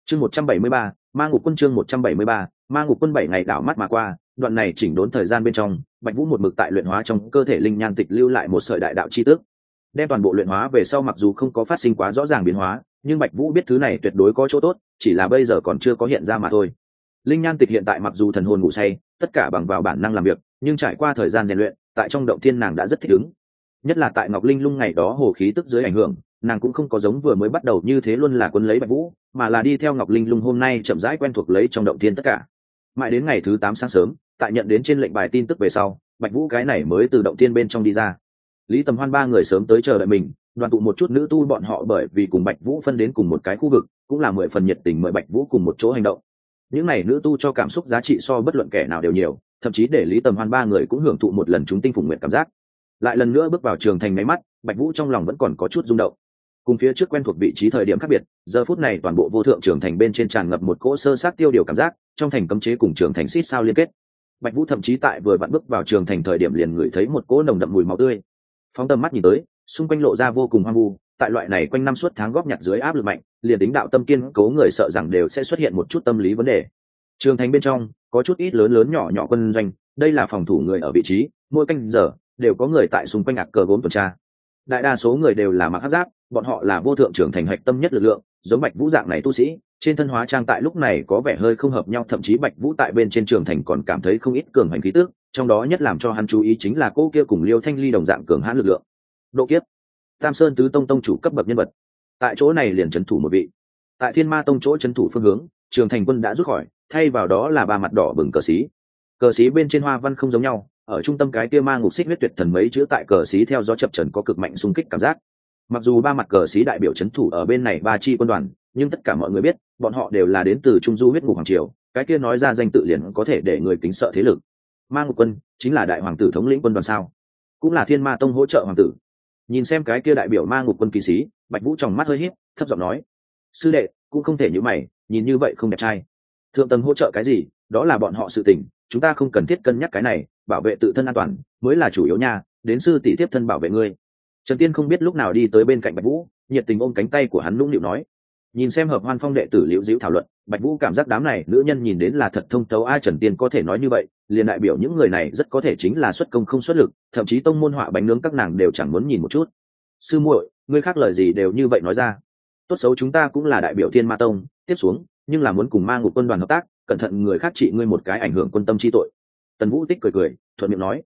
Chương 173, Ma Ngục Quân chương 173, Ma Ngục Quân 7 ngày đảo mắt mà qua, đoạn này chỉnh đốn thời gian bên trong, Bạch Vũ một mực tại luyện hóa trong cơ thể linh nhan tịch lưu lại một sợi đại đạo chi tức. Đem toàn bộ luyện hóa về sau mặc dù không có phát sinh quá rõ ràng biến hóa, nhưng Bạch Vũ biết thứ này tuyệt đối có chỗ tốt, chỉ là bây giờ còn chưa có hiện ra mà thôi. Linh nhan tịch hiện tại mặc dù thần hồn ngủ say, tất cả bằng vào bản năng làm việc, nhưng trải qua thời gian rèn luyện, tại trong động thiên nàng đã rất thích ứng. Nhất là tại Ngọc Linh Lung ngày đó hồ khí tức dưới ảnh hưởng, nàng cũng không có giống vừa mới bắt đầu như thế luôn là quân lấy Bạch Vũ, mà là đi theo Ngọc Linh Lung hôm nay chậm rãi quen thuộc lấy trong động thiên tất cả. Mãi đến ngày thứ 8 sáng sớm, tại nhận đến trên lệnh bài tin tức về sau, Bạch Vũ cái này mới từ động thiên bên trong đi ra. Lý Tầm Hoan ba người sớm tới chờ đợi mình, đoàn tụ một chút nữ tu bọn họ bởi vì cùng Bạch Vũ phân đến cùng một cái khu vực, cũng là 10 phần nhiệt tình mời Bạch Vũ cùng một chỗ hành động. Những này nữ tu cho cảm xúc giá trị so bất luận kẻ nào đều nhiều, thậm chí để Lý Tầm Hoan ba người cũng hưởng thụ một lần chúng tinh phùng nguyện cảm giác. Lại lần nữa bước vào trường thành máy mắt, Bạch Vũ trong lòng vẫn còn có chút rung động. Cùng phía trước quen thuộc vị trí thời điểm khác biệt, giờ phút này toàn bộ vô thượng trường thành bên trên tràn ngập một cỗ sơ sát tiêu điều cảm giác, trong thành cấm chế cùng trường thành xít sao liên kết. Bạch Vũ thậm chí tại vừa vặn bước vào trường thành thời điểm liền ngửi thấy một cỗ nồng đậm mùi máu tươi. Phóng tầm mắt nhìn tới, xung quanh lộ ra vô cùng hoang vu, tại loại này quanh năm suốt tháng góp nhặt dưới áp lực mạnh, liền tính đạo tâm kiên cố người sợ rằng đều sẽ xuất hiện một chút tâm lý vấn đề. Trường thành bên trong có chút ít lớn lớn nhỏ nhỏ quân doanh, đây là phòng thủ người ở vị trí, mỗi canh giờ đều có người tại xung quanh ạc cờ gốm tuần tra. Đại đa số người đều là mặc hắc giáp, bọn họ là vô thượng trưởng thành hạch tâm nhất lực lượng, giống Bạch Vũ dạng này tu sĩ, trên thân hóa trang tại lúc này có vẻ hơi không hợp nhau, thậm chí Bạch Vũ tại bên trên trường thành còn cảm thấy không ít cường hành khí tức, trong đó nhất làm cho hắn chú ý chính là cô kia cùng Liêu Thanh Ly đồng dạng cường hãn lực lượng. Độ kiếp, Tam Sơn tứ tông tông chủ cấp bậc nhân vật. Tại chỗ này liền trấn thủ một vị. Tại Thiên Ma tông chỗ trấn thủ phương hướng, trường thành quân đã rút khỏi, thay vào đó là ba mặt đỏ bừng cờ xí. Cờ xí bên trên hoa văn không giống nhau, ở trung tâm cái kia ma ngục xích huyết tuyệt thần mấy chữ tại cờ xí theo gió chập trần có cực mạnh xung kích cảm giác. Mặc dù ba mặt cờ xí đại biểu trấn thủ ở bên này ba chi quân đoàn, nhưng tất cả mọi người biết, bọn họ đều là đến từ Trung Du huyết ngục hoàng triều, cái kia nói ra danh tự liền có thể để người kính sợ thế lực. Ma ngục quân chính là đại hoàng tử thống lĩnh quân đoàn sao? Cũng là Thiên Ma tông hỗ trợ hoàng tử. Nhìn xem cái kia đại biểu ma ngục quân kỳ sĩ, Bạch Vũ trong mắt hơi híp, thấp giọng nói: "Sư đệ, cũng không thể như mày, nhìn như vậy không đẹp trai. Thượng tầng hỗ trợ cái gì, đó là bọn họ sự tình, chúng ta không cần thiết cân nhắc cái này, bảo vệ tự thân an toàn mới là chủ yếu nha, đến sư tỷ tiếp thân bảo vệ ngươi." Trần Tiên không biết lúc nào đi tới bên cạnh Bạch Vũ, nhiệt tình ôm cánh tay của hắn nũng nịu nói. Nhìn xem Hợp Hoan Phong đệ tử liễu dĩu thảo luận, Bạch Vũ cảm giác đám này nữ nhân nhìn đến là thật thông thấu. Ai Trần Tiên có thể nói như vậy, liền đại biểu những người này rất có thể chính là xuất công không xuất lực, thậm chí tông môn họa bánh nướng các nàng đều chẳng muốn nhìn một chút. Sư muội, ngươi khác lời gì đều như vậy nói ra. Tốt xấu chúng ta cũng là đại biểu Thiên Ma tông, tiếp xuống, nhưng là muốn cùng Ma Ngục quân đoàn hợp tác, cẩn thận người khác trị ngươi một cái ảnh hưởng quân tâm chi tội. Tần Vũ Tích cười, thuận miệng nói: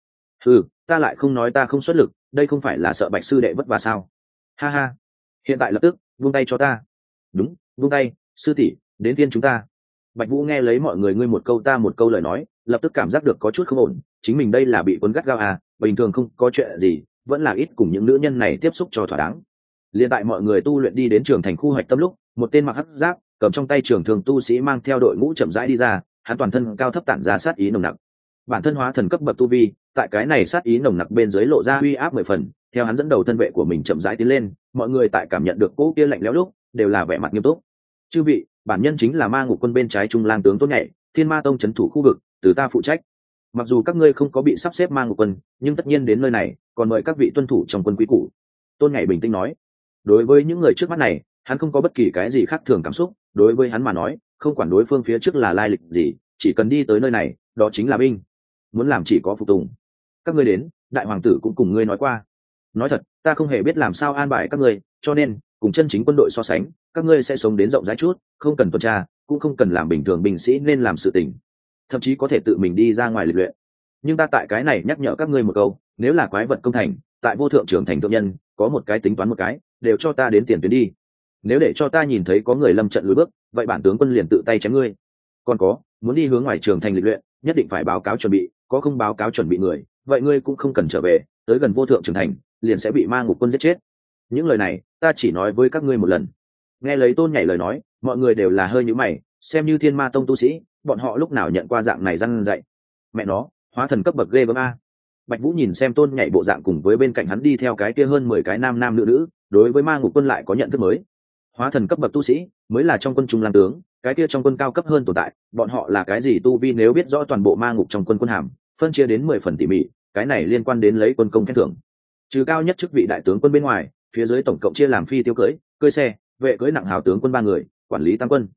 Ta lại không nói ta không xuất lực, đây không phải là sợ Bạch sư đệ vất vả sao? Ha ha, hiện tại lập tức buông tay cho ta. Đúng, buông tay, sư tỷ, đến phiên chúng ta. Bạch Vũ nghe lấy mọi người ngươi một câu ta một câu lời nói, lập tức cảm giác được có chút không ổn, chính mình đây là bị cuốn gắt gao à, bình thường không có chuyện gì, vẫn là ít cùng những nữ nhân này tiếp xúc cho thỏa đáng. Liên tại mọi người tu luyện đi đến trường thành khu hoạch tâm lúc, một tên mặc hắc giáp, cầm trong tay trường thường tu sĩ mang theo đội ngũ chậm rãi đi ra, hắn toàn thân cao thấp tản ra sát ý nồng nặc. Bản thân hóa thần cấp bậc tu vi, tại cái này sát ý nồng nặc bên dưới lộ ra uy áp 10 phần, theo hắn dẫn đầu thân vệ của mình chậm rãi tiến lên, mọi người tại cảm nhận được cỗ kia lạnh lẽo lúc, đều là vẻ mặt nghiêm túc. Chư vị, bản nhân chính là Ma Ngục quân bên trái Trung Lang tướng Tôn Nhảy, Thiên Ma tông trấn thủ khu vực, từ ta phụ trách. Mặc dù các ngươi không có bị sắp xếp Ma Ngục quân, nhưng tất nhiên đến nơi này, còn mời các vị tuân thủ trong quân quý cũ. Tôn Nhảy bình tĩnh nói. Đối với những người trước mắt này, hắn không có bất kỳ cái gì khác thường cảm xúc, đối với hắn mà nói, không quản đối phương phía trước là lai lịch gì, chỉ cần đi tới nơi này, đó chính là binh. Muốn làm chỉ có phục tùng. Các ngươi đến, đại hoàng tử cũng cùng ngươi nói qua. Nói thật, ta không hề biết làm sao an bài các ngươi, cho nên cùng chân chính quân đội so sánh, các ngươi sẽ sống đến rộng rãi chút, không cần tuần tra, cũng không cần làm bình thường binh sĩ nên làm sự tình, thậm chí có thể tự mình đi ra ngoài lịch luyện. Nhưng ta tại cái này nhắc nhở các ngươi một câu, nếu là quái vật công thành, tại vô thượng trưởng thành thượng nhân, có một cái tính toán một cái, đều cho ta đến tiền tuyến đi. Nếu để cho ta nhìn thấy có người lâm trận lùi bước, vậy bản tướng quân liền tự tay chém ngươi. Còn có, muốn đi hướng ngoài trường thành lịch luyện, nhất định phải báo cáo chuẩn bị, có không báo cáo chuẩn bị người, vậy ngươi cũng không cần trở về, tới gần vô thượng trưởng thành, liền sẽ bị Ma Ngục quân giết chết. Những lời này, ta chỉ nói với các ngươi một lần. Nghe lấy Tôn Nhảy lời nói, mọi người đều là hơi nhíu mày, xem như Thiên Ma tông tu sĩ, bọn họ lúc nào nhận qua dạng này răn dạy. Mẹ nó, hóa thần cấp bậc ghê gớm a. Bạch Vũ nhìn xem Tôn Nhảy bộ dạng cùng với bên cạnh hắn đi theo cái kia hơn 10 cái nam nam nữ nữ, đối với Ma Ngục quân lại có nhận thức mới. Hóa thần cấp bậc tu sĩ mới là trong quân Trung Lang tướng, cái kia trong quân cao cấp hơn tồn tại, bọn họ là cái gì tu vi nếu biết rõ toàn bộ Ma Ngục trong quân quân hàm, phân chia đến 10 phần tỉ mỉ, cái này liên quan đến lấy quân công khen thưởng. Trừ cao nhất chức vị đại tướng quân bên ngoài, phía dưới tổng cộng chia làm phi tiêu cưỡi xe, vệ cưỡi nặng hào tướng quân 3 người, quản lý tăng quân.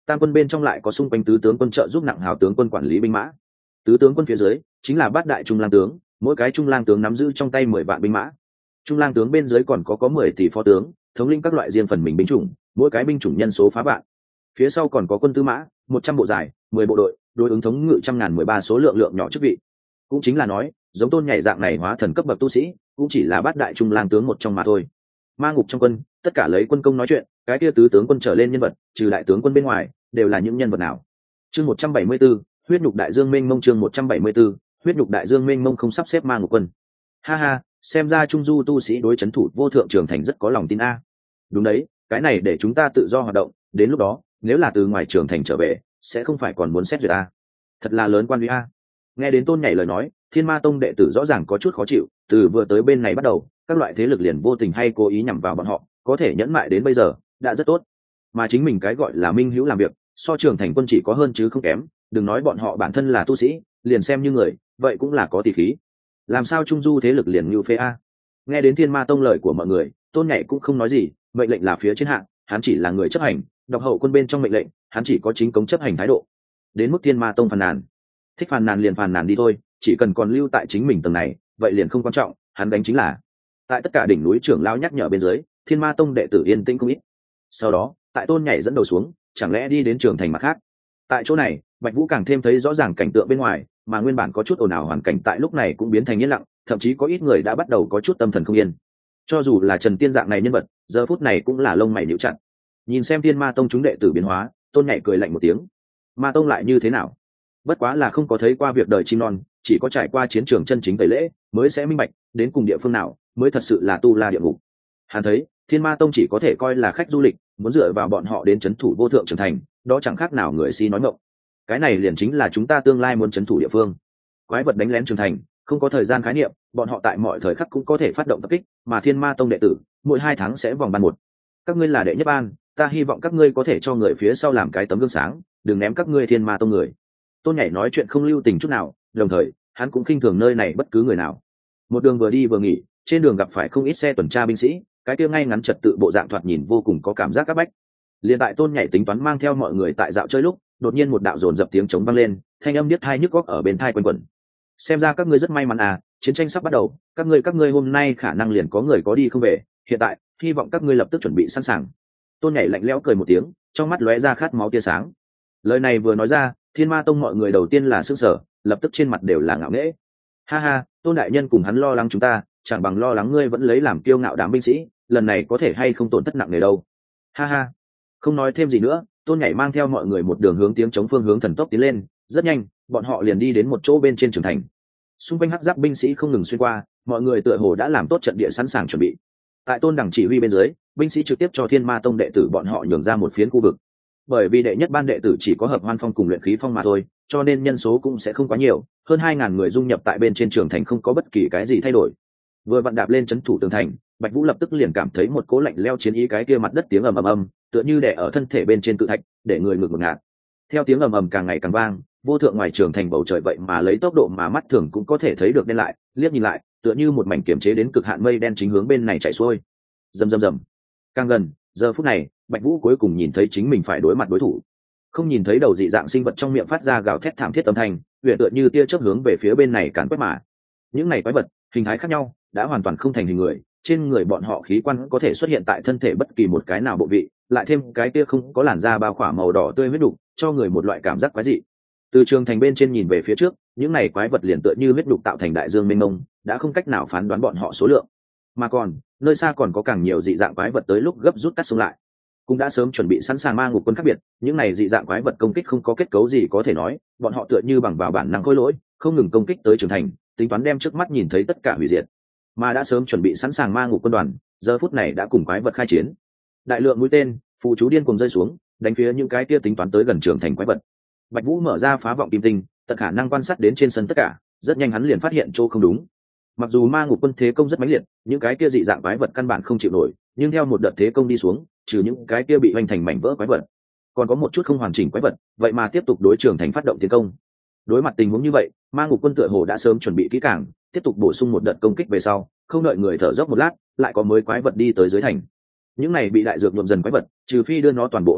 tam quân bên trong lại có xung quanh tứ tướng quân trợ giúp nặng hào tướng quân quản lý binh mã. Tứ tướng quân phía dưới chính là bát đại trung lang tướng, mỗi cái trung lang tướng nắm giữ trong tay 10 vạn binh mã. Trung lang tướng bên dưới còn có 10 tỷ phó tướng, thống lĩnh các loại riêng phần mình binh chủng, mỗi cái binh chủng nhân số phá vạn. Phía sau còn có quân tư mã 100 bộ dài, 10 bộ đội, đối ứng thống ngự trăm ngàn 13 số lượng nhỏ chức vị. Cũng chính là nói, giống Tôn Nhảy dạng này hóa thần cấp bậc tu sĩ, cũng chỉ là bát đại trung lang tướng một trong mà thôi. Ma ngục trong quân, tất cả lấy quân công nói chuyện, cái kia tứ tướng quân trở lên nhân vật, trừ đại tướng quân bên ngoài, đều là những nhân vật nào? Chương 174, huyết nhục đại dương mênh mông. Chương 174, huyết nhục đại dương mênh mông không sắp xếp ma ngục quân. Ha ha, xem ra trung du tu sĩ đối chấn thủ vô thượng trường thành rất có lòng tin a. Đúng đấy, cái này để chúng ta tự do hoạt động, đến lúc đó, nếu là từ ngoài trường thành trở về, sẽ không phải còn muốn xét duyệt a. Thật là lớn quan uy a. Nghe đến Tôn Nhảy lời nói, Thiên Ma Tông đệ tử rõ ràng có chút khó chịu, từ vừa tới bên này bắt đầu, các loại thế lực liền vô tình hay cố ý nhằm vào bọn họ, có thể nhẫn mại đến bây giờ, đã rất tốt. Mà chính mình cái gọi là minh hữu làm việc, so trường thành quân chỉ có hơn chứ không kém, đừng nói bọn họ bản thân là tu sĩ, liền xem như người, vậy cũng là có tỷ khí. Làm sao trung du thế lực liền như phê a? Nghe đến Thiên Ma Tông lời của mọi người, Tôn Nhảy cũng không nói gì, mệnh lệnh là phía trên hạng, hắn chỉ là người chấp hành, đọc hậu quân bên trong mệnh lệnh, hắn chỉ có chính cống chấp hành thái độ. Đến mức Thiên Ma Tông phàn nàn, thích phàn nàn liền phàn nàn đi thôi, chỉ cần còn lưu tại chính mình tầng này, vậy liền không quan trọng, hắn đánh chính là. Tại tất cả đỉnh núi trưởng lão nhắc nhở bên dưới, Thiên Ma Tông đệ tử yên tĩnh không ít. Sau đó, tại Tôn Nhảy dẫn đầu xuống, chẳng lẽ đi đến trường thành mặt khác. Tại chỗ này, Bạch Vũ càng thêm thấy rõ ràng cảnh tượng bên ngoài, mà nguyên bản có chút ồn ào hoàn cảnh tại lúc này cũng biến thành yên lặng, thậm chí có ít người đã bắt đầu có chút tâm thần không yên. Cho dù là Trần Tiên dạng này nhân vật, giờ phút này cũng là lông mày nhíu chặt. Nhìn xem Thiên Ma Tông chúng đệ tử biến hóa, Tôn Nhảy cười lạnh một tiếng. Ma Tông lại như thế nào? Bất quá là không có thấy qua việc đời chim non, chỉ có trải qua chiến trường chân chính tẩy lễ, mới sẽ minh bạch đến cùng địa phương nào mới thật sự là tu la địa ngục. Hắn thấy Thiên Ma Tông chỉ có thể coi là khách du lịch, muốn dựa vào bọn họ đến trấn thủ vô thượng trưởng thành, đó chẳng khác nào người si nói ngọng. Cái này liền chính là chúng ta tương lai muốn trấn thủ địa phương. Quái vật đánh lén trưởng thành, không có thời gian khái niệm, bọn họ tại mọi thời khắc cũng có thể phát động tập kích, mà Thiên Ma Tông đệ tử, mỗi 2 tháng sẽ vòng ban một. Các ngươi là đệ nhất ban, ta hy vọng các ngươi có thể cho người phía sau làm cái tấm gương sáng, đừng ném các ngươi Thiên Ma Tông người. Tôn Nhảy nói chuyện không lưu tình chút nào, đồng thời hắn cũng khinh thường nơi này bất cứ người nào. Một đường vừa đi vừa nghỉ, trên đường gặp phải không ít xe tuần tra binh sĩ, cái kia ngay ngắn trật tự bộ dạng thoạt nhìn vô cùng có cảm giác áp bách. Liên tại Tôn Nhảy tính toán mang theo mọi người tại dạo chơi lúc, đột nhiên một đạo dồn dập tiếng trống vang lên, thanh âm điếc tai nhức óc ở bên tai quanh quẩn. Xem ra các ngươi rất may mắn à, chiến tranh sắp bắt đầu, các ngươi hôm nay khả năng liền có người có đi không về, hiện tại hy vọng các ngươi lập tức chuẩn bị sẵn sàng. Tôn Nhảy lạnh lẽo cười một tiếng, trong mắt lóe ra khát máu tia sáng. Lời này vừa nói ra, Thiên Ma Tông mọi người đầu tiên là sửng sở, lập tức trên mặt đều là ngạo nghễ. Ha ha, Tôn đại nhân cùng hắn lo lắng chúng ta, chẳng bằng lo lắng ngươi vẫn lấy làm kiêu ngạo đám binh sĩ, lần này có thể hay không tổn thất nặng nề đâu. Ha ha. Không nói thêm gì nữa, Tôn Nhảy mang theo mọi người một đường hướng tiếng chống phương hướng thần tốc tiến lên, rất nhanh, bọn họ liền đi đến một chỗ bên trên trường thành. Xung quanh hắc giáp binh sĩ không ngừng xuyên qua, mọi người tựa hồ đã làm tốt trận địa sẵn sàng chuẩn bị. Tại Tôn Đẳng chỉ huy bên dưới, binh sĩ trực tiếp cho Thiên Ma Tông đệ tử bọn họ nhường ra một phiến khu vực. Bởi vì đệ nhất ban đệ tử chỉ có hợp hoan phong cùng luyện khí phong mà thôi, cho nên nhân số cũng sẽ không quá nhiều, hơn 2000 người dung nhập tại bên trên trường thành không có bất kỳ cái gì thay đổi. Vừa vặn đạp lên trấn thủ tường thành, Bạch Vũ lập tức liền cảm thấy một cỗ lạnh leo chiến ý, cái kia mặt đất tiếng ầm ầm ầm, tựa như đè ở thân thể bên trên cự thạch, để người ngực ngột ngạt. Theo tiếng ầm ầm càng ngày càng vang, vô thượng ngoài trường thành bầu trời vậy mà lấy tốc độ mà mắt thường cũng có thể thấy được đen lại, liếc nhìn lại, tựa như một mảnh kiềm chế đến cực hạn mây đen chính hướng bên này chạy xuôi. Rầm rầm rầm. Càng gần, giờ phút này, Bạch Vũ cuối cùng nhìn thấy chính mình phải đối mặt đối thủ. Không nhìn thấy đầu dị dạng sinh vật trong miệng phát ra gào thét thảm thiết âm thanh, huyền tựa như tia chớp hướng về phía bên này càn quét mà. Những này quái vật, hình thái khác nhau, đã hoàn toàn không thành hình người, trên người bọn họ khí quan có thể xuất hiện tại thân thể bất kỳ một cái nào bộ vị, lại thêm cái kia không có làn da bao khỏa màu đỏ tươi huyết đục, cho người một loại cảm giác quái dị. Từ trường thành bên trên nhìn về phía trước, những này quái vật liền tựa như huyết đục tạo thành đại dương mênh mông, đã không cách nào phán đoán bọn họ số lượng. Mà còn, nơi xa còn có càng nhiều dị dạng quái vật tới lúc gấp rút cắt xông lại. Cũng đã sớm chuẩn bị sẵn sàng ma ngục quân khác biệt, những này dị dạng quái vật công kích không có kết cấu gì có thể nói, bọn họ tựa như bằng vào bản năng khôi lỗi, không ngừng công kích tới trường thành, tính toán đem trước mắt nhìn thấy tất cả hủy diệt. Mà đã sớm chuẩn bị sẵn sàng ma ngục quân đoàn, giờ phút này đã cùng quái vật khai chiến. Đại lượng mũi tên, phù chú điên cuồng rơi xuống, đánh phía những cái kia tính toán tới gần trường thành quái vật. Bạch Vũ mở ra phá vọng kim tinh, tận khả năng quan sát đến trên sân tất cả, rất nhanh hắn liền phát hiện chỗ không đúng. Mặc dù ma ngục quân thế công rất mãnh liệt, những cái kia dị dạng quái vật căn bản không chịu nổi, nhưng theo một đợt thế công đi xuống, trừ những cái kia bị hoành thành mảnh vỡ quái vật, còn có một chút không hoàn chỉnh quái vật, vậy mà tiếp tục đối trường thành phát động tiến công. Đối mặt tình huống như vậy, ma ngục quân tựa hồ đã sớm chuẩn bị kỹ càng, tiếp tục bổ sung một đợt công kích về sau, không đợi người thở dốc một lát, lại có mới quái vật đi tới dưới thành. Những này bị đại dược nhuộm dần quái vật, trừ phi đưa nó toàn bộ hủy đi,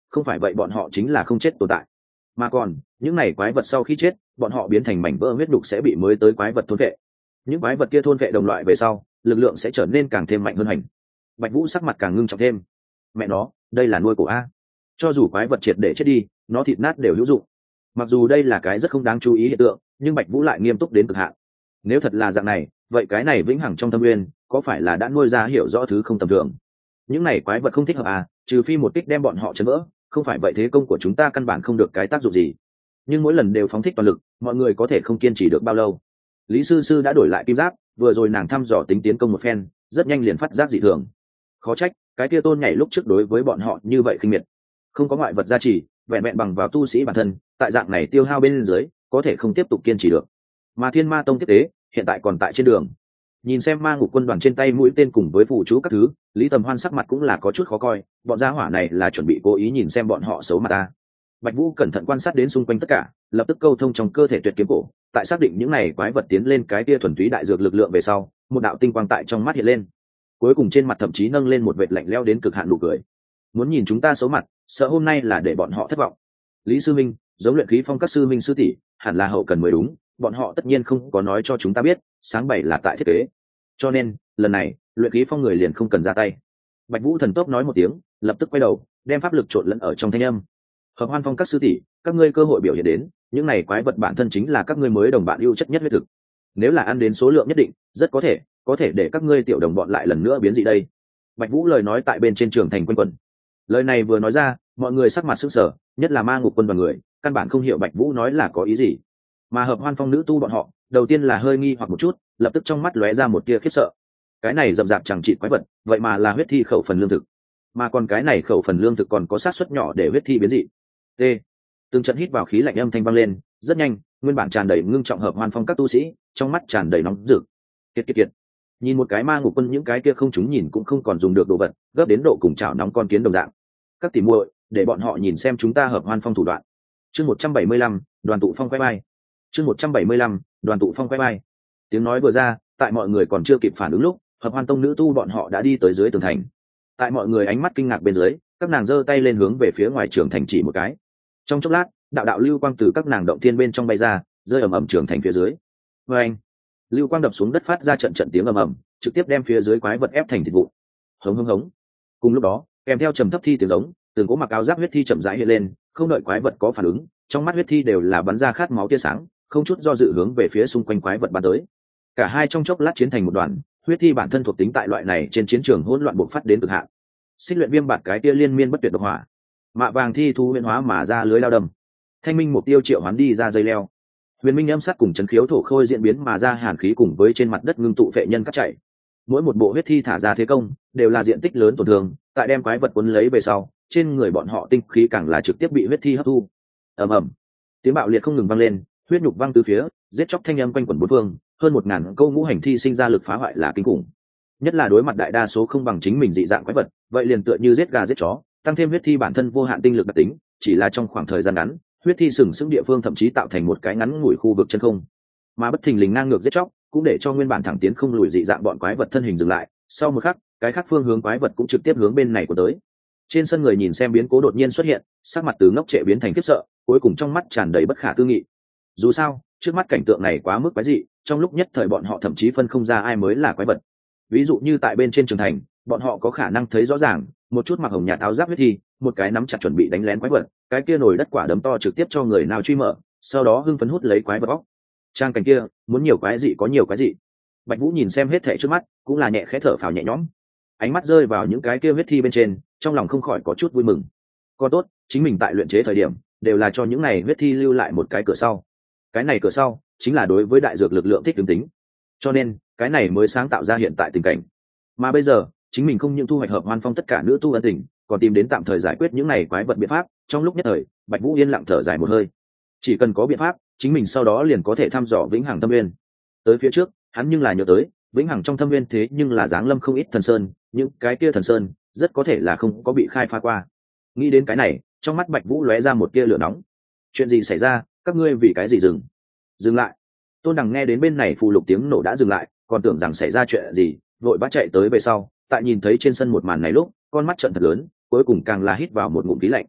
không phải vậy bọn họ chính là không chết tồn tại. Mà còn những này quái vật sau khi chết, bọn họ biến thành mảnh vỡ huyết đục sẽ bị mới tới quái vật thôn vệ. Những quái vật kia thôn vệ đồng loại về sau, lực lượng sẽ trở nên càng thêm mạnh hơn hành. Bạch Vũ sắc mặt càng ngưng trọng thêm. Mẹ nó, đây là nuôi cổ a. Cho dù quái vật triệt để chết đi, nó thịt nát đều hữu dụng. Mặc dù đây là cái rất không đáng chú ý hiện tượng, nhưng Bạch Vũ lại nghiêm túc đến cực hạn. Nếu thật là dạng này, vậy cái này vĩnh hằng trong thâm nguyên có phải là đã nuôi ra hiểu rõ thứ không tầm thường? Những này quái vật không thích hợp à, trừ phi một kích đem bọn họ chấn vỡ, không phải vậy thế công của chúng ta căn bản không được cái tác dụng gì. Nhưng mỗi lần đều phóng thích toàn lực, mọi người có thể không kiên trì được bao lâu. Lý sư sư đã đổi lại kim giáp, vừa rồi nàng thăm dò tính tiến công một phen, rất nhanh liền phát giác dị thường. Khó trách cái kia tôn nhảy lúc trước đối với bọn họ như vậy khinh miệt. Không có ngoại vật gia trì, vẹn vẹn bằng vào tu sĩ bản thân, tại dạng này tiêu hao bên dưới, có thể không tiếp tục kiên trì được. Mà Thiên Ma Tông tiếp tế hiện tại còn tại trên đường. Nhìn xem Ma Ngục quân đoàn trên tay mũi tên cùng với phù chú các thứ, Lý Tầm Hoan sắc mặt cũng là có chút khó coi, bọn gia hỏa này là chuẩn bị cố ý nhìn xem bọn họ xấu mặt ta. Bạch Vũ cẩn thận quan sát đến xung quanh tất cả, lập tức câu thông trong cơ thể tuyệt kiếm cổ, tại xác định những này quái vật tiến lên cái kia thuần túy đại dược lực lượng về sau, một đạo tinh quang tại trong mắt hiện lên. Cuối cùng trên mặt thậm chí nâng lên một vệt lạnh lẽo đến cực hạn nụ cười. Muốn nhìn chúng ta xấu mặt, sợ hôm nay là để bọn họ thất vọng. Lý sư minh, giống luyện khí phong các sư minh sư tỷ, hẳn là hậu cần mới đúng, bọn họ tất nhiên không có nói cho chúng ta biết, sáng 7 là tại thiết kế. Cho nên, lần này, luyện khí phong người liền không cần ra tay. Bạch Vũ thần tốc nói một tiếng, lập tức quay đầu, đem pháp lực trộn lẫn ở trong thanh âm. Hợp Hoan phong các sư tỷ, các ngươi cơ hội biểu hiện đến, những này quái vật bản thân chính là các ngươi mới đồng bạn ưu chất nhất huyết thực. Nếu là ăn đến số lượng nhất định, rất có thể để các ngươi tiểu đồng bọn lại lần nữa biến dị đây. Bạch Vũ lời nói tại bên trên trường thành quân quân. Lời này vừa nói ra, mọi người sắc mặt sững sờ, nhất là Ma Ngục quân đoàn người, căn bản không hiểu Bạch Vũ nói là có ý gì. Mà Hợp Hoan phong nữ tu bọn họ, đầu tiên là hơi nghi hoặc một chút, lập tức trong mắt lóe ra một tia khiếp sợ. Cái này rậm rạp chẳng trị quái vật, vậy mà là huyết thi khẩu phần lương thực. Mà còn cái này khẩu phần lương thực còn có xác suất nhỏ để huyết thi biến dị. T. Từng trận hít vào khí lạnh âm thanh vang lên, rất nhanh, nguyên bản tràn đầy ngưng trọng Hợp Hoan phong các tu sĩ, trong mắt tràn đầy nóng rực. Kiệt. Nhìn một cái Ma Ngục quân những cái kia không chúng nhìn cũng không còn dùng được đồ vật, gấp đến độ cùng chảo nóng con kiến đồng dạng. Các tỷ muội, để bọn họ nhìn xem chúng ta Hợp Hoan phong thủ đoạn. Chương 175, đoàn tụ phong quay bay. Chương 175, đoàn tụ phong quay bay. Tiếng nói vừa ra, tại mọi người còn chưa kịp phản ứng lúc, Hợp Hoan tông nữ tu bọn họ đã đi tới dưới tường thành. Tại mọi người ánh mắt kinh ngạc bên dưới, các nàng giơ tay lên hướng về phía ngoài trường thành chỉ một cái. Trong chốc lát, đạo lưu quang từ các nàng động thiên bên trong bay ra, rơi ầm ầm trường thành phía dưới. Và anh, lưu quang đập xuống đất phát ra trận tiếng ầm ầm, trực tiếp đem phía dưới quái vật ép thành thịt vụn. Hống. Cùng lúc đó, kèm theo trầm thấp thi tiếng giống, từng cỗ mặc áo giáp huyết thi chậm rãi hiện lên, không đợi quái vật có phản ứng, trong mắt huyết thi đều là bắn ra khát máu tia sáng, không chút do dự hướng về phía xung quanh quái vật bắn tới. Cả hai trong chốc lát chiến thành một đoàn, huyết thi bản thân thuộc tính tại loại này trên chiến trường hỗn loạn bộc phát đến cực hạn. Xích luyện viêm bạt cái tia liên miên bất tuyệt độc hỏa, mạ vàng thi thu huyền hóa mà ra lưới lao đầm, thanh minh mục tiêu triệu hoán đi ra dây leo, huyền minh âm sát cùng chấn khiếu thổ khôi diễn biến mà ra hàn khí cùng với trên mặt đất ngưng tụ phệ nhân cắt chảy. Mỗi một bộ huyết thi thả ra thế công đều là diện tích lớn tổn thương, tại đem quái vật cuốn lấy về sau, trên người bọn họ tinh khí càng là trực tiếp bị huyết thi hấp thu. Ầm, tiếng bạo liệt không ngừng vang lên, huyết nhục văng từ phía, giết chóc thanh âm quanh quẩn bốn phương, hơn 1000 câu ngũ hành thi sinh ra lực phá hoại là kinh khủng. Nhất là đối mặt đại đa số không bằng chính mình dị dạng quái vật, vậy liền tựa như giết gà giết chó, tăng thêm huyết thi bản thân vô hạn tinh lực đặc tính, chỉ là trong khoảng thời gian ngắn, huyết thi sừng sững địa phương thậm chí tạo thành một cái ngắn ngủi khu vực chân không. Mà bất thình lình ngang ngược giết chóc, cũng để cho nguyên bản thẳng tiến không lùi dị dạng bọn quái vật thân hình dừng lại, sau một khắc, cái khác phương hướng quái vật cũng trực tiếp hướng bên này của tới. Trên sân người nhìn xem biến cố đột nhiên xuất hiện, sắc mặt từ ngốc trệ biến thành khiếp sợ, cuối cùng trong mắt tràn đầy bất khả tư nghị. Dù sao, trước mắt cảnh tượng này quá mức quái dị, trong lúc nhất thời bọn họ thậm chí phân không ra ai mới là quái vật. Ví dụ như tại bên trên trường thành, bọn họ có khả năng thấy rõ ràng, một chút mặc hồng nhạt áo giáp huyết thi, một cái nắm chặt chuẩn bị đánh lén quái vật, cái kia nổi đất quả đấm to trực tiếp cho người nào truy mở, sau đó hưng phấn hút lấy quái vật óc. Trang cảnh kia, muốn nhiều quái dị có nhiều quái dị. Bạch Vũ nhìn xem hết thảy trước mắt, cũng là nhẹ khẽ thở phào nhẹ nhõm. Ánh mắt rơi vào những cái kia huyết thi bên trên, trong lòng không khỏi có chút vui mừng. Còn tốt, chính mình tại luyện chế thời điểm, đều là cho những này huyết thi lưu lại một cái cửa sau. Cái này cửa sau, chính là đối với đại dược lực lượng thích ứng tính. Cho nên, cái này mới sáng tạo ra hiện tại tình cảnh. Mà bây giờ, chính mình không những thu hoạch Hợp Hoan phong tất cả nữ tu ân tình, còn tìm đến tạm thời giải quyết những này quái vật biện pháp. Trong lúc nhất thời, Bạch Vũ yên lặng thở dài một hơi. Chỉ cần có biện pháp, chính mình sau đó liền có thể thăm dò vĩnh hằng tâm nguyên. Tới phía trước, hắn nhưng là nhớ tới, vĩnh hằng trong thâm nguyên thế nhưng là giáng lâm không ít thần sơn, những cái kia thần sơn rất có thể là không có bị khai phá qua. Nghĩ đến cái này, trong mắt Bạch Vũ lóe ra một tia lửa nóng. Chuyện gì xảy ra, các ngươi vì cái gì dừng lại? Tôn Đằng nghe đến bên này phù lục tiếng nổ đã dừng lại, còn tưởng rằng xảy ra chuyện gì, vội vã chạy tới về sau, tại nhìn thấy trên sân một màn này lúc, con mắt trợn thật lớn, cuối cùng càng là hít vào một ngụm khí lạnh.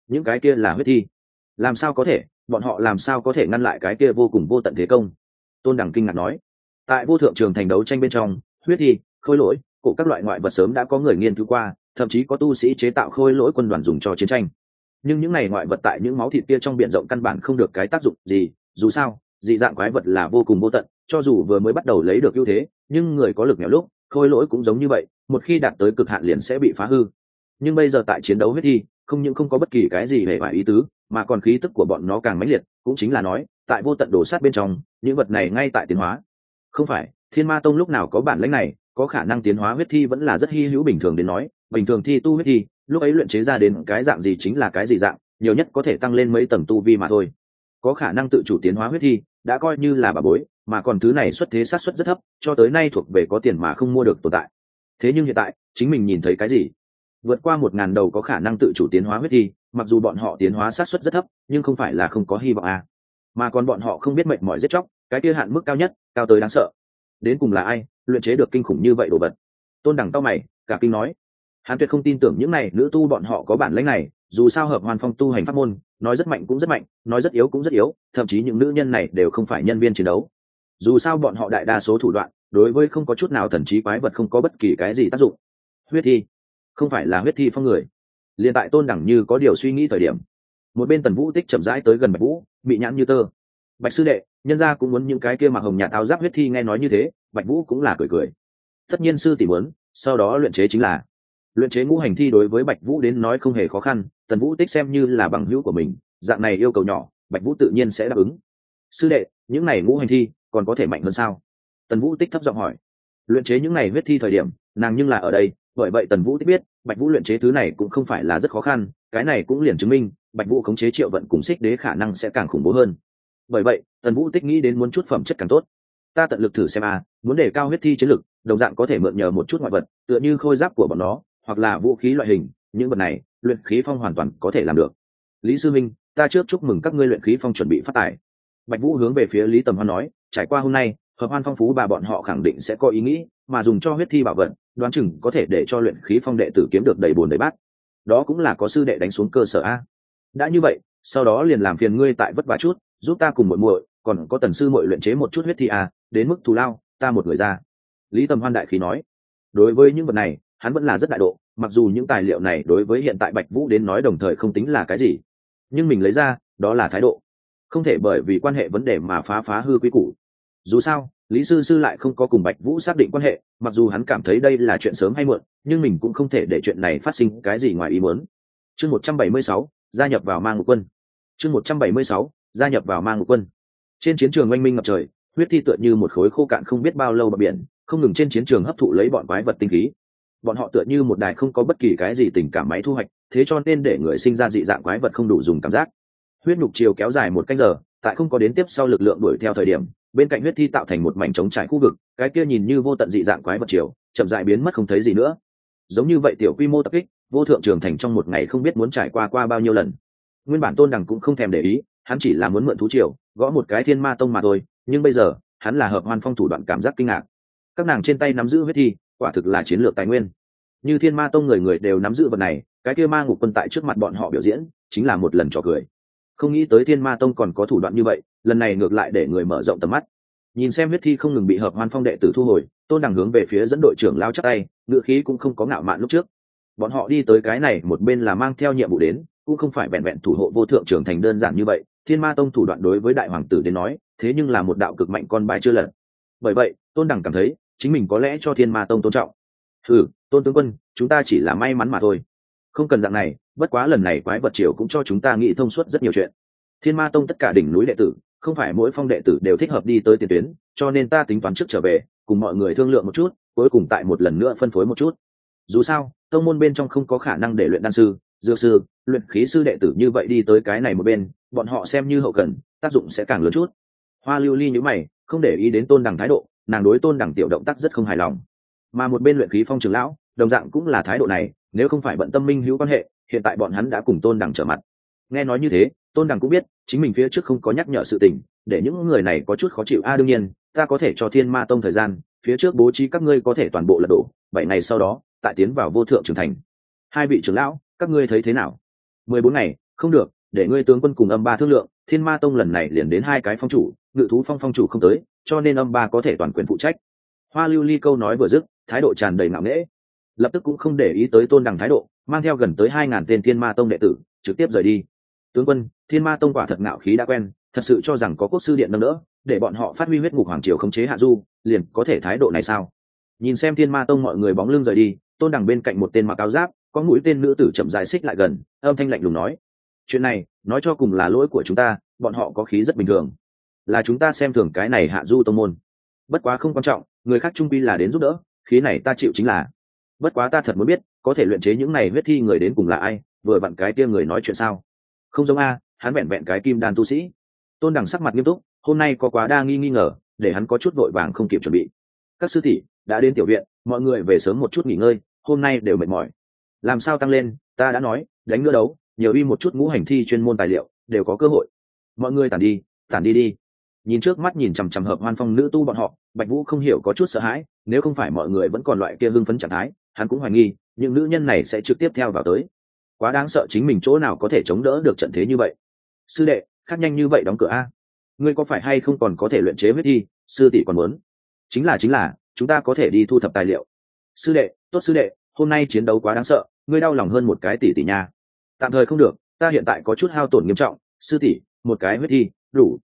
những cái kia là huyết thi. Làm sao có thể, bọn họ làm sao có thể ngăn lại cái kia vô cùng vô tận thế công? Tôn Đằng kinh ngạc nói. Tại vô thượng trường thành đấu tranh bên trong, huyết thi, khôi lỗi, cổ các loại ngoại vật sớm đã có người nghiên cứu qua, thậm chí có tu sĩ chế tạo khôi lỗi quân đoàn dùng cho chiến tranh. Nhưng những này ngoại vật tại những máu thịt kia trong biển rộng căn bản không được cái tác dụng gì, dù sao dị dạng quái vật là vô cùng vô tận, cho dù vừa mới bắt đầu lấy được ưu thế, nhưng người có lực nghèo lúc khôi lỗi cũng giống như vậy, một khi đạt tới cực hạn liền sẽ bị phá hư. Nhưng bây giờ tại chiến đấu huyết thi, không những không có bất kỳ cái gì hề vải ý tứ, mà còn khí tức của bọn nó càng mãnh liệt, cũng chính là nói tại vô tận đổ sát bên trong, những vật này ngay tại tiến hóa. Không phải Thiên Ma Tông lúc nào có bản lĩnh này, có khả năng tiến hóa huyết thi vẫn là rất hy hữu. Bình thường đến nói, bình thường thi tu huyết thi lúc ấy luyện chế ra đến cái dạng gì chính là cái gì dạng, nhiều nhất có thể tăng lên mấy tầng tu vi mà thôi. Có khả năng tự chủ tiến hóa huyết thi đã coi như là bà bối, mà còn thứ này xuất thế sát suất rất thấp, cho tới nay thuộc về có tiền mà không mua được tồn tại. Thế nhưng hiện tại chính mình nhìn thấy cái gì? Vượt qua 1000 đầu có khả năng tự chủ tiến hóa huyết thi, mặc dù bọn họ tiến hóa sát suất rất thấp, nhưng không phải là không có hy vọng à. Mà còn bọn họ không biết mệt mỏi giết chóc, cái kia hạn mức cao nhất, cao tới đáng sợ. Đến cùng là ai luyện chế được kinh khủng như vậy đồ vật? Tôn Đằng cau mày, cả kinh nói. Hắn tuyệt không tin tưởng những này nữ tu bọn họ có bản lĩnh này, dù sao Hợp Hoan Phong tu hành pháp môn, nói rất mạnh cũng rất mạnh, nói rất yếu cũng rất yếu, thậm chí những nữ nhân này đều không phải nhân viên chiến đấu. Dù sao bọn họ đại đa số thủ đoạn, đối với không có chút nào thần trí quái vật không có bất kỳ cái gì tác dụng. Huyết thi, không phải là huyết thi phong người. Liên tại Tôn Đằng như có điều suy nghĩ thời điểm, một bên Tần Vũ Tích chậm rãi tới gần Bạch Vũ, bị nhãn như tơ. Bạch sư đệ, nhân gia cũng muốn những cái kia mặc hồng nhạt áo giáp huyết thi. Nghe nói như thế, Bạch Vũ cũng là cười cười. Tất nhiên sư tỷ muốn, sau đó luyện chế chính là luyện chế ngũ hành thi. Đối với Bạch Vũ đến nói không hề khó khăn, Tần Vũ Tích xem như là bằng hữu của mình, dạng này yêu cầu nhỏ Bạch Vũ tự nhiên sẽ đáp ứng. Sư đệ, những này ngũ hành thi còn có thể mạnh hơn sao? Tần Vũ Tích thấp giọng hỏi. Luyện chế những này huyết thi thời điểm, nàng nhưng là ở đây, bởi vậy Tần Vũ Tích biết Bạch Vũ luyện chế thứ này cũng không phải là rất khó khăn. Cái này cũng liền chứng minh Bạch Vũ khống chế Triệu Vận cùng Xích Đế khả năng sẽ càng khủng bố hơn. Bởi vậy Tần Vũ Tích nghĩ đến muốn chút phẩm chất càng tốt. Ta tận lực thử xem muốn đề cao huyết thi chiến lực, đồng dạng có thể mượn nhờ một chút ngoại vật, tựa như khôi giáp của bọn nó, hoặc là vũ khí loại hình. Những vật này luyện khí phong hoàn toàn có thể làm được. Lý sư minh, ta trước chúc mừng các ngươi luyện khí phong chuẩn bị phát tài. Bạch Vũ hướng về phía Lý Tầm Hoan nói, trải qua hôm nay Hợp Hoan Phong phú bà bọn họ khẳng định sẽ có ý nghĩ, mà dùng cho huyết thi bảo vật, đoán chừng có thể để cho luyện khí phong đệ tử kiếm được đầy bồn đầy bát. Đó cũng là có sư đệ đánh xuống cơ sở đã như vậy, sau đó liền làm phiền ngươi tại vất vả chút, giúp ta cùng muội muội, còn có Tần sư muội luyện chế một chút huyết thi đến mức thù lao, ta một người ra. Lý Tầm Hoan đại khí nói. Đối với những vật này, hắn vẫn là rất đại độ, mặc dù những tài liệu này đối với hiện tại Bạch Vũ đến nói đồng thời không tính là cái gì, nhưng mình lấy ra, đó là thái độ. Không thể bởi vì quan hệ vấn đề mà phá hư quy củ. Dù sao, Lý sư sư lại không có cùng Bạch Vũ xác định quan hệ, mặc dù hắn cảm thấy đây là chuyện sớm hay muộn, nhưng mình cũng không thể để chuyện này phát sinh cái gì ngoài ý muốn. Chương 176, gia nhập vào Ma Ngục Quân. Chương 176, gia nhập vào Ma Ngục Quân. Trên chiến trường oanh minh ngập trời, huyết thi tựa như một khối khô cạn không biết bao lâu bờ biển, không ngừng trên chiến trường hấp thụ lấy bọn quái vật tinh khí. Bọn họ tựa như một đài không có bất kỳ cái gì tình cảm máy thu hoạch, thế cho nên để người sinh ra dị dạng quái vật không đủ dùng cảm giác. Huyết nhục chiều kéo dài 1 canh giờ, tại không có đến tiếp sau lực lượng đuổi theo thời điểm, bên cạnh huyết thi tạo thành một mảnh trống trải khu vực, cái kia nhìn như vô tận dị dạng quái vật chiều chậm rãi biến mất không thấy gì nữa. Giống như vậy tiểu quy mô tập kích, vô thượng trường thành trong một ngày không biết muốn trải qua bao nhiêu lần. Nguyên bản Tôn Đằng cũng không thèm để ý, hắn chỉ là muốn mượn thú triều gõ một cái Thiên Ma Tông mà thôi, nhưng bây giờ hắn là Hợp Hoan Phong thủ đoạn, cảm giác kinh ngạc. Các nàng trên tay nắm giữ huyết thi, quả thực là chiến lược tài nguyên. Như Thiên Ma Tông người người đều nắm giữ vật này, cái kia Ma Ngục Quân tại trước mặt bọn họ biểu diễn chính là một lần trò cười. Không nghĩ tới Thiên Ma Tông còn có thủ đoạn như vậy, lần này ngược lại để người mở rộng tầm mắt. Nhìn xem huyết thi không ngừng bị Hợp Hoan Phong đệ tử thu hồi, Tôn Đằng hướng về phía dẫn đội trưởng lao chắp tay, ngựa khí cũng không có ngạo mạn lúc trước. Bọn họ đi tới cái này một bên là mang theo nhiệm vụ đến, cũng không phải vẹn vẹn thủ hộ vô thượng trưởng thành đơn giản như vậy. Thiên Ma Tông thủ đoạn đối với đại hoàng tử đến nói, thế nhưng là một đạo cực mạnh con bài chưa lật. Bởi vậy Tôn Đằng cảm thấy chính mình có lẽ cho Thiên Ma Tông tôn trọng. Tôn tướng quân, chúng ta chỉ là may mắn mà thôi, không cần dạng này. Bất quá lần này quái vật triều cũng cho chúng ta nghĩ thông suốt rất nhiều chuyện. Thiên Ma Tông tất cả đỉnh núi đệ tử, không phải mỗi phong đệ tử đều thích hợp đi tới tiền tuyến, cho nên ta tính toán trước trở về cùng mọi người thương lượng một chút, cuối cùng tại một lần nữa phân phối một chút. Dù sao tông môn bên trong không có khả năng để luyện đan sư, dược sư, luyện khí sư đệ tử như vậy đi tới cái này một bên, bọn họ xem như hậu cần, tác dụng sẽ càng lớn chút. Hoa Lưu Ly nhíu mày, không để ý đến Tôn Đằng thái độ, nàng đối Tôn Đằng tiểu động tác rất không hài lòng. Mà một bên luyện khí phong trưởng lão đồng dạng cũng là thái độ này, nếu không phải bận tâm minh hữu quan hệ, hiện tại bọn hắn đã cùng Tôn Đằng trở mặt. Nghe nói như thế, Tôn Đằng cũng biết chính mình phía trước không có nhắc nhở sự tình, để những người này có chút khó chịu. Đương nhiên ta có thể cho Thiên Ma Tông thời gian, phía trước bố trí các ngươi có thể toàn bộ lật đổ, 7 ngày sau đó tại tiến vào vô thượng trưởng thành. Hai vị trưởng lão, các ngươi thấy thế nào? 14 ngày, không được, để ngươi tướng quân cùng âm ba thương lượng. Thiên Ma tông lần này liền đến 2 cái phong chủ, Ngự thú phong phong chủ không tới, cho nên âm ba có thể toàn quyền phụ trách. Hoa Lưu Ly câu nói vừa dứt, thái độ tràn đầy ngạo nghễ, lập tức cũng không để ý tới Tôn Đằng thái độ, mang theo gần tới 2.000 tên Thiên Ma tông đệ tử trực tiếp rời đi. Tướng quân, Thiên Ma tông quả thật ngạo khí đã quen, thật sự cho rằng có quốc sư điện nâng đỡ, để bọn họ phát huy huyết ngục hoàng triều khống chế hạ du, liền có thể thái độ này sao? Nhìn xem Thiên Ma tông mọi người bóng lưng rời đi, Tôn Đằng bên cạnh một tên mặc áo giáp, có mũi tên nữ tử chậm rãi xích lại gần, âm thanh lạnh lùng nói: chuyện này nói cho cùng là lỗi của chúng ta, bọn họ có khí rất bình thường, là chúng ta xem thường cái này hạ du tông môn. Bất quá không quan trọng, người khác trung quy là đến giúp đỡ, khí này ta chịu chính là. Bất quá ta thật muốn biết, có thể luyện chế những này huyết thi người đến cùng là ai, vừa vặn cái kia người nói chuyện sao? Không giống a, hắn vẹn vẹn cái kim đan tu sĩ. Tôn Đằng sắc mặt nghiêm túc, hôm nay có quá đa nghi ngờ, để hắn có chút vội vàng không kịp chuẩn bị. Các sư tỷ đã đến tiểu viện, mọi người về sớm một chút nghỉ ngơi, hôm nay đều mệt mỏi. Làm sao tăng lên, ta đã nói, đánh nữa đấu, nhiều uy một chút ngũ hành thi chuyên môn tài liệu, đều có cơ hội. Mọi người tản đi đi. Nhìn trước mắt nhìn chằm chằm Hợp Hoan Phong nữ tu bọn họ, Bạch Vũ không hiểu có chút sợ hãi, nếu không phải mọi người vẫn còn loại kia hưng phấn trạng thái, hắn cũng hoài nghi những nữ nhân này sẽ trực tiếp theo vào tới. Quá đáng sợ, chính mình chỗ nào có thể chống đỡ được trận thế như vậy. Sư đệ, khác nhanh như vậy đóng cửa a. Ngươi có phải hay không còn có thể luyện chế huyết thi, sư tỷ còn muốn. Chính là, chúng ta có thể đi thu thập tài liệu. Sư đệ, tốt sư đệ, hôm nay chiến đấu quá đáng sợ, ngươi đau lòng hơn một cái tỷ tỷ nha. Tạm thời không được, ta hiện tại có chút hao tổn nghiêm trọng, sư tỷ, một cái huyết thi, đủ.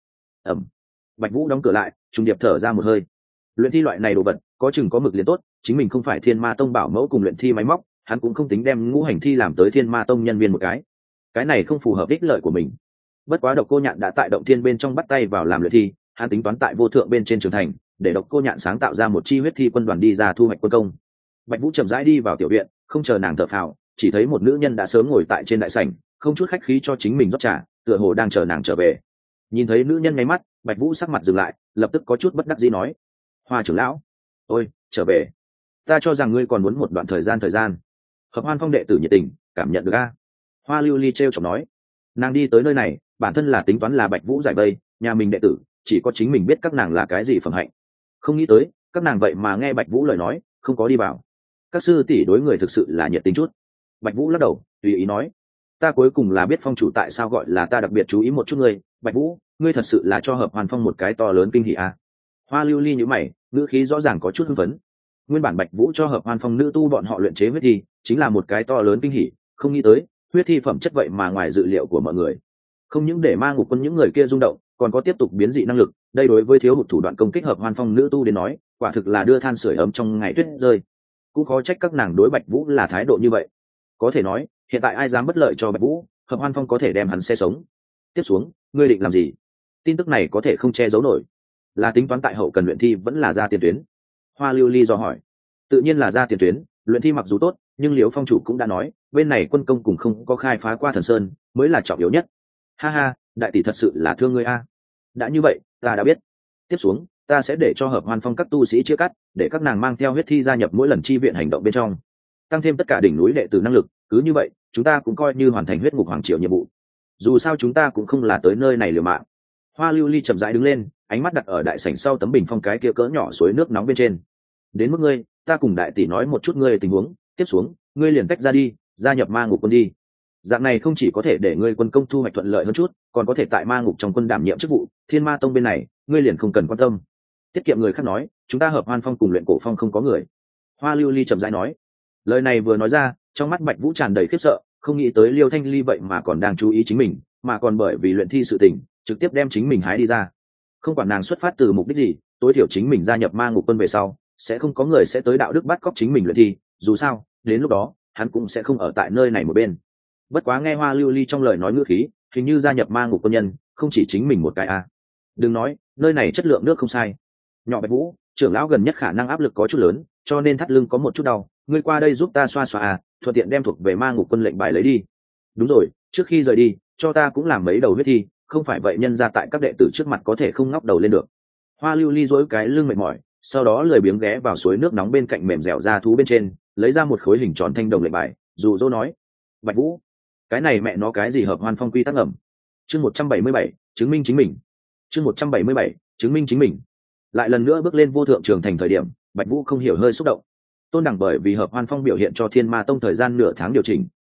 Bạch Vũ đóng cửa lại, trùng điệp thở ra một hơi. Luyện thi loại này đồ vật, có chừng có mực liền tốt, chính mình không phải Thiên Ma tông bảo mẫu cùng luyện thi máy móc, hắn cũng không tính đem ngũ hành thi làm tới Thiên Ma tông nhân viên một cái này không phù hợp ích lợi của mình. Bất quá Độc Cô Nhạn đã tại động thiên bên trong bắt tay vào làm luyện thi, hắn tính toán tại vô thượng bên trên trường thành, để Độc Cô Nhạn sáng tạo ra một chi huyết thi quân đoàn đi ra thu hoạch quân công. Bạch Vũ chậm rãi đi vào tiểu viện, không chờ nàng thở phào, chỉ thấy một nữ nhân đã sớm ngồi tại trên đại sảnh, không chút khách khí cho chính mình rót trà, tựa hồ đang chờ nàng trở về. Nhìn thấy nữ nhân nháy mắt, Bạch Vũ sắc mặt dừng lại, lập tức có chút bất đắc dĩ nói: Hoa trưởng lão, ôi, trở về. Ta cho rằng ngươi còn muốn một đoạn thời gian. Hợp Hoan Phong đệ tử nhiệt tình, cảm nhận được a. Hoa Lưu Ly trêu chọc nói. Nàng đi tới nơi này, bản thân là tính toán là Bạch Vũ giải vây, nhà mình đệ tử, chỉ có chính mình biết các nàng là cái gì phẩm hạnh. Không nghĩ tới, các nàng vậy mà nghe Bạch Vũ lời nói, không có đi vào. Các sư tỷ đối người thực sự là nhiệt tình chút. Bạch Vũ lắc đầu, tùy ý nói: Ta cuối cùng là biết phong chủ tại sao gọi là ta đặc biệt chú ý một chút ngươi, Bạch Vũ, ngươi thật sự là cho Hợp Hoan Phong một cái to lớn kinh hỉ a. Hoa Lưu Ly nhíu mày, ngữ khí rõ ràng có chút hưng phấn. Nguyên bản Bạch Vũ cho Hợp Hoan Phong nữ tu bọn họ luyện chế huyết thi, chính là một cái to lớn kinh hỉ, không nghĩ tới, huyết thi phẩm chất vậy mà ngoài dự liệu của mọi người. Không những để Ma Ngục Quân những người kia rung động, còn có tiếp tục biến dị năng lực, đây đối với thiếu hụt thủ đoạn công kích Hợp Hoan Phong nữ tu đến nói, quả thực là đưa than sưởi ấm trong ngày tuyết rơi. Cũng khó trách các nàng đối Bạch Vũ là thái độ như vậy. Có thể nói, hiện tại ai dám bất lợi cho Bạch Vũ, Hợp Hoan Phong có thể đem hắn xe sống. Tiếp xuống, ngươi định làm gì? Tin tức này có thể không che giấu nổi. Là tính toán tại hậu cần luyện thi vẫn là ra tiền tuyến? Hoa Lưu Ly dò hỏi. Tự nhiên là ra tiền tuyến, luyện thi mặc dù tốt, nhưng Liễu Phong chủ cũng đã nói, bên này quân công cùng không có khai phá qua Thần Sơn, mới là trọng yếu nhất. Ha ha, đại tỷ thật sự là thương ngươi a. Đã như vậy, ta đã biết. Tiếp xuống, ta sẽ để cho Hợp Hoan Phong các tu sĩ chia cắt, để các nàng mang theo huyết thi gia nhập mỗi lần chi viện hành động bên trong, tăng thêm tất cả đỉnh núi đệ tử năng lực, cứ như vậy, chúng ta cũng coi như hoàn thành huyết ngục hoàng triều nhiệm vụ. Dù sao chúng ta cũng không là tới nơi này liều mạng. Hoa Lưu Ly chậm rãi đứng lên, ánh mắt đặt ở đại sảnh sau tấm bình phong cái kia cỡ nhỏ suối nước nóng bên trên. Đến mức ngươi, ta cùng đại tỷ nói một chút ngươi tình huống, tiếp xuống, ngươi liền tách ra đi, gia nhập Ma Ngục Quân đi. Dạng này không chỉ có thể để ngươi quân công thu hoạch thuận lợi hơn chút, còn có thể tại Ma Ngục trong quân đảm nhiệm chức vụ. Thiên Ma Tông bên này, ngươi liền không cần quan tâm. Tiết kiệm người khác nói, chúng ta Hợp Hoan Phong cùng Luyện Cổ Phong không có người. Hoa Lưu Ly chậm rãi nói. Lời này vừa nói ra, trong mắt Bạch Vũ tràn đầy khiếp sợ, không nghĩ tới Liêu Thanh Ly vậy mà còn đang chú ý chính mình, mà còn bởi vì luyện thi sự tình, trực tiếp đem chính mình hái đi ra. Không quản nàng xuất phát từ mục đích gì, tối thiểu chính mình gia nhập Ma Ngục Quân về sau, sẽ không có người sẽ tới đạo đức bắt cóc chính mình luyện thi, dù sao, đến lúc đó, hắn cũng sẽ không ở tại nơi này một bên. Bất quá nghe Hoa Lưu Ly trong lời nói ngữ khí, hình như gia nhập Ma Ngục Quân nhân, không chỉ chính mình một cái a. Đừng nói, nơi này chất lượng nước không sai. Nhỏ Bạch Vũ, trưởng lão gần nhất khả năng áp lực có chút lớn, cho nên thắt lưng có một chút đau, ngươi qua đây giúp ta xoa xoa à, thuận tiện đem thuộc về Ma Ngục Quân lệnh bài lấy đi. Đúng rồi, trước khi rời đi, cho ta cũng làm mấy đầu huyết thi, không phải vậy nhân ra tại các đệ tử trước mặt có thể không ngóc đầu lên được. Hoa Lưu Ly dối cái lưng mệt mỏi, sau đó lười biếng ghé vào suối nước nóng bên cạnh mềm dẻo ra thú bên trên, lấy ra một khối hình tròn thanh đồng lệnh bài, dụ dỗ nói: Bạch Vũ, cái này mẹ nó cái gì Hợp Hoan Phong quy tắc ẩm. Chương 177, chứng minh chính mình. Chương 177, chứng minh chính mình. Lại lần nữa bước lên vô thượng trường thành thời điểm, Bạch Vũ không hiểu hơi xúc động. Tôn Đằng bởi vì Hợp Hoan Phong biểu hiện cho Thiên Ma Tông thời gian nửa tháng điều chỉnh,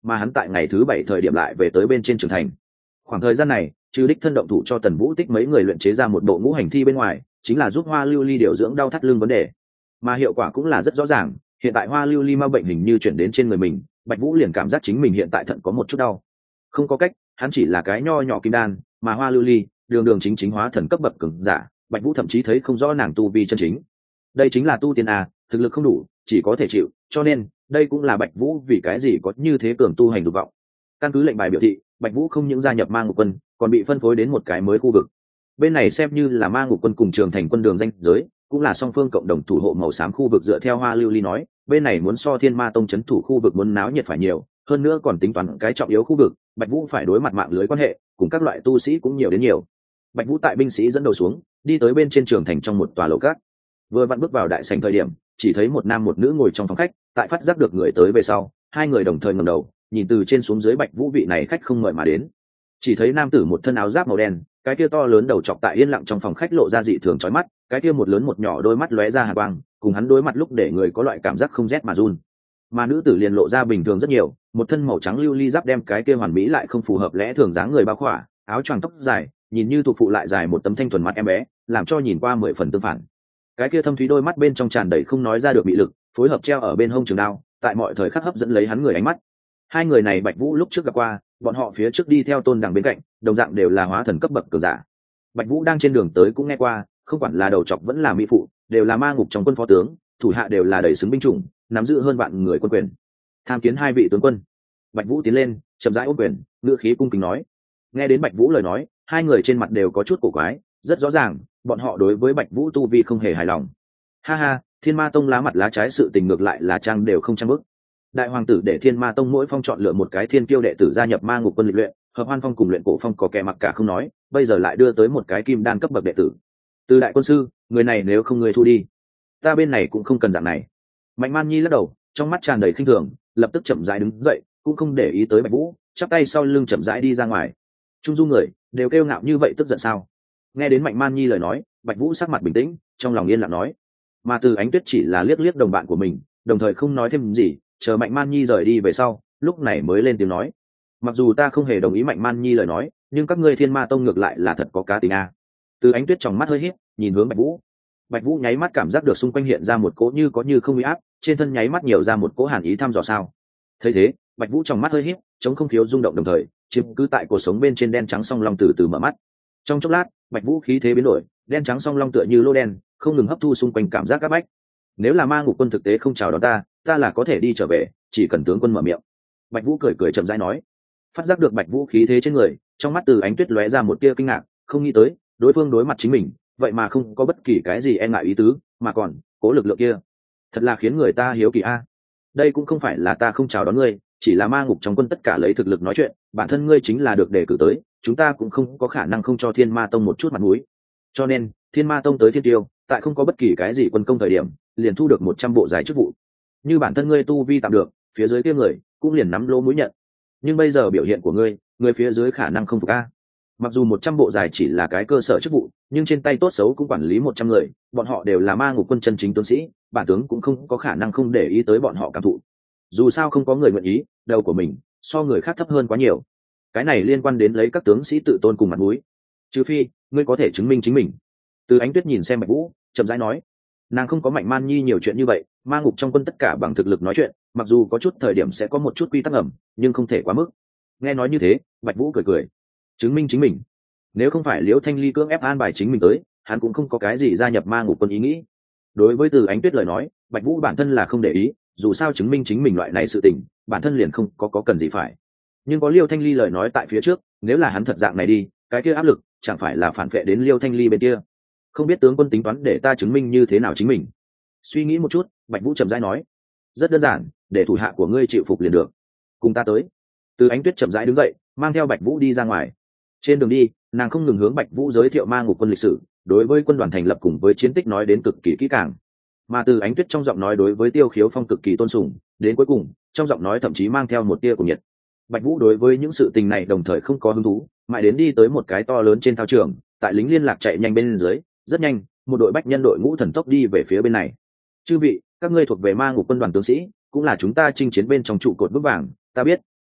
mà hắn tại ngày thứ 7 thời điểm lại về tới bên trên trường thành. Khoảng thời gian này trừ đích thân động thủ cho Tần Vũ Tích mấy người luyện chế ra một bộ ngũ hành thi bên ngoài, chính là giúp Hoa Lưu Ly điều dưỡng đau thắt lưng vấn đề, mà hiệu quả cũng là rất rõ ràng. Hiện tại Hoa Lưu Ly ma bệnh hình như chuyển đến trên người mình, Bạch Vũ liền cảm giác chính mình hiện tại thận có một chút đau. Không có cách, hắn chỉ là cái nho nhỏ kim đan, mà Hoa Lưu Ly đường đường chính chính hóa thần cấp bậc cường giả, Bạch Vũ thậm chí thấy không rõ nàng tu vi chân chính. Đây chính là tu tiên à, thực lực không đủ, chỉ có thể chịu, cho nên đây cũng là Bạch Vũ vì cái gì có như thế cường tu hành dục vọng. Căn cứ lệnh bài biểu thị, Bạch Vũ không những gia nhập Ma Ngục Quân, còn bị phân phối đến một cái mới khu vực. Bên này xem như là Ma Ngục Quân cùng Trường Thành Quân đường ranh giới, cũng là song phương cộng đồng thủ hộ màu xám khu vực. Dựa theo Hoa Lưu Ly nói, bên này muốn so Thiên Ma Tông trấn thủ khu vực muốn náo nhiệt phải nhiều, hơn nữa còn tính toán cái trọng yếu khu vực, Bạch Vũ phải đối mặt mạng lưới quan hệ, cùng các loại tu sĩ cũng nhiều đến nhiều. Bạch Vũ tại binh sĩ dẫn đầu xuống, đi tới bên trên trường thành trong một tòa lầu cát. Vừa vặn bước vào đại sảnh thời điểm, chỉ thấy một nam một nữ ngồi trong phòng khách, tại phát giác được người tới về sau, hai người đồng thời ngẩng đầu, nhìn từ trên xuống dưới Bạch Vũ vị này khách không mời mà đến. Chỉ thấy nam tử một thân áo giáp màu đen, cái kia to lớn đầu trọc tại yên lặng trong phòng khách lộ ra dị thường chói mắt, cái kia một lớn một nhỏ đôi mắt lóe ra hàn quang, cùng hắn đối mặt lúc để người có loại cảm giác không rét mà run. Mà nữ tử liền lộ ra bình thường rất nhiều, một thân màu trắng lưu ly giáp đem cái kia hoàn mỹ lại không phù hợp lẽ thường dáng người bao khỏa, áo choàng tóc dài, nhìn như thuộc phụ lại dài một tấm thanh thuần mặt em bé, làm cho nhìn qua 10 phần tương phản. Cái kia thâm thúy đôi mắt bên trong tràn đầy không nói ra được mị lực, phối hợp treo ở bên hông trường đao, tại mọi thời khắc hấp dẫn lấy hắn người ánh mắt. Hai người này Bạch Vũ lúc trước gặp qua, bọn họ phía trước đi theo Tôn Đằng bên cạnh, đồng dạng đều là hóa thần cấp bậc cường giả. Bạch Vũ đang trên đường tới cũng nghe qua, không quản là đầu trọc vẫn là mỹ phụ, đều là ma ngục trong quân phó tướng, thủ hạ đều là đầy xứng binh chủng, nắm giữ hơn vạn người quân quyền. Tham kiến hai vị tướng quân. Bạch Vũ tiến lên, chậm rãi ôm quyền, ngữ khí cung kính nói. Nghe đến Bạch Vũ lời nói, hai người trên mặt đều có chút cổ quái, rất rõ ràng, bọn họ đối với Bạch Vũ tu vi không hề hài lòng. Ha ha, Thiên Ma Tông lá mặt lá trái sự tình ngược lại là trang đều không trang bức. Đại hoàng tử để Thiên Ma Tông mỗi phong chọn lựa một cái thiên kiêu đệ tử gia nhập ma ngục quân lịch luyện, hợp hoan phong cùng luyện cổ phong có kẻ mặc cả không nói, bây giờ lại đưa tới một cái kim đan cấp bậc đệ tử. Từ đại quân sư, người này nếu không người thu đi, ta bên này cũng không cần dạng này. Mạnh Man Nhi lắc đầu, trong mắt tràn đầy khinh thường, lập tức chậm rãi đứng dậy, cũng không để ý tới Bạch Vũ, chắp tay sau lưng chậm rãi đi ra ngoài. Trung du người đều kêu ngạo như vậy tức giận sao? Nghe đến Mạnh Man Nhi lời nói, Bạch Vũ sắc mặt bình tĩnh, trong lòng yên lặng nói. Mà Từ Ánh Tuyết chỉ là liếc liếc đồng bạn của mình, đồng thời không nói thêm gì, chờ Mạnh Man Nhi rời đi về sau, lúc này mới lên tiếng nói. Mặc dù ta không hề đồng ý Mạnh Man Nhi lời nói, nhưng các ngươi Thiên Ma Tông ngược lại là thật có cá tính a. Từ Ánh Tuyết trong mắt hơi híp, nhìn hướng Bạch Vũ. Bạch Vũ nháy mắt cảm giác được xung quanh hiện ra một cỗ như có như không uy áp, trên thân nháy mắt nhiều ra một cỗ hàn ý thăm dò sao. Thấy thế, Bạch Vũ trong mắt hơi híp, chống không khiếu rung động đồng thời, chiếm cứ tại cổ sống bên trên đen trắng song long từ từ mở mắt. Trong chốc lát, Bạch Vũ khí thế biến đổi, đen trắng song long tựa như lô đen, không ngừng hấp thu xung quanh cảm giác áp bách. Nếu là ma ngục quân thực tế không chào đón ta, ta là có thể đi trở về, chỉ cần tướng quân mở miệng. Bạch Vũ cười cười chậm rãi nói. Phát giác được Bạch Vũ khí thế trên người, trong mắt Từ Ánh Tuyết lóe ra một tia kinh ngạc, không nghĩ tới, đối phương đối mặt chính mình, vậy mà không có bất kỳ cái gì e ngại ý tứ, mà còn cố lực lượng kia, thật là khiến người ta hiếu kỳ a. Đây cũng không phải là ta không chào đón ngươi, chỉ là ma ngục trong quân tất cả lấy thực lực nói chuyện, bản thân ngươi chính là được đề cử tới, chúng ta cũng không có khả năng không cho Thiên Ma Tông một chút mặt mũi. Cho nên, Thiên Ma Tông tới Thiên Tiêu, tại không có bất kỳ cái gì quân công thời điểm, liền thu được 100 bộ giải chức vụ. Như bản thân ngươi tu vi tạm được, phía dưới kia người cũng liền nắm lỗ mũi nhận. Nhưng bây giờ biểu hiện của ngươi, người phía dưới khả năng không phục a. Mặc dù 100 bộ giải chỉ là cái cơ sở chức vụ, nhưng trên tay tốt xấu cũng quản lý 100 người, bọn họ đều là ma ngục quân chân chính tướng sĩ, bản tướng cũng không có khả năng không để ý tới bọn họ cảm thụ. Dù sao không có người nguyện ý, đầu của mình so người khác thấp hơn quá nhiều. Cái này liên quan đến lấy các tướng sĩ tự tôn cùng mặt mũi. Trừ phi, ngươi có thể chứng minh chính mình. Từ Ánh Tuyết nhìn xem Bạch Vũ, chậm rãi nói, nàng không có Mạnh Man Nhi nhiều chuyện như vậy, ma ngục trong quân tất cả bằng thực lực nói chuyện, mặc dù có chút thời điểm sẽ có một chút quy tắc ẩm, nhưng không thể quá mức. Nghe nói như thế, Bạch Vũ cười cười. Chứng minh chính mình? Nếu không phải Liễu Thanh Ly cưỡng ép an bài chính mình tới, hắn cũng không có cái gì gia nhập ma ngục quân ý nghĩ. Đối với Từ Ánh Tuyết lời nói, Bạch Vũ bản thân là không để ý, dù sao chứng minh chính mình loại này sự tình, bản thân liền không có cần gì phải. Nhưng có Liêu Thanh Ly lời nói tại phía trước, nếu là hắn thật dạng này đi, cái kia áp lực chẳng phải là phản vệ đến Liêu Thanh Ly bên kia. Không biết tướng quân tính toán để ta chứng minh như thế nào chính mình. Suy nghĩ một chút, Bạch Vũ chậm rãi nói, rất đơn giản, để thủ hạ của ngươi chịu phục liền được. Cùng ta tới. Từ Ánh Tuyết chậm rãi đứng dậy, mang theo Bạch Vũ đi ra ngoài. Trên đường đi, nàng không ngừng hướng Bạch Vũ giới thiệu ma ngục quân lịch sử, đối với quân đoàn thành lập cùng với chiến tích nói đến cực kỳ kỹ càng. Mà Từ Ánh Tuyết trong giọng nói đối với Tiêu Khiếu Phong cực kỳ tôn sùng, đến cuối cùng, trong giọng nói thậm chí mang theo một tia của nhiệt. Bạch Vũ đối với những sự tình này đồng thời không có hứng thú, mãi đến đi tới một cái to lớn trên thao trường, tại lính liên lạc chạy nhanh bên dưới, rất nhanh, một đội bách nhân đội ngũ thần tốc đi về phía bên này. Chư vị, các ngươi thuộc về ma ngục quân đoàn tướng sĩ, cũng là chúng ta chinh chiến bên trong trụ cột vững vàng, ta biết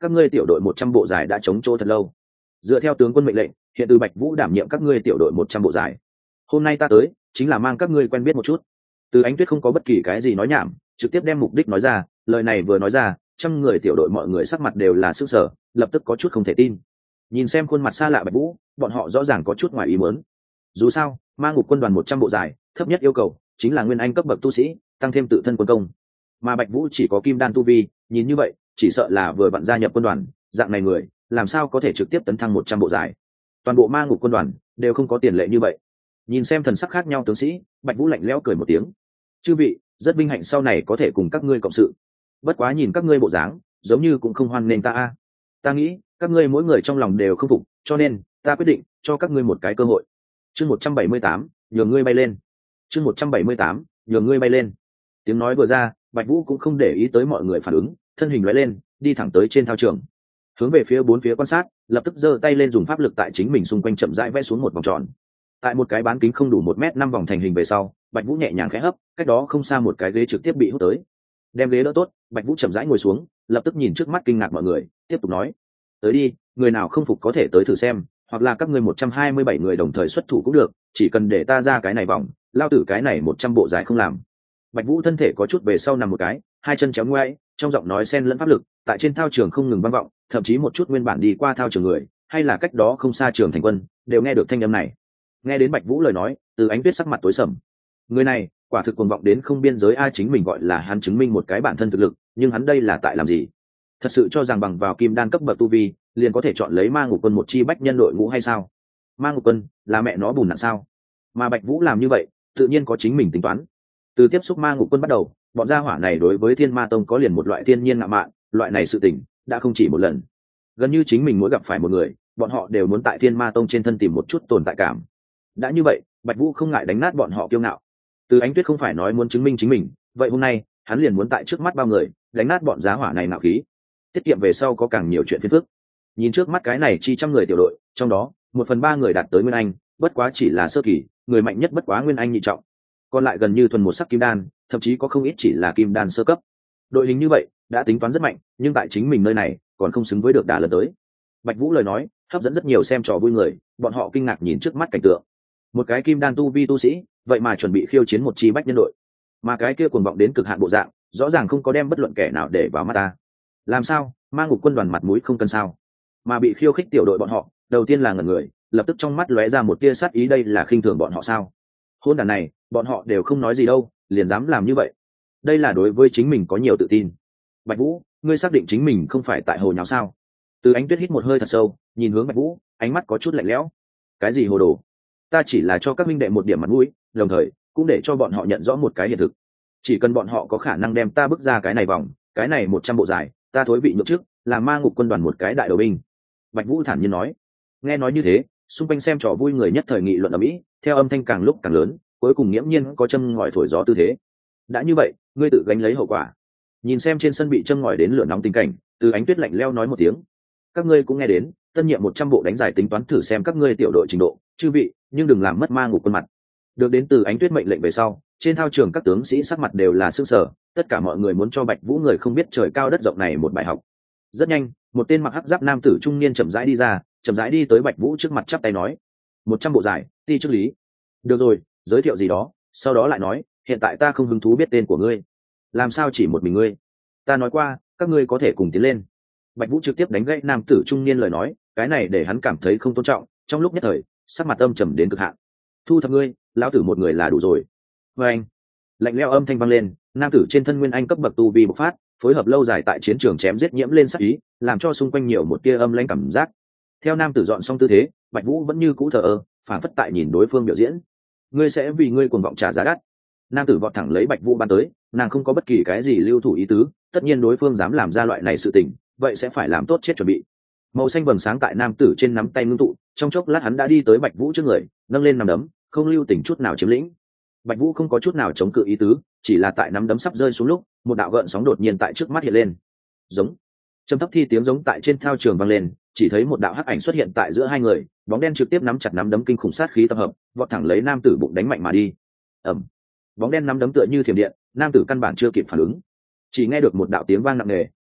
các ngươi tiểu đội 100 bộ giải đã chống chỗ thật lâu. Dựa theo tướng quân mệnh lệnh, hiện từ Bạch Vũ đảm nhiệm các ngươi tiểu đội 100 bộ giải. Hôm nay ta tới chính là mang các ngươi quen biết một chút. Từ Ánh Tuyết không có bất kỳ cái gì nói nhảm, trực tiếp đem mục đích nói ra. Lời này vừa nói ra, trăm người tiểu đội mọi người sắc mặt đều là sửng sở, lập tức có chút không thể tin. Nhìn xem khuôn mặt xa lạ Bạch Vũ, bọn họ rõ ràng có chút ngoài ý muốn. Dù sao, Ma Ngục quân đoàn 100 bộ giải, thấp nhất yêu cầu chính là nguyên anh cấp bậc tu sĩ, tăng thêm tự thân quân công. Mà Bạch Vũ chỉ có kim đan tu vi, nhìn như vậy, chỉ sợ là vừa vặn gia nhập quân đoàn, dạng này người, làm sao có thể trực tiếp tấn thăng 100 bộ giải. Toàn bộ Ma Ngục quân đoàn đều không có tiền lệ như vậy. Nhìn xem thần sắc khác nhau tướng sĩ, Bạch Vũ lạnh lẽo cười một tiếng. Chư vị, rất vinh hạnh sau này có thể cùng các ngươi cộng sự. Bất quá nhìn các ngươi bộ dáng, giống như cũng không hoan nghênh ta a. Ta nghĩ, các ngươi mỗi người trong lòng đều không phục, cho nên ta quyết định cho các ngươi một cái cơ hội. Chương 178, nhường ngươi bay lên. Chương 178, nhường ngươi bay lên. Tiếng nói vừa ra, Bạch Vũ cũng không để ý tới mọi người phản ứng, thân hình lóe lên, đi thẳng tới trên thao trường. Hướng về phía bốn phía quan sát, lập tức giơ tay lên dùng pháp lực tại chính mình xung quanh chậm rãi vẽ xuống một vòng tròn. Tại một cái bán kính không đủ 1m5 vòng thành hình về sau, Bạch Vũ nhẹ nhàng khẽ hấp, cách đó không xa một cái ghế trực tiếp bị hút tới. Đem ghế đỡ tốt, Bạch Vũ chậm rãi ngồi xuống, lập tức nhìn trước mắt kinh ngạc mọi người, tiếp tục nói: "Tới đi, người nào không phục có thể tới thử xem, hoặc là các ngươi 127 người đồng thời xuất thủ cũng được, chỉ cần để ta ra cái này vòng, lao tử cái này 100 bộ giải không làm." Bạch Vũ thân thể có chút về sau nằm một cái, hai chân chéo ngoãi, trong giọng nói xen lẫn pháp lực, tại trên thao trường không ngừng vang vọng, thậm chí một chút nguyên bản đi qua thao trường người, hay là cách đó không xa trường thành quân, đều nghe được thanh âm này. Nghe đến Bạch Vũ lời nói, Từ Ánh Tuyết sắc mặt tối sầm. Người này, quả thực cuồng vọng đến không biên giới, ai chính mình gọi là hắn chứng minh một cái bản thân thực lực, nhưng hắn đây là tại làm gì? Thật sự cho rằng bằng vào kim đan cấp bậc tu vi, liền có thể chọn lấy Ma Ngục quân một chi bách nhân đội ngũ hay sao? Ma Ngục quân là mẹ nó bùn nạn sao? Mà Bạch Vũ làm như vậy, tự nhiên có chính mình tính toán. Từ tiếp xúc Ma Ngục quân bắt đầu, bọn gia hỏa này đối với Thiên Ma tông có liền một loại thiên nhiên ngạo mạn, loại này sự tình đã không chỉ một lần. Gần như chính mình mỗi gặp phải một người, bọn họ đều muốn tại Thiên Ma tông trên thân tìm một chút tồn tại cảm. Đã như vậy, Bạch Vũ không ngại đánh nát bọn họ kiêu ngạo. Từ Ánh Tuyết không phải nói muốn chứng minh chính mình, vậy hôm nay hắn liền muốn tại trước mắt bao người đánh nát bọn giá hỏa này nạo khí, tiết kiệm về sau có càng nhiều chuyện phiền phức. Nhìn trước mắt cái này chi trăm người tiểu đội, trong đó 1/3 người đạt tới nguyên anh, bất quá chỉ là sơ kỳ, người mạnh nhất bất quá nguyên anh nhị trọng, còn lại gần như thuần một sắc kim đan, thậm chí có không ít chỉ là kim đan sơ cấp. Đội hình như vậy đã tính toán rất mạnh, nhưng tại chính mình nơi này còn không xứng với được đả lần tới. Bạch Vũ lời nói hấp dẫn rất nhiều xem trò vui người, bọn họ kinh ngạc nhìn trước mắt cảnh tượng. Một cái kim đan tu vi tu sĩ, vậy mà chuẩn bị khiêu chiến một chi bách nhân đội, mà cái kia cuồng vọng đến cực hạn bộ dạng, rõ ràng không có đem bất luận kẻ nào để vào mắt ta. Làm sao? Ma Ngục quân đoàn mặt mũi không cần sao? Mà bị khiêu khích tiểu đội bọn họ, đầu tiên là ngẩn người, lập tức trong mắt lóe ra một tia sát ý, đây là khinh thường bọn họ sao? Hôn đàn này, bọn họ đều không nói gì đâu, liền dám làm như vậy. Đây là đối với chính mình có nhiều tự tin. Bạch Vũ, ngươi xác định chính mình không phải tại hồ nháo sao? Từ Ánh Tuyết hít một hơi thật sâu, nhìn hướng Bạch Vũ, ánh mắt có chút lạnh lẽo. Cái gì hồ đồ? Ta chỉ là cho các minh đệ một điểm mặt mũi, đồng thời cũng để cho bọn họ nhận rõ một cái hiện thực. Chỉ cần bọn họ có khả năng đem ta bước ra cái này vòng, cái này 100 bộ giải, ta thối vị nhượng trước, là Ma Ngục quân đoàn một cái đại đầu binh. Bạch Vũ thản nhiên nói. Nghe nói như thế, xung quanh xem trò vui người nhất thời nghị luận ầm ĩ, theo âm thanh càng lúc càng lớn, cuối cùng nghiễm nhiên có châm ngòi thổi gió tư thế. Đã như vậy, ngươi tự gánh lấy hậu quả. Nhìn xem trên sân bị châm ngòi đến lửa nóng tình cảnh, Từ Ánh Tuyết lạnh lẽo nói một tiếng. Các ngươi cũng nghe đến, tân nhiệm 100 bộ đánh giải tính toán thử xem các ngươi tiểu đội trình độ, chư vị, nhưng đừng làm mất Ma Ngục quân mặt. Được đến Từ Ánh Tuyết mệnh lệnh về sau, trên thao trường các tướng sĩ sắc mặt đều là sững sờ, tất cả mọi người muốn cho Bạch Vũ người không biết trời cao đất rộng này một bài học. Rất nhanh, một tên mặc hắc giáp nam tử trung niên chậm rãi đi ra, chậm rãi đi tới Bạch Vũ trước mặt chắp tay nói: 100 bộ giải, ti chức lý. Được rồi, giới thiệu gì đó, sau đó lại nói, hiện tại ta không hứng thú biết tên của ngươi. Làm sao chỉ một mình ngươi? Ta nói qua, các ngươi có thể cùng tiến lên. Bạch Vũ trực tiếp đánh gãy nam tử trung niên lời nói, cái này để hắn cảm thấy không tôn trọng, trong lúc nhất thời, sắc mặt âm trầm đến cực hạn. Thu thập ngươi, lão tử một người là đủ rồi. Và anh, lạnh lẽo âm thanh vang lên, nam tử trên thân nguyên anh cấp bậc tu vi bộc phát, phối hợp lâu dài tại chiến trường chém giết nhiễm lên sát ý, làm cho xung quanh nhiều một tia âm lãnh cảm giác. Theo nam tử dọn xong tư thế, Bạch Vũ vẫn như cũ thờ ơ, phản phất tại nhìn đối phương biểu diễn. Ngươi sẽ vì ngươi cuồng vọng trả giá đắt. Nam tử vọt thẳng lấy Bạch Vũ ban tới, nàng không có bất kỳ cái gì lưu thủ ý tứ, tất nhiên đối phương dám làm ra loại này sự tình, vậy sẽ phải làm tốt chết chuẩn bị. Màu xanh vầng sáng tại nam tử trên nắm tay ngưng tụ, trong chốc lát hắn đã đi tới Bạch Vũ trước người, nâng lên nắm đấm, không lưu tình chút nào chiếm lĩnh. Bạch Vũ không có chút nào chống cự ý tứ, chỉ là tại nắm đấm sắp rơi xuống lúc, một đạo gợn sóng đột nhiên tại trước mắt hiện lên. Giống. Trầm thấp thi tiếng giống tại trên thao trường vang lên, chỉ thấy một đạo hắc ảnh xuất hiện tại giữa hai người, bóng đen trực tiếp nắm chặt nắm đấm kinh khủng sát khí tập hợp, vọt thẳng lấy nam tử bụng đánh mạnh mà đi. Ầm. Bóng đen nắm đấm tựa như thiểm điện, nam tử căn bản chưa kịp phản ứng, chỉ nghe được một đạo tiếng vang nặng nề,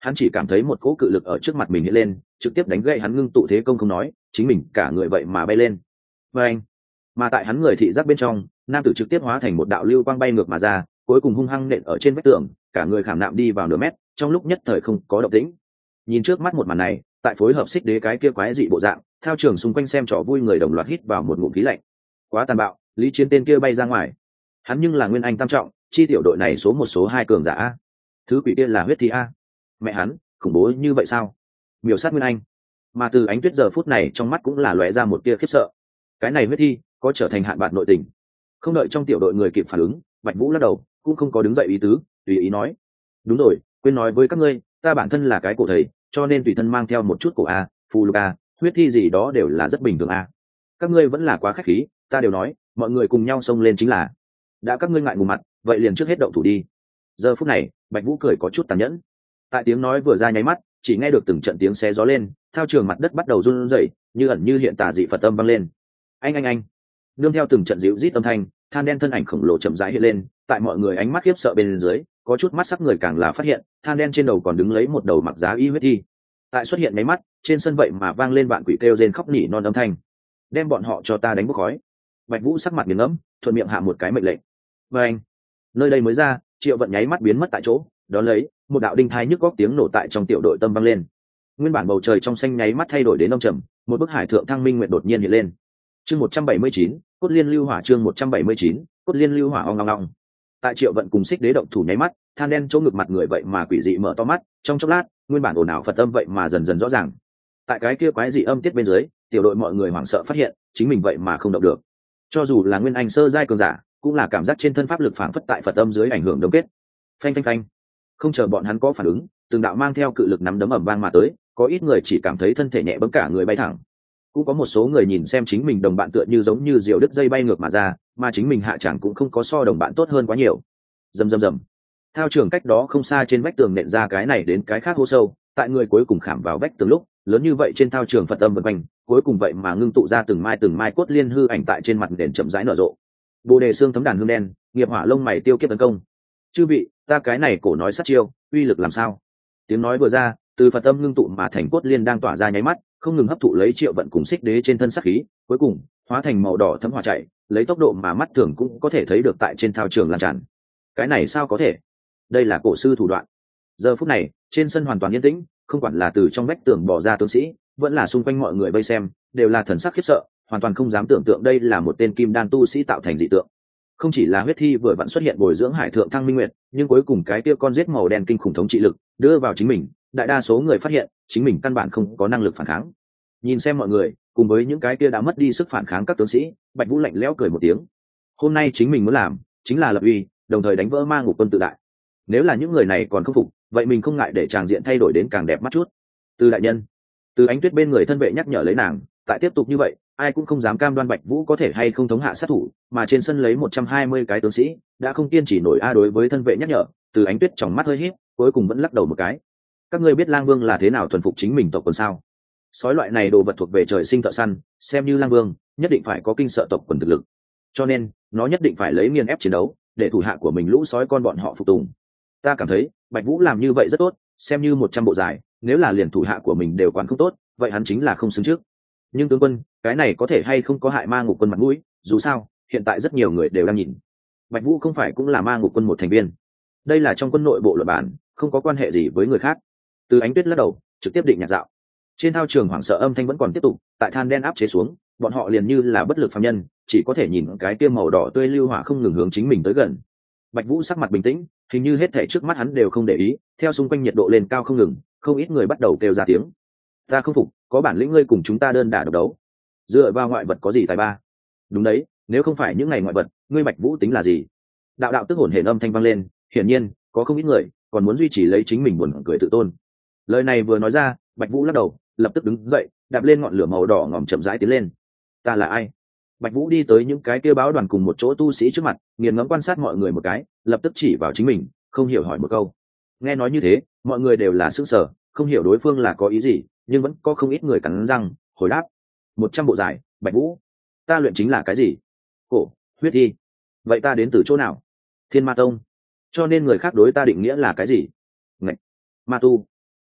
hắn chỉ cảm thấy một cỗ cự lực ở trước mặt mình hiện lên, trực tiếp đánh gậy hắn ngưng tụ thế công không nói, chính mình cả người vậy mà bay lên. Và anh, mà tại hắn người thị giác bên trong, nam tử trực tiếp hóa thành một đạo lưu quang bay ngược mà ra, cuối cùng hung hăng nện ở trên vách tường, cả người khảm nạm đi vào nửa mét, trong lúc nhất thời không có động tĩnh. Nhìn trước mắt một màn này, tại phối hợp xích đế cái kia quái dị bộ dạng, thao trường xung quanh xem trò vui người đồng loạt hít vào một ngụm khí lạnh. Quá tàn bạo, Lý Chiến tên kia bay ra ngoài. Hắn nhưng là nguyên anh tam trọng, chi tiểu đội này số một số hai cường giả a. Thứ quỷ kia là huyết thi a. Mẹ hắn, khủng bố như vậy sao? Miểu sát nguyên anh. Mà từ Ánh Tuyết giờ phút này trong mắt cũng là lóe ra một tia khiếp sợ. Cái này huyết thi có trở thành hạn bạc nội tình. Không đợi trong tiểu đội người kịp phản ứng, Bạch Vũ lắc đầu, cũng không có đứng dậy ý tứ, tùy ý nói: đúng rồi, quên nói với các ngươi, ta bản thân là cái cổ thầy, cho nên tùy thân mang theo một chút cổ a, phù lục a, huyết thi gì đó đều là rất bình thường a. Các ngươi vẫn là quá khách khí, ta đều nói, mọi người cùng nhau xông lên chính là. Đã các ngươi ngại ngùng mặt, vậy liền trước hết động thủ đi. Giờ phút này, Bạch Vũ cười có chút tàn nhẫn. Tại tiếng nói vừa ra nháy mắt, chỉ nghe được từng trận tiếng xé gió lên, thao trường mặt đất bắt đầu run rẩy, như ẩn như hiện tà dị Phật âm vang lên. Anh. Nương theo từng trận dịu rít âm thanh, than đen thân ảnh khổng lồ chậm rãi hiện lên, tại mọi người ánh mắt khiếp sợ bên dưới, có chút mắt sắc người càng là phát hiện, than đen trên đầu còn đứng lấy một đầu mặc giá y huyết thi. Tại xuất hiện mấy mắt, trên sân vậy mà vang lên vạn quỷ kêu rên khóc nỉ non âm thanh. Đem bọn họ cho ta đánh bốc khói. Bạch Vũ sắc mặt nghiền ngẫm, thuận miệng hạ một cái mệnh lệnh. Và anh, nơi đây mới ra, Triệu Vận nháy mắt biến mất tại chỗ, đón lấy, một đạo đinh thai nhức góc tiếng nổ tại trong tiểu đội tâm vang lên. Nguyên bản bầu trời trong xanh nháy mắt thay đổi đến âm trầm, một bức hải thượng thăng minh nguyệt đột nhiên hiện lên. Chương 179, cốt liên lưu hỏa chương 179, cốt liên lưu hỏa ong ong ong. Tại Triệu Vận cùng Xích Đế động thủ nháy mắt, than đen chỗ ngực mặt người vậy mà quỷ dị mở to mắt, trong chốc lát, nguyên bản ồn ào Phật âm vậy mà dần dần rõ ràng. Tại cái kia quái dị âm tiết bên dưới, tiểu đội mọi người hoảng sợ phát hiện, chính mình vậy mà không động được. Cho dù là nguyên anh sơ giai cường giả, cũng là cảm giác trên thân pháp lực phảng phất tại Phật âm dưới ảnh hưởng đông kết. Phanh. Không chờ bọn hắn có phản ứng, từng đạo mang theo cự lực nắm đấm ầm vang mà tới, có ít người chỉ cảm thấy thân thể nhẹ bẫm cả người bay thẳng. Cũng có một số người nhìn xem chính mình đồng bạn tựa như giống như diều đứt dây bay ngược mà ra, mà chính mình hạ chẳng cũng không có so đồng bạn tốt hơn quá nhiều. Rầm. Thao trường cách đó không xa trên vách tường nện ra cái này đến cái khác hô sâu, tại người cuối cùng khảm vào vách tường lúc, lớn như vậy trên thao trường Phật âm vần quanh, cuối cùng vậy mà ngưng tụ ra từng mai cốt liên hư ảnh tại trên mặt nền chậm rãi nở rộ. Bồ đề xương thấm đàn hương đen, nghiệp hỏa lông mày tiêu kiếp tấn công. Chư vị, ta cái này cổ nói sát chiêu, uy lực làm sao? Tiếng nói vừa ra, từ Phật âm ngưng tụ mà thành cốt liên đang tỏa ra nháy mắt, không ngừng hấp thụ lấy Triệu Vận cùng Xích Đế trên thân sát khí, cuối cùng hóa thành màu đỏ thấm hỏa chạy, lấy tốc độ mà mắt thường cũng có thể thấy được tại trên thao trường lan tràn. Cái này sao có thể? Đây là cổ sư thủ đoạn. Giờ phút này, trên sân hoàn toàn yên tĩnh, không quản là từ trong vách tường bỏ ra tướng sĩ, vẫn là xung quanh mọi người vây xem, đều là thần sắc khiếp sợ, hoàn toàn không dám tưởng tượng đây là một tên kim đan tu sĩ tạo thành dị tượng. Không chỉ là huyết thi vừa vặn xuất hiện bồi dưỡng hải thượng thăng minh nguyệt, nhưng cuối cùng cái kia con giết màu đen kinh khủng thống trị lực đưa vào chính mình, đại đa số người phát hiện chính mình căn bản không có năng lực phản kháng. Nhìn xem mọi người, cùng với những cái kia đã mất đi sức phản kháng các tướng sĩ, Bạch Vũ lạnh lẽo cười một tiếng. Hôm nay chính mình muốn làm, chính là lập uy, đồng thời đánh vỡ ma ngục quân tự đại. Nếu là những người này còn không phục, vậy mình không ngại để tràng diện thay đổi đến càng đẹp mắt chút. Từ đại nhân, từ Ánh Tuyết bên người thân vệ nhắc nhở lấy nàng, tại tiếp tục như vậy, ai cũng không dám cam đoan Bạch Vũ có thể hay không thống hạ sát thủ, mà trên sân lấy 120 cái tướng sĩ, đã không kiên trì nổi a. Đối với thân vệ nhắc nhở, từ Ánh Tuyết trong mắt hơi híp, cuối cùng vẫn lắc đầu một cái. Các ngươi biết Lang Vương là thế nào thuần phục chính mình tộc quần sao? Sói loại này đồ vật thuộc về trời sinh thợ săn, xem như Lang Vương, nhất định phải có kinh sợ tộc quần thực lực. Cho nên, nó nhất định phải lấy nghiền ép chiến đấu, để thủ hạ của mình lũ sói con bọn họ phục tùng. Ta cảm thấy, Bạch Vũ làm như vậy rất tốt, xem như 100 bộ dài, nếu là liền thủ hạ của mình đều quản không tốt, vậy hắn chính là không xứng trước. Nhưng tướng quân, cái này có thể hay không có hại ma ngục quân mặt mũi, dù sao, hiện tại rất nhiều người đều đang nhìn. Bạch Vũ không phải cũng là ma ngục quân một thành viên. Đây là trong quân nội bộ luật bản, không có quan hệ gì với người khác. Từ Ánh Tuyết lắc đầu, trực tiếp định nhạc dạo. Trên thao trường hoảng sợ âm thanh vẫn còn tiếp tục, tại than đen áp chế xuống, bọn họ liền như là bất lực phàm nhân, chỉ có thể nhìn cái kia màu đỏ tươi lưu hỏa không ngừng hướng chính mình tới gần. Bạch Vũ sắc mặt bình tĩnh, hình như hết thảy trước mắt hắn đều không để ý, theo xung quanh nhiệt độ lên cao không ngừng, không ít người bắt đầu kêu ra tiếng. Ta không phục, có bản lĩnh ngươi cùng chúng ta đơn đả độc đấu. Dựa vào ngoại vật có gì tài ba? Đúng đấy, nếu không phải những ngày ngoại vật, ngươi Bạch Vũ tính là gì? Đạo tức hồn hển âm thanh vang lên, hiển nhiên, có không ít người còn muốn duy trì lấy chính mình buồn cười tự tôn. Lời này vừa nói ra, Bạch Vũ lắc đầu, lập tức đứng dậy, đạp lên ngọn lửa màu đỏ ngòm chậm rãi tiến lên. Ta là ai? Bạch Vũ đi tới những cái kia báo đoàn cùng một chỗ tu sĩ trước mặt, nghiền ngẫm quan sát mọi người một cái, lập tức chỉ vào chính mình, không hiểu hỏi một câu. Nghe nói như thế, mọi người đều là sững sờ, không hiểu đối phương là có ý gì, nhưng vẫn có không ít người cắn răng hồi đáp. 100 bộ dài, Bạch Vũ. Ta luyện chính là cái gì? Cổ, huyết thi. Vậy ta đến từ chỗ nào? Thiên Ma Tông. Cho nên người khác đối ta định nghĩa là cái gì? Ngạch, ma tu.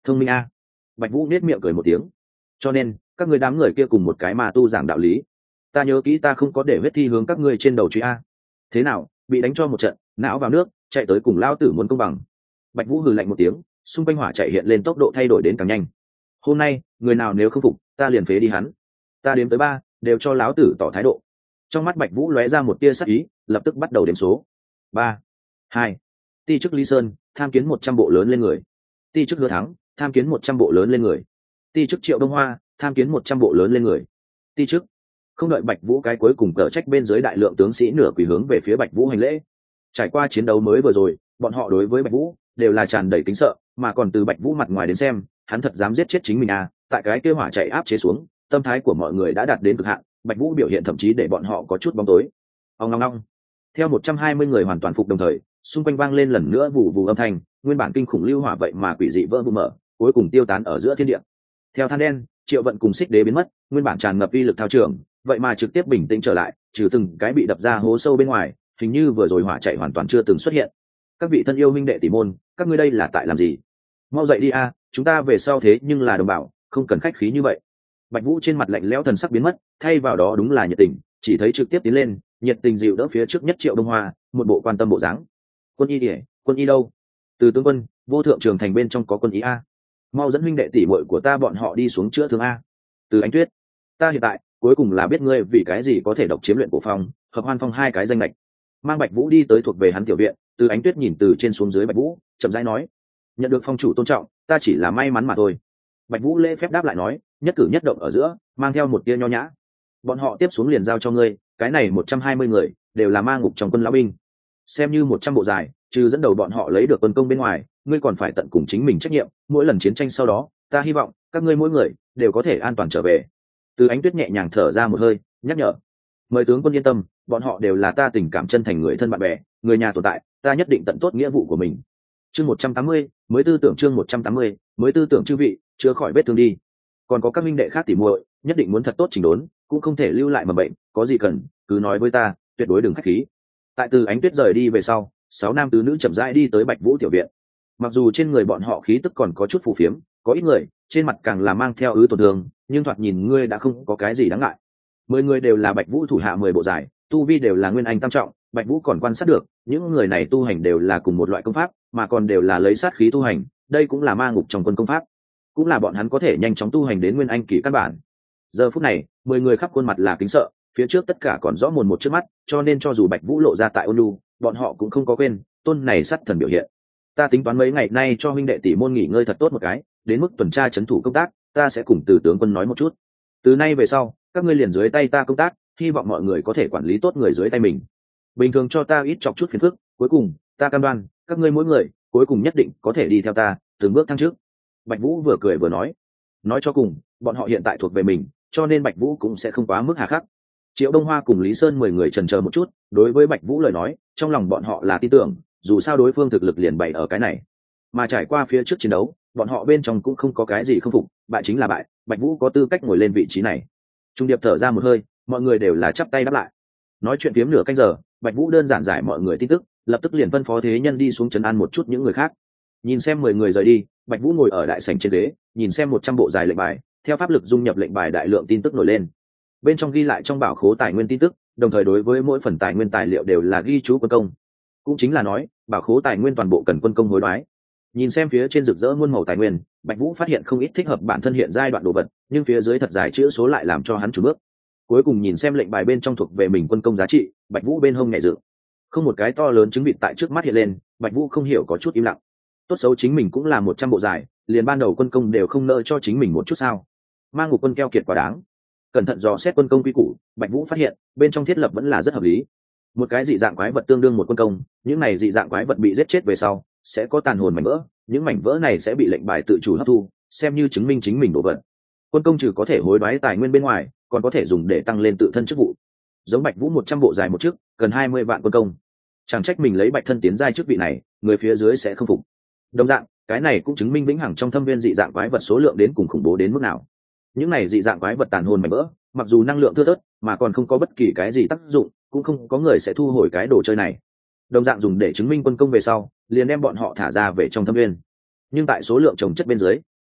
Thông minh a. Bạch Vũ nết miệng cười một tiếng. Cho nên các ngươi đám người kia cùng một cái ma tu giảng đạo lý, ta nhớ kỹ ta không có để huyết thi hướng các ngươi trên đầu truy a. Thế nào, bị đánh cho một trận, não vào nước, chạy tới cùng lao tử muốn công bằng. Bạch Vũ hừ lạnh một tiếng, xung quanh hỏa chạy hiện lên tốc độ thay đổi đến càng nhanh. Hôm nay người nào nếu không phục, ta liền phế đi hắn. Ta đếm tới 3, đều cho lão tử tỏ thái độ. Trong mắt Bạch Vũ lóe ra một tia sắc ý, lập tức bắt đầu đếm số. 3, 2. Ti chức Lý Sơn, tham kiến 100 bộ lớn lên người. Ti chức Hứa Thắng, tham kiến 100 bộ lớn lên người. Ti chức Triệu Đông Hoa, tham kiến 100 bộ lớn lên người. Ti chức. Không đợi Bạch Vũ cái cuối cùng cờ trách bên dưới đại lượng tướng sĩ nửa quỳ hướng về phía Bạch Vũ hành lễ. Trải qua chiến đấu mới vừa rồi, bọn họ đối với Bạch Vũ đều là tràn đầy kính sợ, mà còn từ Bạch Vũ mặt ngoài đến xem, hắn thật dám giết chết chính mình à? Tại cái kia hỏa chạy áp chế xuống, tâm thái của mọi người đã đạt đến cực hạn, Bạch Vũ biểu hiện thậm chí để bọn họ có chút bóng tối. Ong ong ong. Theo 120 người hoàn toàn phục đồng thời, xung quanh vang lên lần nữa vụ vụ âm thanh, nguyên bản kinh khủng lưu hỏa vậy mà quỷ dị vỡ vụ mở, cuối cùng tiêu tán ở giữa thiên địa. Theo than đen, Triệu Vận cùng Xích Đế biến mất, nguyên bản tràn ngập uy lực thao trường, vậy mà trực tiếp bình tĩnh trở lại, trừ từng cái bị đập ra hố sâu bên ngoài, hình như vừa rồi hỏa chạy hoàn toàn chưa từng xuất hiện. Các vị thân yêu huynh đệ tỷ môn, các ngươi đây là tại làm gì? Mau dậy đi a, chúng ta về sau thế nhưng là đồng bào, không cần khách khí như vậy. Bạch Vũ trên mặt lạnh lẽo thần sắc biến mất, thay vào đó đúng là nhiệt tình, chỉ thấy trực tiếp tiến lên, nhiệt tình dịu đỡ phía trước nhất Triệu Đông Hoa, một bộ quan tâm bộ dáng. Quân y điệp, quân y đâu? Từ tướng quân, vô thượng trường thành bên trong có quân y a. Mau dẫn huynh đệ tỷ muội của ta bọn họ đi xuống chữa thương a. Từ Ánh Tuyết, ta hiện tại cuối cùng là biết ngươi vì cái gì có thể độc chiếm luyện cổ phong, hợp hoan phong 2 cái danh lệch. Mang Bạch Vũ đi tới thuộc về hắn tiểu viện, Từ Ánh Tuyết nhìn từ trên xuống dưới Bạch Vũ, chậm rãi nói: nhận được phong chủ tôn trọng, ta chỉ là may mắn mà thôi. Bạch Vũ lễ phép đáp lại nói, nhất cử nhất động ở giữa mang theo một tia nho nhã. Bọn họ tiếp xuống liền giao cho ngươi, cái này 120 người đều là ma ngục trong quân lão binh, xem như 100 bộ dài, trừ dẫn đầu bọn họ lấy được quân công bên ngoài, ngươi còn phải tận cùng chính mình trách nhiệm, mỗi lần chiến tranh sau đó, ta hy vọng các ngươi mỗi người đều có thể an toàn trở về. Từ Ánh Tuyết nhẹ nhàng thở ra một hơi, nhắc nhở: mời tướng quân yên tâm, bọn họ đều là ta tình cảm chân thành người thân bạn bè, người nhà tồn tại, ta nhất định tận tốt nghĩa vụ của mình. Chương 180, mới tư tưởng chương 180, mới tư tưởng chư vị, chữa khỏi vết thương đi. Còn có các minh đệ khác tỉ muội, nhất định muốn thật tốt chỉnh đốn, cũng không thể lưu lại mầm bệnh, có gì cần, cứ nói với ta, tuyệt đối đừng khách khí. Tại Từ Ánh Tuyết rời đi về sau, 6 nam tứ nữ chậm rãi đi tới Bạch Vũ tiểu viện. Mặc dù trên người bọn họ khí tức còn có chút phù phiếm, có ít người trên mặt càng là mang theo ứ tổn thương, nhưng thoạt nhìn ngươi đã không có cái gì đáng ngại. 10 người đều là Bạch Vũ thủ hạ 10 bộ giải, tu vi đều là nguyên anh tam trọng, Bạch Vũ còn quan sát được, những người này tu hành đều là cùng một loại công pháp, mà còn đều là lấy sát khí tu hành, đây cũng là ma ngục trong quân công pháp, cũng là bọn hắn có thể nhanh chóng tu hành đến nguyên anh kỳ căn bản. Giờ phút này, 10 người khắp khuôn mặt là kính sợ, phía trước tất cả còn rõ mồn một trước mắt, cho nên cho dù Bạch Vũ lộ ra tại ôn nhu, bọn họ cũng không có quên tôn này sát thần biểu hiện. Ta tính toán mấy ngày nay cho huynh đệ tỷ môn nghỉ ngơi thật tốt một cái, đến mức tuần tra chấn thủ công tác, ta sẽ cùng Từ tướng quân nói một chút. Từ nay về sau, các ngươi liền dưới tay ta công tác, hy vọng mọi người có thể quản lý tốt người dưới tay mình. Bình thường cho ta ít chọc chút phiền phức, cuối cùng, ta cam đoan, các ngươi mỗi người, cuối cùng nhất định có thể đi theo ta, từng bước thăng trước. Bạch Vũ vừa cười vừa nói cho cùng, bọn họ hiện tại thuộc về mình, cho nên Bạch Vũ cũng sẽ không quá mức hà khắc. Triệu Đông Hoa cùng Lý Sơn 10 người chần chờ một chút, đối với Bạch Vũ lời nói, trong lòng bọn họ là tin tưởng, dù sao đối phương thực lực liền bày ở cái này. Mà trải qua phía trước chiến đấu, bọn họ bên trong cũng không có cái gì không phục, bại chính là bại, Bạch Vũ có tư cách ngồi lên vị trí này. Trung điệp thở ra một hơi, mọi người đều là chắp tay đáp lại. Nói chuyện phiếm nửa canh giờ, Bạch Vũ đơn giản giải mọi người tin tức, lập tức liền phân phó thế nhân đi xuống trấn an một chút những người khác. Nhìn xem 10 người rời đi, Bạch Vũ ngồi ở đại sảnh trên ghế, nhìn xem 100 bộ dài lệnh bài, theo pháp lực dung nhập lệnh bài đại lượng tin tức nổi lên. Bên trong ghi lại trong bảo khố tài nguyên tin tức, đồng thời đối với mỗi phần tài nguyên tài liệu đều là ghi chú quân công. Cũng chính là nói, bảo khố tài nguyên toàn bộ cần quân công hối đoái. Nhìn xem phía trên rực rỡ muôn màu tài nguyên, Bạch Vũ phát hiện không ít thích hợp bản thân hiện giai đoạn đồ vật, nhưng phía dưới thật dài chữ số lại làm cho hắn chùn bước. Cuối cùng nhìn xem lệnh bài bên trong thuộc về mình quân công giá trị, Bạch Vũ bên hông nhẹ dự. Không một cái to lớn chứng vịt tại trước mắt hiện lên, Bạch Vũ không hiểu có chút im lặng. Tốt xấu chính mình cũng là 100 bộ dài, liền ban đầu quân công đều không nợ cho chính mình một chút sao? Mang ngục quân keo kiệt quá đáng. Cẩn thận dò xét quân công quy củ, Bạch Vũ phát hiện bên trong thiết lập vẫn là rất hợp lý. Một cái dị dạng quái vật tương đương một quân công, những này dị dạng quái vật bị giết chết về sau sẽ có tàn hồn mảnh vỡ, những mảnh vỡ này sẽ bị lệnh bài tự chủ hấp thu, xem như chứng minh chính mình đồ vật. Quân công trừ có thể hối đoái tài nguyên bên ngoài, còn có thể dùng để tăng lên tự thân chức vụ. Giống Bạch Vũ 100 bộ dài một chức, cần 20 vạn quân công. Chẳng trách mình lấy Bạch thân tiến giai chức vị này, người phía dưới sẽ không phục. Đồng dạng, cái này cũng chứng minh vĩnh hằng trong thâm viên dị dạng quái vật số lượng đến cùng khủng bố đến mức nào. Những này dị dạng quái vật tàn hồn mảnh vỡ, mặc dù năng lượng thưa thớt, mà còn không có bất kỳ cái gì tác dụng, cũng không có người sẽ thu hồi cái đồ chơi này. Đồng dạng dùng để chứng minh quân công về sau, liền đem bọn họ thả ra về trong thâm viên. Nhưng tại số lượng chồng chất bên dưới,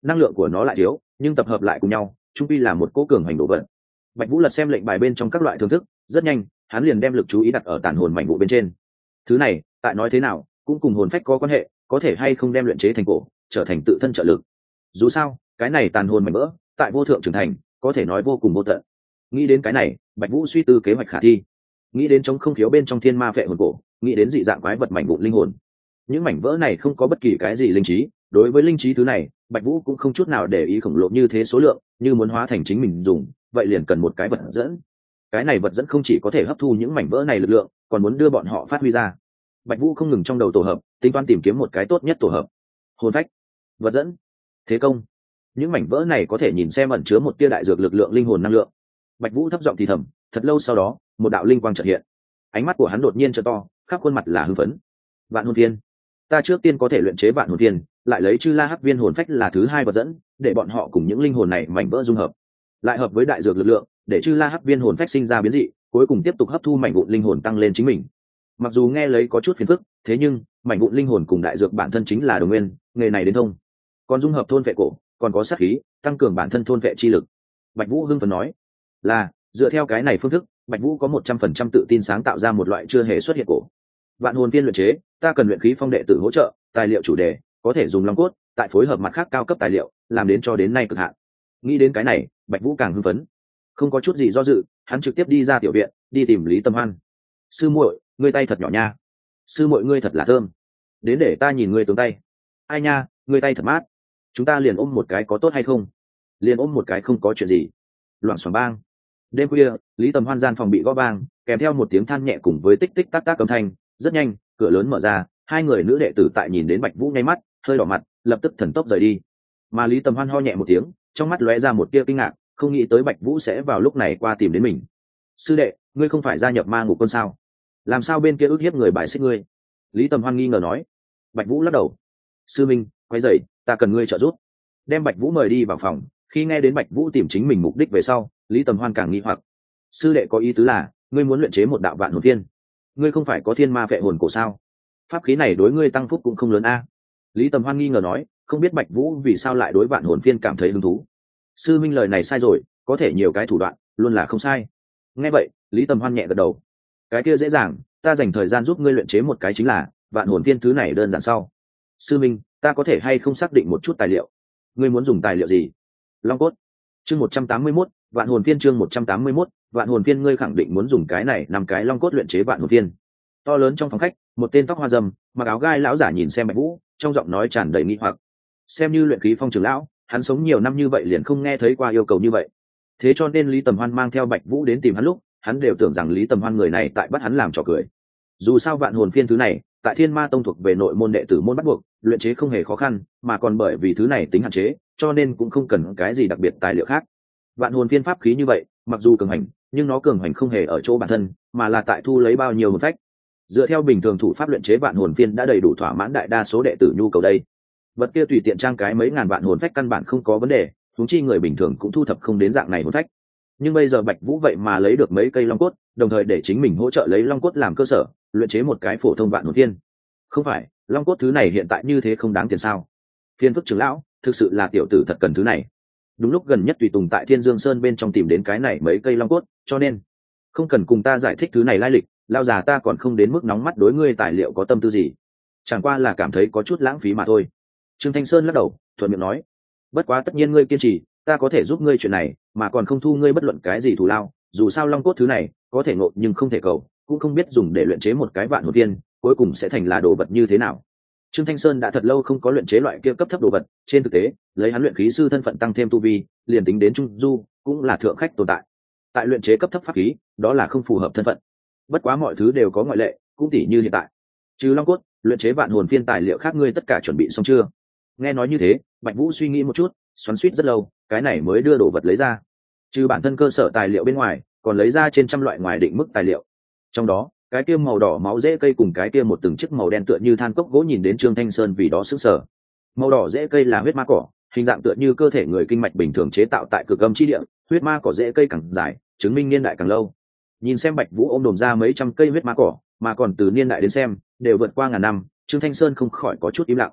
năng lượng của nó lại thiếu, nhưng tập hợp lại cùng nhau trung quy là một cỗ cường hành đồ vật. Bạch Vũ lật xem lệnh bài bên trong các loại thưởng thức, rất nhanh hắn liền đem lực chú ý đặt ở tàn hồn mảnh vụ bên trên. Thứ này tại nói thế nào cũng cùng hồn phách có quan hệ, có thể hay không đem luyện chế thành cổ trở thành tự thân trợ lực. Dù sao cái này tàn hồn mảnh vỡ tại vô thượng trưởng thành có thể nói vô cùng vô tận. Nghĩ đến cái này, Bạch Vũ suy tư kế hoạch khả thi. Nghĩ đến chống không khiếu bên trong thiên ma phệ hồn cổ, nghĩ đến dị dạng quái vật mảnh vụn linh hồn. Những mảnh vỡ này không có bất kỳ cái gì linh trí, đối với linh trí thứ này Bạch Vũ cũng không chút nào để ý khổng lồ như thế số lượng, như muốn hóa thành chính mình dùng vậy liền cần một cái vật dẫn. Cái này vật dẫn không chỉ có thể hấp thu những mảnh vỡ này lực lượng, còn muốn đưa bọn họ phát huy ra. Bạch Vũ không ngừng trong đầu tổ hợp, tính toán tìm kiếm một cái tốt nhất tổ hợp. Hồn phách, vật dẫn, thế công. Những mảnh vỡ này có thể nhìn xem ẩn chứa một tia đại dược lực lượng linh hồn năng lượng. Bạch Vũ thấp giọng thì thầm, thật lâu sau đó một đạo linh quang chợt hiện. Ánh mắt của hắn đột nhiên trợ to, khắp khuôn mặt là hưng phấn. Vạn hồn viên, ta trước tiên có thể luyện chế vạn hồn viên, lại lấy chư la hắc viên hồn phách là thứ hai vật dẫn, để bọn họ cùng những linh hồn này mảnh vỡ dung hợp, lại hợp với đại dược lực lượng, để chư la hắc viên hồn phách sinh ra biến dị, cuối cùng tiếp tục hấp thu mảnh vụn linh hồn tăng lên chính mình. Mặc dù nghe lấy có chút phiền phức, thế nhưng mảnh vụn linh hồn cùng đại dược bản thân chính là đồng nguyên, nghề này đến thông. Còn dung hợp thôn vệ cổ, còn có sát khí, tăng cường bản thân thôn vệ chi lực. Bạch Vũ hưng phấn nói, là dựa theo cái này phương thức, Bạch Vũ có 100% tự tin sáng tạo ra một loại chưa hề xuất hiện cổ. Vạn hồn viên luyện chế, ta cần luyện khí phong đệ tử hỗ trợ, tài liệu chủ đề có thể dùng long cốt, tại phối hợp mặt khác cao cấp tài liệu, làm đến cho đến nay cực hạn. Nghĩ đến cái này, Bạch Vũ càng hưng phấn. Không có chút gì do dự, hắn trực tiếp đi ra tiểu viện, đi tìm Lý Tâm Hoan. Sư muội, ngươi tay thật nhỏ nha. Sư muội ngươi thật là thơm. Đến để ta nhìn ngươi tướng tay. Ai nha, ngươi tay thật mát. Chúng ta liền ôm một cái có tốt hay không? Liền ôm một cái không có chuyện gì. Loảng xoảng bang. Đêm khuya, Lý Tầm Hoan gian phòng bị gõ vang, kèm theo một tiếng than nhẹ cùng với tích tích tắc tắc âm thanh. Rất nhanh, cửa lớn mở ra, hai người nữ đệ tử tại nhìn đến Bạch Vũ nháy mắt, hơi đỏ mặt, lập tức thần tốc rời đi. Mà Lý Tầm Hoan ho nhẹ một tiếng, trong mắt lóe ra một tia kinh ngạc, không nghĩ tới Bạch Vũ sẽ vào lúc này qua tìm đến mình. Sư đệ, ngươi không phải gia nhập ma ngục quân sao? Làm sao bên kia ức hiếp người bài xích ngươi? Lý Tầm Hoan nghi ngờ nói. Bạch Vũ lắc đầu. Sư minh, quay dậy, ta cần ngươi trợ giúp. Đem Bạch Vũ mời đi vào phòng, khi nghe đến Bạch Vũ tìm chính mình mục đích về sau, Lý Tầm Hoan càng nghi hoặc. Sư đệ có ý tứ là, ngươi muốn luyện chế một đạo vạn hồn viên? Ngươi không phải có thiên ma phệ hồn cổ sao? Pháp khí này đối ngươi tăng phúc cũng không lớn a. Lý Tầm Hoan nghi ngờ nói, không biết Bạch Vũ vì sao lại đối vạn hồn viên cảm thấy hứng thú. Sư minh lời này sai rồi, có thể nhiều cái thủ đoạn, luôn là không sai. Nghe vậy, Lý Tầm Hoan nhẹ gật đầu. Cái kia dễ dàng, ta dành thời gian giúp ngươi luyện chế một cái chính là vạn hồn viên, thứ này đơn giản sau. Sư minh, ta có thể hay không xác định một chút tài liệu? Ngươi muốn dùng tài liệu gì? Long cốt. Chương 181, vạn hồn viên. Chương 181, vạn hồn viên. Ngươi khẳng định muốn dùng cái này năm cái long cốt luyện chế vạn hồn viên? To lớn trong phòng khách, một tên tóc hoa râm, mặc áo gai lão giả nhìn xem Bạch Vũ, trong giọng nói tràn đầy nghi hoặc. Xem như luyện khí phong trưởng lão, hắn sống nhiều năm như vậy liền không nghe thấy qua yêu cầu như vậy. Thế cho nên Lý Tầm Hoan mang theo Bạch Vũ đến tìm hắn lúc, hắn đều tưởng rằng Lý Tầm Hoan người này tại bắt hắn làm trò cười. Dù sao vạn hồn phiên thứ này, tại Thiên Ma Tông thuộc về nội môn đệ tử môn bắt buộc, luyện chế không hề khó khăn, mà còn bởi vì thứ này tính hạn chế, cho nên cũng không cần cái gì đặc biệt tài liệu khác. Vạn hồn phiên pháp khí như vậy, mặc dù cường hành, nhưng nó cường hành không hề ở chỗ bản thân, mà là tại thu lấy bao nhiêu hồn phách. Dựa theo bình thường thủ pháp luyện chế vạn hồn phiên đã đầy đủ thỏa mãn đại đa số đệ tử nhu cầu đây. Vật kia tùy tiện trang cái mấy ngàn vạn hồn phách căn bản không có vấn đề, huống chi người bình thường cũng thu thập không đến dạng này hồn phách. Nhưng bây giờ Bạch Vũ vậy mà lấy được mấy cây long cốt, đồng thời để chính mình hỗ trợ lấy long cốt làm cơ sở, luyện chế một cái phổ thông vạn hồn phiên. Không phải, long cốt thứ này hiện tại như thế không đáng tiền sao? Phiên phức trưởng lão, thực sự là tiểu tử thật cần thứ này. Đúng lúc gần nhất tùy tùng tại Thiên Dương Sơn bên trong tìm đến cái này mấy cây long cốt, cho nên không cần cùng ta giải thích thứ này lai lịch, lao già ta còn không đến mức nóng mắt đối ngươi tài liệu có tâm tư gì, chẳng qua là cảm thấy có chút lãng phí mà thôi. Trương Thanh Sơn lắc đầu, thuận miệng nói, bất quá tất nhiên ngươi kiên trì, ta có thể giúp ngươi chuyện này, mà còn không thu ngươi bất luận cái gì thù lao, dù sao long cốt thứ này có thể ngộ nhưng không thể cầu, cũng không biết dùng để luyện chế một cái vạn hồn viên cuối cùng sẽ thành là đồ vật như thế nào. Trương Thanh Sơn đã thật lâu không có luyện chế loại kia cấp thấp đồ vật, trên thực tế lấy hắn luyện khí sư thân phận tăng thêm tu vi, liền tính đến trung du cũng là thượng khách tồn tại. Tại luyện chế cấp thấp pháp khí, đó là không phù hợp thân phận. Bất quá mọi thứ đều có ngoại lệ, cũng tỉ như hiện tại, trừ long cốt, luyện chế vạn hồn phiên tài liệu khác ngươi tất cả chuẩn bị xong chưa? Nghe nói như thế, Bạch Vũ suy nghĩ một chút, xoắn xuýt rất lâu, cái này mới đưa đồ vật lấy ra. Trừ bản thân cơ sở tài liệu bên ngoài, còn lấy ra trên trăm loại ngoài định mức tài liệu. Trong đó, cái kia màu đỏ máu rễ cây cùng cái kia một từng chiếc màu đen tựa như than cốc gỗ nhìn đến Trương Thanh Sơn vì đó sững sờ. Màu đỏ rễ cây là huyết ma cỏ, hình dạng tựa như cơ thể người kinh mạch bình thường chế tạo tại cực âm chi địa, huyết ma cỏ rễ cây càng dài, chứng minh niên đại càng lâu. Nhìn xem Bạch Vũ ôm đồm ra mấy trăm cây huyết ma cỏ, mà còn từ niên đại đến xem, đều vượt qua ngàn năm, Trương Thanh Sơn không khỏi có chút im lặng.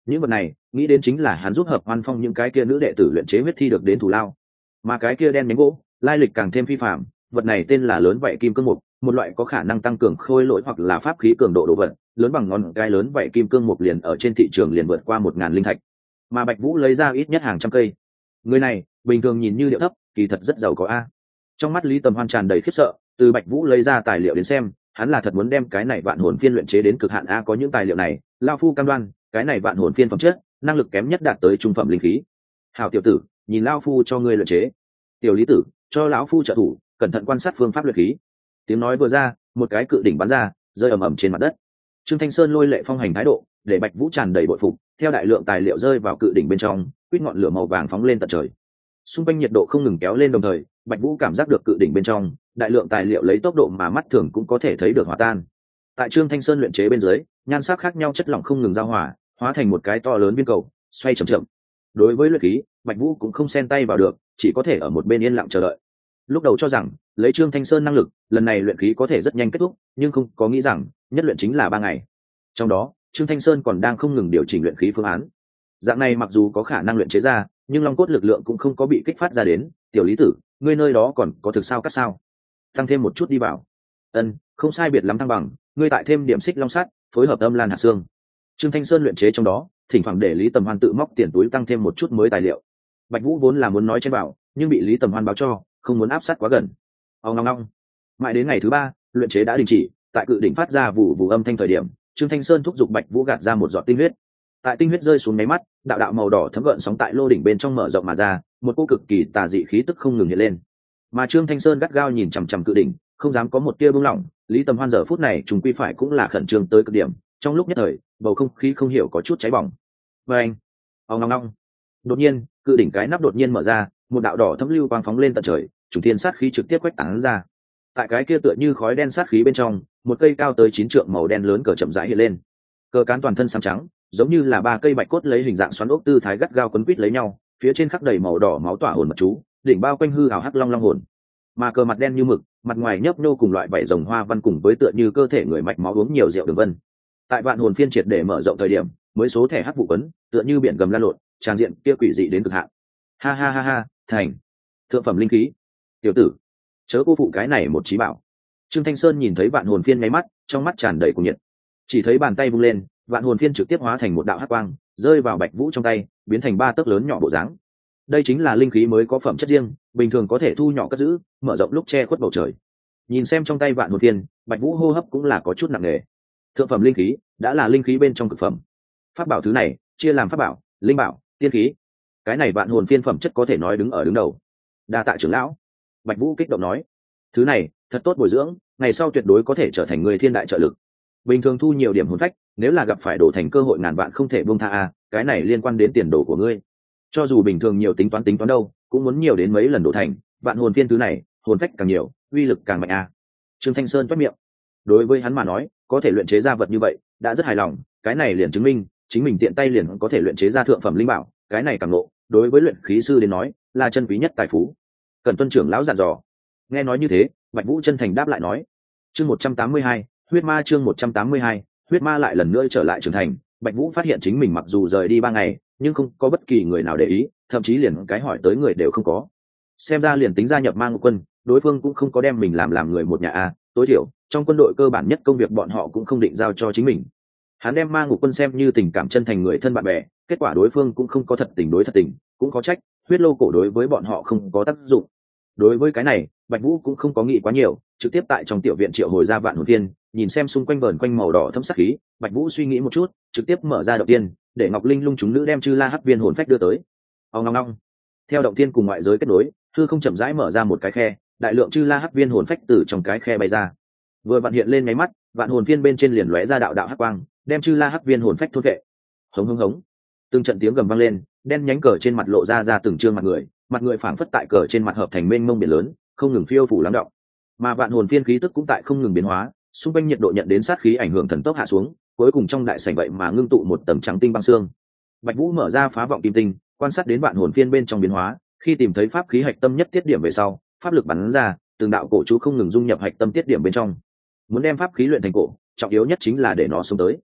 những vật này nghĩ đến chính là hắn giúp Hợp Hoan Phong những cái kia nữ đệ tử luyện chế huyết thi được đến thù lao. Mà cái kia đen nhánh gỗ lai lịch càng thêm phi phạm, vật này tên là lớn vậy kim cương mục, một loại có khả năng tăng cường khôi lỗi hoặc là pháp khí cường độ đồ vật, lớn bằng ngón cái lớn vậy kim cương mục liền ở trên thị trường liền vượt qua 1000 linh thạch, mà Bạch Vũ lấy ra ít nhất hàng trăm cây. Người này bình thường nhìn như điệu thấp, kỳ thật rất giàu có a. Trong mắt Lý Tầm Hoan tràn đầy khiếp sợ, từ Bạch Vũ lấy ra tài liệu đến xem, hắn là thật muốn đem cái này vạn hồn phiên luyện chế đến cực hạn a. Có những tài liệu này, lão phu cam đoan cái này vạn hồn phiên phẩm chất, năng lực kém nhất đạt tới trung phẩm linh khí. Hảo tiểu tử, nhìn lão phu cho ngươi luyện chế. Tiểu Lý tử, cho lão phu trợ thủ, cẩn thận quan sát phương pháp luyện khí. Tiếng nói vừa ra, một cái cự đỉnh bắn ra, rơi ầm ầm trên mặt đất. Trương Thanh Sơn lôi lệ phong hành thái độ, để Bạch Vũ tràn đầy bội phục, theo đại lượng tài liệu rơi vào cự đỉnh bên trong, quýt ngọn lửa màu vàng phóng lên tận trời. Xung quanh nhiệt độ không ngừng kéo lên, đồng thời Bạch Vũ cảm giác được cự đỉnh bên trong đại lượng tài liệu lấy tốc độ mà mắt thường cũng có thể thấy được hòa tan. Tại Trương Thanh Sơn luyện chế bên dưới, nhan sắc khác nhau chất lỏng không ngừng giao hòa, hóa thành một cái to lớn viên cầu, xoay chậm chậm. Đối với luyện khí, Bạch Vũ cũng không xen tay vào được, chỉ có thể ở một bên yên lặng chờ đợi. Lúc đầu cho rằng lấy Trương Thanh Sơn năng lực, lần này luyện khí có thể rất nhanh kết thúc, nhưng không có nghĩ rằng nhất luyện chính là 3 ngày. Trong đó, Trương Thanh Sơn còn đang không ngừng điều chỉnh luyện khí phương án. Dạng này mặc dù có khả năng luyện chế ra, nhưng long cốt lực lượng cũng không có bị kích phát ra đến. Tiểu Lý tử, ngươi nơi đó còn có thực sao cắt sao? Tăng thêm một chút đi vào. Ân, không sai biệt lắm thăng bằng, ngươi tại thêm điểm xích long sắt, phối hợp âm lan hạt xương. Trương Thanh Sơn luyện chế trong đó, thỉnh thoảng để Lý Tầm Hoan tự móc tiền túi tăng thêm một chút mới tài liệu. Bạch Vũ vốn là muốn nói trên bảo, nhưng bị Lý Tầm Hoan báo cho, không muốn áp sát quá gần. Ong ong ong. Mãi đến ngày thứ 3, luyện chế đã đình chỉ, tại cự đỉnh phát ra vụ vụ âm thanh thời điểm, Trương Thanh Sơn thúc giục Bạch Vũ gạt ra một giọt tinh huyết. Tại tinh huyết rơi xuống mấy mắt, đạo đạo màu đỏ thấm gợn sóng tại lô đỉnh bên trong mở rộng mà ra, một cô cực kỳ tà dị khí tức không ngừng hiện lên. Mà Trương Thanh Sơn gắt gao nhìn chằm chằm cự đỉnh, không dám có một tia buông lỏng. Lý Tầm Hoan giờ phút này trùng quy phải cũng là khẩn trương tới cực điểm, trong lúc nhất thời, bầu không khí không hiểu có chút cháy bỏng. Và anh, ong ong ong. Đột nhiên, cự đỉnh cái nắp đột nhiên mở ra, một đạo đỏ thấm lưu quang phóng lên tận trời, chủ thiên sát khí trực tiếp quét tán ra. Tại cái kia tựa như khói đen sát khí bên trong, một cây cao tới 9 trượng màu đen lớn cờ chậm rãi hiện lên. Cờ cán toàn thân xám trắng, giống như là 3 cây bạch cốt lấy hình dạng xoắn ốc tư thái gắt gao quấn quít lấy nhau, phía trên khắc đầy màu đỏ máu tỏa hồn mật chú, đỉnh bao quanh hư ảo hắc long long hồn. Mà cờ mặt đen như mực, mặt ngoài nhấp nhô cùng loại vảy rồng hoa văn cùng với tựa như cơ thể người mạch máu uống nhiều rượu đường vân. Tại vạn hồn phiên triệt để mở rộng thời điểm, mới số thẻ hắc vụ quấn, tựa như biển gầm lan lộn, tràng diện kia quỷ dị đến cực hạn. Ha ha ha ha, thành thượng phẩm linh khí. Tiểu tử, chớ cô phụ cái này một chí bảo. Trương Thanh Sơn nhìn thấy vạn hồn phiên nháy mắt, trong mắt tràn đầy cuồng nhiệt. Chỉ thấy bàn tay vung lên, vạn hồn phiên trực tiếp hóa thành một đạo hắc quang, rơi vào Bạch Vũ trong tay, biến thành 3 tấc lớn nhỏ bộ dáng. Đây chính là linh khí mới có phẩm chất riêng, bình thường có thể thu nhỏ cất giữ, mở rộng lúc che khuất bầu trời. Nhìn xem trong tay vạn hồn phiên, Bạch Vũ hô hấp cũng là có chút nặng nề. Thượng phẩm linh khí đã là linh khí bên trong cực phẩm. Pháp bảo thứ này chia làm pháp bảo, linh bảo, tiên khí. Cái này vạn hồn phiên phẩm chất có thể nói đứng ở đứng đầu. Đa tạ trưởng lão. Bạch Vũ kích động nói, thứ này thật tốt bồi dưỡng, ngày sau tuyệt đối có thể trở thành người thiên đại trợ lực. Bình thường thu nhiều điểm hồn phách, nếu là gặp phải đổ thành cơ hội ngàn vạn không thể buông tha a, cái này liên quan đến tiền đồ của ngươi. Cho dù bình thường nhiều tính toán đâu, cũng muốn nhiều đến mấy lần đổ thành, vạn hồn phiên thứ này, hồn phách càng nhiều, uy lực càng mạnh a. Trương Thanh Sơn toét miệng. Đối với hắn mà nói, có thể luyện chế ra vật như vậy, đã rất hài lòng, cái này liền chứng minh, chính mình tiện tay liền có thể luyện chế ra thượng phẩm linh bảo, cái này càng ngộ, đối với luyện khí sư đến nói, là chân quý nhất tài phú. Cần tuân trưởng lão dặn dò. Nghe nói như thế, Bạch Vũ chân thành đáp lại nói. Chương 182, huyết ma. Chương 182, huyết ma lại lần nữa trở lại trưởng thành. Bạch Vũ phát hiện chính mình mặc dù rời đi 3 ngày, nhưng không có bất kỳ người nào để ý, thậm chí liền cái hỏi tới người đều không có. Xem ra liền tính gia nhập Ma Ngục Quân, đối phương cũng không có đem mình làm người một nhà a, tối thiểu trong quân đội cơ bản nhất công việc bọn họ cũng không định giao cho chính mình. Hắn đem Ma Ngục Quân xem như tình cảm chân thành người thân bạn bè, kết quả đối phương cũng không có thật tình đối thật tình, cũng có trách, huyết lô cổ đối với bọn họ không có tác dụng. Đối với cái này, Bạch Vũ cũng không có nghĩ quá nhiều, trực tiếp tại trong tiểu viện triệu hồi ra vạn hồn tiên, nhìn xem xung quanh vờn quanh màu đỏ thâm sắc khí, Bạch Vũ suy nghĩ một chút, trực tiếp mở ra động tiên, để Ngọc Linh Lung chúng nữ đem Chư La Hắc Viên hồn phách đưa tới. Ong ong ong. Theo động tiên cùng ngoại giới kết nối, hư không chậm rãi mở ra một cái khe, đại lượng Chư La Hắc Viên hồn phách từ trong cái khe bay ra. Vừa vặn hiện lên mấy mắt, vạn hồn phiên bên trên liền lóe ra đạo đạo hắc quang, đem Chư La Hắc Viên hồn phách thôn vệ. Hống hống hống. Từng trận tiếng gầm vang lên, đen nhánh cờ trên mặt lộ ra từng trương mặt người phảng phất tại cờ trên mặt hợp thành mênh mông biển lớn, không ngừng phiêu phủ lắng động. Mà vạn hồn phiên khí tức cũng tại không ngừng biến hóa, xung quanh nhiệt độ nhận đến sát khí ảnh hưởng thần tốc hạ xuống, cuối cùng trong đại sảnh vậy mà ngưng tụ một tầng trắng tinh băng xương. Bạch Vũ mở ra phá vọng kim tinh, quan sát đến vạn hồn phiên bên trong biến hóa, khi tìm thấy pháp khí hạch tâm nhất tiết điểm về sau, pháp lực bắn ra, từng đạo cổ chú không ngừng dung nhập hạch tâm tiết điểm bên trong. Muốn đem pháp khí luyện thành cổ, trọng yếu nhất chính là để nó xuống tới.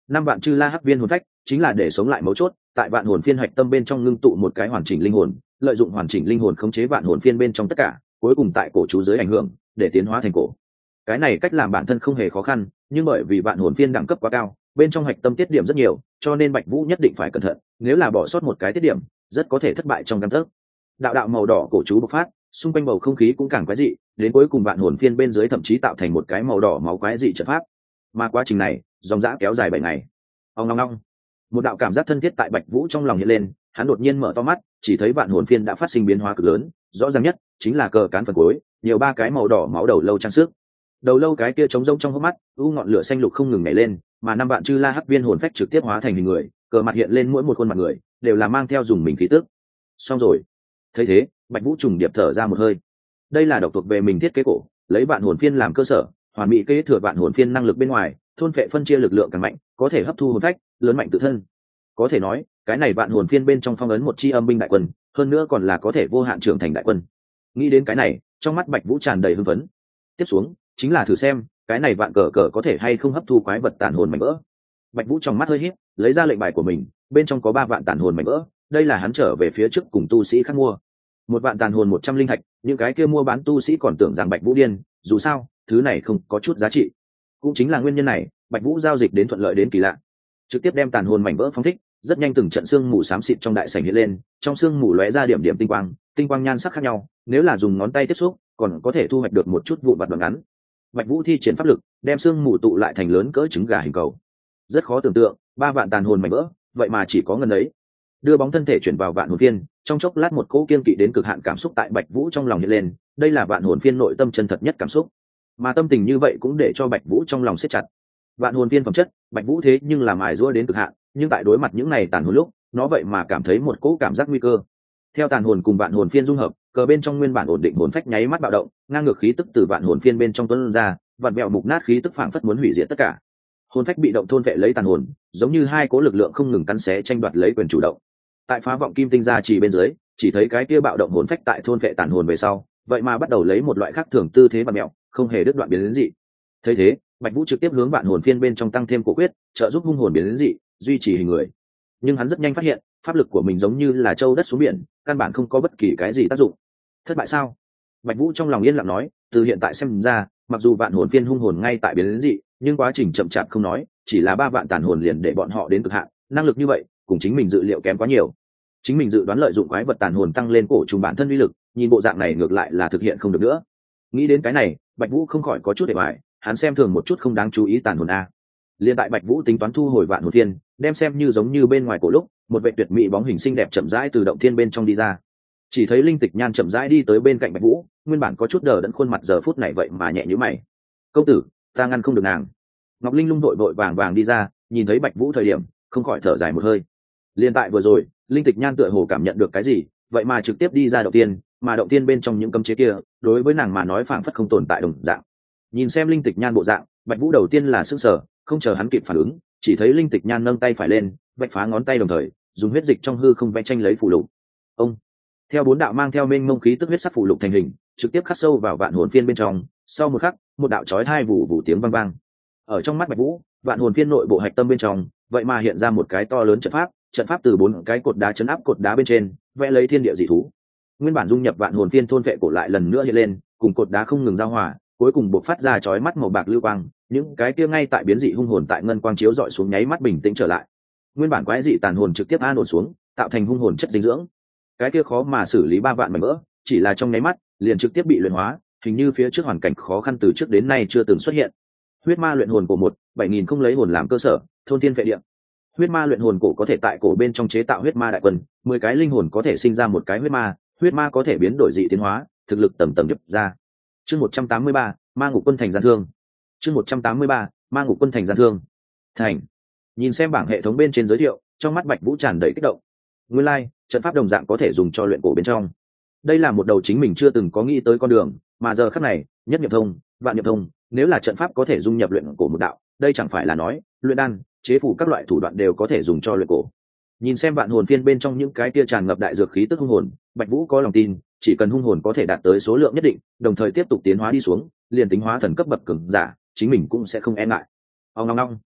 5 vạn chư la hắc viên hồn phách chính là để sống lại mấu chốt, tại vạn hồn phiên hạch tâm bên trong ngưng tụ một cái hoàn chỉnh linh hồn, lợi dụng hoàn chỉnh linh hồn khống chế vạn hồn phiên bên trong tất cả, cuối cùng tại cổ chú dưới ảnh hưởng để tiến hóa thành cổ. Cái này cách làm bản thân không hề khó khăn, nhưng bởi vì vạn hồn phiên đẳng cấp quá cao, bên trong hạch tâm tiết điểm rất nhiều, cho nên Bạch Vũ nhất định phải cẩn thận, nếu là bỏ sót một cái tiết điểm, rất có thể thất bại trong gang tấc. Đạo đạo màu đỏ cổ chú bộc phát, xung quanh bầu không khí cũng càng quái dị, đến cuối cùng vạn hồn phiên bên dưới thậm chí tạo thành một cái màu đỏ máu quái dị trận pháp. Mà quá trình này, dòng dã kéo dài 7 ngày. Ong ong ong. Một đạo cảm giác thân thiết tại Bạch Vũ trong lòng hiện lên, hắn đột nhiên mở to mắt, chỉ thấy vạn hồn phiên đã phát sinh biến hóa cực lớn, rõ ràng nhất chính là cờ cán phần cuối, nhiều 3 cái màu đỏ máu đầu lâu trang sức. Đầu lâu cái kia trống rỗng trong hốc mắt, u ngọn lửa xanh lục không ngừng nhảy lên, mà 5 vạn chư la hắc viên hồn phách trực tiếp hóa thành hình người, cờ mặt hiện lên mỗi một khuôn mặt người, đều là mang theo dùng mình khí tức. Xong rồi. Thấy thế, Bạch Vũ trùng điệp thở ra một hơi. Đây là độc thuộc về mình thiết kế cổ, lấy vạn hồn phiên làm cơ sở, hoàn mỹ kế thừa vạn hồn phiên năng lực bên ngoài, thôn phệ phân chia lực lượng càng mạnh, có thể hấp thu hồn phách, lớn mạnh tự thân. Có thể nói, cái này vạn hồn phiên bên trong phong ấn một chi âm binh đại quân, hơn nữa còn là có thể vô hạn trưởng thành đại quân. Nghĩ đến cái này, trong mắt Bạch Vũ tràn đầy hưng phấn. Tiếp xuống, chính là thử xem, cái này vạn cờ có thể hay không hấp thu quái vật tàn hồn mảnh vỡ. Bạch Vũ trong mắt hơi híp, lấy ra lệnh bài của mình, bên trong có 3 vạn tàn hồn mảnh vỡ, đây là hắn trở về phía trước cùng tu sĩ khác mua. 1 vạn tàn hồn 100 linh thạch, những cái kia mua bán tu sĩ còn tưởng rằng Bạch Vũ điên, dù sao, thứ này không có chút giá trị. Cũng chính là nguyên nhân này, Bạch Vũ giao dịch đến thuận lợi đến kỳ lạ. Trực tiếp đem tàn hồn mảnh vỡ phóng thích, rất nhanh từng trận xương mù xám xịt trong đại sảnh hiện lên, trong xương mù lóe ra điểm điểm tinh quang nhan sắc khác nhau, nếu là dùng ngón tay tiếp xúc, còn có thể thu hoạch được một chút vụn vặt đoạn ngắn. Bạch Vũ thi triển pháp lực, đem xương mù tụ lại thành lớn cỡ trứng gà hình cầu. Rất khó tưởng tượng, 3 vạn tàn hồn mảnh vỡ, vậy mà chỉ có ngần ấy. Đưa bóng thân thể chuyển vào vạn hồn phiên, trong chốc lát một cỗ kiên kỵ đến cực hạn cảm xúc tại Bạch Vũ trong lòng hiện lên, đây là vạn hồn phiên nội tâm chân thật nhất cảm xúc. Mà tâm tình như vậy cũng để cho Bạch Vũ trong lòng siết chặt. Vạn hồn phiên phẩm chất, Bạch Vũ thế nhưng là mài giũa đến cực hạn, nhưng tại đối mặt những này tàn hồn lúc, nó vậy mà cảm thấy một cỗ cảm giác nguy cơ. Theo tàn hồn cùng vạn hồn phiên dung hợp, cờ bên trong nguyên bản ổn định hồn phách nháy mắt bạo động, ngang ngược khí tức từ vạn hồn phiên bên trong tuôn ra, vặn vẹo mục nát khí tức phảng phất muốn hủy diệt tất cả. Hồn phách bị động thôn vệ lấy tàn hồn, giống như hai cỗ lực lượng không ngừng cắn xé tranh đoạt lấy quyền chủ động. Tại phá vọng kim tinh gia trì bên dưới, chỉ thấy cái kia bạo động hồn phách tại thôn vệ tàn hồn về sau, vậy mà bắt đầu lấy một loại khác thường tư thế vặn mẹo, không hề đứt đoạn biến đến dị. Thấy thế, Bạch Vũ trực tiếp hướng vạn hồn phiên bên trong tăng thêm cổ quyết, trợ giúp hung hồn biến đến dị, duy trì hình người. Nhưng hắn rất nhanh phát hiện, pháp lực của mình giống như là châu đất xuống biển, căn bản không có bất kỳ cái gì tác dụng. Thất bại sao? Bạch Vũ trong lòng yên lặng nói, từ hiện tại xem ra, mặc dù vạn hồn phiên hung hồn ngay tại biến đến dị, nhưng quá trình chậm chạp không nói, chỉ là 3 vạn tàn hồn liền để bọn họ đến cực hạn, năng lực như vậy, cùng chính mình dự liệu kém quá nhiều. Chính mình dự đoán lợi dụng quái vật tàn hồn tăng lên cổ trùng bản thân uy lực, nhìn bộ dạng này ngược lại là thực hiện không được nữa. Nghĩ đến cái này, Bạch Vũ không khỏi có chút để bại, hắn xem thường một chút không đáng chú ý tàn hồn a. Liên tại Bạch Vũ tính toán thu hồi vạn hồn phiên, đem xem như giống như bên ngoài cổ lúc, một vệ tuyệt mỹ bóng hình xinh đẹp chậm rãi từ động thiên bên trong đi ra. Chỉ thấy Linh Tịch Nhan chậm rãi đi tới bên cạnh Bạch Vũ, nguyên bản có chút đờ đẫn khuôn mặt giờ phút này vậy mà nhẹ nhíu mày. "Công tử, ta ngăn không được nàng." Ngọc Linh Lung vội vàng vàng đi ra, nhìn thấy Bạch Vũ thời điểm, không khỏi thở dài một hơi. Liên tại vừa rồi, Linh Tịch Nhan tựa hồ cảm nhận được cái gì, vậy mà trực tiếp đi ra động tiên, mà động tiên bên trong những cấm chế kia, đối với nàng mà nói phảng phất không tồn tại đồng dạng. Nhìn xem Linh Tịch Nhan bộ dạng, Bạch Vũ đầu tiên là sững sờ, không chờ hắn kịp phản ứng, chỉ thấy Linh Tịch Nhan nâng tay phải lên, vạch phá ngón tay đồng thời, dùng huyết dịch trong hư không vẽ tranh lấy phù lục. Ông theo 4 đạo mang theo mênh mông khí tức huyết sắc phù lục thành hình, trực tiếp khắc sâu vào vạn hồn phiên bên trong. Sau một khắc, một đạo chói tai vụ vụ tiếng vang vang. Ở trong mắt Bạch Vũ, vạn hồn phiên nội bộ hạch tâm bên trong, vậy mà hiện ra một cái to lớn trận pháp từ 4 cái cột đá chấn áp cột đá bên trên, vẽ lấy thiên địa dị thú. Nguyên bản dung nhập vạn hồn phiên thôn vệ cổ lại lần nữa hiện lên, cùng cột đá không ngừng giao hòa, cuối cùng bộc phát ra chói mắt màu bạc lưu quang, những cái kia ngay tại biến dị hung hồn tại ngân quang chiếu dọi xuống nháy mắt bình tĩnh trở lại. Nguyên bản quái dị tàn hồn trực tiếp an ổn xuống, tạo thành hung hồn chất dinh dưỡng. Cái kia khó mà xử lý 3 vạn mảnh vỡ, chỉ là trong nháy mắt, liền trực tiếp bị luyện hóa, hình như phía trước hoàn cảnh khó khăn từ trước đến nay chưa từng xuất hiện. Huyết ma luyện hồn cổ 1-7000 không lấy hồn làm cơ sở, thôn thiên phệ địa. Huyết ma luyện hồn cổ có thể tại cổ bên trong chế tạo huyết ma đại quân, 10 cái linh hồn có thể sinh ra một cái huyết ma có thể biến đổi dị tiến hóa, thực lực tầng tầng nhập ra. Chương 183, Ma Ngục Quân thành gian thương. Chương 183, Ma Ngục Quân thành gian thương. Thành. Nhìn xem bảng hệ thống bên trên giới thiệu, trong mắt Bạch Vũ tràn đầy kích động. Nguyên lai, trận pháp đồng dạng có thể dùng cho luyện cổ bên trong. Đây là một đầu chính mình chưa từng có nghĩ tới con đường, mà giờ khắc này, nhất nhập thông, vạn nhập thông, nếu là trận pháp có thể dung nhập luyện cổ một đạo, đây chẳng phải là nói, luyện đan, chế phù các loại thủ đoạn đều có thể dùng cho luyện cổ. Nhìn xem vạn hồn phiên bên trong những cái kia tràn ngập đại dược khí tức hung hồn, Bạch Vũ có lòng tin, chỉ cần hung hồn có thể đạt tới số lượng nhất định, đồng thời tiếp tục tiến hóa đi xuống, liền tính hóa thần cấp bậc cường giả, chính mình cũng sẽ không e ngại. Ong ong ong.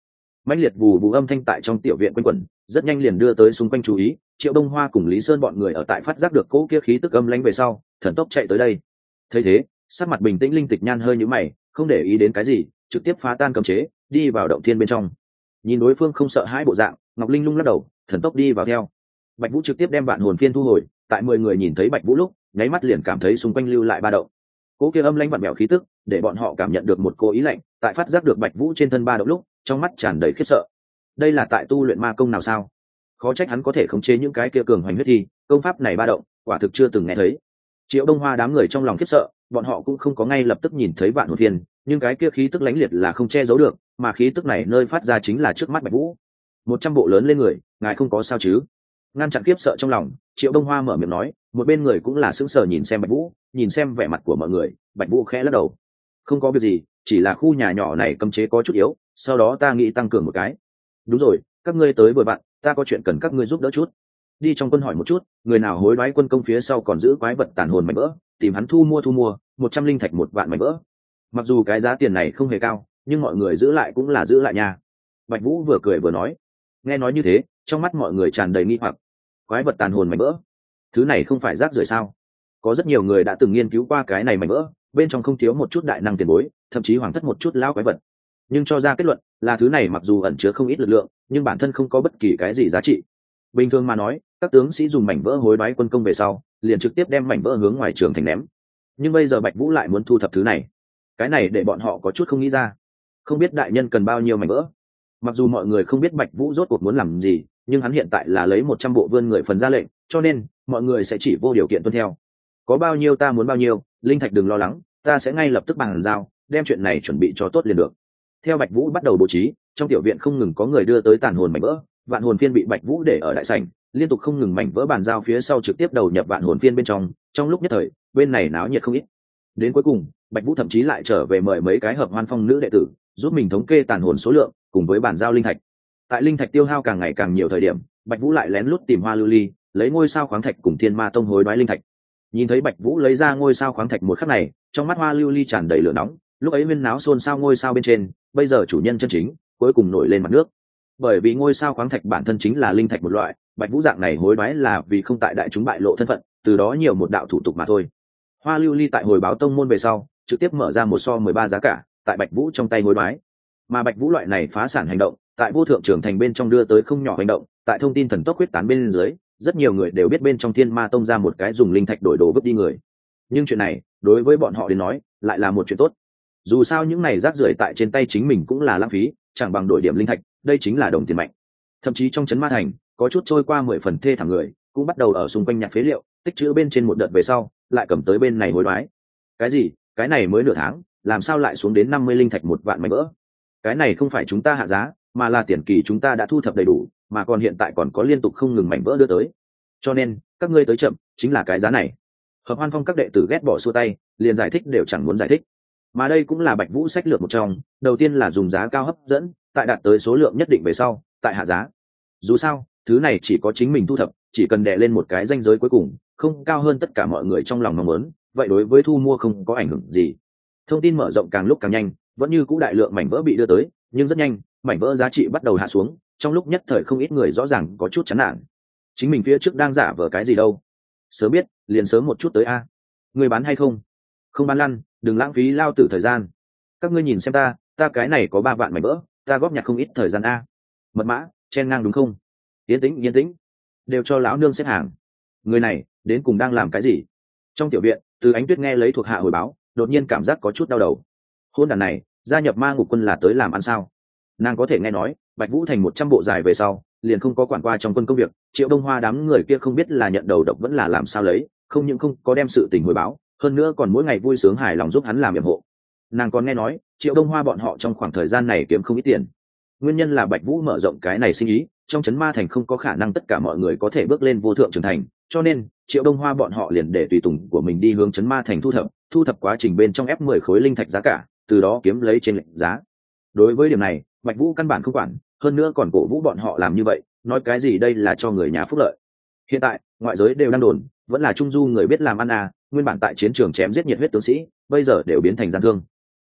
mãnh liệt vù vù âm thanh tại trong tiểu viện quanh quẩn, rất nhanh liền đưa tới xung quanh chú ý. Triệu Đông Hoa cùng Lý Sơn bọn người ở tại phát giác được cỗ kia khí tức âm lãnh về sau, thần tốc chạy tới đây. Thấy thế, sắc mặt bình tĩnh Linh Tịch Nhan hơi nhíu mày, không để ý đến cái gì, trực tiếp phá tan cấm chế, đi vào động thiên bên trong. Nhìn đối phương không sợ hãi bộ dạng, Ngọc Linh lung lắc đầu, thần tốc đi vào theo. Bạch Vũ trực tiếp đem vạn hồn phiên thu hồi, tại 10 người nhìn thấy Bạch Vũ lúc, nháy mắt liền cảm thấy xung quanh lưu lại ba động. Cỗ kia âm lãnh vặn vẹo khí tức, để bọn họ cảm nhận được một cô ý lạnh, tại phát giác được Bạch Vũ trên thân ba động lúc, trong mắt tràn đầy khiếp sợ. Đây là tại tu luyện ma công nào sao? Khó trách hắn có thể khống chế những cái kia cường hoành huyết thi, công pháp này ba động, quả thực chưa từng nghe thấy. Triệu Đông Hoa đám người trong lòng khiếp sợ, bọn họ cũng không có ngay lập tức nhìn thấy vạn hồn phiên, nhưng cái kia khí tức lãnh liệt là không che giấu được, mà khí tức này nơi phát ra chính là trước mắt Bạch Vũ. 100 bộ lớn lên người, ngài không có sao chứ? Ngăn chặn khiếp sợ trong lòng, Triệu Đông Hoa mở miệng nói, một bên người cũng là sững sờ nhìn xem Bạch Vũ, nhìn xem vẻ mặt của mọi người. Bạch Vũ khẽ lắc đầu, không có việc gì, chỉ là khu nhà nhỏ này cấm chế có chút yếu, sau đó ta nghĩ tăng cường một cái. Đúng rồi, các ngươi tới vừa bạn, ta có chuyện cần các ngươi giúp đỡ chút. Đi trong quân hỏi một chút, người nào hối đoái quân công phía sau còn giữ quái vật tàn hồn mảnh vỡ, tìm hắn thu mua 100 linh thạch 1 vạn mảnh vỡ. Mặc dù cái giá tiền này không hề cao, nhưng mọi người giữ lại cũng là giữ lại nha. Bạch Vũ vừa cười vừa nói. Nghe nói như thế, trong mắt mọi người tràn đầy nghi hoặc. Quái vật tàn hồn mảnh vỡ, thứ này không phải rác rưởi sao? Có rất nhiều người đã từng nghiên cứu qua cái này mảnh vỡ, bên trong không thiếu một chút đại năng tiền bối, thậm chí hoàng thất một chút lão quái vật, nhưng cho ra kết luận là thứ này mặc dù ẩn chứa không ít lực lượng, nhưng bản thân không có bất kỳ cái gì giá trị. Bình thường mà nói, các tướng sĩ dùng mảnh vỡ hối đoái quân công về sau, liền trực tiếp đem mảnh vỡ hướng ngoài trường thành ném. Nhưng bây giờ Bạch Vũ lại muốn thu thập thứ này, cái này để bọn họ có chút không nghĩ ra. Không biết đại nhân cần bao nhiêu mảnh vỡ? Mặc dù mọi người không biết Bạch Vũ rốt cuộc muốn làm gì, nhưng hắn hiện tại là lấy 100 bộ vươn người phần ra lệnh, cho nên mọi người sẽ chỉ vô điều kiện tuân theo. Có bao nhiêu ta muốn bao nhiêu, linh thạch đừng lo lắng, ta sẽ ngay lập tức bàn giao, đem chuyện này chuẩn bị cho tốt liền được. Theo Bạch Vũ bắt đầu bố trí, trong tiểu viện không ngừng có người đưa tới tàn hồn mảnh vỡ, vạn hồn phiên bị Bạch Vũ để ở đại sảnh, liên tục không ngừng mảnh vỡ bàn giao phía sau trực tiếp đầu nhập vạn hồn phiên bên trong lúc nhất thời, bên này náo nhiệt không ít. Đến cuối cùng, Bạch Vũ thậm chí lại trở về mời mấy cái hợp hoan phong nữ đệ tử, giúp mình thống kê tàn hồn số lượng, cùng với bàn giao linh thạch. Tại linh thạch tiêu hao càng ngày càng nhiều thời điểm, Bạch Vũ lại lén lút tìm Hoa Lưu Ly, lấy ngôi sao khoáng thạch cùng Thiên Ma Tông hối đoái linh thạch. Nhìn thấy Bạch Vũ lấy ra ngôi sao khoáng thạch một khắc này, trong mắt Hoa Lưu Ly tràn đầy lửa nóng, lúc ấy huyên náo xôn xao ngôi sao bên trên, bây giờ chủ nhân chân chính cuối cùng nổi lên mặt nước. Bởi vì ngôi sao khoáng thạch bản thân chính là linh thạch một loại, Bạch Vũ dạng này hối đoái là vì không tại đại chúng bại lộ thân phận, từ đó nhiều một đạo thủ tục mà thôi. Hoa Lưu Ly tại hồi báo tông môn về sau, trực tiếp mở ra 1:13 giá cả, tại Bạch Vũ trong tay hối đoái. Mà Bạch Vũ loại này phá sản hành động, tại vô thượng trưởng thành bên trong đưa tới không nhỏ hành động, tại thông tin thần tốc quyết tán bên dưới, rất nhiều người đều biết bên trong Thiên Ma Tông ra một cái dùng linh thạch đổi đồ vứt đi người. Nhưng chuyện này, đối với bọn họ đến nói, lại là một chuyện tốt. Dù sao những này rác rưởi tại trên tay chính mình cũng là lãng phí, chẳng bằng đổi điểm linh thạch, đây chính là đồng tiền mạnh. Thậm chí trong trấn Ma Thành, có chút trôi qua 10 phần thê thảm người, cũng bắt đầu ở xung quanh nhặt phế liệu, tích trữ bên trên một đợt về sau, lại cầm tới bên này hối đoái. Cái gì? Cái này mới nửa tháng, làm sao lại xuống đến 50 linh thạch 1 vạn mảnh vỡ? Cái này không phải chúng ta hạ giá, mà là tiền kỳ chúng ta đã thu thập đầy đủ, mà còn hiện tại còn có liên tục không ngừng mảnh vỡ đưa tới. Cho nên, các ngươi tới chậm, chính là cái giá này. Hợp Hoan Phong các đệ tử ghét bỏ xua tay, liền giải thích đều chẳng muốn giải thích. Mà đây cũng là Bạch Vũ sách lược một trong, đầu tiên là dùng giá cao hấp dẫn, tại đạt tới số lượng nhất định về sau, tại hạ giá. Dù sao, thứ này chỉ có chính mình thu thập, chỉ cần đè lên một cái ranh giới cuối cùng, không cao hơn tất cả mọi người trong lòng mong muốn, vậy đối với thu mua không có ảnh hưởng gì. Thông tin mở rộng càng lúc càng nhanh, vẫn như cũ đại lượng mảnh vỡ bị đưa tới, nhưng rất nhanh, mảnh vỡ giá trị bắt đầu hạ xuống, trong lúc nhất thời không ít người rõ ràng có chút chán nản. Chính mình phía trước đang giả vờ cái gì đâu? Sớm biết, liền sớm một chút tới a. Người bán hay không? Không bán lăn, đừng lãng phí lao tử thời gian. Các ngươi nhìn xem ta cái này có 3 vạn mảnh vỡ, ta góp nhặt không ít thời gian a. Mật mã, chen ngang đúng không? Yên tĩnh, đều cho lão nương xếp hàng. Người này, đến cùng đang làm cái gì? Trong tiểu viện, Từ Ánh Tuyết nghe lấy thuộc hạ hồi báo, đột nhiên cảm giác có chút đau đầu. Hôn đàn này, gia nhập Ma Ngục Quân là tới làm ăn sao? Nàng có thể nghe nói, Bạch Vũ thành 100 bộ dài về sau, liền không có quản qua trong quân công việc, Triệu Đông Hoa đám người kia không biết là nhận đầu độc vẫn là làm sao lấy, không những không có đem sự tình hồi báo, hơn nữa còn mỗi ngày vui sướng hài lòng giúp hắn làm yểm hộ. Nàng còn nghe nói, Triệu Đông Hoa bọn họ trong khoảng thời gian này kiếm không ít tiền. Nguyên nhân là Bạch Vũ mở rộng cái này sinh ý, trong trấn Ma Thành không có khả năng tất cả mọi người có thể bước lên vô thượng trưởng thành, cho nên Triệu Đông Hoa bọn họ liền để tùy tùng của mình đi hướng trấn Ma Thành thu thập quá trình bên trong ép 10 khối linh thạch giá cả, từ đó kiếm lấy trên lệnh giá. Đối với điểm này, Bạch Vũ căn bản không quản, hơn nữa còn cổ vũ bọn họ làm như vậy, nói cái gì đây là cho người nhà phúc lợi. Hiện tại, ngoại giới đều đang đồn, vẫn là trung du người biết làm ăn à, nguyên bản tại chiến trường chém giết nhiệt huyết tướng sĩ, bây giờ đều biến thành gian thương.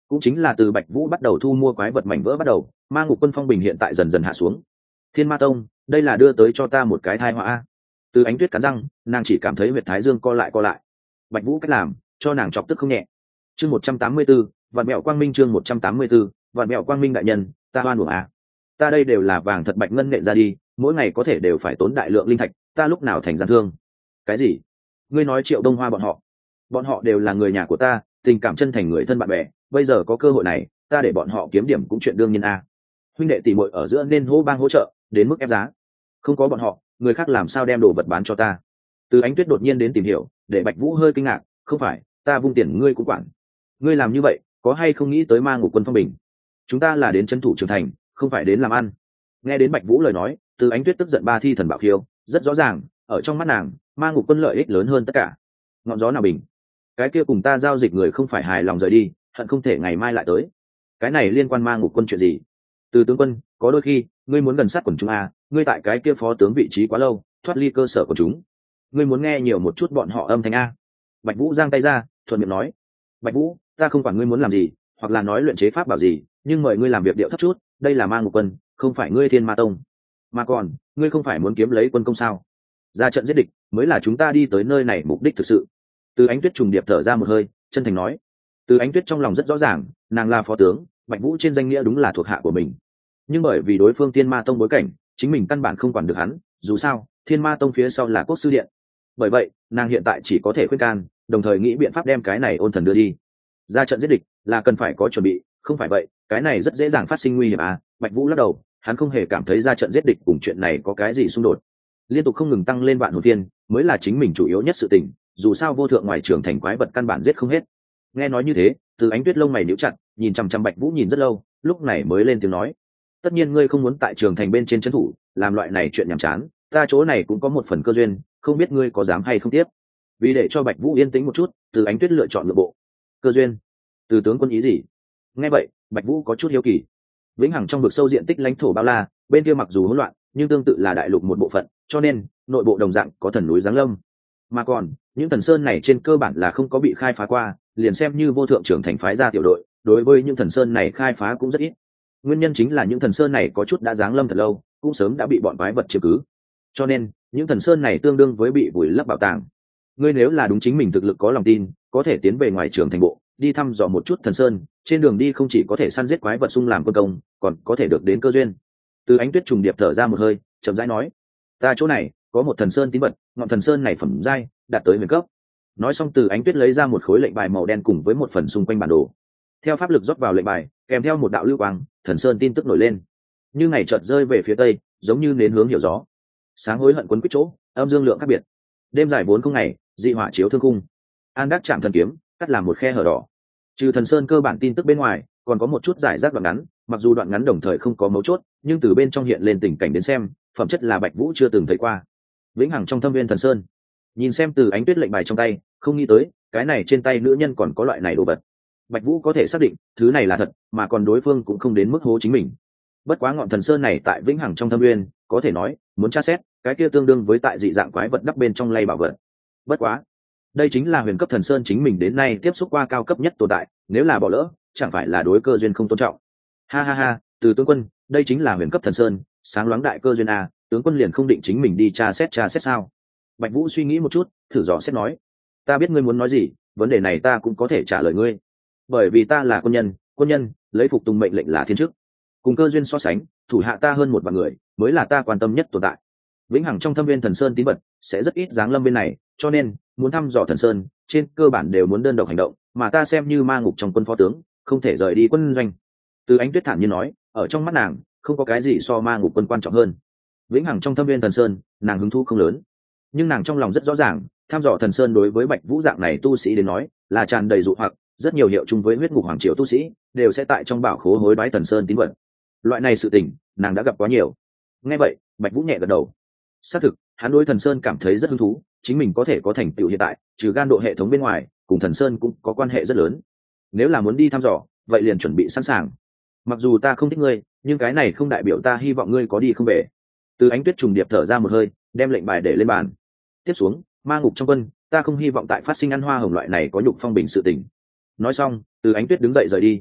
cũng chính là từ Bạch Vũ bắt đầu thu mua quái vật mảnh vỡ bắt đầu, ma ngục quân phong bình hiện tại dần dần hạ xuống. Thiên Ma Tông, đây là đưa tới cho ta một cái tai họa a. Từ Ánh Tuyết cắn răng, nàng chỉ cảm thấy huyệt thái dương co lại co lại. Bạch Vũ cách làm, cho nàng chọc tức không nhẹ. Chương 184, Vạn Mẹo Quang Minh chương 184, Vạn Mẹo Quang Minh đại nhân, ta oan uổng a. Ta đây đều là vàng thật bạch ngân nện ra đi, mỗi ngày có thể đều phải tốn đại lượng linh thạch, ta lúc nào thành gian thương? Cái gì? Ngươi nói Triệu Đông Hoa bọn họ đều là người nhà của ta, tình cảm chân thành người thân bạn bè, bây giờ có cơ hội này, ta để bọn họ kiếm điểm cũng chuyện đương nhiên a. Huynh đệ tỷ muội ở giữa nên hô bang hỗ trợ, đến mức ép giá. Không có bọn họ, người khác làm sao đem đồ vật bán cho ta? Từ Ánh Tuyết đột nhiên đến tìm hiểu, để Bạch Vũ hơi kinh ngạc, không phải, ta vung tiền ngươi cũng quản. Ngươi làm như vậy, có hay không nghĩ tới ma ngục quân phong bình? Chúng ta là đến trấn thủ trưởng thành, không phải đến làm ăn. Nghe đến Bạch Vũ lời nói, Từ Ánh Tuyết tức giận ba thi thần bảo khiêu, rất rõ ràng, ở trong mắt nàng, ma ngục quân lợi ích lớn hơn tất cả. Ngọn gió nào bình? Cái kia cùng ta giao dịch người không phải hài lòng rời đi, hận không thể ngày mai lại tới. Cái này liên quan ma ngục quân chuyện gì? Từ tướng quân, có đôi khi, ngươi muốn gần sát quần chúng a, ngươi tại cái kia phó tướng vị trí quá lâu, thoát ly cơ sở của chúng. Ngươi muốn nghe nhiều một chút bọn họ âm thanh a. Bạch Vũ giang tay ra, thuận miệng nói, Bạch Vũ, ta không quản ngươi muốn làm gì, hoặc là nói luyện chế pháp bảo gì, nhưng mời ngươi làm việc điệu thấp chút, đây là ma ngục quân, không phải ngươi Thiên Ma Tông. Mà còn, ngươi không phải muốn kiếm lấy quân công sao? Ra trận giết địch, mới là chúng ta đi tới nơi này mục đích thực sự. Từ Ánh Tuyết trùng điệp thở ra một hơi, chân thành nói. Từ Ánh Tuyết trong lòng rất rõ ràng, nàng là phó tướng, Bạch Vũ trên danh nghĩa đúng là thuộc hạ của mình. Nhưng bởi vì đối phương Thiên Ma Tông bối cảnh, chính mình căn bản không quản được hắn, dù sao, Thiên Ma Tông phía sau là Quốc sư điện. Bởi vậy, nàng hiện tại chỉ có thể khuyên can, đồng thời nghĩ biện pháp đem cái này ôn thần đưa đi. Ra trận giết địch là cần phải có chuẩn bị, không phải vậy, cái này rất dễ dàng phát sinh nguy hiểm à? Bạch Vũ lắc đầu, hắn không hề cảm thấy ra trận giết địch cùng chuyện này có cái gì xung đột. Liên tục không ngừng tăng lên vạn hồn thiên, mới là chính mình chủ yếu nhất sự tình, dù sao vô thượng ngoài trường thành quái vật căn bản giết không hết. Nghe nói như thế, Từ Ánh Tuyết lông mày nhíu chặt, nhìn chằm chằm Bạch Vũ nhìn rất lâu, lúc này mới lên tiếng nói, tất nhiên ngươi không muốn tại trường thành bên trên trấn thủ, làm loại này chuyện nhàm chán, ta chỗ này cũng có một phần cơ duyên, không biết ngươi có dám hay không tiếp. Vì để cho Bạch Vũ yên tĩnh một chút, Từ Ánh Tuyết lựa chọn nội bộ. Cơ duyên? Từ tướng quân ý gì? Nghe vậy, Bạch Vũ có chút hiếu kỳ. Vĩnh hằng trong vực sâu diện tích lãnh thổ bao la, bên kia mặc dù hỗn loạn, nhưng tương tự là đại lục một bộ phận, cho nên nội bộ đồng dạng có thần núi giáng lâm. Mà còn, những thần sơn này trên cơ bản là không có bị khai phá qua, liền xem như vô thượng trưởng thành phái ra tiểu đội, đối với những thần sơn này khai phá cũng rất ít. Nguyên nhân chính là những thần sơn này có chút đã giáng lâm thật lâu, cũng sớm đã bị bọn quái vật chiếm cứ. Cho nên, những thần sơn này tương đương với bị vùi lấp bảo tàng. Ngươi nếu là đúng chính mình thực lực có lòng tin, có thể tiến về ngoài trường thành bộ, đi thăm dò một chút thần sơn, trên đường đi không chỉ có thể săn giết quái vật xung làm quân công, còn có thể được đến cơ duyên. Từ Ánh Tuyết trùng điệp thở ra một hơi, chậm rãi nói, ta chỗ này có một thần sơn tín vật, ngọn thần sơn này phẩm giai đạt tới huyền cấp. Nói xong, Từ Ánh Tuyết lấy ra một khối lệnh bài màu đen cùng với một phần xung quanh bản đồ. Theo pháp lực rót vào lệnh bài, kèm theo một đạo lưu quang, thần sơn tin tức nổi lên. Như ngày chợt rơi về phía tây, giống như nến hướng hiểu gió. Sáng hối hận quấn quýt chỗ, âm dương lượng khác biệt. Đêm dài 4 ngày, dị hỏa chiếu thương cung. An đắc chạm thần kiếm, cắt làm một khe hở đỏ. Trừ thần sơn cơ bản tin tức bên ngoài, còn có một chút giải rác đoạn ngắn, mặc dù đoạn ngắn đồng thời không có mấu chốt, nhưng từ bên trong hiện lên tình cảnh đến xem, phẩm chất là Bạch Vũ chưa từng thấy qua. Vĩnh hằng trong thâm viên thần sơn, nhìn xem Từ Ánh Tuyết lệnh bài trong tay, không nghĩ tới cái này trên tay nữ nhân còn có loại này đồ vật. Bạch Vũ có thể xác định thứ này là thật, mà còn đối phương cũng không đến mức hố chính mình. Bất quá ngọn thần sơn này tại Vĩnh hằng trong thâm viên, có thể nói muốn tra xét, cái kia tương đương với tại dị dạng quái vật đắp bên trong lay bảo vật. Bất quá, đây chính là huyền cấp thần sơn chính mình đến nay tiếp xúc qua cao cấp nhất tồn tại, nếu là bỏ lỡ, chẳng phải là đối cơ duyên không tôn trọng. Ha ha ha, Từ tướng quân, đây chính là huyền cấp thần sơn, sáng loáng đại cơ duyên a, tướng quân liền không định chính mình đi tra xét sao? Bạch Vũ suy nghĩ một chút, thử dò xét nói, ta biết ngươi muốn nói gì, vấn đề này ta cũng có thể trả lời ngươi. Bởi vì ta là quân nhân, lấy phục tùng mệnh lệnh là thiên chức. Cùng cơ duyên so sánh, thủ hạ ta hơn một vạn người, mới là ta quan tâm nhất tồn tại. Vĩnh hằng trong thâm viên thần sơn tín vật sẽ rất ít giáng lâm bên này, cho nên muốn thăm dò thần sơn, trên cơ bản đều muốn đơn độc hành động, mà ta xem như ma ngục trong quân phó tướng, không thể rời đi quân doanh. Từ Ánh Tuyết thản nhiên nói, ở trong mắt nàng, không có cái gì so ma ngục quân quan trọng hơn. Vĩnh hằng trong thâm viên thần sơn, nàng hứng thú không lớn, nhưng nàng trong lòng rất rõ ràng, thăm dò thần sơn đối với Bạch Vũ dạng này tu sĩ đến nói, là tràn đầy dụ hoặc, rất nhiều hiệu chung với huyết ngục hoàng triều tu sĩ, đều sẽ tại trong bảo khố hối đoái thần sơn tín vật. Loại này sự tình, nàng đã gặp quá nhiều. Nghe vậy, Bạch Vũ nhẹ gật đầu. Xác thực, hắn đối thần sơn cảm thấy rất hứng thú, chính mình có thể có thành tựu hiện tại, trừ gan độ hệ thống bên ngoài, cùng thần sơn cũng có quan hệ rất lớn. Nếu là muốn đi thăm dò, vậy liền chuẩn bị sẵn sàng. Mặc dù ta không thích ngươi, nhưng cái này không đại biểu ta hy vọng ngươi có đi không về. Từ Ánh Tuyết trùng điệp thở ra một hơi, đem lệnh bài để lên bàn. Tiếp xuống, ma ngục trong quân, ta không hy vọng tại phát sinh ăn hoa hồng loại này có nhục phong bình sự tình. Nói xong, Từ Ánh Tuyết đứng dậy rời đi.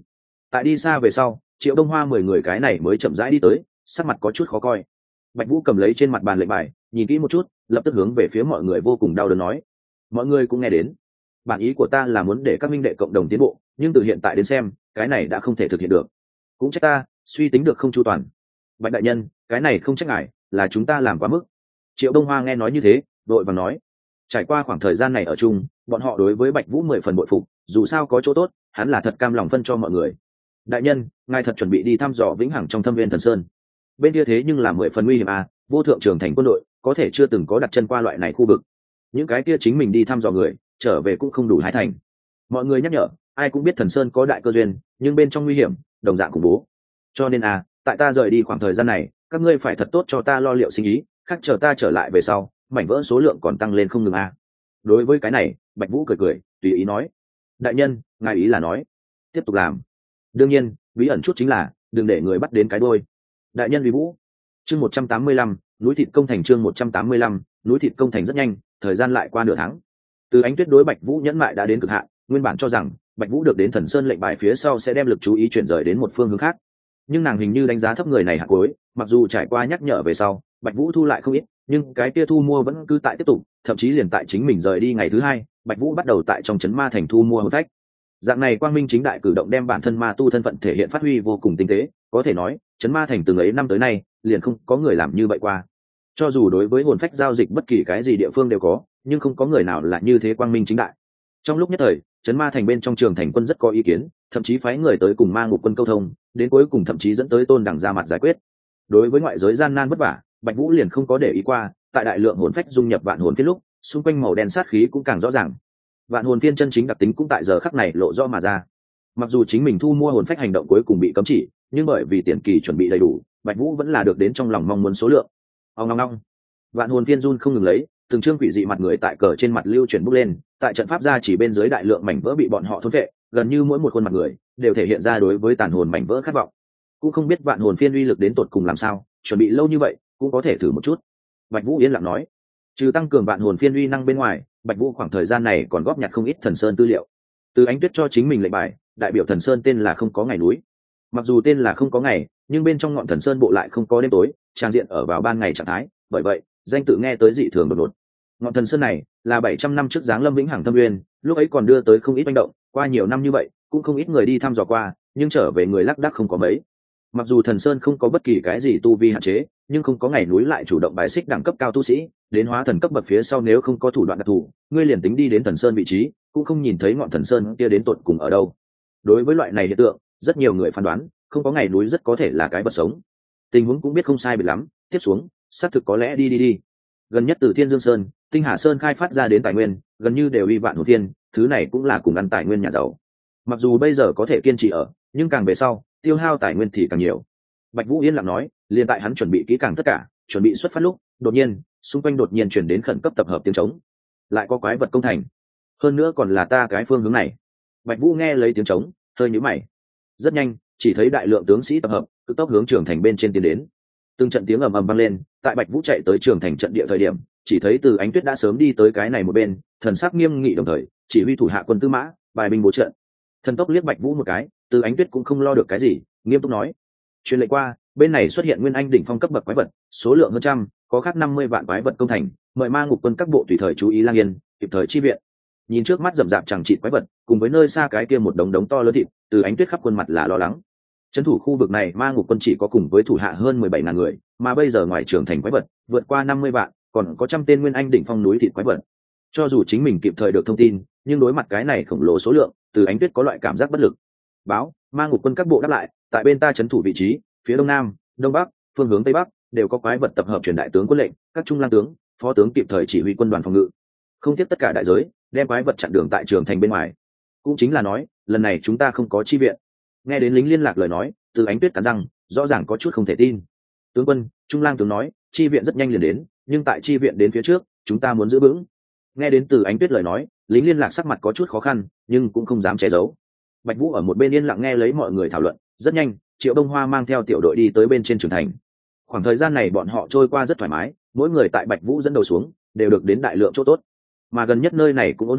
Tại đi xa về sau, Triệu Đông Hoa 10 người cái này mới chậm rãi đi tới, sắc mặt có chút khó coi. Bạch Vũ cầm lấy trên mặt bàn lệnh bài, nhìn kỹ một chút, lập tức hướng về phía mọi người vô cùng đau đớn nói: mọi người cũng nghe đến, bản ý của ta là muốn để các minh đệ cộng đồng tiến bộ, nhưng từ hiện tại đến xem, cái này đã không thể thực hiện được. Cũng trách ta suy tính được không chu toàn. Bạch đại nhân, cái này không trách ngài, là chúng ta làm quá mức. Triệu Đông Hoa nghe nói như thế, đội vàng nói: trải qua khoảng thời gian này ở chung, bọn họ đối với Bạch Vũ 10 phần bội phục, dù sao có chỗ tốt, hắn là thật cam lòng phân cho mọi người. Đại nhân, ngài thật chuẩn bị đi thăm dò vĩnh hằng trong Thâm Viên Thần Sơn? Bên kia thế nhưng là 10 phần nguy hiểm à, vô thượng trưởng thành quân đội, có thể chưa từng có đặt chân qua loại này khu vực. Những cái kia chính mình đi thăm dò người, trở về cũng không đủ hái thành. Mọi người nhắc nhở, ai cũng biết Thần Sơn có đại cơ duyên, nhưng bên trong nguy hiểm, đồng dạng khủng bố. Cho nên tại ta rời đi khoảng thời gian này, các ngươi phải thật tốt cho ta lo liệu sinh ý, khác chờ ta trở lại về sau, mảnh vỡ số lượng còn tăng lên không ngừng Đối với cái này, Bạch Vũ cười cười, tùy ý nói: đại nhân, ngài ý là nói tiếp tục làm. Đương nhiên, bí ẩn chút chính là đừng để người bắt đến cái đôi. Đại nhân vì Vũ. Chương 185, núi thịt công thành. Chương 185, núi thịt công thành. Rất nhanh, thời gian lại qua nửa tháng. Từ Ánh Tuyết đối Bạch Vũ nhẫn mại đã đến cực hạn, nguyên bản cho rằng Bạch Vũ được đến Thần Sơn lệnh bài phía sau sẽ đem lực chú ý chuyển rời đến một phương hướng khác, nhưng nàng hình như đánh giá thấp người này hạt cuối. Mặc dù trải qua nhắc nhở về sau, Bạch Vũ thu lại không ít, nhưng cái kia thu mua vẫn cứ tại tiếp tục, thậm chí liền tại chính mình rời đi ngày thứ hai, Bạch Vũ bắt đầu tại trong trấn ma thành thu mua hồn phách. Dạng này quang minh chính đại cử động đem bản thân ma tu thân phận thể hiện phát huy vô cùng tinh tế, có thể nói trấn ma thành từng ấy năm tới nay liền không có người làm như vậy qua. Cho dù đối với hồn phách giao dịch bất kỳ cái gì địa phương đều có, nhưng không có người nào là như thế quang minh chính đại. Trong lúc nhất thời, trấn ma thành bên trong trường thành quân rất có ý kiến, thậm chí phái người tới cùng ma ngục quân câu thông, đến cuối cùng thậm chí dẫn tới Tôn Đằng ra mặt giải quyết. Đối với ngoại giới gian nan vất vả, Bạch Vũ liền không có để ý qua, tại đại lượng hồn phách dung nhập vạn hồn phiên lúc, xung quanh màu đen sát khí cũng càng rõ ràng. Vạn hồn phiên chân chính đặc tính cũng tại giờ khắc này lộ rõ mà ra. Mặc dù chính mình thu mua hồn phách hành động cuối cùng bị cấm chỉ, nhưng bởi vì tiền kỳ chuẩn bị đầy đủ, Bạch Vũ vẫn là được đến trong lòng mong muốn số lượng. Ong ong ong. Vạn hồn phiên run không ngừng lấy, từng trương quỷ dị mặt người tại cờ trên mặt lưu chuyển bốc lên, tại trận pháp ra chỉ bên dưới đại lượng mảnh vỡ bị bọn họ thôn phệ, gần như mỗi một khuôn mặt người đều thể hiện ra đối với tàn hồn mảnh vỡ khát vọng. Cũng không biết vạn hồn phiên uy lực đến tột cùng làm sao, chuẩn bị lâu như vậy, cũng có thể thử một chút. Bạch Vũ yên lặng nói. Trừ tăng cường vạn hồn phiên uy năng bên ngoài, Bạch Vũ khoảng thời gian này còn góp nhặt không ít Thần Sơn tư liệu. Từ Ánh Tuyết cho chính mình lệnh bài, đại biểu Thần Sơn tên là không có ngày núi. Mặc dù tên là không có ngày, nhưng bên trong ngọn Thần Sơn bộ lại không có đêm tối, trang diện ở vào ban ngày trạng thái, bởi vậy, danh tự nghe tới dị thường đột ngột. Ngọn Thần Sơn này là 700 năm trước giáng lâm vĩnh hằng thâm nguyên, lúc ấy còn đưa tới không ít manh động, qua nhiều năm như vậy, cũng không ít người đi thăm dò qua, nhưng trở về người lác đác không có mấy. Mặc dù Thần Sơn không có bất kỳ cái gì tu vi hạn chế, nhưng không có ngày núi lại chủ động bài xích đẳng cấp cao tu sĩ, đến hóa thần cấp bậc phía sau nếu không có thủ đoạn đặc thù, ngươi liền tính đi đến Thần Sơn vị trí, cũng không nhìn thấy ngọn Thần Sơn kia đến tận cùng ở đâu. Đối với loại này hiện tượng, rất nhiều người phán đoán, không có ngày núi rất có thể là cái vật sống. Tình huống cũng biết không sai biệt lắm, tiếp xuống, xác thực có lẽ đi. Gần nhất từ Thiên Dương Sơn, Tinh Hà Sơn khai phát ra đến tài nguyên, gần như đều y vạn hồn thiên, thứ này cũng là cùng ăn tài nguyên nhà giàu. Mặc dù bây giờ có thể kiên trì ở, nhưng càng về sau, tiêu hao tài nguyên thì càng nhiều. Bạch Vũ yên lặng nói, liền tại hắn chuẩn bị kỹ càng tất cả, chuẩn bị xuất phát lúc, đột nhiên, xung quanh đột nhiên chuyển đến khẩn cấp tập hợp tiếng trống. Lại có quái vật công thành, hơn nữa còn là ta cái phương hướng này. Bạch Vũ nghe lấy tiếng trống, hơi nhíu mày. Rất nhanh, chỉ thấy đại lượng tướng sĩ tập hợp, cực tốc hướng trường thành bên trên tiến đến. Từng trận tiếng ầm ầm vang lên, tại Bạch Vũ chạy tới trường thành trận địa thời điểm, chỉ thấy Từ Ánh Tuyết đã sớm đi tới cái này một bên, thần sắc nghiêm nghị đồng thời, chỉ huy thủ hạ quân tư mã, bài binh bố trận. Thần tốc liếc Bạch Vũ một cái, Từ Ánh Tuyết cũng không lo được cái gì, nghiêm túc nói: truyền lệnh qua, bên này xuất hiện nguyên anh đỉnh phong cấp bậc quái vật, số lượng hơn trăm, có khác 50 vạn quái vật công thành, mời ma ngục quân các bộ tùy thời chú ý lang yên, kịp thời chi viện. Nhìn trước mắt rậm rạp chẳng trị quái vật, cùng với nơi xa cái kia một đống đống to lớn thịt, Từ Ánh Tuyết khắp khuôn mặt là lo lắng. Trấn thủ khu vực này ma ngục quân chỉ có cùng với thủ hạ hơn 17.000 người, mà bây giờ ngoài trường thành quái vật vượt qua 50 vạn, còn có trăm tên nguyên anh đỉnh phong núi thịt quái vật. Cho dù chính mình kịp thời được thông tin, nhưng đối mặt cái này khổng lồ số lượng, Từ Ánh Tuyết có loại cảm giác bất lực. Báo, ma ngục quân các bộ đáp lại, tại bên ta trấn thủ vị trí, phía đông nam, đông bắc, phương hướng tây bắc đều có quái vật tập hợp truyền đại tướng quân lệnh, các trung lang tướng, phó tướng kịp thời chỉ huy quân đoàn phòng ngự. Không tiếp tất cả đại giới, đem quái vật chặn đường tại trường thành bên ngoài. Cũng chính là nói, lần này chúng ta không có chi viện. Nghe đến lính liên lạc lời nói, Từ Ánh Tuyết cắn răng, rõ ràng có chút không thể tin. Tướng quân, trung lang tướng nói, chi viện rất nhanh liền đến, nhưng tại chi viện đến phía trước, chúng ta muốn giữ vững. Nghe đến Từ Ánh Tuyết lời nói, lính liên lạc sắc mặt có chút khó khăn, nhưng cũng không dám che giấu. Bạch Vũ ở một bên yên lặng nghe lấy mọi người thảo luận. Rất nhanh, Triệu Đông Hoa mang theo tiểu đội đi tới bên trên trường thành. Khoảng thời gian này bọn họ trôi qua rất thoải mái, mỗi người tại Bạch Vũ dẫn đầu xuống đều được đến đại lượng chỗ tốt. Mà gần nhất nơi này cũng ôn hòa,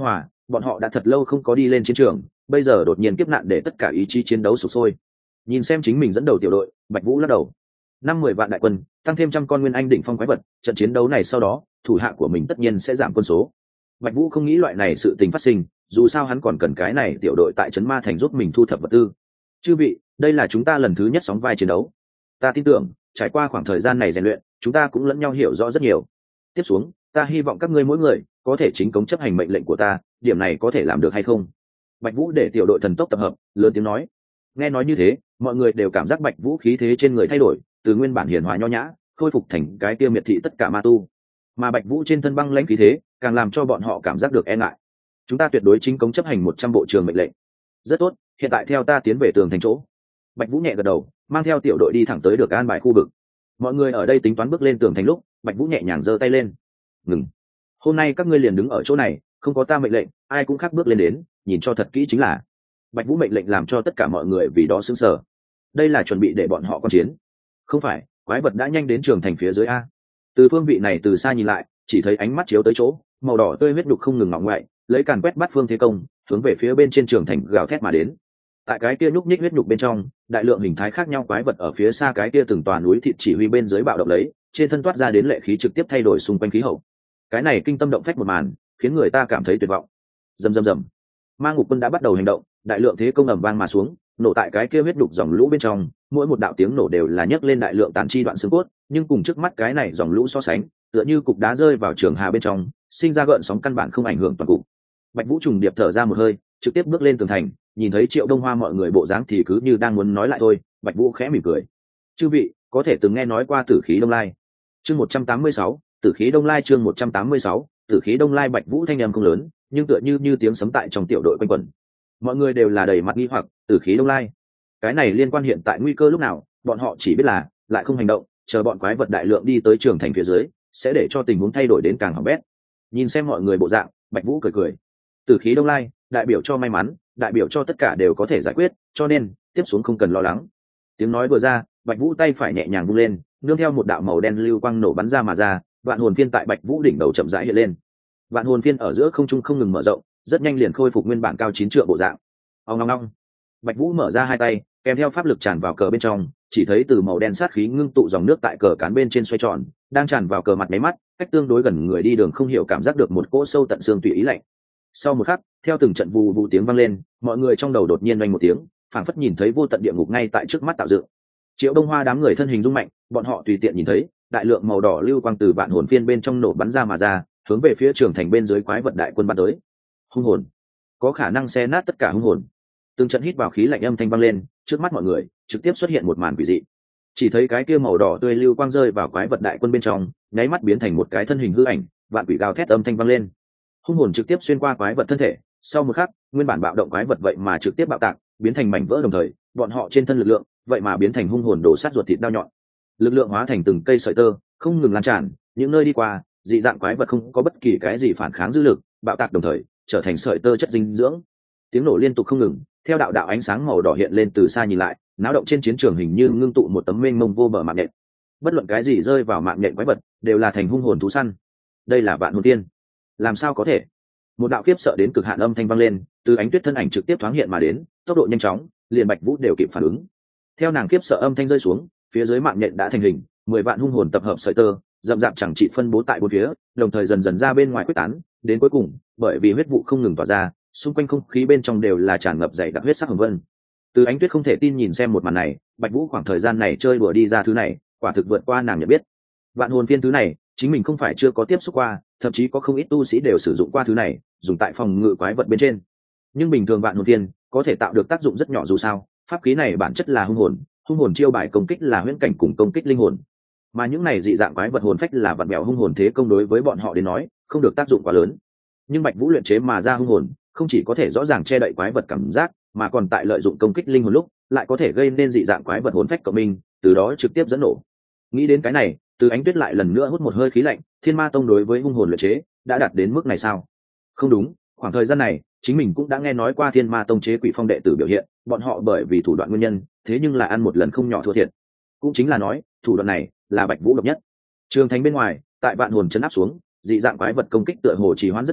bọn họ đã thật lâu không có đi lên chiến trường, bây giờ đột nhiên kiếp nạn để tất cả ý chí chiến đấu sụp sôi. Nhìn xem chính mình dẫn đầu tiểu đội, Bạch Vũ lắc đầu. 50 vạn đại quân, tăng thêm 100 con nguyên anh đỉnh phong quái vật, trận chiến đấu này sau đó, thủ hạ của mình tất nhiên sẽ giảm quân số. Bạch Vũ không nghĩ loại này sự tình phát sinh, dù sao hắn còn cần cái này tiểu đội tại trấn Ma Thành giúp mình thu thập vật tư. Chư vị, đây là chúng ta lần thứ nhất sóng vai chiến đấu. Ta tin tưởng, trải qua khoảng thời gian này rèn luyện, chúng ta cũng lẫn nhau hiểu rõ rất nhiều. Tiếp xuống, ta hy vọng các ngươi mỗi người có thể chính cống chấp hành mệnh lệnh của ta, điểm này có thể làm được hay không? Bạch Vũ để tiểu đội thần tốc tập hợp, lớn tiếng nói. Nghe nói như thế, mọi người đều cảm giác Bạch Vũ khí thế trên người thay đổi, từ nguyên bản hiền hòa nho nhã, khôi phục thành cái tiêu miệt thị tất cả ma tu. Mà Bạch Vũ trên thân băng lãnh khí thế, càng làm cho bọn họ cảm giác được e ngại. Chúng ta tuyệt đối chính cống chấp hành 100 bộ trường mệnh lệnh. Rất tốt, hiện tại theo ta tiến về tường thành chỗ. Bạch Vũ nhẹ gật đầu, mang theo tiểu đội đi thẳng tới được an bài khu vực. Mọi người ở đây tính toán bước lên tường thành lúc, Bạch Vũ nhẹ nhàng giơ tay lên. Ngừng. Hôm nay các ngươi liền đứng ở chỗ này, không có ta mệnh lệnh, ai cũng khác bước lên đến, nhìn cho thật kỹ chính là. Bạch Vũ mệnh lệnh làm cho tất cả mọi người vì đó sững sờ. Đây là chuẩn bị để bọn họ con chiến. Không phải, quái vật đã nhanh đến trường thành phía dưới a. Từ phương vị này từ xa nhìn lại, chỉ thấy ánh mắt chiếu tới chỗ, màu đỏ tươi huyết đục không ngừng ngọ ngoại, lấy càn quét bắt phương thế công, hướng về phía bên trên trường thành gào thét mà đến. Tại cái kia nhúc nhích huyết nhục bên trong, đại lượng hình thái khác nhau quái vật ở phía xa cái kia từng tòa núi thịt chỉ huy bên dưới bạo động lấy, trên thân toát ra đến lệ khí trực tiếp thay đổi xung quanh khí hậu. Cái này kinh tâm động phách một màn, khiến người ta cảm thấy tuyệt vọng. Rầm rầm rầm. Ma Ngục Quân đã bắt đầu hành động, đại lượng thế công ầm vang mà xuống, nổ tại cái kia huyết đục dòng lũ bên trong, mỗi một đạo tiếng nổ đều là nhấc lên đại lượng tàn chi đoạn xương cốt, nhưng cùng trước mắt cái này dòng lũ so sánh, tựa như cục đá rơi vào trường hà bên trong, sinh ra gợn sóng căn bản không ảnh hưởng toàn cục. Bạch Vũ trùng điệp thở ra một hơi, trực tiếp bước lên tường thành, nhìn thấy Triệu Đông Hoa mọi người bộ dáng thì cứ như đang muốn nói lại thôi. Bạch Vũ khẽ mỉm cười. Chư vị, có thể từng nghe nói qua Tử khí Đông Lai. Chương 186, Tử khí Đông Lai chương 186, Tử khí Đông Lai. Bạch Vũ thanh âm không lớn, nhưng tựa như tiếng sấm tại trong tiểu đội quanh quẩn. Mọi người đều là đầy mặt nghi hoặc, Tử khí Đông Lai. Cái này liên quan hiện tại nguy cơ lúc nào, bọn họ chỉ biết là lại không hành động, chờ bọn quái vật đại lượng đi tới trường thành phía dưới, sẽ để cho tình huống thay đổi đến càng hỏng bét. Nhìn xem mọi người bộ dạng, Bạch Vũ cười cười. Tử khí Đông Lai, đại biểu cho may mắn, đại biểu cho tất cả đều có thể giải quyết, cho nên tiếp xuống không cần lo lắng. Tiếng nói vừa ra, Bạch Vũ tay phải nhẹ nhàng vung lên, nương theo một đạo màu đen lưu quang nổ bắn ra mà ra, vạn hồn phiên tại Bạch Vũ đỉnh đầu chậm rãi hiện lên. Vạn hồn phiên ở giữa không trung không ngừng mở rộng, rất nhanh liền khôi phục nguyên bản cao 9 trượng bộ dạng. Ong ong ong. Bạch Vũ mở ra hai tay, kèm theo pháp lực tràn vào cờ bên trong, chỉ thấy từ màu đen sát khí ngưng tụ dòng nước tại cờ cán bên trên xoay tròn, đang tràn vào cờ mặt mấy mắt, cách tương đối gần người đi đường không hiểu cảm giác được một cỗ sâu tận xương tùy ý lạnh. Sau một khắc, theo từng trận vù vù tiếng vang lên, mọi người trong đầu đột nhiên vang một tiếng, phảng phất nhìn thấy vô tận địa ngục ngay tại trước mắt tạo dựng. Triệu Đông Hoa đám người thân hình rung mạnh, bọn họ tùy tiện nhìn thấy, đại lượng màu đỏ lưu quang từ vạn hồn phiên bên trong nổ bắn ra mà ra, hướng về phía trường thành bên dưới quái vật đại quân bắn tới. Hung hồn, có khả năng xé nát tất cả hung hồn. Từng trận hít vào khí lạnh âm thanh vang lên, trước mắt mọi người trực tiếp xuất hiện một màn quỷ dị. Chỉ thấy cái kia màu đỏ tươi lưu quang rơi vào quái vật đại quân bên trong, nháy mắt biến thành một cái thân hình hư ảnh, vạn quỷ gào thét âm thanh vang lên. Hung hồn trực tiếp xuyên qua quái vật thân thể, sau một khắc, nguyên bản bạo động quái vật vậy mà trực tiếp bạo tạc, biến thành mảnh vỡ đồng thời, bọn họ trên thân lực lượng, vậy mà biến thành hung hồn đổ sát ruột thịt đao nhọn. Lực lượng hóa thành từng cây sợi tơ, không ngừng lan tràn, những nơi đi qua, dị dạng quái vật không có bất kỳ cái gì phản kháng dư lực, bạo tạc đồng thời, trở thành sợi tơ chất dinh dưỡng. Tiếng nổ liên tục không ngừng, theo đạo đạo ánh sáng màu đỏ hiện lên từ xa nhìn lại, náo động trên chiến trường hình như ngưng tụ một tấm mênh mông vô bờ mạng nhện. Bất luận cái gì rơi vào mạng nhện quái vật, đều là thành hung hồn thú săn. Đây là vạn hồn tiên. Làm sao có thể? Một đạo kiếp sợ đến cực hạn âm thanh vang lên, từ Ánh Tuyết thân ảnh trực tiếp thoáng hiện mà đến, tốc độ nhanh chóng, liền Bạch Vũ đều kịp phản ứng. Theo nàng kiếp sợ âm thanh rơi xuống, phía dưới mạng nhện đã thành hình, 10 vạn hung hồn tập hợp sợi tơ, rậm rạp chẳng trị phân bố tại bốn phía, đồng thời dần dần ra bên ngoài quyết tán, đến cuối cùng, bởi vì huyết vụ không ngừng tỏa ra, xung quanh không khí bên trong đều là tràn ngập dày đặc huyết sắc hồng vân. Từ Ánh Tuyết không thể tin nhìn xem một màn này, Bạch Vũ khoảng thời gian này chơi đùa đi ra thứ này, quả thực vượt qua nàng nhận biết. Vạn hồn phiên thứ này, chính mình không phải chưa có tiếp xúc qua, thậm chí có không ít tu sĩ đều sử dụng qua thứ này, dùng tại phòng ngự quái vật bên trên. Nhưng bình thường vạn hồn phiên có thể tạo được tác dụng rất nhỏ dù sao, pháp khí này bản chất là hung hồn chiêu bài công kích là huyễn cảnh cùng công kích linh hồn. Mà những này dị dạng quái vật hồn phách là vặn bèo hung hồn thế công đối với bọn họ đến nói, không được tác dụng quá lớn. Nhưng Bạch Vũ luyện chế mà ra hung hồn, không chỉ có thể rõ ràng che đậy quái vật cảm giác, mà còn tại lợi dụng công kích linh hồn lúc, lại có thể gây nên dị dạng quái vật hồn phách cộng minh, từ đó trực tiếp dẫn nổ. Nghĩ đến cái này, Từ Ánh Tuyết lại lần nữa hút một hơi khí lạnh, Thiên Ma Tông đối với hung hồn luyện chế đã đạt đến mức này sao? Không đúng, khoảng thời gian này, chính mình cũng đã nghe nói qua Thiên Ma Tông chế Quỷ Phong đệ tử biểu hiện, bọn họ bởi vì thủ đoạn nguyên nhân, thế nhưng là ăn một lần không nhỏ thua thiệt. Cũng chính là nói, thủ đoạn này là Bạch Vũ độc nhất. Trường thành bên ngoài, tại vạn hồn chấn áp xuống, dị dạng quái vật công kích tựa hồ trì hoãn rất nhiều,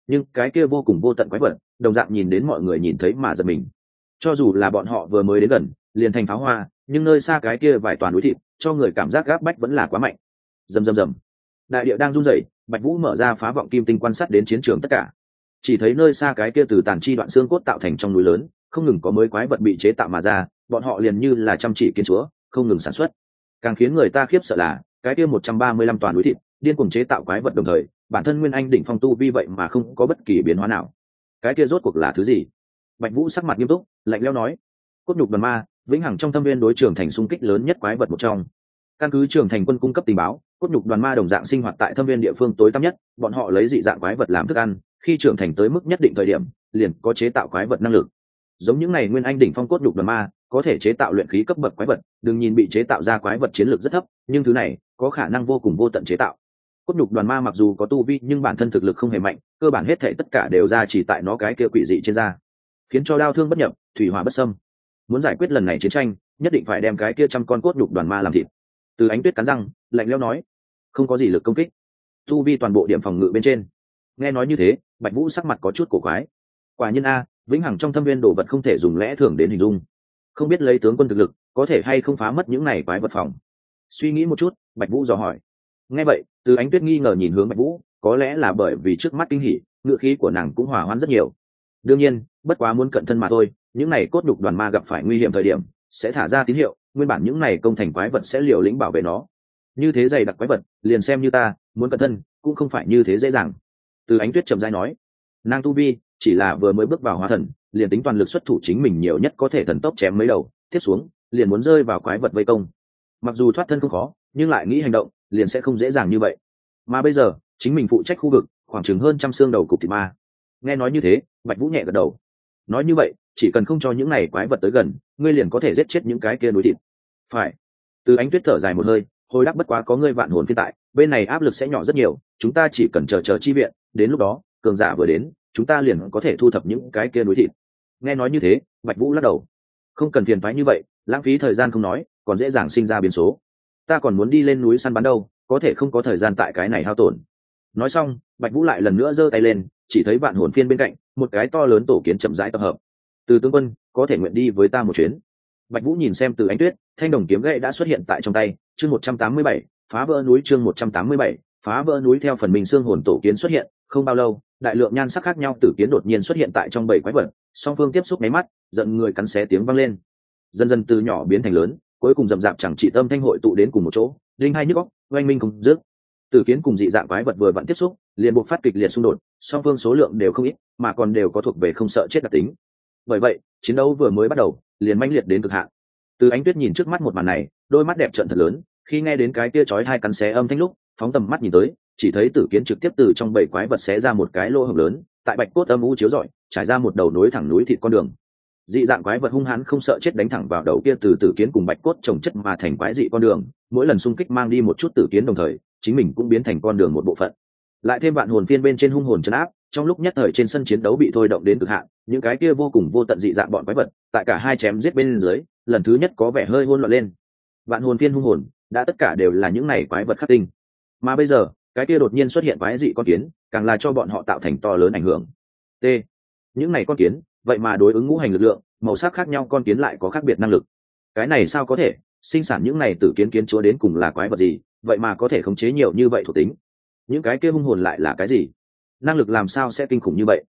nhưng cái kia vô cùng vô tận quái vật đồng dạng nhìn đến mọi người nhìn thấy mà giật mình. Cho dù là bọn họ vừa mới đến gần liền thành pháo hoa, nhưng nơi xa cái kia vài toàn núi thịt cho người cảm giác gáp bách vẫn là quá mạnh. Rầm rầm rầm, đại địa đang run rẩy. Bạch Vũ mở ra phá vọng kim tinh quan sát đến chiến trường tất cả, chỉ thấy nơi xa cái kia từ tàn chi đoạn xương cốt tạo thành trong núi lớn không ngừng có mới quái vật bị chế tạo mà ra, bọn họ liền như là chăm chỉ kiến chúa không ngừng sản xuất. Càng khiến người ta khiếp sợ là cái kia 135 toàn núi thịt điên cuồng chế tạo quái vật, đồng thời bản thân nguyên anh đỉnh phong tu vi vậy mà không có bất kỳ biến hóa nào. Cái kia rốt cuộc là thứ gì? Bạch Vũ sắc mặt nghiêm túc lạnh lẽo nói. Cốt nhục đoàn ma, vĩnh hằng trong thâm viên đối trường thành xung kích lớn nhất quái vật một trong. Căn cứ trường thành quân cung cấp tình báo, cốt nhục đoàn ma đồng dạng sinh hoạt tại thâm viên địa phương tối tăm nhất, bọn họ lấy dị dạng quái vật làm thức ăn, khi trưởng thành tới mức nhất định thời điểm liền có chế tạo quái vật năng lực. Giống những này nguyên anh đỉnh phong cốt nhục đoàn ma có thể chế tạo luyện khí cấp bậc quái vật, đừng nhìn bị chế tạo ra quái vật chiến lược rất thấp, nhưng thứ này có khả năng vô cùng vô tận chế tạo. Cốt nhục đoàn ma mặc dù có tu vi nhưng bản thân thực lực không hề mạnh, cơ bản hết thảy tất cả đều ra chỉ tại nó cái kia quỷ dị trên da, khiến cho đao thương bất nhập, thủy hỏa bất xâm. Muốn giải quyết lần này chiến tranh, nhất định phải đem cái kia trăm con cốt nhục đoàn ma làm thịt. Từ Ánh Tuyết cắn răng lạnh lẽo nói, không có gì lực công kích, tu vi toàn bộ điểm phòng ngự bên trên. Nghe nói như thế, Bạch Vũ sắc mặt có chút cổ quái. Quả nhiên a, vĩnh hằng trong thâm viên đồ vật không thể dùng lẽ thường đến hình dung, không biết lấy tướng quân thực lực có thể hay không phá mất những này quái vật phòng. Suy nghĩ một chút, Bạch Vũ dò hỏi. Nghe vậy, Từ Ánh Tuyết nghi ngờ nhìn hướng Bạch Vũ, có lẽ là bởi vì trước mắt kinh hỉ, ngựa khí của nàng cũng hòa hoãn rất nhiều. Đương nhiên, bất quá muốn cận thân mà thôi, những này cốt nhục đoàn ma gặp phải nguy hiểm thời điểm sẽ thả ra tín hiệu, nguyên bản những này công thành quái vật sẽ liều lĩnh bảo vệ nó. Như thế dày đặc quái vật, liền xem như ta muốn cận thân cũng không phải như thế dễ dàng. Từ Ánh Tuyết trầm rãi nói, nàng tu vi chỉ là vừa mới bước vào hóa thần, liền tính toàn lực xuất thủ chính mình nhiều nhất có thể thần tốc chém mấy đầu, tiếp xuống liền muốn rơi vào quái vật vây công. Mặc dù thoát thân không khó, nhưng lại nghĩ hành động liền sẽ không dễ dàng như vậy. Mà bây giờ chính mình phụ trách khu vực khoảng chừng hơn trăm xương đầu cục thịt ma. Nghe nói như thế, Bạch Vũ nhẹ gật đầu. Nói như vậy, chỉ cần không cho những này quái vật tới gần, ngươi liền có thể giết chết những cái kia núi thịt. Phải. Từ Ánh Tuyết thở dài một hơi, hồi đáp, bất quá có ngươi vạn hồn phiên tại, bên này áp lực sẽ nhỏ rất nhiều, chúng ta chỉ cần chờ chi viện, đến lúc đó cường giả vừa đến, chúng ta liền có thể thu thập những cái kia núi thịt. Nghe nói như thế, Bạch Vũ lắc đầu. Không cần phiền toái như vậy, lãng phí thời gian không nói, còn dễ dàng sinh ra biến số. Ta còn muốn đi lên núi săn bắn đâu, có thể không có thời gian tại cái này hao tổn. Nói xong, Bạch Vũ lại lần nữa giơ tay lên, chỉ thấy vạn hồn phiên bên cạnh một cái to lớn tổ kiến chậm rãi tập hợp. Từ tướng quân, có thể nguyện đi với ta một chuyến. Bạch Vũ nhìn xem Từ Ánh Tuyết, thanh đồng kiếm gậy đã xuất hiện tại trong tay. Chương 187, phá vỡ núi. Chương 187, phá vỡ núi. Theo phần mình xương hồn tổ kiến xuất hiện, không bao lâu, đại lượng nhan sắc khác nhau tử kiến đột nhiên xuất hiện tại trong bầy quái vật, song phương tiếp xúc mấy mắt, giận người cắn xé tiếng vang lên. Dần dần từ nhỏ biến thành lớn, cuối cùng rậm rạp chẳng chỉ tâm thanh hội tụ đến cùng một chỗ, linh hai nhức óc, oanh minh không dứt. Tử kiến cùng dị dạng quái vật vừa vặn tiếp xúc, liền buộc phát kịch liệt xung đột, song phương số lượng đều không ít, mà còn đều có thuộc về không sợ chết đặc tính. Bởi vậy, chiến đấu vừa mới bắt đầu, liền mãnh liệt đến cực hạn. Từ Ánh Tuyết nhìn trước mắt một màn này, đôi mắt đẹp trợn thật lớn, khi nghe đến cái kia chói tai cắn xé âm thanh lúc, phóng tầm mắt nhìn tới, chỉ thấy tử kiến trực tiếp từ trong bầy quái vật xé ra một cái lỗ hổng lớn, tại bạch cốt âm u chiếu rọi, trải ra một đầu nối thẳng núi thịt con đường. Dị dạng quái vật hung hãn không sợ chết đánh thẳng vào đầu kia từ tử kiến cùng bạch cốt chồng chất mà thành quái dị con đường, mỗi lần xung kích mang đi một chút tử kiến, đồng thời chính mình cũng biến thành con đường một bộ phận. Lại thêm vạn hồn phiên bên trên hung hồn trấn áp, trong lúc nhất thời trên sân chiến đấu bị thôi động đến cực hạn, những cái kia vô cùng vô tận dị dạng bọn quái vật, tại cả hai chém giết bên dưới, lần thứ nhất có vẻ hơi hỗn loạn lên. Vạn hồn phiên hung hồn, đã tất cả đều là những này quái vật khắc tinh. Mà bây giờ, cái kia đột nhiên xuất hiện quái dị con kiến, càng là cho bọn họ tạo thành to lớn ảnh hưởng. T. Những này con kiến, vậy mà đối ứng ngũ hành lực lượng, màu sắc khác nhau con kiến lại có khác biệt năng lực. Cái này sao có thể? Sinh sản những này tử kiến kiến chúa đến cùng là quái vật gì, vậy mà có thể khống chế nhiều như vậy thuộc tính? Những cái kia hung hồn lại là cái gì? Năng lực làm sao sẽ kinh khủng như vậy?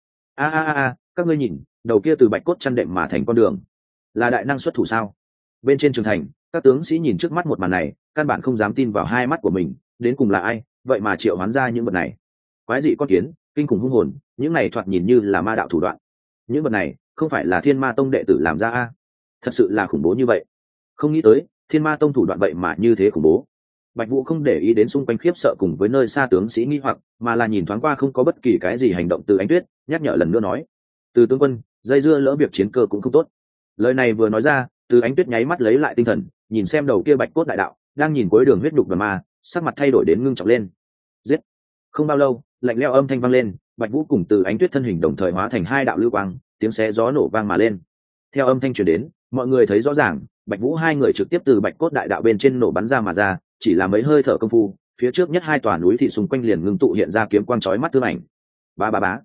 Các ngươi nhìn, đầu kia từ bạch cốt chăn đệm mà thành con đường, là đại năng xuất thủ sao? Bên trên trường thành, các tướng sĩ nhìn trước mắt một màn này, căn bản không dám tin vào hai mắt của mình, đến cùng là ai, vậy mà triệu hoán ra những vật này? Quái dị con kiến, kinh khủng hung hồn, những này thoạt nhìn như là ma đạo thủ đoạn. Những vật này, không phải là Thiên Ma Tông đệ tử làm ra a? Thật sự là khủng bố như vậy. Không nghĩ tới, Thiên Ma Tông thủ đoạn vậy mà như thế khủng bố. Bạch Vũ không để ý đến xung quanh khiếp sợ cùng với nơi xa tướng sĩ nghi hoặc, mà là nhìn thoáng qua không có bất kỳ cái gì hành động từ Ánh Tuyết, nhắc nhở lần nữa nói: "Từ tướng quân, dây dưa lỡ việc chiến cơ cũng không tốt." Lời này vừa nói ra, Từ Ánh Tuyết nháy mắt lấy lại tinh thần, nhìn xem đầu kia bạch cốt đại đạo, đang nhìn cuối đường huyết đục và ma, sắc mặt thay đổi đến ngưng trọng lên. Giết! Không bao lâu, lạnh lẽo âm thanh vang lên, Bạch Vũ cùng Từ Ánh Tuyết thân hình đồng thời hóa thành hai đạo lưu quang, tiếng xé gió nổ vang mà lên. Theo âm thanh truyền đến, mọi người thấy rõ ràng, Bạch Vũ hai người trực tiếp từ bạch cốt đại đạo bên trên nổ bắn ra mà ra, chỉ là mấy hơi thở công phu, phía trước nhất hai tòa núi thị xung quanh liền ngưng tụ hiện ra kiếm quang chói mắt thương ảnh. Ba ba bá,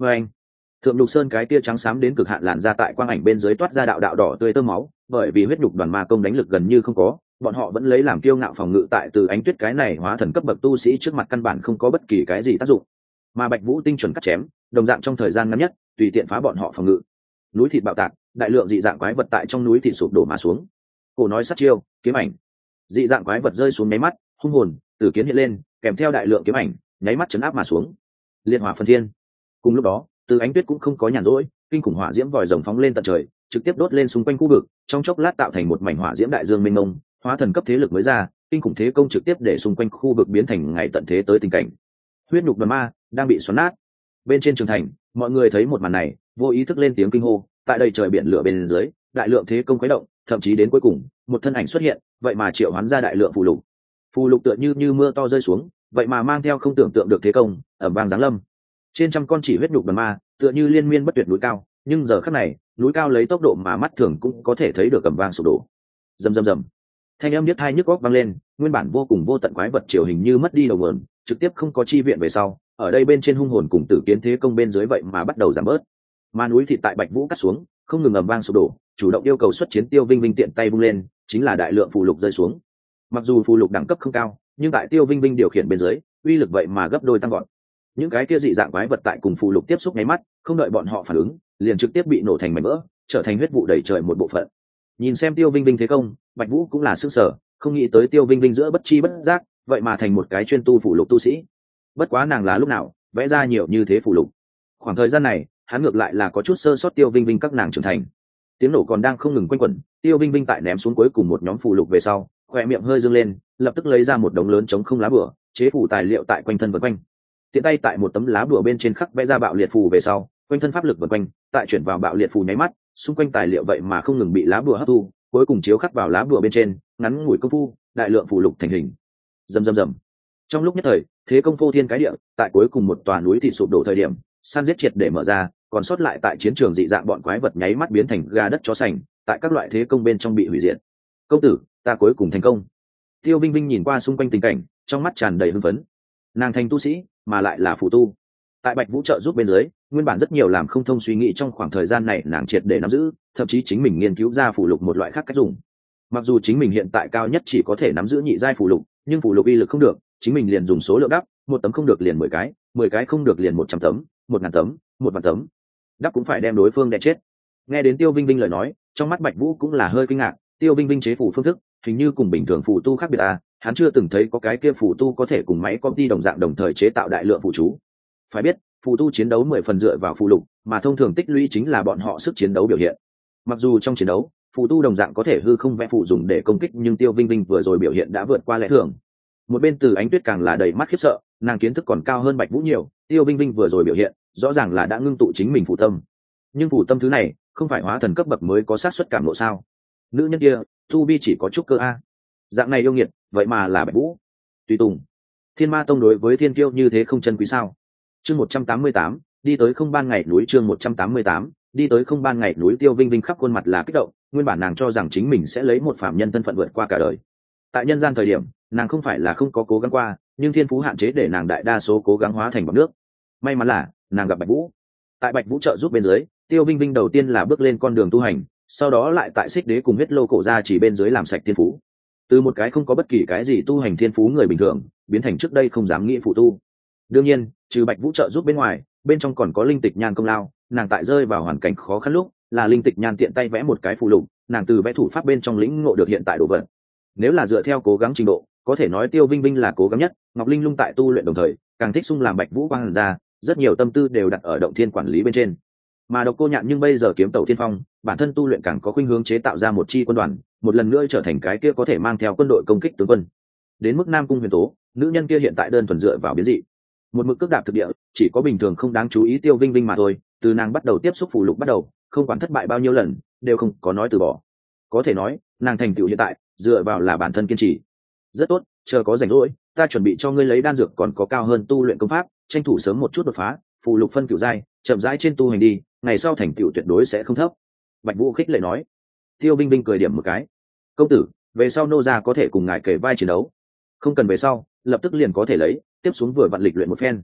Và anh, thượng lục sơn cái tia trắng xám đến cực hạn làn ra tại quang ảnh bên dưới toát ra đạo đạo đỏ tươi tơ máu, bởi vì huyết nhục đoàn ma công đánh lực gần như không có, bọn họ vẫn lấy làm kiêu ngạo phòng ngự tại Từ Ánh Tuyết cái này hóa thần cấp bậc tu sĩ trước mặt căn bản không có bất kỳ cái gì tác dụng. Mà Bạch Vũ tinh chuẩn cắt chém, đồng dạng trong thời gian ngắn nhất, tùy tiện phá bọn họ phòng ngự. Núi thịt bạo tạc, đại lượng dị dạng quái vật tại trong núi thịt sụp đổ mà xuống. Cổ nói sát chiêu, kiếm ảnh. Dị dạng quái vật rơi xuống nháy mắt, hung hồn, tử kiến hiện lên, kèm theo đại lượng kiếm ảnh, nháy mắt chấn áp mà xuống. Liên hỏa phân thiên. Cùng lúc đó, Từ Ánh Tuyết cũng không có nhàn rỗi, kinh khủng hỏa diễm vòi rồng phóng lên tận trời, trực tiếp đốt lên xung quanh khu vực, trong chốc lát tạo thành một mảnh hỏa diễm đại dương mênh mông, hóa thần cấp thế lực mới ra, kinh khủng thế công trực tiếp để xung quanh khu vực biến thành ngày tận thế tới tình cảnh. Huyết nhục đoàn ma đang bị xoắn nát. Bên trên trường thành, mọi người thấy một màn này, vô ý thức lên tiếng kinh hô, tại đây trời biển lửa bên dưới, đại lượng thế công khuấy động, thậm chí đến cuối cùng, một thân ảnh xuất hiện, vậy mà triệu hoán ra đại lượng phù lục. Phù lục tựa như mưa to rơi xuống, vậy mà mang theo không tưởng tượng được thế công, ầm vang giáng lâm. Trên trăm con chỉ huyết nhục đoàn ma, tựa như liên miên bất tuyệt núi cao, nhưng giờ khắc này, núi cao lấy tốc độ mà mắt thường cũng có thể thấy được ầm vang sụp đổ. Rầm rầm rầm. Thanh âm điếc tai nhức óc vang lên, nguyên bản vô cùng vô tận quái vật triều hình như mất đi đầu nguồn, trực tiếp không có chi viện về sau, ở đây bên trên hung hồn cùng tử kiến thế công bên dưới vậy mà bắt đầu giảm bớt. Mà núi thịt tại Bạch Vũ cắt xuống, không ngừng ầm vang sụp đổ, chủ động yêu cầu xuất chiến. Tiêu Vinh Vinh tiện tay vung lên, chính là đại lượng phù lục rơi xuống. Mặc dù phù lục đẳng cấp không cao, nhưng tại Tiêu Vinh Vinh điều khiển bên dưới, uy lực vậy mà gấp đôi tăng gọn. Những cái kia dị dạng quái vật tại cùng phù lục tiếp xúc nháy mắt, không đợi bọn họ phản ứng, liền trực tiếp bị nổ thành mảnh vỡ, trở thành huyết vụ đầy trời một bộ phận. Nhìn xem Tiêu Vinh Vinh thế công, Bạch Vũ cũng là sửng sở, không nghĩ tới Tiêu Vinh Vinh giữa bất chi bất giác, vậy mà thành một cái chuyên tu phù lục tu sĩ. Bất quá nàng là lúc nào vẽ ra nhiều như thế phù lục. Khoảng thời gian này, hắn ngược lại là có chút sơ sót Tiêu Vinh Vinh các nàng trưởng thành. Tiếng nổ còn đang không ngừng quanh quẩn, Tiêu Vinh Vinh tại ném xuống cuối cùng một nhóm phù lục về sau, khóe miệng hơi dương lên, lập tức lấy ra một đống lớn trống không lá bùa, chế phủ tài liệu tại quanh thân vần quanh. Tiện tay tại một tấm lá bùa bên trên khắc vẽ ra bạo liệt phù về sau, quanh thân pháp lực vần quanh, tại chuyển vào bạo liệt phù nháy mắt, xung quanh tài liệu vậy mà không ngừng bị lá bùa hấp thu, cuối cùng chiếu khắc vào lá bùa bên trên, ngắn ngủi công phu, đại lượng phù lục thành hình. Rầm rầm rầm. Trong lúc nhất thời, thế công phô thiên cái địa, tại cuối cùng một tòa núi thịt sụp đổ thời điểm, san giết triệt để mở ra, còn sót lại tại chiến trường dị dạng bọn quái vật nháy mắt biến thành gà đất chó sành, tại các loại thế công bên trong bị hủy diệt. Công tử, ta cuối cùng thành công. Tiêu Vinh Vinh nhìn qua xung quanh tình cảnh, trong mắt tràn đầy hưng phấn. Nàng thành tu sĩ, mà lại là phù tu. Tại Bạch Vũ trợ giúp bên dưới, nguyên bản rất nhiều làm không thông suy nghĩ trong khoảng thời gian này nàng triệt để nắm giữ, thậm chí chính mình nghiên cứu ra phù lục một loại khác cách dùng. Mặc dù chính mình hiện tại cao nhất chỉ có thể nắm giữ nhị giai phù lục, nhưng phù lục uy lực không được, chính mình liền dùng số lượng đắp, 1 tấm không được liền 10 cái, 10 cái không được liền 100 tấm, 1000 tấm, 1 vạn tấm. Đắp cũng phải đem đối phương đè chết. Nghe đến Tiêu Vinh Vinh lời nói, trong mắt Bạch Vũ cũng là hơi kinh ngạc, Tiêu Vinh Vinh chế phù phương thức, hình như cùng bình thường phù tu khác biệt à, hắn chưa từng thấy có cái kia phù tu có thể cùng máy copy đồng dạng đồng thời chế tạo đại lượng phù chú. Phải biết, phù tu chiến đấu 10 phần dựa vào phù lục, mà thông thường tích lũy chính là bọn họ sức chiến đấu biểu hiện. Mặc dù trong chiến đấu, phù tu đồng dạng có thể hư không vẽ phù dùng để công kích, nhưng Tiêu Vinh Vinh vừa rồi biểu hiện đã vượt qua lẽ thường. Một bên Từ Ánh Tuyết càng là đầy mắt khiếp sợ, nàng kiến thức còn cao hơn Bạch Vũ nhiều, Tiêu Vinh Vinh vừa rồi biểu hiện, rõ ràng là đã ngưng tụ chính mình phù tâm. Nhưng phù tâm thứ này, không phải hóa thần cấp bậc mới có xác suất cảm ngộ sao? Nữ nhân kia, tu vi chỉ có chút cơ a. Dạng này yêu nghiệt, vậy mà là Bạch Vũ. Tùy tùng. Thiên Ma Tông đối với thiên kiêu như thế không chân quý sao? Chương 188, đi tới không ban ngày núi. Chương 188, đi tới không ban ngày núi. Tiêu Vinh Vinh khắp khuôn mặt là kích động, nguyên bản nàng cho rằng chính mình sẽ lấy một phàm nhân thân phận vượt qua cả đời. Tại nhân gian thời điểm, nàng không phải là không có cố gắng qua, nhưng thiên phú hạn chế để nàng đại đa số cố gắng hóa thành bọt nước. May mắn là nàng gặp Bạch Vũ. Tại Bạch Vũ trợ giúp bên dưới, Tiêu Vinh Vinh đầu tiên là bước lên con đường tu hành, sau đó lại tại Xích Đế cùng huyết lô cổ ra chỉ bên dưới làm sạch thiên phú. Từ một cái không có bất kỳ cái gì tu hành thiên phú người bình thường, biến thành trước đây không dám nghĩ phụ tu. Đương nhiên, trừ Bạch Vũ trợ giúp bên ngoài, bên trong còn có Linh Tịch Nhan công lao, nàng tại rơi vào hoàn cảnh khó khăn lúc, là Linh Tịch Nhan tiện tay vẽ một cái phù lục, nàng từ vẽ thủ pháp bên trong lĩnh ngộ được hiện tại đồ vật. Nếu là dựa theo cố gắng trình độ, có thể nói Tiêu Vinh Vinh là cố gắng nhất. Ngọc Linh Lung tại tu luyện đồng thời, càng thích sung làm Bạch Vũ quang ra, rất nhiều tâm tư đều đặt ở động thiên quản lý bên trên. Mà Độc Cô Nhạn nhưng bây giờ kiếm tẩu thiên phong, bản thân tu luyện càng có khuynh hướng chế tạo ra một chi quân đoàn, một lần nữa trở thành cái kia có thể mang theo quân đội công kích tướng quân. Đến mức Nam Cung Huyền Tố, nữ nhân kia hiện tại đơn thuần dựa vào biến dị, một mực cước đạp thực địa, chỉ có bình thường không đáng chú ý Tiêu Vinh Vinh mà thôi. Từ nàng bắt đầu tiếp xúc phù lục bắt đầu, không quản thất bại bao nhiêu lần, đều không có nói từ bỏ. Có thể nói, nàng thành tựu hiện tại dựa vào là bản thân kiên trì. Rất tốt, chờ có rảnh rỗi, ta chuẩn bị cho ngươi lấy đan dược còn có cao hơn tu luyện công pháp, tranh thủ sớm một chút đột phá, phù lục phân cửu giai, chậm rãi trên tu hành đi, ngày sau thành tựu tuyệt đối sẽ không thấp. Bạch Vũ khích lệ nói. Tiêu Vinh Vinh cười điểm một cái. Công tử, về sau nô gia có thể cùng ngài kể vai chiến đấu. Không cần về sau, lập tức liền có thể lấy, tiếp xuống vừa vặn lịch luyện một phen.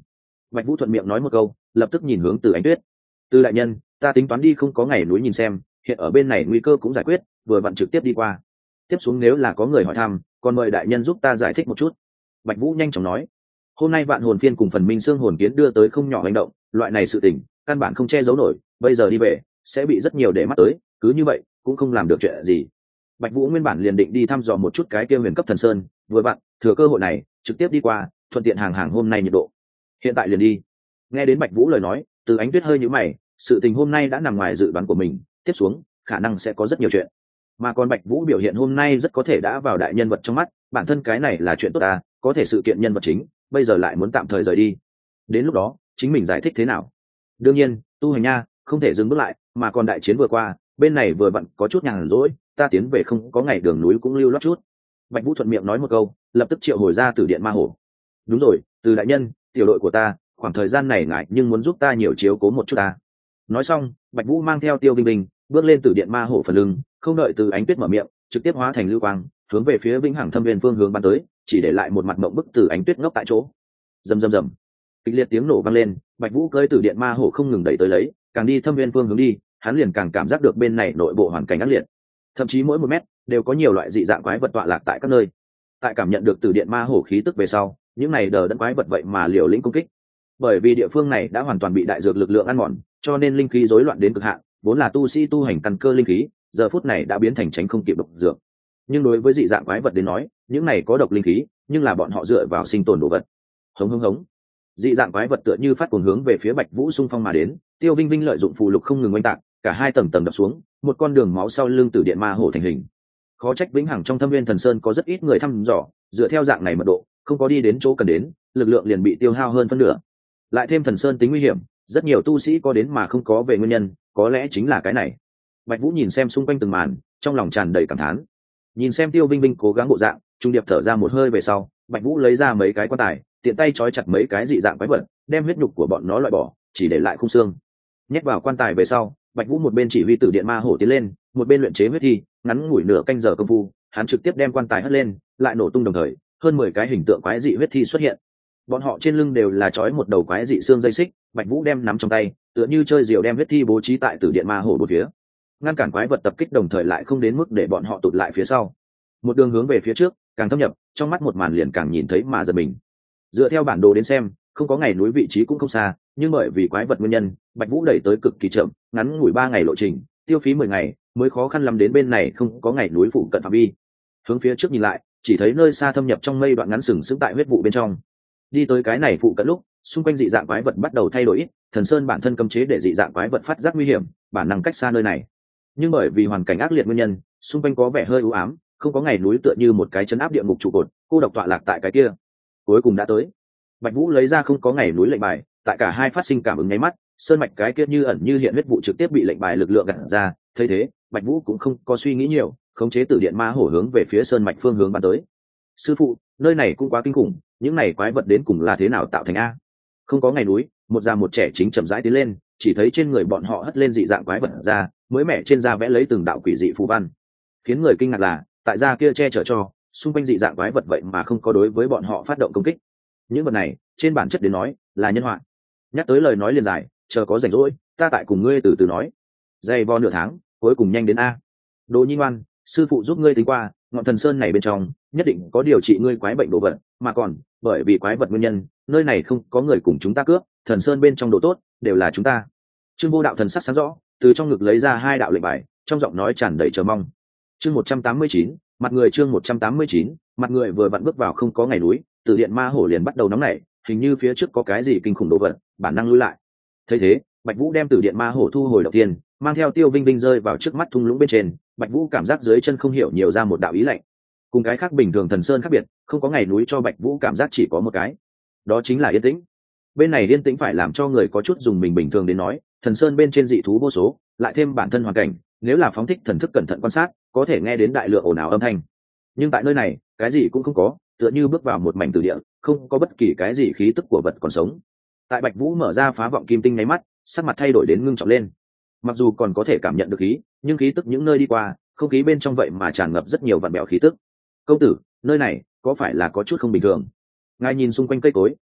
Bạch Vũ thuận miệng nói một câu, lập tức nhìn hướng Từ Ánh Tuyết. Từ đại nhân, ta tính toán đi không có ngày núi nhìn xem, hiện ở bên này nguy cơ cũng giải quyết, vừa vặn trực tiếp đi qua. Tiếp xuống nếu là có người hỏi thăm, còn mời đại nhân giúp ta giải thích một chút. Bạch Vũ nhanh chóng nói. Hôm nay vạn hồn phiên cùng phần minh xương hồn kiến đưa tới không nhỏ hành động, loại này sự tình căn bản không che giấu nổi, bây giờ đi về sẽ bị rất nhiều để mắt tới, cứ như vậy cũng không làm được chuyện gì. Bạch Vũ nguyên bản liền định đi thăm dò một chút cái kia huyền cấp thần sơn, vừa vặn thừa cơ hội này trực tiếp đi qua, thuận tiện hàng hôm nay nhiệt độ. Hiện tại liền đi. Nghe đến Bạch Vũ lời nói, Từ Ánh Tuyết hơi nhíu mày, sự tình hôm nay đã nằm ngoài dự đoán của mình, tiếp xuống khả năng sẽ có rất nhiều chuyện. Mà còn Bạch Vũ biểu hiện hôm nay rất có thể đã vào đại nhân vật trong mắt, bản thân cái này là chuyện tốt à, có thể sự kiện nhân vật chính bây giờ lại muốn tạm thời rời đi, đến lúc đó chính mình giải thích thế nào? Đương nhiên tu hành nha, không thể dừng bước lại, mà còn đại chiến vừa qua, bên này vừa vặn có chút nhàn rỗi, ta tiến về không có ngày đường núi cũng lưu lót chút. Bạch Vũ thuận miệng nói một câu, lập tức triệu hồi ra Tử Điện Ma Hổ. Đúng rồi, Từ đại nhân, tiểu đội của ta khoảng thời gian này ngại nhưng muốn giúp ta nhiều chiếu cố một chút ta. Nói xong, Bạch Vũ mang theo Tiêu Vinh Vinh bước lên Tử Điện Ma Hổ phần lưng, không đợi Từ Ánh Tuyết mở miệng, trực tiếp hóa thành lưu quang, hướng về phía Vĩnh Hằng Thâm Viên phương hướng bắn tới, chỉ để lại một mặt mộng bức Từ Ánh Tuyết ngốc tại chỗ. Rầm rầm rầm, kịch liệt tiếng nổ vang lên, Bạch Vũ cưỡi Tử Điện Ma Hổ không ngừng đẩy tới lấy, càng đi Thâm Viên phương hướng đi, hắn liền càng cảm giác được bên này nội bộ hoàn cảnh ác liệt, thậm chí mỗi 1 mét đều có nhiều loại dị dạng quái vật tọa lạc tại các nơi. Tại cảm nhận được Tử Điện Ma Hổ khí tức về sau, những này đờ đẫn quái vật vậy mà liều lĩnh công kích. Bởi vì địa phương này đã hoàn toàn bị đại dược lực lượng ăn mòn, cho nên linh khí rối loạn đến cực hạn, vốn là tu sĩ tu hành căn cơ linh khí, giờ phút này đã biến thành tránh không kịp độc dược. Nhưng đối với dị dạng quái vật đến nói, những này có độc linh khí, nhưng là bọn họ dựa vào sinh tồn đồ vật. Hống hống hống. Dị dạng quái vật tựa như phát cuồng hướng về phía Bạch Vũ xung phong mà đến, Tiêu Vinh Vinh lợi dụng phù lục không ngừng oanh tạc, cả hai tầng tầng đập xuống, một con đường máu sau lưng Tử Điện Ma Hổ thành hình. Khó trách Vĩnh Hằng trong Thâm Viên Thần Sơn có rất ít người thăm dò, dựa theo dạng này mật độ, không có đi đến chỗ cần đến, lực lượng liền bị tiêu hao hơn phân nửa. Lại thêm Thần Sơn tính nguy hiểm, rất nhiều tu sĩ có đến mà không có về nguyên nhân, có lẽ chính là cái này. Bạch Vũ nhìn xem xung quanh từng màn, trong lòng tràn đầy cảm thán. Nhìn xem Tiêu Vinh Vinh cố gắng bộ dạng, trung điệp thở ra một hơi về sau, Bạch Vũ lấy ra mấy cái quan tài, tiện tay trói chặt mấy cái dị dạng quái vật, đem huyết nhục của bọn nó loại bỏ, chỉ để lại khung xương. Nhét vào quan tài về sau, Bạch Vũ một bên chỉ huy Tử Điện Ma Hổ tiến lên, một bên luyện chế huyết thi, ngắn ngủi nửa canh giờ công phu, hắn trực tiếp đem quan tài hất lên, lại nổ tung đồng thời, hơn 10 cái hình tượng quái dị huyết thi xuất hiện. Bọn họ trên lưng đều là trói một đầu quái dị xương dây xích, Bạch Vũ đem nắm trong tay, tựa như chơi diều đem huyết thi bố trí tại Tử Điện Ma Hổ bốn phía, ngăn cản quái vật tập kích đồng thời lại không đến mức để bọn họ tụt lại phía sau. Một đường hướng về phía trước, càng thâm nhập, trong mắt một màn liền càng nhìn thấy mà giật mình. Dựa theo bản đồ đến xem, không có ngày núi vị trí cũng không xa, nhưng bởi vì quái vật nguyên nhân, Bạch Vũ đẩy tới cực kỳ chậm, ngắn ngủi 3 ngày lộ trình, tiêu phí 10 ngày mới khó khăn lắm đến bên này không có ngày núi phụ cận phạm vi. Hướng phía trước nhìn lại, chỉ thấy nơi xa thâm nhập trong mây đoạn ngắn sừng sững tại huyết vụ bên trong. Đi tới cái này phụ cận lúc, xung quanh dị dạng quái vật bắt đầu thay đổi ít, Thần Sơn bản thân cấm chế để dị dạng quái vật phát giác nguy hiểm, bản năng cách xa nơi này. Nhưng bởi vì hoàn cảnh ác liệt nguyên nhân, xung quanh có vẻ hơi u ám, không có ngày núi tựa như một cái chấn áp địa ngục trụ cột, cô độc tọa lạc tại cái kia. Cuối cùng đã tới. Bạch Vũ lấy ra không có ngày núi lệnh bài, tại cả hai phát sinh cảm ứng nháy mắt, sơn mạch cái kia như ẩn như hiện huyết vụ trực tiếp bị lệnh bài lực lượng gạt ra, thấy thế, Bạch Vũ cũng không có suy nghĩ nhiều, khống chế Tử Điện Ma Hổ hướng về phía sơn mạch phương hướng bắn tới. Sư phụ, nơi này cũng quá kinh khủng, những này quái vật đến cùng là thế nào tạo thành a? Không có ngày núi, một già một trẻ chính chậm rãi tiến lên, chỉ thấy trên người bọn họ hất lên dị dạng quái vật ra, mới mẻ trên da vẽ lấy từng đạo quỷ dị phù văn. Khiến người kinh ngạc là, tại da kia che chở cho, xung quanh dị dạng quái vật vậy mà không có đối với bọn họ phát động công kích. Những vật này, trên bản chất đến nói, là nhân họa. Nhắc tới lời nói liền dài, chờ có rảnh rỗi, ta tại cùng ngươi từ từ nói. Dày vò nửa tháng, cuối cùng nhanh đến a. Đồ Nhi ngoan, sư phụ giúp ngươi tính qua, ngọn Thần Sơn này bên trong nhất định có điều trị ngươi quái bệnh đồ vật, mà còn bởi vì quái vật nguyên nhân, nơi này không có người cùng chúng ta cướp, Thần Sơn bên trong đồ tốt đều là chúng ta. Trương Vô Đạo thần sắc sáng rõ, từ trong ngực lấy ra 2 đạo lệnh bài, trong giọng nói tràn đầy chờ mong. Chương 189, mặt người chương 189, mặt người vừa vặn bước vào không có ngày núi, Tử Điện Ma Hổ liền bắt đầu nóng nảy, hình như phía trước có cái gì kinh khủng đồ vật, bản năng lui lại. Thấy thế, Bạch Vũ đem Tử Điện Ma Hổ thu hồi đầu tiên, mang theo Tiêu Vinh Vinh rơi vào trước mắt thung lũng bên trên, Bạch Vũ cảm giác dưới chân không hiểu nhiều ra một đạo ý lạnh. Cùng cái khác bình thường Thần Sơn khác biệt, không có ngày núi cho Bạch Vũ cảm giác chỉ có một cái, đó chính là yên tĩnh. Bên này yên tĩnh phải làm cho người có chút dùng mình bình thường đến nói, Thần Sơn bên trên dị thú vô số, lại thêm bản thân hoàn cảnh, nếu là phóng thích thần thức cẩn thận quan sát, có thể nghe đến đại lượng ồn ào âm thanh. Nhưng tại nơi này, cái gì cũng không có, tựa như bước vào một mảnh tử địa, không có bất kỳ cái gì khí tức của vật còn sống. Tại Bạch Vũ mở ra phá vọng kim tinh nháy mắt, sắc mặt thay đổi đến ngưng trọng lên. Mặc dù còn có thể cảm nhận được khí, nhưng khí tức những nơi đi qua, không khí bên trong vậy mà tràn ngập rất nhiều vặn bẹo khí tức. Công tử, nơi này có phải là có chút không bình thường? Ngài nhìn xung quanh cây cối,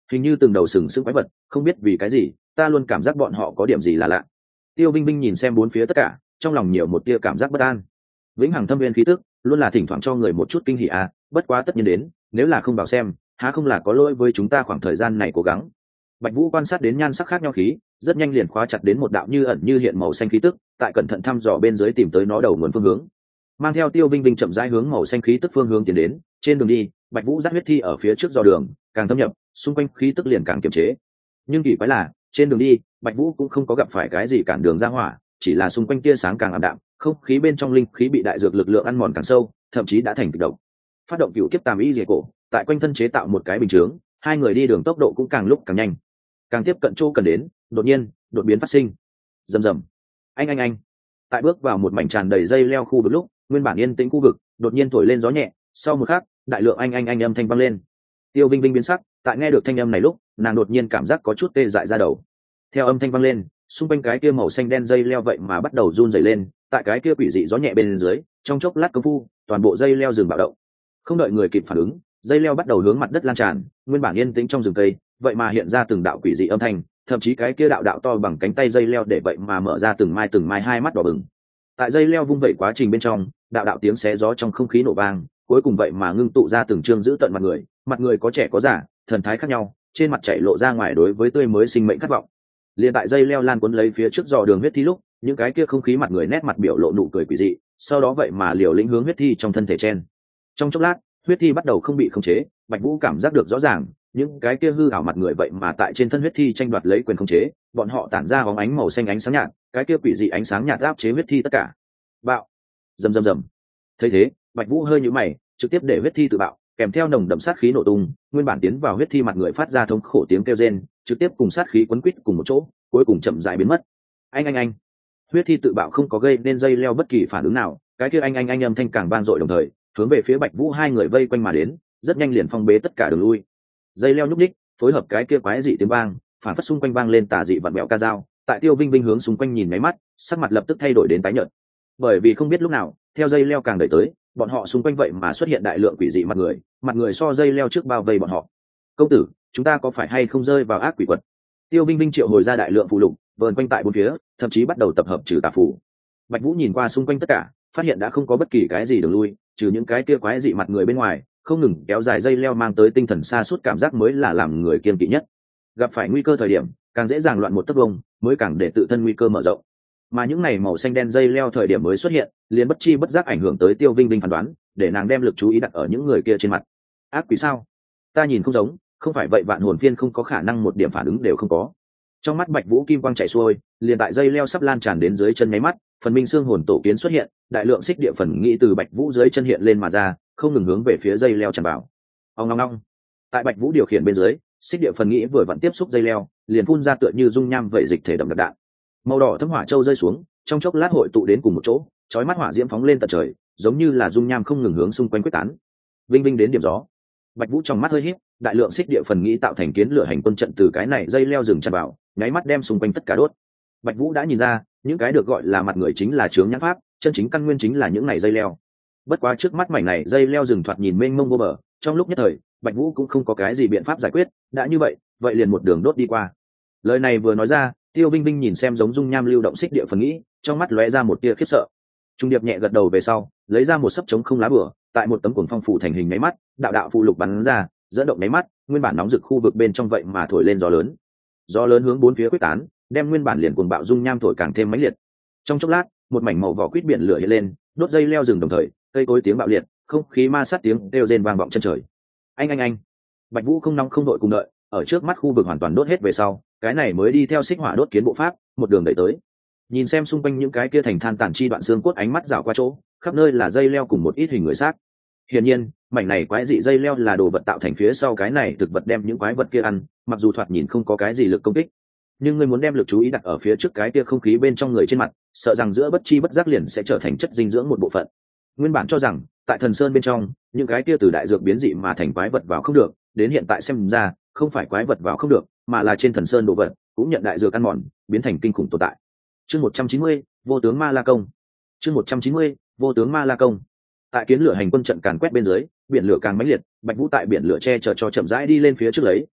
hình như từng đầu sừng sững quái vật, không biết vì cái gì ta luôn cảm giác bọn họ có điểm gì là lạ. Tiêu Vinh Vinh nhìn xem bốn phía tất cả, trong lòng nhiều một tia cảm giác bất an. Vĩnh hằng thâm viên khí tức luôn là thỉnh thoảng cho người một chút kinh hỉ à, bất quá tất nhiên đến, nếu là không vào xem há không là có lỗi với chúng ta khoảng thời gian này cố gắng. Bạch Vũ quan sát đến nhan sắc khác nhau khí, rất nhanh liền khóa chặt đến một đạo như ẩn như hiện màu xanh khí tức, tại cẩn thận thăm dò bên dưới tìm tới nó đầu nguồn phương hướng. Mang theo Tiêu Vinh Vinh chậm rãi hướng màu xanh khí tức phương hướng tiến đến, trên đường đi, Bạch Vũ dắt huyết thi ở phía trước dò đường, càng thâm nhập, xung quanh khí tức liền càng kiềm chế. Nhưng kỳ quái là, trên đường đi, Bạch Vũ cũng không có gặp phải cái gì cản đường ra hỏa, chỉ là xung quanh tia sáng càng ảm đạm, không khí bên trong linh khí bị đại dược lực lượng ăn mòn càng sâu, thậm chí đã thành kịch độc. Phát động cựu kiếp tam ý diệt cổ, tại quanh thân chế tạo một cái bình chướng, hai người đi đường tốc độ cũng càng lúc càng nhanh. Càng tiếp cận chỗ cần đến, đột nhiên, đột biến phát sinh. Rầm rầm. Anh. Tại bước vào một mảnh tràn đầy dây leo khu vực lúc, nguyên bản yên tĩnh khu vực, đột nhiên thổi lên gió nhẹ, sau một khắc, đại lượng anh âm thanh vang lên. Tiêu Vinh Vinh biến sắc, tại nghe được thanh âm này lúc, nàng đột nhiên cảm giác có chút tê dại ra đầu. Theo âm thanh vang lên, xung quanh cái kia màu xanh đen dây leo vậy mà bắt đầu run rẩy lên, tại cái kia quỷ dị gió nhẹ bên dưới, trong chốc lát công phu, toàn bộ dây leo dừng bạo động. Không đợi người kịp phản ứng, dây leo bắt đầu hướng mặt đất lan tràn, nguyên bản yên tĩnh trong rừng cây, vậy mà hiện ra từng đạo quỷ dị âm thanh, thậm chí cái kia đạo to bằng cánh tay dây leo để vậy mà mở ra từng mai hai mắt đỏ bừng. Tại dây leo vung vẩy quá trình bên trong, đạo tiếng xé gió trong không khí nổ vang, cuối cùng vậy mà ngưng tụ ra từng trương giữ tận mặt người có trẻ có già, thần thái khác nhau, trên mặt chảy lộ ra ngoài đối với tươi mới sinh mệnh khát vọng. Liên tại dây leo lan cuốn lấy phía trước dò đường huyết thi lúc, những cái kia không khí mặt người nét mặt biểu lộ nụ cười quỷ dị, sau đó vậy mà liều lĩnh hướng huyết thi trong thân thể chen. Trong chốc lát, huyết thi bắt đầu không bị khống chế, Bạch Vũ cảm giác được rõ ràng, những cái kia hư ảo mặt người vậy mà tại trên thân huyết thi tranh đoạt lấy quyền khống chế, bọn họ tản ra bóng ánh màu xanh ánh sáng nhạt, cái kia quỷ dị ánh sáng nhạt áp chế huyết thi tất cả. Bạo. Rầm. Thấy thế, Bạch Vũ hơi nhíu mày, trực tiếp để huyết thi tự bạo, kèm theo nồng đậm sát khí nổ tung, nguyên bản tiến vào huyết thi mặt người phát ra thống khổ tiếng kêu rên, trực tiếp cùng sát khí quấn quýt cùng một chỗ, cuối cùng chậm rãi biến mất. Anh. Huyết thi tự bạo không có gây nên dây leo bất kỳ phản ứng nào, cái kia anh âm thanh càng vang dội đồng thời, hướng về phía Bạch Vũ hai người vây quanh mà đến, rất nhanh liền phong bế tất cả đường lui. Dây leo nhúc nhích, phối hợp cái kia quái dị tiếng vang, phản phất xung quanh vang lên tà dị vặn bẹo ca dao. Tại Tiêu Vinh Vinh hướng xung quanh nhìn mấy mắt, sắc mặt lập tức thay đổi đến tái nhợt. Bởi vì không biết lúc nào, theo dây leo càng đẩy tới, bọn họ xung quanh vậy mà xuất hiện đại lượng quỷ dị mặt người so dây leo trước bao vây bọn họ. Công tử, chúng ta có phải hay không rơi vào ác quỷ quật? Tiêu Vinh Vinh triệu hồi ra đại lượng phù lục, vờn quanh tại bốn phía, thậm chí bắt đầu tập hợp trừ tà phù. Bạch Vũ nhìn qua xung quanh tất cả, phát hiện đã không có bất kỳ cái gì đường lui, trừ những cái kia quái dị mặt người bên ngoài, không ngừng kéo dài dây leo mang tới tinh thần xa suốt cảm giác mới là làm người kiên kỵ nhất. Gặp phải nguy cơ thời điểm, càng dễ dàng loạn một tấc vông, mới càng để tự thân nguy cơ mở rộng. Mà những này màu xanh đen dây leo thời điểm mới xuất hiện, liền bất chi bất giác ảnh hưởng tới Tiêu Vinh Vinh phán đoán, để nàng đem lực chú ý đặt ở những người kia trên mặt. Ác quỷ sao? Ta nhìn không giống, không phải vậy vạn hồn phiên không có khả năng một điểm phản ứng đều không có. Trong mắt Bạch Vũ kim quang chảy xuôi, liền tại dây leo sắp lan tràn đến dưới chân nháy mắt, phần minh xương hồn tổ kiến xuất hiện, đại lượng xích địa phần nghĩ từ Bạch Vũ dưới chân hiện lên mà ra, không ngừng hướng về phía dây leo tràn vào. Ong. Tại Bạch Vũ điều khiển bên dưới, xích địa phần nghĩ vừa vặn tiếp xúc dây leo, liền phun ra tựa như dung nham vậy dịch thể đậm đặc đạn. Màu đỏ thấm hỏa châu rơi xuống, trong chốc lát hội tụ đến cùng một chỗ, chói mắt hỏa diễm phóng lên tận trời, giống như là dung nham không ngừng hướng xung quanh quyết tán. Vinh Vinh đến điểm gió. Bạch Vũ trong mắt hơi híp, đại lượng xích địa phần nghĩ tạo thành kiến lửa hành quân trận từ cái này dây leo rừng tràn vào, nháy mắt đem xung quanh tất cả đốt. Bạch Vũ đã nhìn ra, những cái được gọi là mặt người chính là chướng nhãn pháp, chân chính căn nguyên chính là những này dây leo. Bất quá trước mắt mảnh này dây leo rừng thoạt nhìn mênh mông vô bờ, trong lúc nhất thời, Bạch Vũ cũng không có cái gì biện pháp giải quyết, đã như vậy, vậy liền một đường đốt đi qua. Lời này vừa nói ra, Tiêu Vinh Vinh nhìn xem giống dung nham lưu động xích địa phần nghĩ, trong mắt lóe ra một tia khiếp sợ. Trung điệp nhẹ gật đầu về sau, lấy ra một sấp trống không lá bùa, tại một tấm cuồng phong phủ thành hình máy mắt, đạo phụ lục bắn ra, dẫn động máy mắt, nguyên bản nóng rực khu vực bên trong vậy mà thổi lên gió lớn hướng bốn phía quyết tán, đem nguyên bản liền cuồng bạo dung nham thổi càng thêm mãnh liệt. Trong chốc lát, một mảnh màu vỏ quýt biển lửa hiện lên, đốt dây leo rừng đồng thời, cây cối tiếng bạo liệt, không khí ma sát tiếng kêu rên vang vọng chân trời. Anh. Bạch Vũ không nóng không đội cùng đợi, ở trước mắt khu vực hoàn toàn đốt hết về sau, cái này mới đi theo xích hỏa đốt kiến bộ pháp, một đường đẩy tới. Nhìn xem xung quanh những cái kia thành than tàn chi đoạn xương cốt, ánh mắt dạo qua chỗ, khắp nơi là dây leo cùng một ít hình người xác. Hiển nhiên, mảnh này quái dị dây leo là đồ vật tạo thành phía sau cái này thực vật đem những quái vật kia ăn, mặc dù thoạt nhìn không có cái gì lực công kích, nhưng ngươi muốn đem lực chú ý đặt ở phía trước cái kia không khí bên trong người trên mặt, sợ rằng giữa bất chi bất giác liền sẽ trở thành chất dinh dưỡng một bộ phận. Nguyên bản cho rằng tại thần sơn bên trong, những cái kia từ đại dược biến dị mà thành quái vật vào không được, đến hiện tại xem ra, không phải quái vật vào không được, mà là trên thần sơn đồ vật cũng nhận đại dược ăn mòn, biến thành kinh khủng tồn tại. Chương 190, vô tướng ma la công. Chương 190, vô tướng ma la công. Tại kiến lửa hành quân trận càn quét bên dưới, biển lửa càng mãnh liệt, Bạch Vũ tại biển lửa che chở cho chậm rãi đi lên phía trước lấy,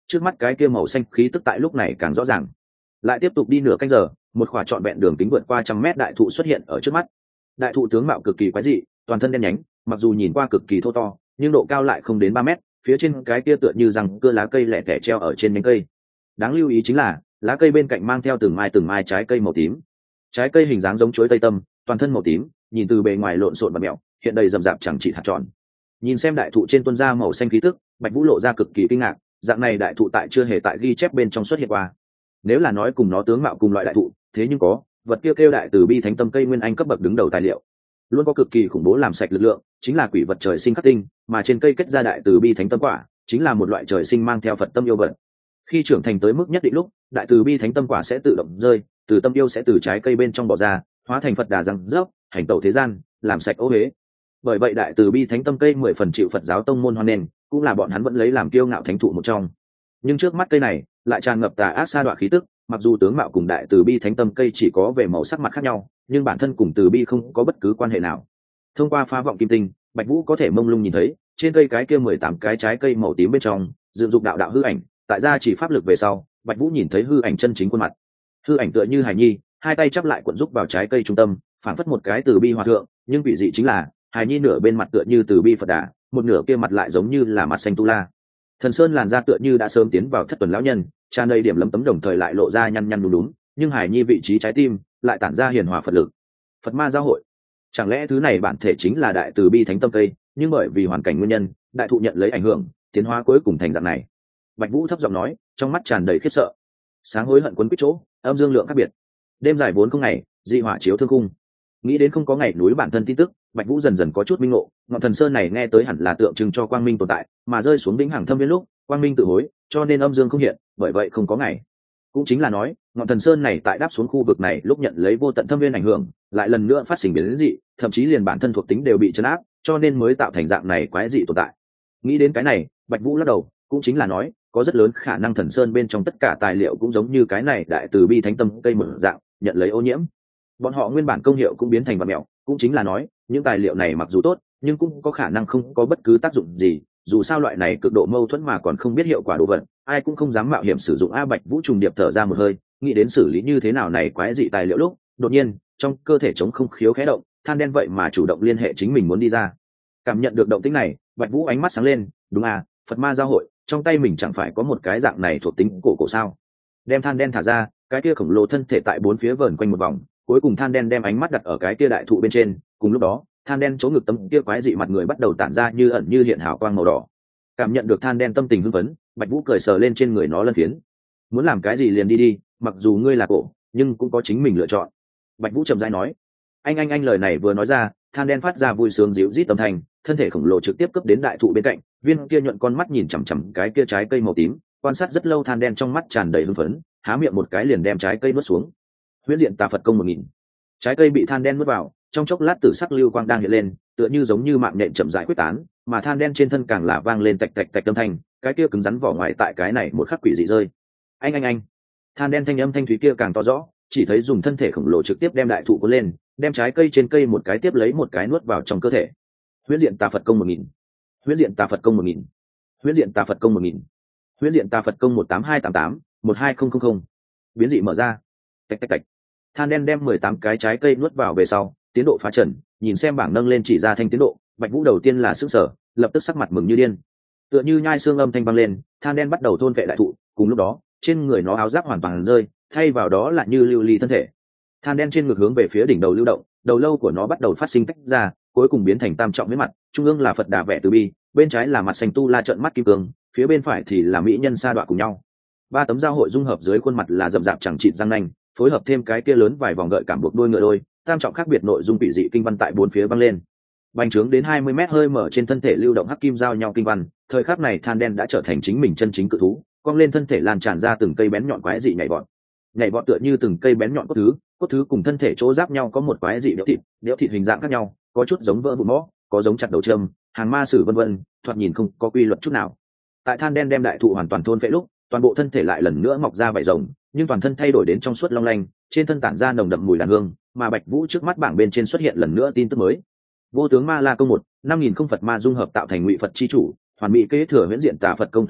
trước mắt cái kia màu xanh khí tức tại lúc này càng rõ ràng. Lại tiếp tục đi nửa canh giờ, một khỏa trọn vẹn đường kính vượt qua 100 mét đại thụ xuất hiện ở trước mắt. Đại thụ tướng mạo cực kỳ quái dị, toàn thân đen nhánh, mặc dù nhìn qua cực kỳ thô to, nhưng độ cao lại không đến 3 mét, phía trên cái kia tựa như rằng cưa lá cây lẻ tẻ treo ở trên nhánh cây. Đáng lưu ý chính là lá cây bên cạnh mang theo từng mai trái cây màu tím. Trái cây hình dáng giống chuối tây tâm, toàn thân màu tím, nhìn từ bề ngoài lộn xộn và mèo, hiện đầy rậm rạp chẳng chỉ hạt tròn. Nhìn xem đại thụ trên tuôn ra màu xanh khí tức, Bạch Vũ lộ ra cực kỳ kinh ngạc, dạng này đại thụ tại chưa hề tại ghi chép bên trong xuất hiện qua. Nếu là nói cùng nó tướng mạo cùng loại đại thụ, thế nhưng có vật kia kêu đại từ bi thánh tâm cây nguyên anh cấp bậc đứng đầu tài liệu, luôn có cực kỳ khủng bố làm sạch lực lượng, chính là quỷ vật trời sinh khắc tinh, mà trên cây kết ra đại từ bi thánh tâm quả, chính là một loại trời sinh mang theo Phật tâm yêu vật. Khi trưởng thành tới mức nhất định lúc, đại từ bi thánh tâm quả sẽ tự động rơi, từ tâm yêu sẽ từ trái cây bên trong bò ra, hóa thành Phật đà răng rớp, hành tẩu thế gian, làm sạch ô uế. Bởi vậy đại từ bi thánh tâm cây 10 phần chịu Phật giáo tông môn hoan nghênh, cũng là bọn hắn vẫn lấy làm kiêu ngạo thánh thụ một trong. Nhưng trước mắt cây này lại tràn ngập tà ác sa đọa khí tức, mặc dù tướng mạo cùng đại từ bi thánh tâm cây chỉ có về màu sắc mặt khác nhau, nhưng bản thân cùng từ bi không có bất cứ quan hệ nào. Thông qua phá vọng kim tinh, Bạch Vũ có thể mông lung nhìn thấy trên cây cái kia 18 cái trái cây màu tím bên trong dựng dục đạo đạo hư ảnh, tại ra chỉ pháp lực về sau, Bạch Vũ nhìn thấy hư ảnh chân chính khuôn mặt. Hư ảnh tựa như hài nhi, hai tay chắp lại cuộn giúp vào trái cây trung tâm, phản phất một cái từ bi hòa thượng, nhưng vị dị chính là hài nhi nửa bên mặt tựa như từ bi Phật đà, một nửa kia mặt lại giống như là mặt xanh tu la. Thần sơn làn da tựa như đã sớm tiến vào thất tuần lão nhân, tràn đầy điểm lấm tấm đồng thời lại lộ ra nhăn nhăn đúng đúng, nhưng hài nhi vị trí trái tim lại tản ra hiền hòa Phật lực. Phật ma giao hội, chẳng lẽ thứ này bản thể chính là đại từ bi thánh tâm cây, nhưng bởi vì hoàn cảnh nguyên nhân, đại thụ nhận lấy ảnh hưởng, tiến hóa cuối cùng thành dạng này. Bạch Vũ thấp giọng nói, trong mắt tràn đầy khiếp sợ. Sáng hối hận quấn quýt chỗ, âm dương lượng khác biệt. Đêm dài vốn không ngày, dị hỏa chiếu thương cung. Nghĩ đến không có ngày núi bản thân tin tức, Bạch Vũ dần dần có chút minh ngộ, ngọn thần sơn này nghe tới hẳn là tượng trưng cho quang minh tồn tại, mà rơi xuống vĩnh hằng thâm viên lúc, quang minh tự hối, cho nên âm dương không hiện, bởi vậy không có ngày. Cũng chính là nói, ngọn thần sơn này tại đáp xuống khu vực này lúc nhận lấy vô tận thâm viên ảnh hưởng, lại lần nữa phát sinh biến dị, thậm chí liền bản thân thuộc tính đều bị trấn áp, cho nên mới tạo thành dạng này quái dị tồn tại. Nghĩ đến cái này, Bạch Vũ lắc đầu, cũng chính là nói, có rất lớn khả năng thần sơn bên trong tất cả tài liệu cũng giống như cái này đại từ bi thánh tâm cây một dạng, nhận lấy ô nhiễm. Bọn họ nguyên bản công hiệu cũng biến thành vật mèo, cũng chính là nói, những tài liệu này mặc dù tốt, nhưng cũng có khả năng không có bất cứ tác dụng gì, dù sao loại này cực độ mâu thuẫn mà còn không biết hiệu quả đồ vật, ai cũng không dám mạo hiểm sử dụng. A Bạch Vũ trùng điệp thở ra một hơi, nghĩ đến xử lý như thế nào này quái dị tài liệu lúc, đột nhiên, trong cơ thể trống không khiếu khẽ động, than đen vậy mà chủ động liên hệ chính mình muốn đi ra. Cảm nhận được động tĩnh này, Bạch Vũ ánh mắt sáng lên, đúng à, Phật ma giao hội, trong tay mình chẳng phải có một cái dạng này thuộc tính cổ sao? Đem than đen thả ra, cái kia khổng lồ thân thể tại bốn phía vờn quanh một vòng, cuối cùng than đen đem ánh mắt đặt ở cái kia đại thụ bên trên, cùng lúc đó, than đen chỗ ngực tấm kia quái dị mặt người bắt đầu tản ra như ẩn như hiện hào quang màu đỏ. Cảm nhận được than đen tâm tình hưng phấn, Bạch Vũ cười sờ lên trên người nó lân phiến. Muốn làm cái gì liền đi đi, mặc dù ngươi là cổ, nhưng cũng có chính mình lựa chọn. Bạch Vũ trầm rãi nói. Anh lời này vừa nói ra, than đen phát ra vui sướng ríu rít âm thanh, thân thể khổng lồ trực tiếp cấp đến đại thụ bên cạnh, viên kia nhuận con mắt nhìn chằm chằm cái kia trái cây màu tím, quan sát rất lâu. Than đen trong mắt tràn đầy hưng phấn, há miệng một cái liền đem trái cây nuốt xuống. Huyễn diện tà Phật công 1000. Trái cây bị than đen nuốt vào, trong chốc lát tử sắc lưu quang đang hiện lên, tựa như giống như mạng nhện chậm rãi quyết tán, mà than đen trên thân càng là vang lên tạch tạch tạch âm thanh, cái kia cứng rắn vỏ ngoài tại cái này một khắc quỷ dị rơi. Anh. Than đen thanh âm thanh thúy kia càng to rõ, chỉ thấy dùng thân thể khổng lồ trực tiếp đem đại thụ cuốn lên, đem trái cây trên cây một cái tiếp lấy một cái nuốt vào trong cơ thể. Huyễn diện tà Phật công 1000. Huyễn diện tà Phật công 1000. Huyễn diện tà Phật công 1000. Huyễn diện tà Phật công 18288 12000. Biến dị mở ra. Tạch tạch tạch. Than đen đem 18 cái trái cây nuốt vào về sau, tiến độ phá trần, nhìn xem bảng nâng lên chỉ ra thanh tiến độ, Bạch Vũ đầu tiên là sửng sở, lập tức sắc mặt mừng như điên. Tựa như nhai xương âm thanh vang lên, than đen bắt đầu thôn vệ đại thụ, cùng lúc đó, trên người nó áo giáp hoàn toàn rơi, thay vào đó là như lưu ly thân thể. Than đen trên ngực hướng về phía đỉnh đầu lưu động, đầu lâu của nó bắt đầu phát sinh tách ra, cuối cùng biến thành tam trọng với mặt, trung ương là Phật đà vẻ từ bi, bên trái là mặt xanh tu la trợn mắt kim cương, phía bên phải thì là mỹ nhân sa đọa cùng nhau. Ba tấm giao hội dung hợp dưới khuôn mặt là rậm rạp chẳng chịt răng nanh, phối hợp thêm cái kia lớn vài vòng gợi cảm buộc đuôi ngựa đôi, tam trọng khác biệt nội dung vị dị kinh văn tại bốn phía vang lên. Bành trướng đến 20 mét hơi mở trên thân thể lưu động hắc kim giao nhau kinh văn, thời khắc này than đen đã trở thành chính mình chân chính cự thú, cong lên thân thể lan tràn ra từng cây bén nhọn quái dị nhảy vọt tựa như từng cây bén nhọn cốt thứ cùng thân thể chỗ giáp nhau có một quái dị đẽo thịt hình dạng khác nhau, có chút giống vỡ vụn mõ, có giống chặt đầu châm, hàng ma sử vân vân, thoạt nhìn không có quy luật chút nào. Tại than đen đem đại thụ hoàn toàn thôn phệ lúc, toàn bộ thân thể lại lần nữa mọc ra vảy rồng, nhưng toàn thân thay đổi đến trong suốt long lanh, trên thân tản ra nồng đậm mùi đàn hương, mà Bạch Vũ trước mắt bảng bên trên xuất hiện lần nữa tin tức mới. Vô tướng ma la công 1, 5000 không Phật ma dung hợp tạo thành ngụy Phật chi chủ, hoàn mỹ kế thừa huyễn diện tà Phật công tất cả,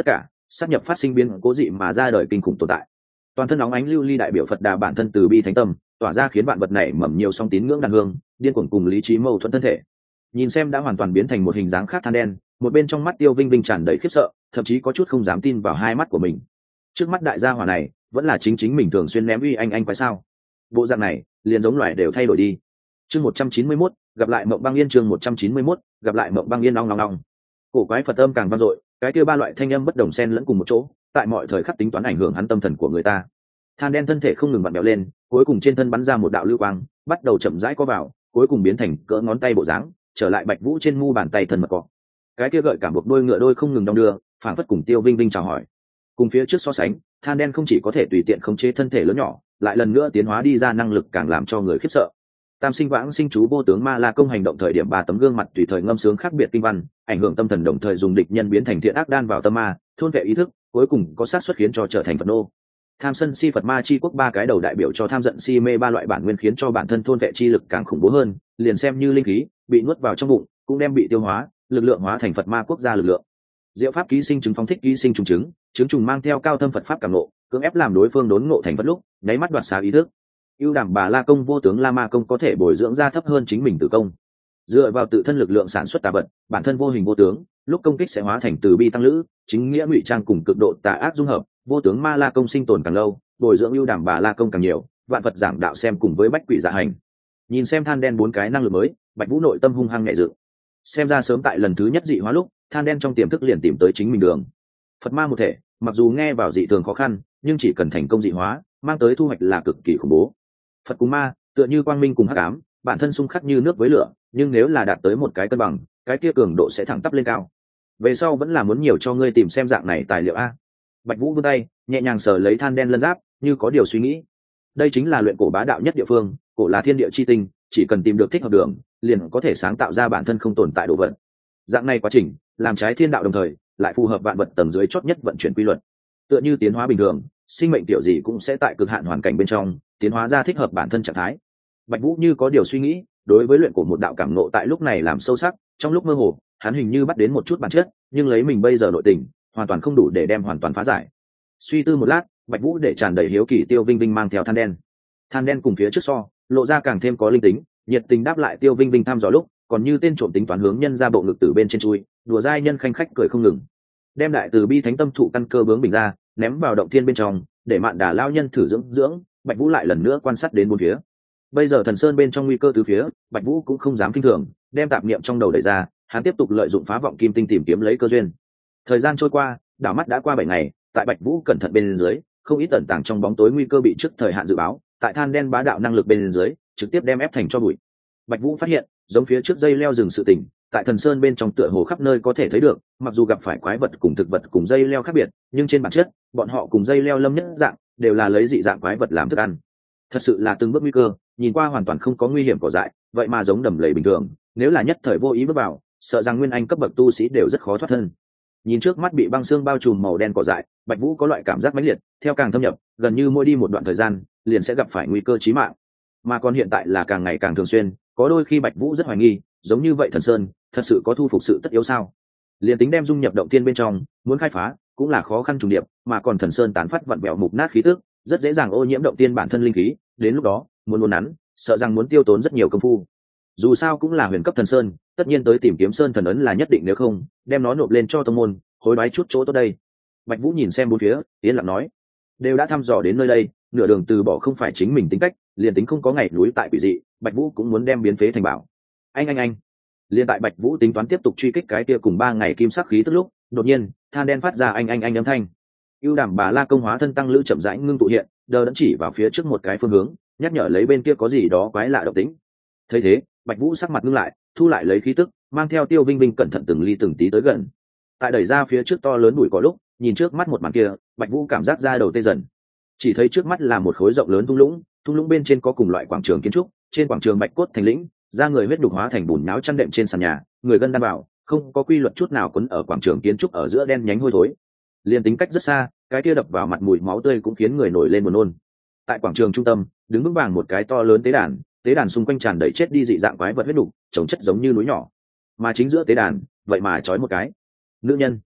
sát nhập phát sinh biến cố dị mà ra đời kinh khủng tồn tại. Toàn thân óng ánh lưu ly đại biểu Phật Đà bản thân từ bi thánh tâm, tỏa ra khiến vạn vật này mầm nhiều song tín ngưỡng đàn hương, điên cuồng cùng lý trí mâu thuẫn thân thể. Nhìn xem đã hoàn toàn biến thành một hình dáng khác than đen, một bên trong mắt Tiêu Vinh Vinh tràn đầy khiếp sợ, thậm chí có chút không dám tin vào hai mắt của mình. Trước mắt đại gia hỏa này, vẫn là chính mình thường xuyên ném uy anh quái sao? Bộ dạng này, liền giống loài đều thay đổi đi. Chương 191, gặp lại Mộng Băng Yên. Chương 191, gặp lại Mộng Băng Yên. Long. Cổ quái Phật âm càng vang dội, cái kia ba loại thanh âm bất đồng xen lẫn cùng một chỗ, tại mọi thời khắc tính toán ảnh hưởng hắn tâm thần của người ta. Than đen thân thể không ngừng vặn vẹo lên, cuối cùng trên thân bắn ra một đạo lưu quang, bắt đầu chậm rãi co vào, cuối cùng biến thành cỡ ngón tay bộ dáng, trở lại Bạch Vũ trên mu bàn tay thân mật cọ. Cái kia gợi cảm buộc đôi ngựa đôi không ngừng đong đưa, phảng phất cùng Tiêu Vinh Vinh chào hỏi. Cùng phía trước so sánh, than đen không chỉ có thể tùy tiện khống chế thân thể lớn nhỏ, lại lần nữa tiến hóa đi ra năng lực càng làm cho người khiếp sợ. Tam sinh vãng sinh chú vô tướng ma la công hành động thời điểm ba tấm gương mặt tùy thời ngâm sướng khác biệt kinh văn, ảnh hưởng tâm thần đồng thời dùng địch nhân biến thành thiện ác đan vào tâm ma, thôn vệ ý thức, cuối cùng có xác suất khiến cho trở thành Phật nô. Tham sân si Phật ma chi quốc ba cái đầu đại biểu cho tham giận si mê ba loại bản nguyên khiến cho bản thân thôn vệ chi lực càng khủng bố hơn, liền xem như linh khí bị nuốt vào trong bụng cũng đem bị tiêu hóa, lực lượng hóa thành Phật ma quốc gia lực lượng. Diệu pháp ký sinh trùng phóng thích ký sinh trùng trứng trùng mang theo cao thâm Phật pháp cảm ngộ, cưỡng ép làm đối phương đốn ngộ thành Phật lúc, nháy mắt đoạt xá ý thức. Ưu đảm bà la công vô tướng la ma công có thể bồi dưỡng ra thấp hơn chính mình tử công, dựa vào tự thân lực lượng sản xuất tà vật, bản thân vô hình vô tướng, lúc công kích sẽ hóa thành từ bi tăng lữ, chính nghĩa ngụy trang cùng cực độ tà ác dung hợp. Vô tướng ma la công sinh tồn càng lâu, bồi dưỡng ưu đảm bà la công càng nhiều, vạn vật giảng đạo xem cùng với bách quỷ dạ hành. Nhìn xem than đen bốn cái năng lực mới, Bạch Vũ nội tâm hung hăng nhẹ dự. Xem ra sớm tại lần thứ nhất dị hóa lúc, than đen trong tiềm thức liền tìm tới chính mình đường. Phật ma một thể, mặc dù nghe vào dị thường khó khăn, nhưng chỉ cần thành công dị hóa, mang tới thu hoạch là cực kỳ khủng bố. Phật cùng ma, tựa như quang minh cùng hắc ám, bản thân xung khắc như nước với lửa, nhưng nếu là đạt tới một cái cân bằng, cái kia cường độ sẽ thẳng tắp lên cao. Về sau vẫn là muốn nhiều cho ngươi tìm xem dạng này tài liệu a. Bạch Vũ vươn tay, nhẹ nhàng sờ lấy than đen lân giáp, như có điều suy nghĩ. Đây chính là luyện cổ bá đạo nhất địa phương, cổ là thiên địa chi tinh, chỉ cần tìm được thích hợp đường, liền có thể sáng tạo ra bản thân không tồn tại đồ vật. Dạng này quá trình, làm trái thiên đạo đồng thời, lại phù hợp vạn vật tầng dưới chót nhất vận chuyển quy luật. Tựa như tiến hóa bình thường, sinh mệnh tiểu gì cũng sẽ tại cực hạn hoàn cảnh bên trong, tiến hóa ra thích hợp bản thân trạng thái. Bạch Vũ như có điều suy nghĩ, đối với luyện cổ một đạo cảm ngộ tại lúc này làm sâu sắc, trong lúc mơ hồ, hắn hình như bắt đến một chút bản chất, nhưng lấy mình bây giờ nội tình, hoàn toàn không đủ để đem hoàn toàn phá giải. Suy tư một lát, Bạch Vũ để tràn đầy hiếu kỳ Tiêu Vinh Vinh mang theo than đen. Than đen cùng phía trước so, lộ ra càng thêm có linh tính, nhiệt tình đáp lại Tiêu Vinh Vinh thăm dò lúc, còn như tên trộm tính toán hướng nhân ra bộ ngực từ bên trên chui, đùa dai nhân khanh khách cười không ngừng. Đem đại từ bi thánh tâm thụ căn cơ bướng bình ra, ném vào động thiên bên trong, để Mạn Đà lao nhân thử dưỡng. Bạch Vũ lại lần nữa quan sát đến bốn phía. Bây giờ thần sơn bên trong nguy cơ tứ phía, Bạch Vũ cũng không dám kinh thường, đem tạp niệm trong đầu đẩy ra, hắn tiếp tục lợi dụng phá vọng kim tinh tìm kiếm lấy cơ duyên. Thời gian trôi qua, đảo mắt đã qua 7 ngày, tại Bạch Vũ cẩn thận bên dưới, không ít tẩn tàng trong bóng tối nguy cơ bị trước thời hạn dự báo, tại than đen bá đạo năng lực bên dưới, trực tiếp đem ép thành cho bụi. Bạch Vũ phát hiện, giống phía trước dây leo rừng sự tình, tại thần sơn bên trong tựa hồ khắp nơi có thể thấy được, mặc dù gặp phải quái vật cùng thực vật cùng dây leo khác biệt, nhưng trên bản chất, bọn họ cùng dây leo lâm nhất dạng, đều là lấy dị dạng quái vật làm thức ăn. Thật sự là từng bước nguy cơ, nhìn qua hoàn toàn không có nguy hiểm cỏ dại, vậy mà giống đầm lầy bình thường, nếu là nhất thời vô ý bước vào, sợ rằng nguyên anh cấp bậc tu sĩ đều rất khó thoát thân. Nhìn trước mắt bị băng xương bao trùm màu đen cỏ dại, Bạch Vũ có loại cảm giác mãnh liệt, theo càng thâm nhập, gần như mỗi đi một đoạn thời gian, liền sẽ gặp phải nguy cơ chí mạng. Mà còn hiện tại là càng ngày càng thường xuyên, có đôi khi Bạch Vũ rất hoài nghi, giống như vậy thần sơn, thật sự có thu phục sự tất yếu sao? Liền tính đem dung nhập động thiên bên trong, muốn khai phá, cũng là khó khăn trùng điệp, mà còn thần sơn tán phát vặn vẹo mục nát khí tức, rất dễ dàng ô nhiễm động thiên bản thân linh khí, đến lúc đó, muốn nắn, sợ rằng muốn tiêu tốn rất nhiều công phu. Dù sao cũng là huyền cấp thần sơn, tất nhiên tới tìm kiếm sơn thần ấn là nhất định, nếu không, đem nó nộp lên cho tông môn, hối đoái chút chỗ tốt đây. Bạch Vũ nhìn xem bốn phía, yên lặng nói, đều đã thăm dò đến nơi đây, nửa đường từ bỏ không phải chính mình tính cách, liền tính không có ngày núi tại quỷ dị, Bạch Vũ cũng muốn đem biến phế thành bảo. Anh. Liên tại Bạch Vũ tính toán tiếp tục truy kích cái kia cùng 3 ngày kim sắc khí tức lúc, đột nhiên, than đen phát ra anh âm thanh. Ưu Đảm Bà La công hóa thân tăng lữ chậm rãi ngưng tụ hiện, đờ đẫn chỉ vào phía trước một cái phương hướng, nhắc nhở lấy bên kia có gì đó quái lạ động tĩnh. Thấy thế, Bạch Vũ sắc mặt ngưng lại, thu lại lấy khí tức, mang theo Tiêu Vinh Vinh cẩn thận từng ly từng tí tới gần. Tại đẩy ra phía trước to lớn bụi cỏ lúc, nhìn trước mắt một màn kia, Bạch Vũ cảm giác da đầu tê dần. Chỉ thấy trước mắt là một khối rộng lớn thung lũng bên trên có cùng loại quảng trường kiến trúc, trên quảng trường bạch cốt thành lĩnh, da người huyết đục hóa thành bùn nhão chăn đệm trên sàn nhà, người gân đan bảo, không có quy luật chút nào quấn ở quảng trường kiến trúc ở giữa đen nhánh hôi thối. Liên tính cách rất xa, cái kia đập vào mặt mùi máu tươi cũng khiến người nổi lên buồn nôn. Tại quảng trường trung tâm, đứng vững vàng một cái to lớn tế đàn xung quanh tràn đầy chết đi dị dạng quái vật huyết đục, chồng chất giống như núi nhỏ. Mà chính giữa tế đàn, vậy mà trói một cái nữ nhân.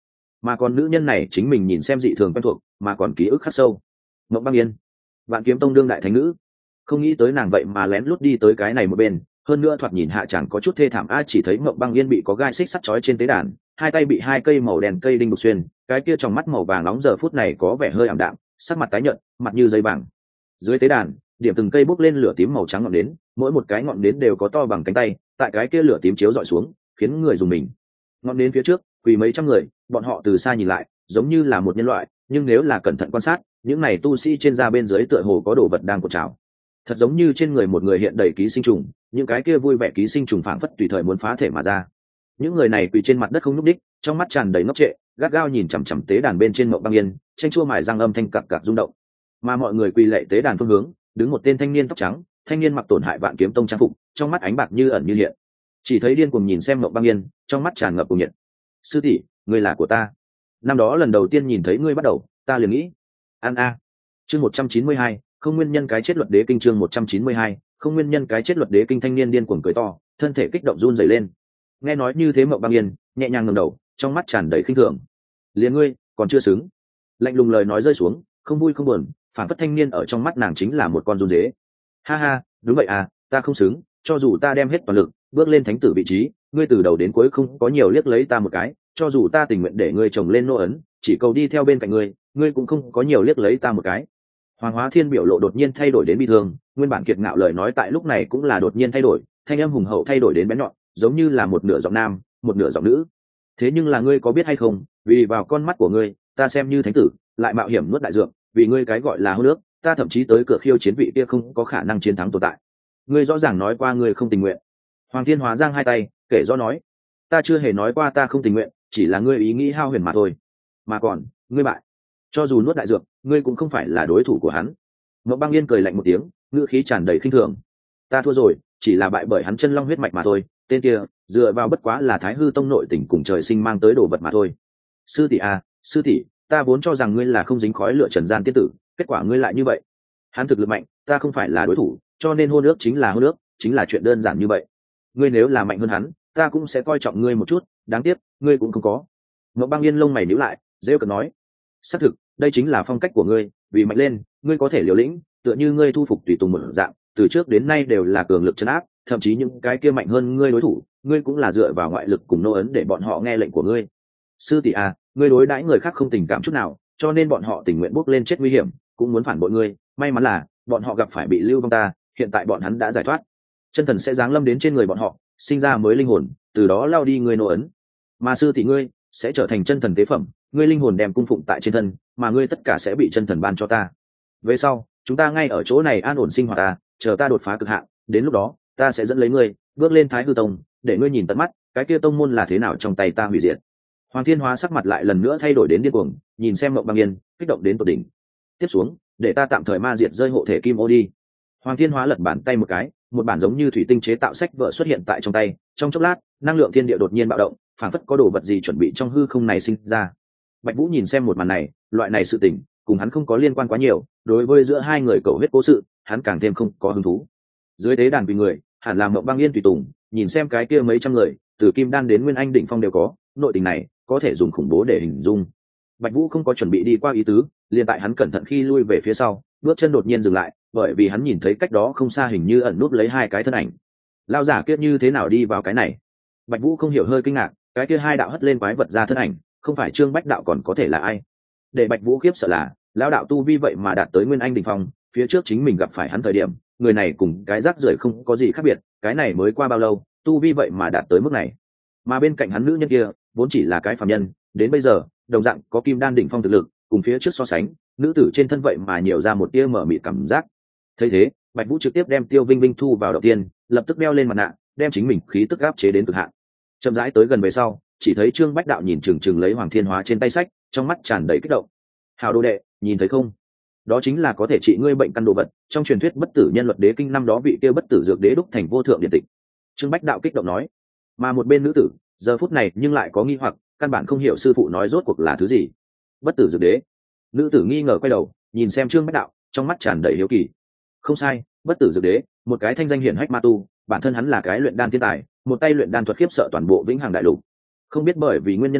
mà còn nữ nhân này chính mình nhìn xem dị thường quen thuộc mà còn ký ức khắc sâu. Mộng Băng Yên, Vạn Kiếm Tông đương đại thánh nữ, không nghĩ tới nàng vậy mà lén lút đi tới cái này một bên, hơn nữa thoạt nhìn hạ chẳng có chút thê thảm. Chỉ thấy Mộng Băng Yên bị có gai xích sắt trói trên tế đàn, hai tay bị hai cây màu đen cây đinh đục xuyên, cái kia trong mắt màu vàng nóng giờ phút này có vẻ hơi ảm đạm, sắc mặt tái nhợt, mặt như giấy vàng. Dưới tế đàn, điểm từng cây bốc lên lửa tím màu trắng ngọn nến, mỗi một cái ngọn nến đều có to bằng cánh tay, tại cái kia lửa tím chiếu dọi xuống, khiến người dùng mình. Ngọn nến phía trước quỳ mấy trăm người, bọn họ từ xa nhìn lại giống như là một nhân loại, nhưng nếu là cẩn thận quan sát, những này tu sĩ trên da bên dưới tựa hồ có đồ vật đang cột trào, thật giống như trên người một người hiện đầy ký sinh trùng, những cái kia vui vẻ ký sinh trùng phảng phất tùy thời muốn phá thể mà ra. Những người này quỳ trên mặt đất không nhúc đích, trong mắt tràn đầy ngốc trệ, gắt gao nhìn chằm chằm tế đàn bên trên Mộng Băng Yên, tranh chua mài răng âm thanh cặc cặc rung động. Mà mọi người quỳ lạy tế đàn phương hướng, đứng một tên thanh niên tóc trắng, thanh niên mặc tổn hại Vạn Kiếm Tông trang phục, trong mắt ánh bạc như ẩn như hiện, chỉ thấy điên cuồng nhìn xem Mộng Băng Yên, trong mắt tràn ngập cuồng nhiệt. Sư tỷ, ngươi là của ta. Năm đó lần đầu tiên nhìn thấy ngươi bắt đầu, ta liền nghĩ an a. Chương 192, không nguyên nhân cái chết luật đế kinh. Chương 192, không nguyên nhân cái chết luật đế kinh. Thanh niên điên cuồng cười to, thân thể kích động run rẩy lên. Nghe nói như thế Mộng Băng Yên nhẹ nhàng ngẩng đầu, trong mắt tràn đầy khinh thường. Liền ngươi còn chưa xứng. Lạnh lùng lời nói rơi xuống, không vui không buồn, phản phất thanh niên ở trong mắt nàng chính là một con run dế. Ha ha, đúng vậy à, ta không xứng, cho dù ta đem hết toàn lực bước lên thánh tử vị trí, ngươi từ đầu đến cuối không có nhiều liếc lấy ta một cái, cho dù ta tình nguyện để ngươi trồng lên nô ấn, chỉ cầu đi theo bên cạnh ngươi, ngươi cũng không có nhiều liếc lấy ta một cái. Hoàng Hóa Thiên biểu lộ đột nhiên thay đổi đến bi thương, nguyên bản kiệt ngạo lời nói tại lúc này cũng là đột nhiên thay đổi, thanh âm hùng hậu thay đổi đến bén nhọn, giống như là một nửa giọng nam, một nửa giọng nữ. Thế nhưng là ngươi có biết hay không, vì vào con mắt của ngươi, ta xem như thánh tử, lại mạo hiểm nuốt đại dược, vì ngươi cái gọi là hôn nước, ta thậm chí tới cửa khiêu chiến vị kia không có khả năng chiến thắng tồn tại. Ngươi rõ ràng nói qua ngươi không tình nguyện. Hoàng Thiên Hóa giang hai tay, kể rõ nói, ta chưa hề nói qua ta không tình nguyện, chỉ là ngươi ý nghĩ hao huyền mà thôi. Mà còn, ngươi bại, cho dù nuốt đại dược, ngươi cũng không phải là đối thủ của hắn. Mộng Băng Yên cười lạnh một tiếng, ngữ khí tràn đầy khinh thường. Ta thua rồi, chỉ là bại bởi hắn chân long huyết mạch mà thôi, tên kia dựa vào bất quá là Thái Hư Tông nội tình cùng trời sinh mang tới đồ vật mà thôi. Sư tỷ à, sư tỷ, ta vốn cho rằng ngươi là không dính khói lửa trần gian tiên tử, kết quả ngươi lại như vậy. Hắn thực lực mạnh, ta không phải là đối thủ, cho nên hôn ước chính là hôn ước, chính là chuyện đơn giản như vậy. Ngươi nếu là mạnh hơn hắn, ta cũng sẽ coi trọng ngươi một chút, đáng tiếc ngươi cũng không có. Mộng Băng Yên lông mày nhíu lại, rêu cợt nói, xác thực đây chính là phong cách của ngươi, vì mạnh lên ngươi có thể liều lĩnh, tựa như ngươi thu phục tùy tùng một dạng, từ trước đến nay đều là cường lực trấn áp, thậm chí những cái kia mạnh hơn ngươi đối thủ, ngươi cũng là dựa vào ngoại lực cùng nô ấn để bọn họ nghe lệnh của ngươi. Sư tỷ à, ngươi đối đãi người khác không tình cảm chút nào, cho nên bọn họ tình nguyện bước lên chết nguy hiểm, cũng muốn phản bội ngươi. May mắn là bọn họ gặp phải bị lưu vong ta, hiện tại bọn hắn đã giải thoát, chân thần sẽ giáng lâm đến trên người bọn họ, sinh ra mới linh hồn, từ đó lao đi ngươi nô ấn. Mà sư tỷ ngươi sẽ trở thành chân thần tế phẩm, ngươi linh hồn đem cung phụng tại trên thân, mà ngươi tất cả sẽ bị chân thần ban cho ta. Về sau chúng ta ngay ở chỗ này an ổn sinh hoạt ta, chờ ta đột phá cực hạn, đến lúc đó ta sẽ dẫn lấy ngươi bước lên Thái Hư Tông, để ngươi nhìn tận mắt cái kia tông môn là thế nào trong tay ta hủy diệt. Hoàng Thiên Hóa sắc mặt lại lần nữa thay đổi đến điên cuồng, nhìn xem Mộng Băng Yên, kích động đến tột đỉnh. Tiếp xuống, để ta tạm thời ma diệt rơi hộ thể kim ô đi. Hoàng Thiên Hóa lật bàn tay một cái, một bản giống như thủy tinh chế tạo sách vở xuất hiện tại trong tay, trong chốc lát năng lượng thiên địa đột nhiên bạo động, phảng phất có đồ vật gì chuẩn bị trong hư không này sinh ra. Bạch Vũ nhìn xem một màn này, loại này sự tình cùng hắn không có liên quan quá nhiều, đối với giữa hai người cầu huyết cố sự, hắn càng thêm không có hứng thú. Dưới tế đàn vì người, hẳn là Mộng Băng Yên tùy tùng, nhìn xem cái kia mấy trăm người, từ kim đan đến nguyên anh đỉnh phong đều có, nội tình này có thể dùng khủng bố để hình dung. Bạch Vũ không có chuẩn bị đi qua ý tứ, liền tại hắn cẩn thận khi lui về phía sau, bước chân đột nhiên dừng lại, bởi vì hắn nhìn thấy cách đó không xa hình như ẩn núp lấy hai cái thân ảnh. Lão giả kia như thế nào đi vào cái này? Bạch Vũ không hiểu, hơi kinh ngạc, cái kia hai đạo hất lên quái vật ra thân ảnh, không phải Trương Bách đạo còn có thể là ai? Để Bạch Vũ khiếp sợ là, lão đạo tu vi vậy mà đạt tới nguyên anh đỉnh phong, phía trước chính mình gặp phải hắn thời điểm, người này cùng cái rác rưởi không có gì khác biệt, cái này mới qua bao lâu, tu vi vậy mà đạt tới mức này. Mà bên cạnh hắn nữ nhân kia, vốn chỉ là cái phàm nhân, đến bây giờ, đồng dạng có kim đan đỉnh phong thực lực, cùng phía trước so sánh, nữ tử trên thân vậy mà nhiều ra một tia mở mịt cảm giác. Thấy thế, Bạch Vũ trực tiếp đem Tiêu Vinh Vinh thu vào đầu tiên, lập tức đeo lên mặt nạ, đem chính mình khí tức áp chế đến cực hạn. Chậm rãi tới gần về sau, chỉ thấy Trương Bách đạo nhìn chừng chừng lấy Hoàng Thiên Hóa trên tay sách, trong mắt tràn đầy kích động. Hào đồ đệ, nhìn thấy không? Đó chính là có thể trị ngươi bệnh căn đồ vật, trong truyền thuyết bất tử nhân luật đế kinh năm đó bị kia bất tử dược đế đúc thành vô thượng điện tịch. Trương Bách đạo kích động nói. Mà một bên nữ tử, giờ phút này nhưng lại có nghi hoặc, căn bản không hiểu sư phụ nói rốt cuộc là thứ gì. Bất tử dược đế. Nữ tử nghi ngờ quay đầu, nhìn xem Trương Bách đạo, trong mắt tràn đầy hiếu kỳ. Không sai, bất tử dược đế, một cái thanh danh hiển hách ma tu, bản thân hắn là cái luyện đan thiên tài, một tay luyện đan thuật khiếp sợ toàn bộ Vĩnh Hằng đại lục. Không biết bởi vì nguyên nhân gì,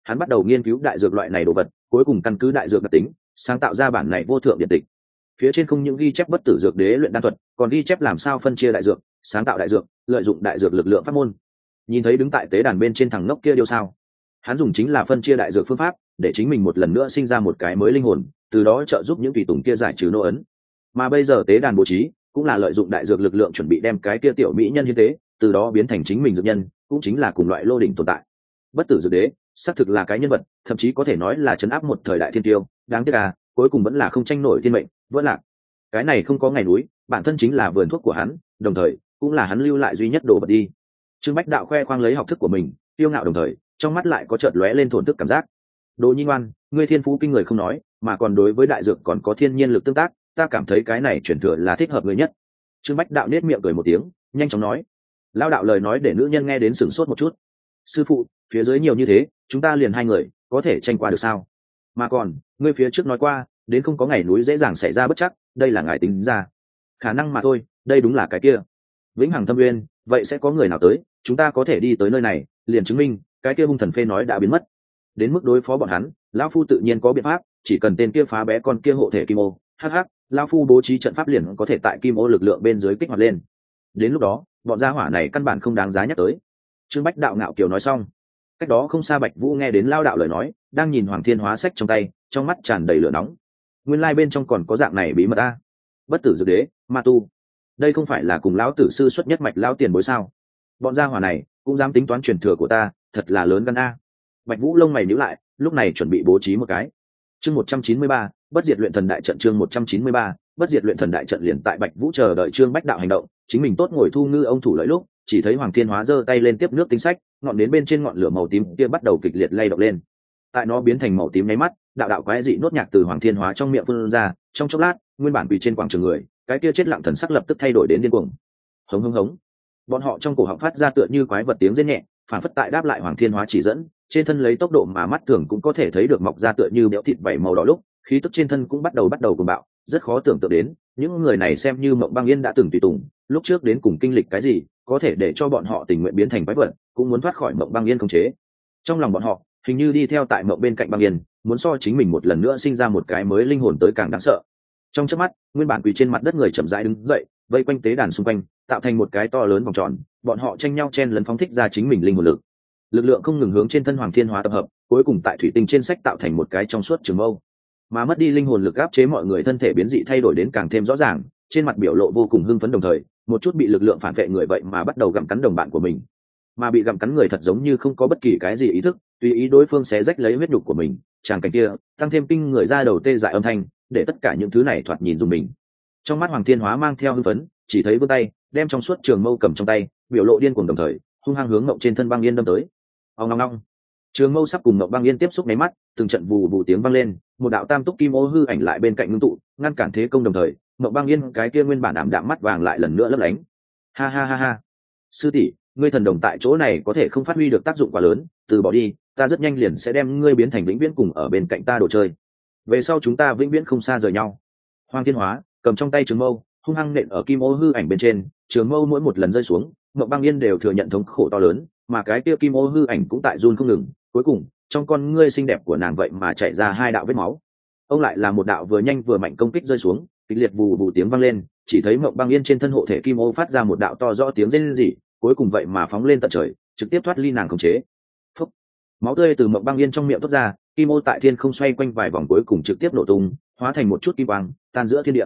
hắn bắt đầu nghiên cứu đại dược loại này đồ vật, cuối cùng căn cứ đại dược đặc tính sáng tạo ra bản này vô thượng điện tịch. Phía trên không những ghi chép bất tử dược đế luyện đan thuật, còn ghi chép làm sao phân chia đại dược, sáng tạo đại dược, lợi dụng đại dược lực lượng pháp môn. Nhìn thấy đứng tại tế đàn bên trên thằng ngốc kia điêu sao, hắn dùng chính là phân chia đại dược phương pháp để chính mình một lần nữa sinh ra một cái mới linh hồn, từ đó trợ giúp những tùy tùng kia giải trừ nô ấn. Mà bây giờ tế đàn bố trí cũng là lợi dụng đại dược lực lượng chuẩn bị đem cái kia tiểu mỹ nhân hiến tế, từ đó biến thành chính mình dược nhân, cũng chính là cùng loại lô đỉnh tồn tại. Bất tử dược đế xác thực là cái nhân vật, thậm chí có thể nói là trấn áp một thời đại thiên tiêu, đáng tiếc à, cuối cùng vẫn là không tranh nổi thiên mệnh, vẫn lạc. Cái này không có ngày núi, bản thân chính là vườn thuốc của hắn, đồng thời cũng là hắn lưu lại duy nhất đồ vật đi. Trương Bách Đạo khoe khoang lấy học thức của mình, tiêu ngạo đồng thời trong mắt lại có chợt lóe lên thổn thức cảm giác. Đồ Nhi ngoan, ngươi thiên phú kinh người không nói, mà còn đối với đại dược còn có thiên nhiên lực tương tác, ta cảm thấy cái này chuyển thừa là thích hợp người nhất. Trương Bách Đạo nết miệng cười một tiếng, nhanh chóng nói. Lao đạo lời nói để nữ nhân nghe đến sửng sốt một chút. Sư phụ, phía dưới nhiều như thế, chúng ta liền hai người có thể tranh qua được sao? Mà còn ngươi phía trước nói qua đến không có ngày núi dễ dàng xảy ra bất chắc, đây là ngài tính ra khả năng mà thôi, đây đúng là cái kia vĩnh hằng thâm uyên, vậy sẽ có người nào tới, chúng ta có thể đi tới nơi này liền chứng minh cái kia hung thần phê nói đã biến mất. Đến mức đối phó bọn hắn, lão phu tự nhiên có biện pháp, chỉ cần tên kia phá bé con kia hộ thể kim ô, hắc lão phu bố trí trận pháp liền có thể tại kim ô lực lượng bên dưới kích hoạt lên. Đến lúc đó bọn gia hỏa này căn bản không đáng giá nhắc tới. Trương Bách Đạo ngạo kiều nói xong. Cách đó không xa Bạch Vũ nghe đến Lao đạo lời nói, đang nhìn Hoàng Thiên Hóa sách trong tay, trong mắt tràn đầy lửa nóng. Nguyên lai bên trong còn có dạng này bí mật a. Bất tử dược đế, ma tu, đây không phải là cùng lão tử sư xuất nhất mạch lão tiền bối sao? Bọn gia hỏa này cũng dám tính toán truyền thừa của ta, thật là lớn gan a. Bạch Vũ lông mày nhíu lại, lúc này chuẩn bị bố trí một cái. Chương 193, bất diệt luyện thần đại trận. Chương 193, bất diệt luyện thần đại trận. Liền tại Bạch Vũ chờ đợi Trương Bách Đạo hành động, chính mình tốt ngồi thu ngư ông thủ lợi lúc, chỉ thấy Hoàng Thiên Hóa giơ tay lên tiếp nước tinh sách, ngọn đến bên trên ngọn lửa màu tím kia bắt đầu kịch liệt lay động lên. Tại nó biến thành màu tím nháy mắt, đạo đạo quái dị nốt nhạc từ Hoàng Thiên Hóa trong miệng phun ra, trong chốc lát, nguyên bản quỳ trên quảng trường người, cái kia chết lặng thần sắc lập tức thay đổi đến điên cuồng. Hống hống hống. Bọn họ trong cổ họng phát ra tựa như quái vật tiếng rên nhẹ, phản phất tại đáp lại Hoàng Thiên Hóa chỉ dẫn, trên thân lấy tốc độ mà mắt thường cũng có thể thấy được mọc ra tựa như béo thịt vảy màu đỏ lúc, khí tức trên thân cũng bắt đầu cuồng bạo, rất khó tưởng tượng đến, những người này xem như Mộng Băng Yên đã từng tùy tùng, lúc trước đến cùng kinh lịch cái gì, có thể để cho bọn họ tình nguyện biến thành quái vật, cũng muốn thoát khỏi Mộng Băng Yên khống chế. Trong lòng bọn họ, hình như đi theo tại Mộng bên cạnh Băng Yên, muốn so chính mình một lần nữa sinh ra một cái mới linh hồn tới càng đáng sợ. Trong chớp mắt, nguyên bản quỳ trên mặt đất người chậm rãi đứng dậy, vây quanh tế đàn xung quanh, tạo thành một cái to lớn vòng tròn, bọn họ tranh nhau chen lấn phóng thích ra chính mình linh hồn lực. Lực lượng không ngừng hướng trên thân Hoàng Thiên Hóa tập hợp, cuối cùng tại thủy tinh trên sách tạo thành một cái trong suốt trường mâu. Mà mất đi linh hồn lực áp chế mọi người thân thể biến dị thay đổi đến càng thêm rõ ràng, trên mặt biểu lộ vô cùng hưng phấn, đồng thời một chút bị lực lượng phản vệ người vậy mà bắt đầu gặm cắn đồng bạn của mình. Mà bị gặm cắn người thật giống như không có bất kỳ cái gì ý thức, tùy ý đối phương xé rách lấy huyết nhục của mình, tràng cảnh kia tăng thêm kinh người ra đầu tê dại âm thanh, để tất cả những thứ này thoạt nhìn dùng mình. Trong mắt Hoàng Thiên Hóa mang theo hưng phấn, chỉ thấy vươn tay đem trong suốt trường mâu cầm trong tay, biểu lộ điên cuồng, đồng thời hung hăng hướng Ngộng trên thân Băng Yên đâm tới. Ong ong ong. Trường mâu sắp cùng Ngộng Băng Yên tiếp xúc nháy mắt, từng trận vù vù tiếng vang lên, một đạo tam túc kim ô hư ảnh lại bên cạnh ngưng tụ, ngăn cản thế công, đồng thời Ngộng Băng Yên cái kia nguyên bản ảm đạm mắt vàng lại lần nữa lấp lánh. Ha ha ha ha. Sư tỷ, ngươi thần đồng tại chỗ này có thể không phát huy được tác dụng quá lớn, từ bỏ đi, ta rất nhanh liền sẽ đem ngươi biến thành vĩnh viễn cùng ở bên cạnh ta đồ chơi. Về sau chúng ta vĩnh viễn không xa rời nhau. Hoàng Thiên Hóa cầm trong tay trường mâu, hung hăng nện ở kim ô hư ảnh bên trên, trường mâu mỗi một lần rơi xuống, Ngộng Băng Yên đều thừa nhận thống khổ to lớn, mà cái kia kim ô hư ảnh cũng tại run không ngừng, cuối cùng trong con ngươi xinh đẹp của nàng vậy mà chảy ra hai đạo vết máu. Ông lại là một đạo vừa nhanh vừa mạnh công kích rơi xuống, kịch liệt vù vù tiếng vang lên, chỉ thấy Ngộng Băng Yên trên thân hộ thể kim ô phát ra một đạo to rõ tiếng rên rỉ, cuối cùng vậy mà phóng lên tận trời, trực tiếp thoát ly nàng khống chế. Phốc. Máu tươi từ Ngộng Băng Yên trong miệng thoát ra, kim ô tại thiên không xoay quanh vài vòng cuối cùng trực tiếp nổ tung, hóa thành một chút kim quang, tan giữa thiên địa.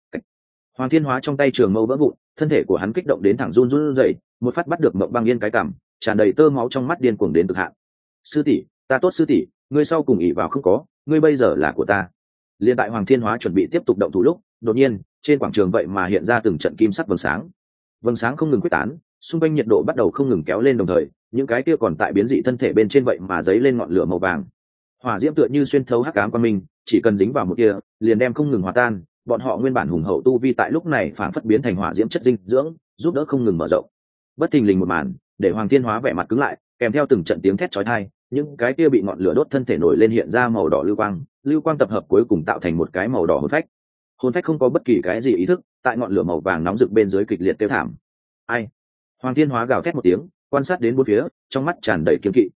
Hoàng Thiên Hóa trong tay trường mâu vỡ vụn, thân thể của hắn kích động đến thẳng run run rẩy, một phát bắt được Ngộng Băng Yên cái cằm, tràn đầy tơ máu trong mắt điên cuồng đến cực hạn. Sư tỷ, ta tốt sư tỷ, ngươi sau cùng ỷ vào không có, ngươi bây giờ là của ta. Liên tại Hoàng Thiên Hóa chuẩn bị tiếp tục động thủ lúc, đột nhiên trên quảng trường vậy mà hiện ra từng trận kim sắc vầng sáng. Vầng sáng không ngừng quyết tán, xung quanh nhiệt độ bắt đầu không ngừng kéo lên, đồng thời những cái kia còn tại biến dị thân thể bên trên vậy mà dấy lên ngọn lửa màu vàng. Hỏa diễm tựa như xuyên thấu hắc ám quang minh, chỉ cần dính vào một kia, liền đem không ngừng hòa tan. Bọn họ nguyên bản hùng hậu tu vi tại lúc này phản phất biến thành hỏa diễm chất dinh dưỡng, giúp đỡ không ngừng mở rộng. Bất thình lình một màn, để Hoàng Thiên Hóa vẻ mặt cứng lại, kèm theo từng trận tiếng thét chói tai, những cái kia bị ngọn lửa đốt thân thể nổi lên hiện ra màu đỏ lưu quang tập hợp cuối cùng tạo thành một cái màu đỏ hồn phách. Hồn phách không có bất kỳ cái gì ý thức, tại ngọn lửa màu vàng nóng rực bên dưới kịch liệt tiêu thảm. Ai? Hoàng Thiên Hóa gào thét một tiếng, quan sát đến bốn phía, trong mắt tràn đầy kiêng kỵ.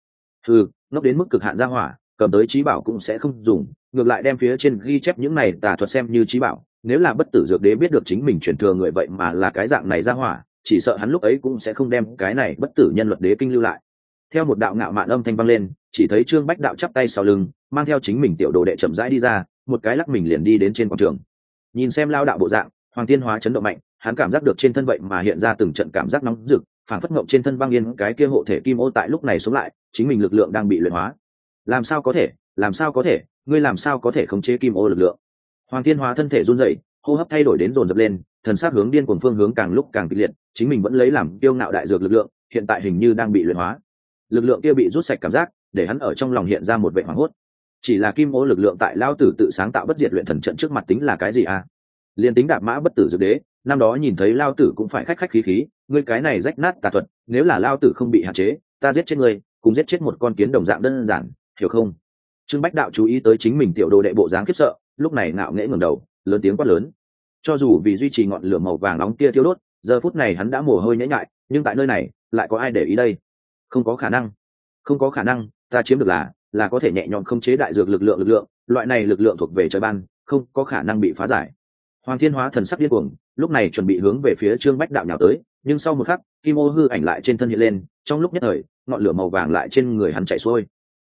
ngốc đến mức cực hạn ra hỏa, cầm tới trí bảo cũng sẽ không dùng, ngược lại đem phía trên ghi chép những này tà thuật xem như trí bảo. Nếu là bất tử dược đế biết được chính mình chuyển thừa người vậy mà là cái dạng này ra hỏa, chỉ sợ hắn lúc ấy cũng sẽ không đem cái này bất tử nhân luật đế kinh lưu lại. Theo một đạo ngạo mạn âm thanh vang lên, chỉ thấy Trương Bách Đạo chắp tay sau lưng, mang theo chính mình tiểu đồ đệ chậm rãi đi ra, một cái lắc mình liền đi đến trên quảng trường. Nhìn xem lao đạo bộ dạng, Hoàng Thiên Hóa chấn động mạnh, hắn cảm giác được trên thân vậy mà hiện ra từng trận cảm giác nóng rực, phảng phất ngộng trên thân băng yên cái kia hộ thể kim ô tại lúc này sống lại, chính mình lực lượng đang bị luyện hóa. Làm sao có thể, làm sao có thể, ngươi làm sao có thể khống chế kim ô lực lượng? Hoàng Thiên Hóa thân thể run rẩy, hô hấp thay đổi đến dồn dập lên, thần sắc hướng điên cuồng phương hướng càng lúc càng kịch liệt, chính mình vẫn lấy làm kiêu ngạo đại dược lực lượng, hiện tại hình như đang bị luyện hóa. Lực lượng kia bị rút sạch cảm giác, để hắn ở trong lòng hiện ra một vẻ hoảng hốt. Chỉ là kim ô lực lượng tại lao tử tự sáng tạo bất diệt luyện thần trận trước mặt tính là cái gì à? Liên tính đạp mã bất tử dược đế, năm đó nhìn thấy lao tử cũng phải khách khách khí khí, ngươi cái này rách nát tà thuật, nếu là lao tử không bị hạn chế, ta giết chết ngươi, cùng giết chết một con kiến đồng dạng đơn giản, hiểu không? Trương Bách Đạo chú ý tới chính mình tiểu đồ đệ bộ dáng khiếp sợ, lúc này ngạo nghễ ngẩng đầu, lớn tiếng quát lớn. Cho dù vì duy trì ngọn lửa màu vàng nóng kia thiêu đốt, giờ phút này hắn đã mồ hôi nhễ nhại, nhưng tại nơi này, lại có ai để ý đây? Không có khả năng, không có khả năng, ta chiếm được là có thể nhẹ nhõm khống chế đại dược lực lượng, loại này lực lượng thuộc về trời ban, không có khả năng bị phá giải. Hoàng Thiên Hóa thần sắc điên cuồng, lúc này chuẩn bị hướng về phía Trương Bách Đạo nhào tới, nhưng sau một khắc, kim ô hư ảnh lại trên thân hiện lên, trong lúc nhất thời, ngọn lửa màu vàng lại trên người hắn chạy xuôi.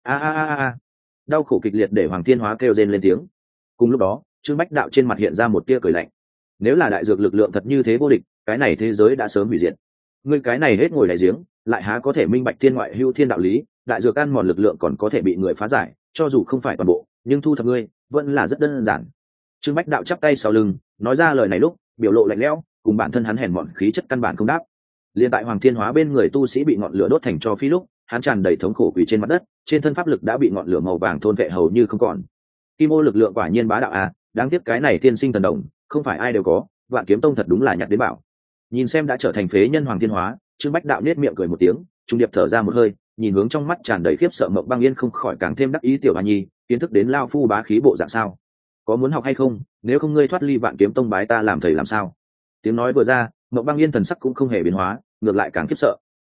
A. Đau khổ kịch liệt để Hoàng Thiên Hóa kêu rên lên tiếng. Cùng lúc đó, Trương Bách Đạo trên mặt hiện ra một tia cười lạnh. Nếu là đại dược lực lượng thật như thế vô địch, cái này thế giới đã sớm hủy diệt. Ngươi cái này hết ngồi đại giếng, lại há có thể minh bạch thiên ngoại hữu thiên đạo lý, đại dược ăn mòn lực lượng còn có thể bị người phá giải, cho dù không phải toàn bộ, nhưng thu thập ngươi, vẫn là rất đơn giản. Trương Bách Đạo chắp tay sau lưng, nói ra lời này lúc, biểu lộ lạnh lẽo, cùng bản thân hắn hèn mọn khí chất căn bản không đáp. Liên tại Hoàng Thiên Hóa bên người tu sĩ bị ngọn lửa đốt thành tro phi lúc, hắn tràn đầy thống khổ quỳ trên mặt đất, trên thân pháp lực đã bị ngọn lửa màu vàng thôn vệ hầu như không còn. Kim ô lực lượng quả nhiên bá đạo à, đáng tiếc cái này tiên sinh thần đồng, không phải ai đều có, Vạn Kiếm Tông thật đúng là nhặt đến bảo. Nhìn xem đã trở thành phế nhân Hoàng Thiên Hóa, Trương Bách Đạo nhếch miệng cười một tiếng, trung điệp thở ra một hơi, nhìn hướng trong mắt tràn đầy khiếp sợ Mộng Băng Yên không khỏi càng thêm đắc ý. Tiểu Hoa Nhi, kiến thức đến lao phu bá khí bộ dạng sao? Có muốn học hay không? Nếu không ngươi thoát ly Vạn Kiếm Tông bái ta làm thầy làm sao? Tiếng nói vừa ra, Mộng Băng Yên thần sắc cũng không hề biến hóa, ngược lại càng khiếp sợ.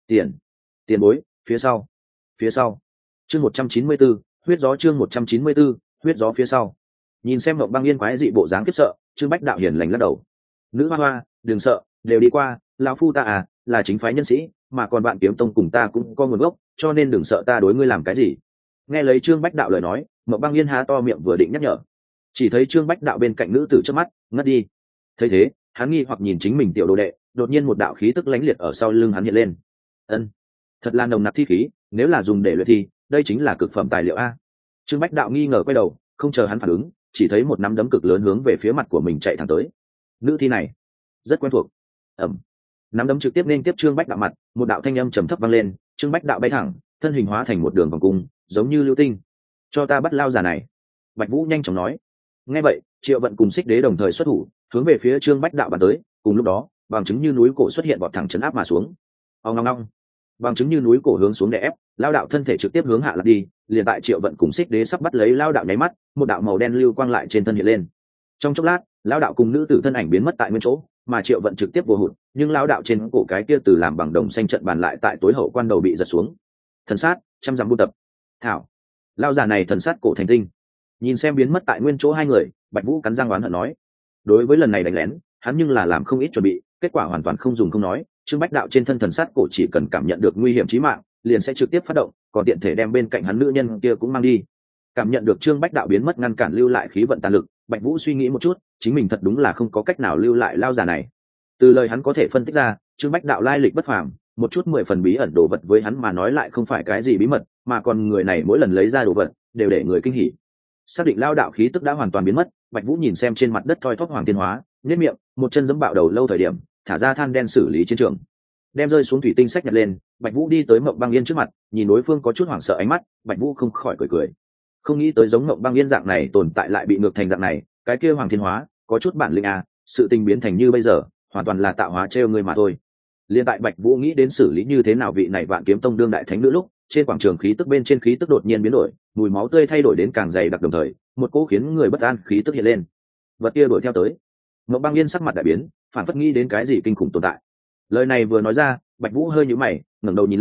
Tiền bối, phía sau. Chương 194, huyết gió. Chương 194, huyết gió phía sau. Nhìn xem Mộng Băng Yên quái dị bộ dáng khiếp sợ, Trương Bách Đạo hiền lành lắc đầu. Nữ hoa, đừng sợ, đều đi qua, lão phu ta à, là chính phái nhân sĩ, mà còn Vạn Kiếm Tông cùng ta cũng có nguồn gốc, cho nên đừng sợ ta đối ngươi làm cái gì. Nghe lấy Trương Bách Đạo lời nói, Mộng Băng Yên há to miệng vừa định nhắc nhở, chỉ thấy Trương Bách Đạo bên cạnh nữ tử trước mắt ngất đi. Thấy thế, hắn nghi hoặc nhìn chính mình tiểu đồ đệ, đột nhiên một đạo khí tức lánh liệt ở sau lưng hắn hiện lên. Ân, thật là nồng nặc thi khí, nếu là dùng để luyện thi, đây chính là cực phẩm tài liệu a. Trương Bách Đạo nghi ngờ quay đầu, không chờ hắn phản ứng, chỉ thấy một nắm đấm cực lớn hướng về phía mặt của mình chạy thẳng tới. Nữ thi này rất quen thuộc. Nắm đấm trực tiếp nên tiếp Trương Bách Đạo mặt, một đạo thanh âm trầm thấp vang lên, Trương Bách Đạo bay thẳng, thân hình hóa thành một đường vòng cung, giống như lưu tinh. Cho ta bắt lao già này. Bạch Vũ nhanh chóng nói. Nghe vậy, Triệu Vận cùng Xích Đế đồng thời xuất thủ, hướng về phía Trương Bách Đạo bắn tới. Cùng lúc đó, bằng chứng như núi cổ xuất hiện vọt thẳng chấn áp mà xuống. Ong ong ong. Bằng chứng như núi cổ hướng xuống đè ép, lao đạo thân thể trực tiếp hướng hạ lật đi. Liền tại Triệu Vận cùng Xích Đế sắp bắt lấy lao đạo nháy mắt, một đạo màu đen lưu quang lại trên thân hiện lên. Trong chốc lát, lao đạo cùng nữ tử thân ảnh biến mất tại nguyên chỗ, mà Triệu Vận trực tiếp vô hụt, nhưng lao đạo trên cổ cái kia từ làm bằng đồng xanh trận bàn lại tại tối hậu quan đầu bị giật xuống. Thần sát, trăm dặm buôn tập. Thảo, lao giả này thần sát cổ thành tinh. Nhìn xem biến mất tại nguyên chỗ hai người, Bạch Vũ cắn răng oán hận nói, đối với lần này đánh lén, hắn nhưng là làm không ít chuẩn bị, kết quả hoàn toàn không dùng không nói. Trương Bách Đạo trên thân thần sát cổ chỉ cần cảm nhận được nguy hiểm chí mạng, liền sẽ trực tiếp phát động, còn tiện thể đem bên cạnh hắn nữ nhân kia cũng mang đi. Cảm nhận được Trương Bách Đạo biến mất ngăn cản lưu lại khí vận tàn lực, Bạch Vũ suy nghĩ một chút, chính mình thật đúng là không có cách nào lưu lại lao giả này. Từ lời hắn có thể phân tích ra, Trương Bách Đạo lai lịch bất phàm, một chút 10 phần bí ẩn đồ vật với hắn mà nói lại không phải cái gì bí mật, mà còn người này mỗi lần lấy ra đồ vật đều để người kinh hỉ. Xác định lao đạo khí tức đã hoàn toàn biến mất, Bạch Vũ nhìn xem trên mặt đất thoi thóp Hoàng Thiên Hóa, nhếch miệng, một chân giẫm bạo đầu lâu thời điểm, thả ra than đen xử lý chiến trường. Đem rơi xuống thủy tinh sách nhặt lên, Bạch Vũ đi tới Mộng Băng Yên trước mặt, nhìn đối phương có chút hoảng sợ ánh mắt, Bạch Vũ không khỏi cười. Không nghĩ tới giống Mộng Băng Yên dạng này tồn tại lại bị ngược thành dạng này, cái kia Hoàng Thiên Hóa, có chút bản lĩnh à, sự tình biến thành như bây giờ, hoàn toàn là tạo hóa trêu người mà thôi. Liên tại Bạch Vũ nghĩ đến xử lý như thế nào vị này Vạn Kiếm Tông đương đại thánh nữ lúc, trên quảng trường khí tức bên trên khí tức đột nhiên biến đổi, mùi máu tươi thay đổi đến càng dày đặc đồng thời, một cỗ khiến người bất an khí tức hiện lên. Vật kia đuổi theo tới. Mộng Băng Yên sắc mặt đại biến, phản phất nghĩ đến cái gì kinh khủng tồn tại. Lời này vừa nói ra, Bạch Vũ hơi nhíu mày, ngẩng đầu nhìn lên,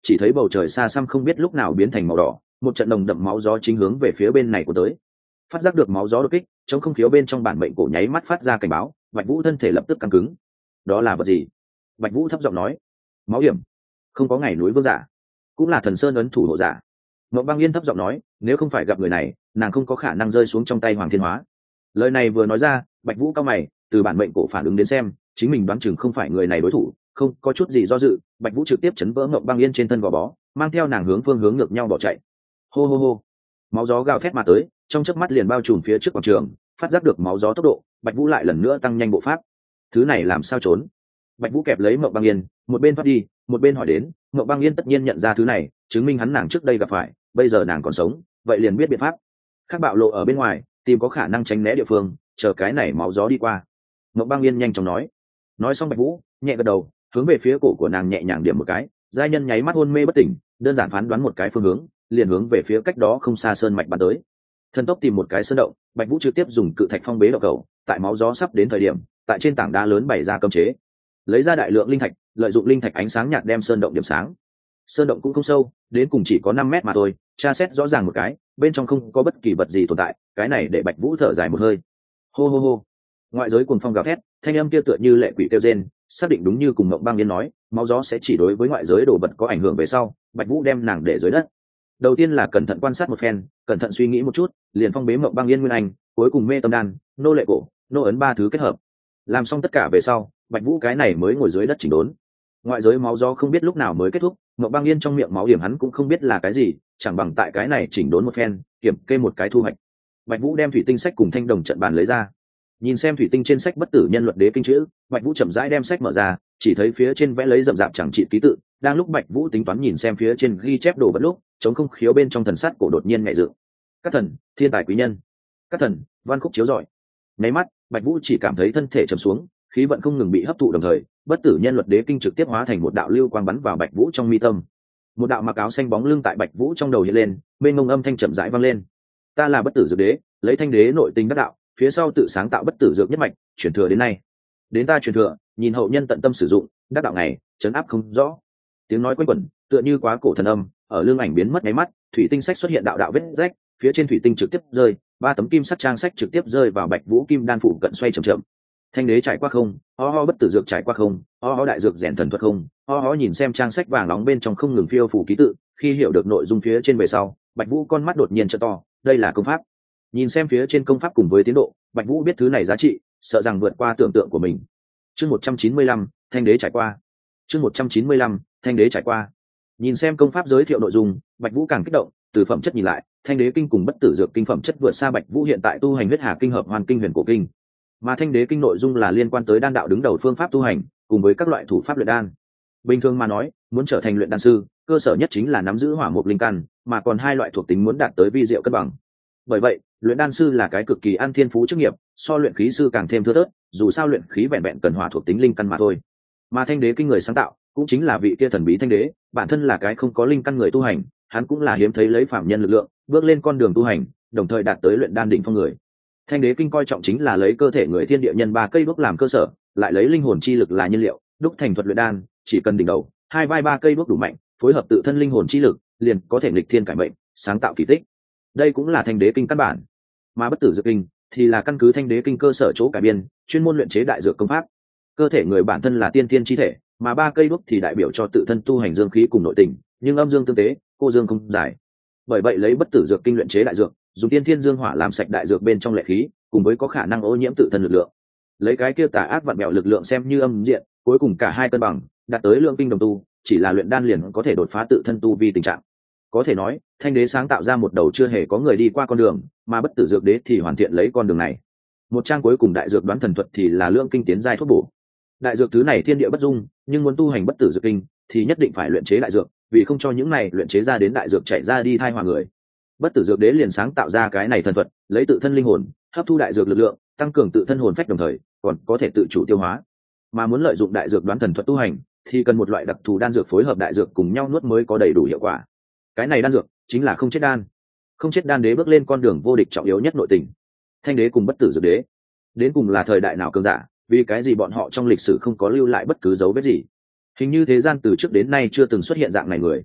chỉ thấy bầu trời xa xăm không biết lúc nào biến thành màu đỏ, một trận nồng đậm máu gió chính hướng về phía bên này của tới. Phát giác được máu gió đột kích, trong không khí bên trong bản mệnh cổ nháy mắt phát ra cảnh báo, Bạch Vũ thân thể lập tức căng cứng. Đó là vật gì? Bạch Vũ thấp giọng nói. Máu hiểm. Không có ngày núi vương giả, cũng là thần sơn ấn thủ hộ giả. Mộng Băng Yên thấp giọng nói, nếu không phải gặp người này, nàng không có khả năng rơi xuống trong tay Hoàng Thiên Hóa. Lời này vừa nói ra, Bạch Vũ cao mày, từ bản mệnh cổ phản ứng đến xem, chính mình đoán chừng không phải người này đối thủ, không có chút gì do dự, Bạch Vũ trực tiếp chấn vỡ Mộng Băng Yên trên thân gò bó, mang theo nàng hướng phương hướng ngược nhau bỏ chạy. Hô hô hô. Máu gió gào thét mà tới, trong chớp mắt liền bao trùm phía trước quảng trường, phát giác được máu gió tốc độ, Bạch Vũ lại lần nữa tăng nhanh bộ pháp. Thứ này làm sao trốn? Bạch Vũ kẹp lấy Mộng Băng Yên, một bên thoát đi, một bên hỏi đến. Mộng Băng Yên tất nhiên nhận ra thứ này, chứng minh hắn nàng trước đây gặp phải, bây giờ nàng còn sống, vậy liền biết biện pháp. Khác bạo lộ ở bên ngoài, tìm có khả năng tránh né địa phương, chờ cái này máu gió đi qua. Mộng Băng Yên nhanh chóng nói. Nói xong Bạch Vũ nhẹ gật đầu, hướng về phía cổ của nàng nhẹ nhàng điểm một cái, giai nhân nháy mắt hôn mê bất tỉnh, đơn giản phán đoán một cái phương hướng, liền hướng về phía cách đó không xa sơn mạch bắn tới. Thần tốc tìm một cái sơn động, Bạch Vũ trực tiếp dùng cự thạch phong bế động cầu, tại máu gió sắp đến thời điểm, tại trên tảng đá lớn bày ra cấm chế, lấy ra đại lượng linh thạch, lợi dụng linh thạch ánh sáng nhạt đem sơn động điểm sáng. Sơn động cũng không sâu, đến cùng chỉ có 5 mét mà thôi, tra xét rõ ràng một cái, bên trong không có bất kỳ vật gì tồn tại, cái này để Bạch Vũ thở dài một hơi. Hô hô hô. Ngoại giới cuồng phong gào thét, thanh âm kia tựa như lệ quỷ kêu rên, xác định đúng như cùng Mộng Băng Yên nói, máu gió sẽ chỉ đối với ngoại giới đồ vật có ảnh hưởng về sau, Bạch Vũ đem nàng để dưới đất. Đầu tiên là cẩn thận quan sát một phen, cẩn thận suy nghĩ một chút, liền phong bế Mộng Băng Yên nguyên anh, cuối cùng mê tâm đan, nô lệ cổ, nô ấn 3 thứ kết hợp. Làm xong tất cả về sau, Bạch Vũ cái này mới ngồi dưới đất chỉnh đốn. Ngoại giới máu gió không biết lúc nào mới kết thúc, Mộng Băng Yên trong miệng máu điểm hắn cũng không biết là cái gì, chẳng bằng tại cái này chỉnh đốn một phen, kiểm kê một cái thu hoạch. Bạch Vũ đem thủy tinh sách cùng thanh đồng trận bàn lấy ra, nhìn xem thủy tinh trên sách bất tử nhân luật đế kinh chữ, Bạch Vũ chậm rãi đem sách mở ra, chỉ thấy phía trên vẽ lấy rậm rạp chẳng trị ký tự. Đang lúc Bạch Vũ tính toán nhìn xem phía trên ghi chép đồ vật lúc, chống không khiếu bên trong thần sát cổ đột nhiên nhẹ dựng. Các thần, thiên tài quý nhân. Các thần, văn khúc chiếu rọi. Nháy mắt, Bạch Vũ chỉ cảm thấy thân thể trầm xuống, khí vận không ngừng bị hấp thụ đồng thời, bất tử nhân luật đế kinh trực tiếp hóa thành một đạo lưu quang bắn vào Bạch Vũ trong mi tâm. Một đạo mặc áo xanh bóng lưng tại Bạch Vũ trong đầu hiện lên, bên ngông âm thanh chậm rãi vang lên. Ta là bất tử dược đế, lấy thanh đế nội tình đắc đạo, phía sau tự sáng tạo bất tử dược nhất mạch, truyền thừa đến nay. Đến ta truyền thừa, nhìn hậu nhân tận tâm sử dụng, đắc đạo này, chấn áp không rõ. Tiếng nói quanh quẩn, tựa như quá cổ thần âm, ở lương ảnh biến mất nháy mắt, thủy tinh sách xuất hiện đạo đạo vết rách, phía trên thủy tinh trực tiếp rơi, 3 tấm kim sắc trang sách trực tiếp rơi vào Bạch Vũ kim đan phủ cận xoay chậm chậm. Thanh đế trải qua không, ho bất tử dược trải qua không, ho đại dược rèn thần thuật không, ho nhìn xem trang sách vàng nóng bên trong không ngừng phiêu phủ ký tự, khi hiểu được nội dung phía trên về sau, Bạch Vũ con mắt đột nhiên trợ to, đây là công pháp. Nhìn xem phía trên công pháp cùng với tiến độ, Bạch Vũ biết thứ này giá trị, sợ rằng vượt qua tưởng tượng của mình. Chương 195, thanh đế trải qua. Chương 195, thanh đế trải qua. Nhìn xem công pháp giới thiệu nội dung, Bạch Vũ càng kích động, từ phẩm chất nhìn lại, thanh đế kinh cùng bất tử dược kinh phẩm chất vượt xa Bạch Vũ hiện tại tu hành huyết hà kinh hợp hoàn kinh huyền cổ kinh. Mà thanh đế kinh nội dung là liên quan tới đan đạo đứng đầu phương pháp tu hành, cùng với các loại thủ pháp luyện đan. Bình thường mà nói, muốn trở thành luyện đan sư, cơ sở nhất chính là nắm giữ hỏa mộc linh căn, mà còn 2 loại thuộc tính muốn đạt tới vi diệu cân bằng. Bởi vậy, luyện đan sư là cái cực kỳ ăn thiên phú chức nghiệp, so luyện khí sư càng thêm thưa thớt, dù sao luyện khí vẹn vẹn cần hỏa thuộc tính linh căn mà thôi. Mà thanh đế kinh người sáng tạo, cũng chính là vị kia thần bí thanh đế, bản thân là cái không có linh căn người tu hành, hắn cũng là hiếm thấy lấy phạm nhân lực lượng, bước lên con đường tu hành, đồng thời đạt tới luyện đan đỉnh phong người. Thanh đế kinh coi trọng chính là lấy cơ thể người thiên địa nhân 3 cây đuốc làm cơ sở, lại lấy linh hồn chi lực là nhiên liệu, đúc thành thuật luyện đan, chỉ cần đỉnh đầu, 2 vai 3 cây đuốc đủ mạnh, phối hợp tự thân linh hồn chi lực, liền có thể nghịch thiên cải mệnh, sáng tạo kỳ tích. Đây cũng là thanh đế kinh căn bản. Mà bất tử dược kinh thì là căn cứ thanh đế kinh cơ sở chỗ cải biên, chuyên môn luyện chế đại dược công pháp. Cơ thể người bản thân là tiên thiên chi thể, mà 3 cây đuốc thì đại biểu cho tự thân tu hành dương khí cùng nội tình, nhưng âm dương tương tế, cô dương không giải. Bởi vậy lấy bất tử dược kinh luyện chế đại dược, dùng tiên thiên dương hỏa làm sạch đại dược bên trong lệ khí, cùng với có khả năng ô nhiễm tự thân lực lượng. Lấy cái kia tà ác vặn bẹo lực lượng xem như âm diện, cuối cùng cả hai cân bằng, đạt tới lượng kinh đồng tu, chỉ là luyện đan liền có thể đột phá tự thân tu vi tình trạng. Có thể nói, thanh đế sáng tạo ra một đầu chưa hề có người đi qua con đường, mà bất tử dược đế thì hoàn thiện lấy con đường này. Một trang cuối cùng đại dược đoán thần thuật thì là lượng kinh tiến giai thuốc bổ. Đại dược thứ này thiên địa bất dung, nhưng muốn tu hành bất tử dược kinh thì nhất định phải luyện chế đại dược, vì không cho những này luyện chế ra đến đại dược chạy ra đi thai hòa người. Bất tử dược đế liền sáng tạo ra cái này thần thuật, lấy tự thân linh hồn hấp thu đại dược lực lượng, tăng cường tự thân hồn phách, đồng thời còn có thể tự chủ tiêu hóa. Mà muốn lợi dụng đại dược đoán thần thuật tu hành thì cần một loại đặc thù đan dược phối hợp đại dược cùng nhau nuốt mới có đầy đủ hiệu quả. Cái này đan dược chính là không chết đan. Không chết đan đế bước lên con đường vô địch trọng yếu nhất nội tình. Thanh đế cùng bất tử dược đế đến cùng là thời đại nào cường giả, vì cái gì bọn họ trong lịch sử không có lưu lại bất cứ dấu vết gì? Hình như thế gian từ trước đến nay chưa từng xuất hiện dạng này người,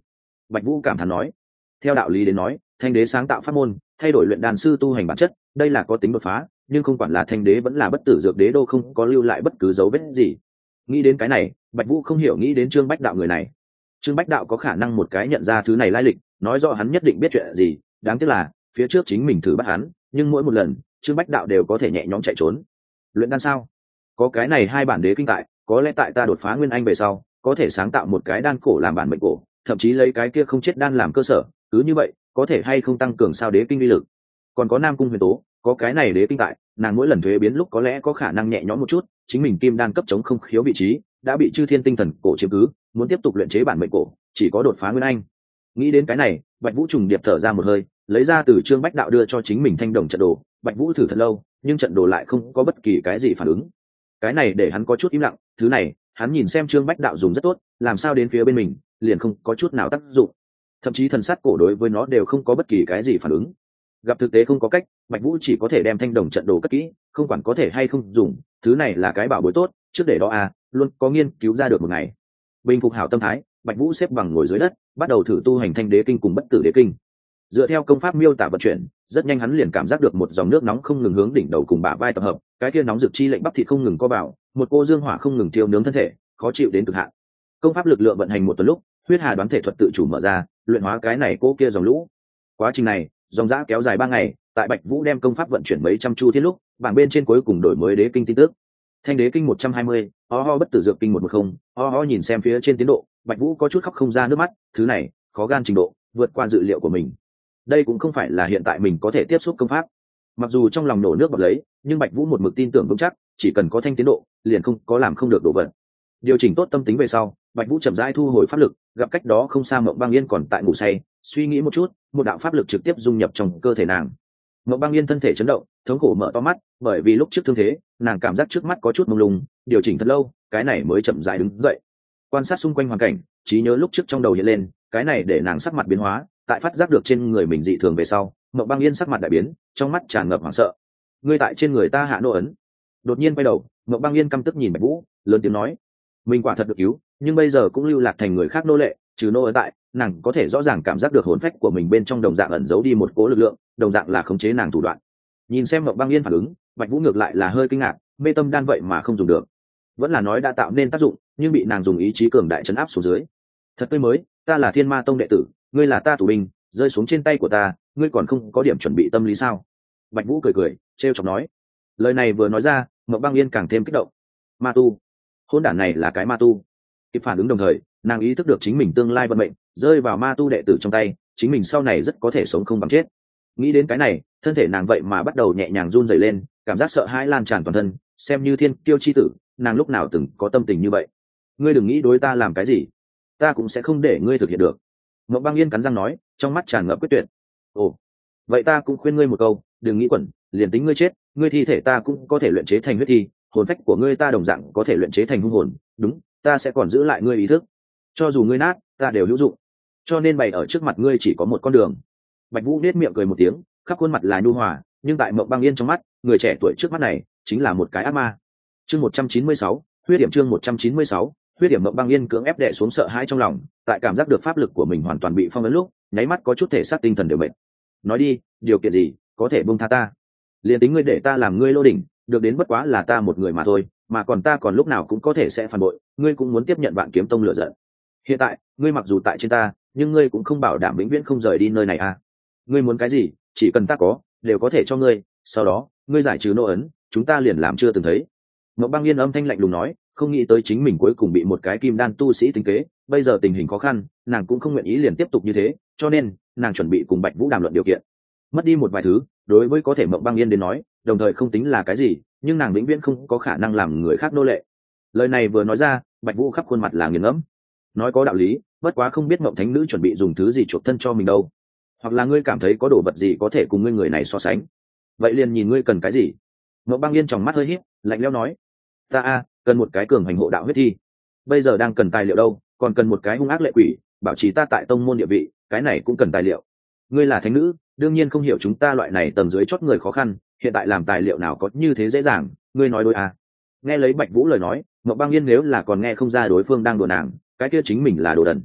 Bạch Vũ cảm thán nói. Theo đạo lý đến nói, thanh đế sáng tạo pháp môn, thay đổi luyện đan sư tu hành bản chất, đây là có tính đột phá, nhưng không quản là thanh đế vẫn là bất tử dược đế đô không có lưu lại bất cứ dấu vết gì. Nghĩ đến cái này, Bạch Vũ không hiểu nghĩ đến Trương Bách Đạo người này. Trương Bách Đạo có khả năng một cái nhận ra thứ này lai lịch, nói rõ hắn nhất định biết chuyện gì, đáng tiếc là phía trước chính mình thử bắt hắn, nhưng mỗi một lần Trương Bách Đạo đều có thể nhẹ nhõm chạy trốn. Luyện đan sao? Có cái này hai bản đế kinh tại, có lẽ tại ta đột phá nguyên anh về sau, có thể sáng tạo một cái đan cổ làm bản mệnh cổ, thậm chí lấy cái kia không chết đan làm cơ sở, cứ như vậy, có thể hay không tăng cường sao đế kinh uy lực. Còn có Nam Cung Huyền Tố, có cái này đế kinh tại, nàng mỗi lần thuế biến lúc có lẽ có khả năng nhẹ nhõm một chút, chính mình kim đan cấp chống không khiếu vị trí đã bị Chư Thiên Tinh Thần cổ chiếm cứ, muốn tiếp tục luyện chế bản mệnh cổ, chỉ có đột phá nguyên anh. Nghĩ đến cái này, Bạch Vũ trùng điệp thở ra một hơi, lấy ra từ Trương Bách Đạo đưa cho chính mình thanh đồng trận đồ. Bạch Vũ thử thật lâu, nhưng trận đồ lại không có bất kỳ cái gì phản ứng. Cái này để hắn có chút im lặng, thứ này, hắn nhìn xem Trương Bách Đạo dùng rất tốt, làm sao đến phía bên mình, liền không có chút nào tác dụng. Thậm chí thần sát cổ đối với nó đều không có bất kỳ cái gì phản ứng. Gặp thực tế không có cách, Bạch Vũ chỉ có thể đem thanh đồng trận đồ cất kỹ, không quản có thể hay không dùng, thứ này là cái bảo bối tốt, trước để đó luôn có nghiên cứu ra được một ngày. Bình phục hảo tâm thái, Bạch Vũ xếp bằng ngồi dưới đất, bắt đầu thử tu hành thanh đế kinh cùng bất tử đế kinh. Dựa theo công pháp miêu tả vận chuyển, rất nhanh hắn liền cảm giác được một dòng nước nóng không ngừng hướng đỉnh đầu cùng bả vai tập hợp, cái kia nóng rực chi lệnh bắp thịt không ngừng co vào, một cô dương hỏa không ngừng thiêu nướng thân thể, khó chịu đến cực hạn. Công pháp lực lượng vận hành một tuần lúc, huyết hà đoán thể thuật tự chủ mở ra, luyện hóa cái này cô kia dòng lũ. Quá trình này, dòng dã kéo dài 3 ngày, tại Bạch Vũ đem công pháp vận chuyển mấy trăm chu thiên lúc, bảng bên trên cuối cùng đổi mới đế kinh tin tức. Thanh đế kinh 120, ho bất tử dược kinh 110, ho nhìn xem phía trên tiến độ, Bạch Vũ có chút khóc không ra nước mắt, thứ này, khó gan trình độ, vượt qua dự liệu của mình. Đây cũng không phải là hiện tại mình có thể tiếp xúc công pháp. Mặc dù trong lòng nổ nước bọt lấy, nhưng Bạch Vũ một mực tin tưởng vững chắc, chỉ cần có thanh tiến độ, liền không có làm không được đổ vật. Điều chỉnh tốt tâm tính về sau, Bạch Vũ chậm rãi thu hồi pháp lực, gặp cách đó không xa Mộng Băng Yên còn tại ngủ say, suy nghĩ một chút, một đạo pháp lực trực tiếp dung nhập trong cơ thể nàng. Mộng Băng Yên thân thể chấn động, thống khổ mở to mắt, bởi vì lúc trước thương thế, nàng cảm giác trước mắt có chút mông lung, điều chỉnh thật lâu, cái này mới chậm rãi đứng dậy. Quan sát xung quanh hoàn cảnh, trí nhớ lúc trước trong đầu hiện lên, cái này để nàng sắc mặt biến hóa, tại phát giác được trên người mình dị thường về sau, Mộng Băng Yên sắc mặt đại biến, trong mắt tràn ngập hoảng sợ. Ngươi tại trên người ta hạ nô ấn. Đột nhiên quay đầu, Mộng Băng Yên căm tức nhìn Bạch Vũ, lớn tiếng nói: mình quả thật được cứu, nhưng bây giờ cũng lưu lạc thành người khác nô lệ, trừ nô ấn tại, nàng có thể rõ ràng cảm giác được hồn phách của mình bên trong đồng dạng ẩn giấu đi một cố lực lượng, đồng dạng là khống chế nàng thủ đoạn. Nhìn xem Mộng Băng Yên phản ứng, Bạch Vũ ngược lại là hơi kinh ngạc, mê tâm đan vậy mà không dùng được, vẫn là nói đã tạo nên tác dụng, nhưng bị nàng dùng ý chí cường đại chấn áp xuống dưới. Thật tươi mới, ta là Thiên Ma Tông đệ tử, ngươi là ta tù binh, rơi xuống trên tay của ta, ngươi còn không có điểm chuẩn bị tâm lý sao? Bạch Vũ cười cười, trêu chọc nói. Lời này vừa nói ra, Mộng Băng Yên càng thêm kích động. Ma tu, hôn đản này là cái ma tu. Kịp phản ứng đồng thời, nàng ý thức được chính mình tương lai vận mệnh rơi vào ma tu đệ tử trong tay, chính mình sau này rất có thể sống không bằng chết. Nghĩ đến cái này, thân thể nàng vậy mà bắt đầu nhẹ nhàng run rẩy lên, cảm giác sợ hãi lan tràn toàn thân, xem như thiên kiêu chi tử, nàng lúc nào từng có tâm tình như vậy. Ngươi đừng nghĩ đối ta làm cái gì, ta cũng sẽ không để ngươi thực hiện được. Mộng Băng Yên cắn răng nói, trong mắt tràn ngập quyết tuyệt. Ồ, vậy ta cũng khuyên ngươi một câu, đừng nghĩ quẩn, liền tính ngươi chết, ngươi thi thể ta cũng có thể luyện chế thành huyết thi, hồn phách của ngươi ta đồng dạng có thể luyện chế thành hung hồn, đúng, ta sẽ còn giữ lại ngươi ý thức. Cho dù ngươi nát, ta đều hữu dụng. Cho nên bày ở trước mặt ngươi chỉ có một con đường. Bạch Vũ nét miệng cười một tiếng, khắp khuôn mặt là nhu hòa, nhưng tại Mộng Băng Yên trong mắt, người trẻ tuổi trước mắt này chính là một cái ác ma. Chương 196, huyết điểm chương 196, huyết điểm. Mộng Băng Yên cưỡng ép đè xuống sợ hãi trong lòng, tại cảm giác được pháp lực của mình hoàn toàn bị phong ấn lúc, nháy mắt có chút thể xác tinh thần đều mệt. Nói đi, điều kiện gì có thể buông tha ta? Liền tính ngươi để ta làm ngươi lô đỉnh, được đến bất quá là ta một người mà thôi, mà còn ta còn lúc nào cũng có thể sẽ phản bội, ngươi cũng muốn tiếp nhận Vạn Kiếm Tông lựa giận. Hiện tại, ngươi mặc dù tại trên ta, nhưng ngươi cũng không bảo đảm vĩnh viễn không rời đi nơi này à? Ngươi muốn cái gì, chỉ cần ta có, đều có thể cho ngươi, sau đó, ngươi giải trừ nô ấn, chúng ta liền làm chưa từng thấy. Mộng Băng Yên âm thanh lạnh lùng nói, không nghĩ tới chính mình cuối cùng bị một cái kim đan tu sĩ tính kế, bây giờ tình hình khó khăn, nàng cũng không nguyện ý liền tiếp tục như thế, cho nên, nàng chuẩn bị cùng Bạch Vũ đàm luận điều kiện. Mất đi một vài thứ, đối với có thể Mộng Băng Yên đến nói, đồng thời không tính là cái gì, nhưng nàng vĩnh viễn không có khả năng làm người khác nô lệ. Lời này vừa nói ra, Bạch Vũ khắp khuôn mặt là nghiền ngẫm. Nói có đạo lý, bất quá không biết Mộng Thánh Nữ chuẩn bị dùng thứ gì chuộc thân cho mình đâu. Hoặc là ngươi cảm thấy có đồ vật gì có thể cùng ngươi người này so sánh, vậy liền nhìn ngươi cần cái gì. Mộng Băng Yên trong mắt hơi híp, lạnh lẽo nói, ta cần một cái cường hành hộ đạo huyết thi, bây giờ đang cần tài liệu đâu, còn cần một cái hung ác lệ quỷ bảo trì ta tại tông môn địa vị, cái này cũng cần tài liệu. Ngươi là thánh nữ, đương nhiên không hiểu chúng ta loại này tầng dưới chót người khó khăn, hiện tại làm tài liệu nào có như thế dễ dàng, ngươi nói đối à? Nghe lấy Bạch Vũ lời nói, Mộng Băng Yên nếu là còn nghe không ra đối phương đang đùa nàng, cái kia chính mình là đồ đần.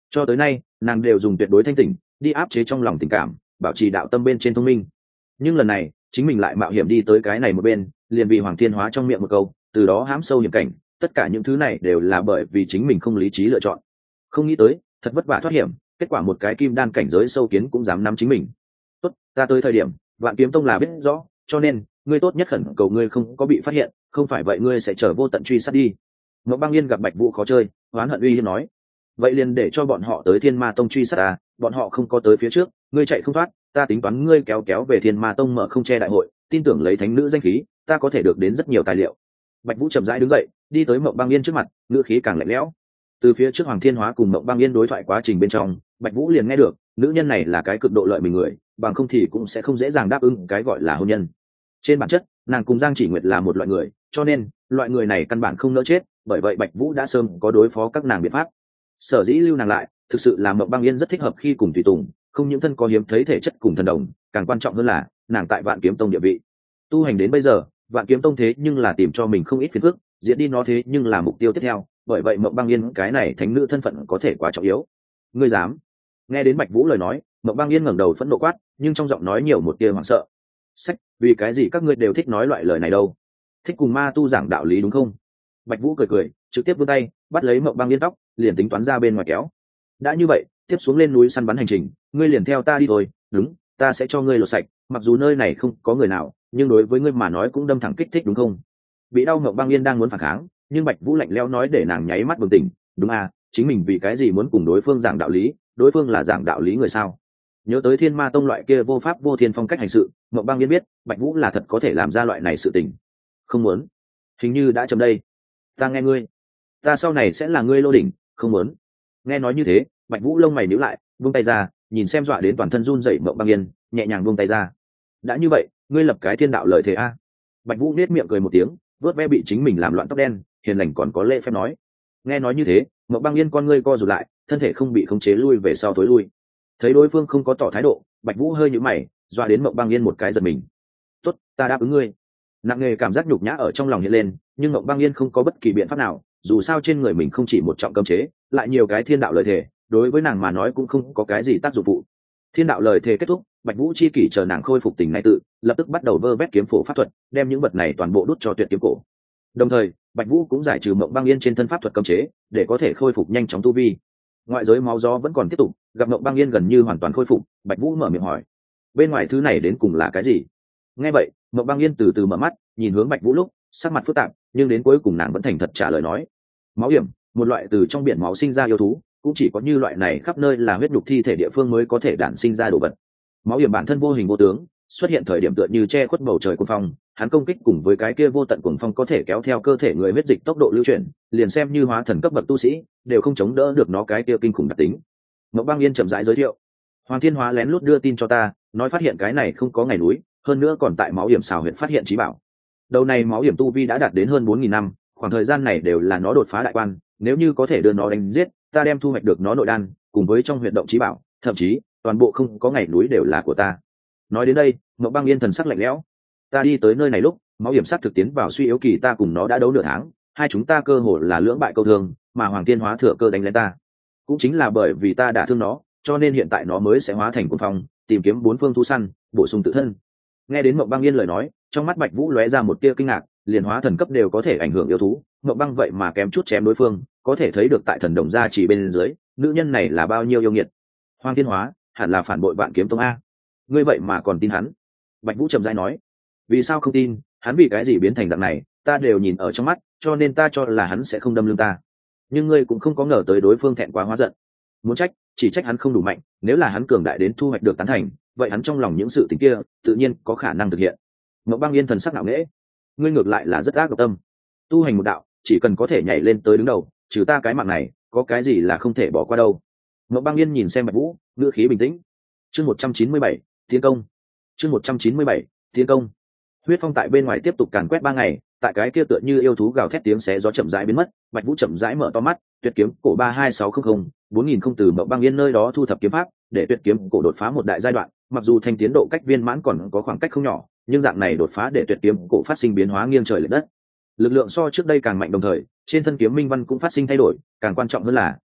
Cho tới nay nàng đều dùng tuyệt đối thanh tỉnh đi áp chế trong lòng tình cảm, bảo trì đạo tâm bên trên thông minh. Nhưng lần này chính mình lại mạo hiểm đi tới cái này một bên, liền bị Hoàng Thiên Hóa trong miệng một câu, từ đó hãm sâu hiểm cảnh. Tất cả những thứ này đều là bởi vì chính mình không lý trí lựa chọn. Không nghĩ tới thật vất vả thoát hiểm, kết quả một cái kim đan cảnh giới sâu kiến cũng dám nắm chính mình. Tốt, ta tới thời điểm Vạn Kiếm Tông là biết rõ, cho nên ngươi tốt nhất khẩn cầu ngươi không có bị phát hiện, không phải vậy ngươi sẽ trở vô tận truy sát đi. Ngọc Băng Yên gặp Bạch Vũ khó chơi, oán hận uy hiếp nói, vậy liền để cho bọn họ tới Thiên Ma Tông truy sát ta, bọn họ không có tới phía trước, ngươi chạy không thoát, ta tính toán ngươi kéo kéo về Thiên Ma Tông mở không che đại hội, tin tưởng lấy thánh nữ danh khí, ta có thể được đến rất nhiều tài liệu. Bạch Vũ chậm rãi đứng dậy, đi tới Mộng Băng Yên trước mặt, ngữ khí càng lạnh lẽo. Từ phía trước Hoàng Thiên Hóa cùng Mộng Băng Yên đối thoại quá trình bên trong, Bạch Vũ liền nghe được, nữ nhân này là cái cực độ lợi mình người, bằng không thì cũng sẽ không dễ dàng đáp ứng cái gọi là hôn nhân. Trên bản chất, nàng cùng Giang Chỉ Nguyệt là một loại người, cho nên loại người này căn bản không nỡ chết, bởi vậy Bạch Vũ đã sớm có đối phó các nàng biện pháp. Sở dĩ lưu nàng lại, thực sự là Mộng Băng Yên rất thích hợp khi cùng tùy tùng, không những thân có hiếm thấy thể chất cùng thần đồng, càng quan trọng hơn là nàng tại Vạn Kiếm Tông địa vị. Tu hành đến bây giờ, Vạn Kiếm Tông thế nhưng là tìm cho mình không ít phiền phức, diễn đi nó thế nhưng là mục tiêu tiếp theo, bởi vậy Mộng Băng Yên cái này thánh nữ thân phận có thể quá trọng yếu. Ngươi dám? Nghe đến Bạch Vũ lời nói, Mộng Băng Yên ngẩng đầu phẫn nộ quát, nhưng trong giọng nói nhiều một tia hoảng sợ. Sách, vì cái gì các ngươi đều thích nói loại lời này đâu? Thích cùng ma tu giảng đạo lý đúng không? Bạch Vũ cười cười, trực tiếp vươn tay bắt lấy Mộng Băng Yên tóc, liền tính toán ra bên ngoài kéo. Đã như vậy, tiếp xuống lên núi săn bắn hành trình, ngươi liền theo ta đi thôi. Đúng, ta sẽ cho ngươi lột sạch, mặc dù nơi này không có người nào, nhưng đối với ngươi mà nói cũng đâm thẳng kích thích đúng không? Bị đau Mộng Băng Yên đang muốn phản kháng, nhưng Bạch Vũ lạnh lẽo nói để nàng nháy mắt bừng tỉnh. Đúng à, chính mình vì cái gì muốn cùng đối phương giảng đạo lý? Đối phương là giảng đạo lý người sao? Nhớ tới Thiên Ma Tông loại kia vô pháp vô thiên phong cách hành sự, Mộng Băng Yên biết Bạch Vũ là thật có thể làm ra loại này sự tình. Không muốn, hình như đã chấm đây. Ta nghe ngươi, ta sau này sẽ là ngươi lô đỉnh. Không muốn. Nghe nói như thế, Bạch Vũ lông mày nhíu lại, buông tay ra, nhìn xem dọa đến toàn thân run rẩy Mộng Băng Yên, nhẹ nhàng buông tay ra. Đã như vậy, ngươi lập cái thiên đạo lời thề a? Bạch Vũ nét miệng cười một tiếng, vớt ve bị chính mình làm loạn tóc đen, hiền lành còn có lễ phép nói. Nghe nói như thế, Mộng Băng Yên con ngươi co rụt lại, thân thể không bị khống chế lui về sau tối lui. Thấy đối phương không có tỏ thái độ, Bạch Vũ hơi nhíu mày, dọa đến Mộng Băng Yên một cái giật mình. Tốt, ta đáp ứng ngươi. Nặng nề cảm giác nhục nhã ở trong lòng hiện lên, nhưng Mộng Băng Yên không có bất kỳ biện pháp nào, dù sao trên người mình không chỉ một trọng cấm chế, lại nhiều cái thiên đạo lời thề, đối với nàng mà nói cũng không có cái gì tác dụng phụ. Thiên đạo lời thề kết thúc, Bạch Vũ chi kỷ chờ nàng khôi phục tình này tự, lập tức bắt đầu vơ vét kiếm phổ pháp thuật, đem những vật này toàn bộ đút cho Tuyệt Kiếm Cổ. Đồng thời, Bạch Vũ cũng giải trừ Mộng Băng Yên trên thân pháp thuật cấm chế, để có thể khôi phục nhanh chóng tu vi. Ngoại giới máu gió vẫn còn tiếp tục, gặp Mộng Băng Yên gần như hoàn toàn khôi phục, Bạch Vũ mở miệng hỏi: "Bên ngoài thứ này đến cùng là cái gì?" Nghe vậy, Mộng Băng Yên từ từ mở mắt, nhìn hướng Bạch Vũ lúc, sắc mặt phức tạp, nhưng đến cuối cùng nàng vẫn thành thật trả lời nói: "Máu hiểm, một loại từ trong biển máu sinh ra yêu thú, cũng chỉ có như loại này khắp nơi là huyết nhục thi thể địa phương mới có thể đản sinh ra đồ vật. Máu hiểm bản thân vô hình vô tướng, xuất hiện thời điểm tựa như che khuất bầu trời cuồng phong, hắn công kích cùng với cái kia vô tận cuồng phong có thể kéo theo cơ thể người huyết dịch tốc độ lưu chuyển, liền xem như hóa thần cấp bậc tu sĩ, đều không chống đỡ được nó cái kia kinh khủng đặc tính." Mộng Băng Yên chậm rãi giới thiệu. Hoàng Thiên Hóa lén lút đưa tin cho ta, nói phát hiện cái này không có ngày núi, hơn nữa còn tại máu hiểm xào huyện phát hiện trí bảo. Đầu này máu hiểm tu vi đã đạt đến hơn 4000 năm, khoảng thời gian này đều là nó đột phá đại quan, nếu như có thể đưa nó đánh giết, ta đem thu hoạch được nó nội đan, cùng với trong huyệt động trí bảo, thậm chí toàn bộ không có ngày núi đều là của ta. Nói đến đây, Mộng Băng Yên thần sắc lạnh lẽo. Ta đi tới nơi này lúc, máu hiểm sát thực tiến vào suy yếu kỳ, ta cùng nó đã đấu nửa tháng, hai chúng ta cơ hồ là lưỡng bại câu thương, mà Hoàng Thiên Hóa thừa cơ đánh lên ta. Cũng chính là bởi vì ta đã thương nó, cho nên hiện tại nó mới sẽ hóa thành cuồng phong, tìm kiếm bốn phương thu săn, bổ sung tự thân. Nghe đến Mộng Băng Yên lời nói, trong mắt Bạch Vũ lóe ra một tia kinh ngạc, liền hóa thần cấp đều có thể ảnh hưởng yêu thú, Mộng Băng vậy mà kém chút chém đối phương, có thể thấy được tại thần đồng gia chỉ bên dưới, nữ nhân này là bao nhiêu yêu nghiệt. Hoàng Thiên Hóa hẳn là phản bội Vạn Kiếm Tông a. Ngươi vậy mà còn tin hắn? Bạch Vũ trầm rãi nói. Vì sao không tin? Hắn vì cái gì biến thành dạng này, ta đều nhìn ở trong mắt, cho nên ta cho là hắn sẽ không đâm lưng ta. Nhưng ngươi cũng không có ngờ tới đối phương thẹn quá hóa giận. Muốn trách, chỉ trách hắn không đủ mạnh, nếu là hắn cường đại đến thu hoạch được tán thành, vậy hắn trong lòng những sự tình kia, tự nhiên có khả năng thực hiện. Mộng Băng Yên thần sắc ngạo nghễ. Ngươi ngược lại là rất ác độc tâm. Tu hành một đạo, chỉ cần có thể nhảy lên tới đứng đầu, trừ ta cái mạng này, có cái gì là không thể bỏ qua đâu. Mộng Băng Yên nhìn xem Bạch Vũ, ngữ khí bình tĩnh. Chương 197, tiến công. Chương 197, tiến công. Huyết phong tại bên ngoài tiếp tục càn quét 3 ngày, tại cái kia tựa như yêu thú gào thét tiếng xé gió chậm rãi biến mất, Bạch Vũ chậm rãi mở to mắt, Tuyệt Kiếm Cổ 32600, 4000 không từ Mộng Băng Yên nơi đó thu thập kiếm pháp, để Tuyệt Kiếm Cổ đột phá một đại giai đoạn, mặc dù thành tiến độ cách viên mãn còn có khoảng cách không nhỏ, nhưng dạng này đột phá để Tuyệt Kiếm Cổ phát sinh biến hóa nghiêng trời lệch đất. Lực lượng so trước đây càng mạnh, đồng thời trên thân kiếm minh văn cũng phát sinh thay đổi, càng quan trọng hơn là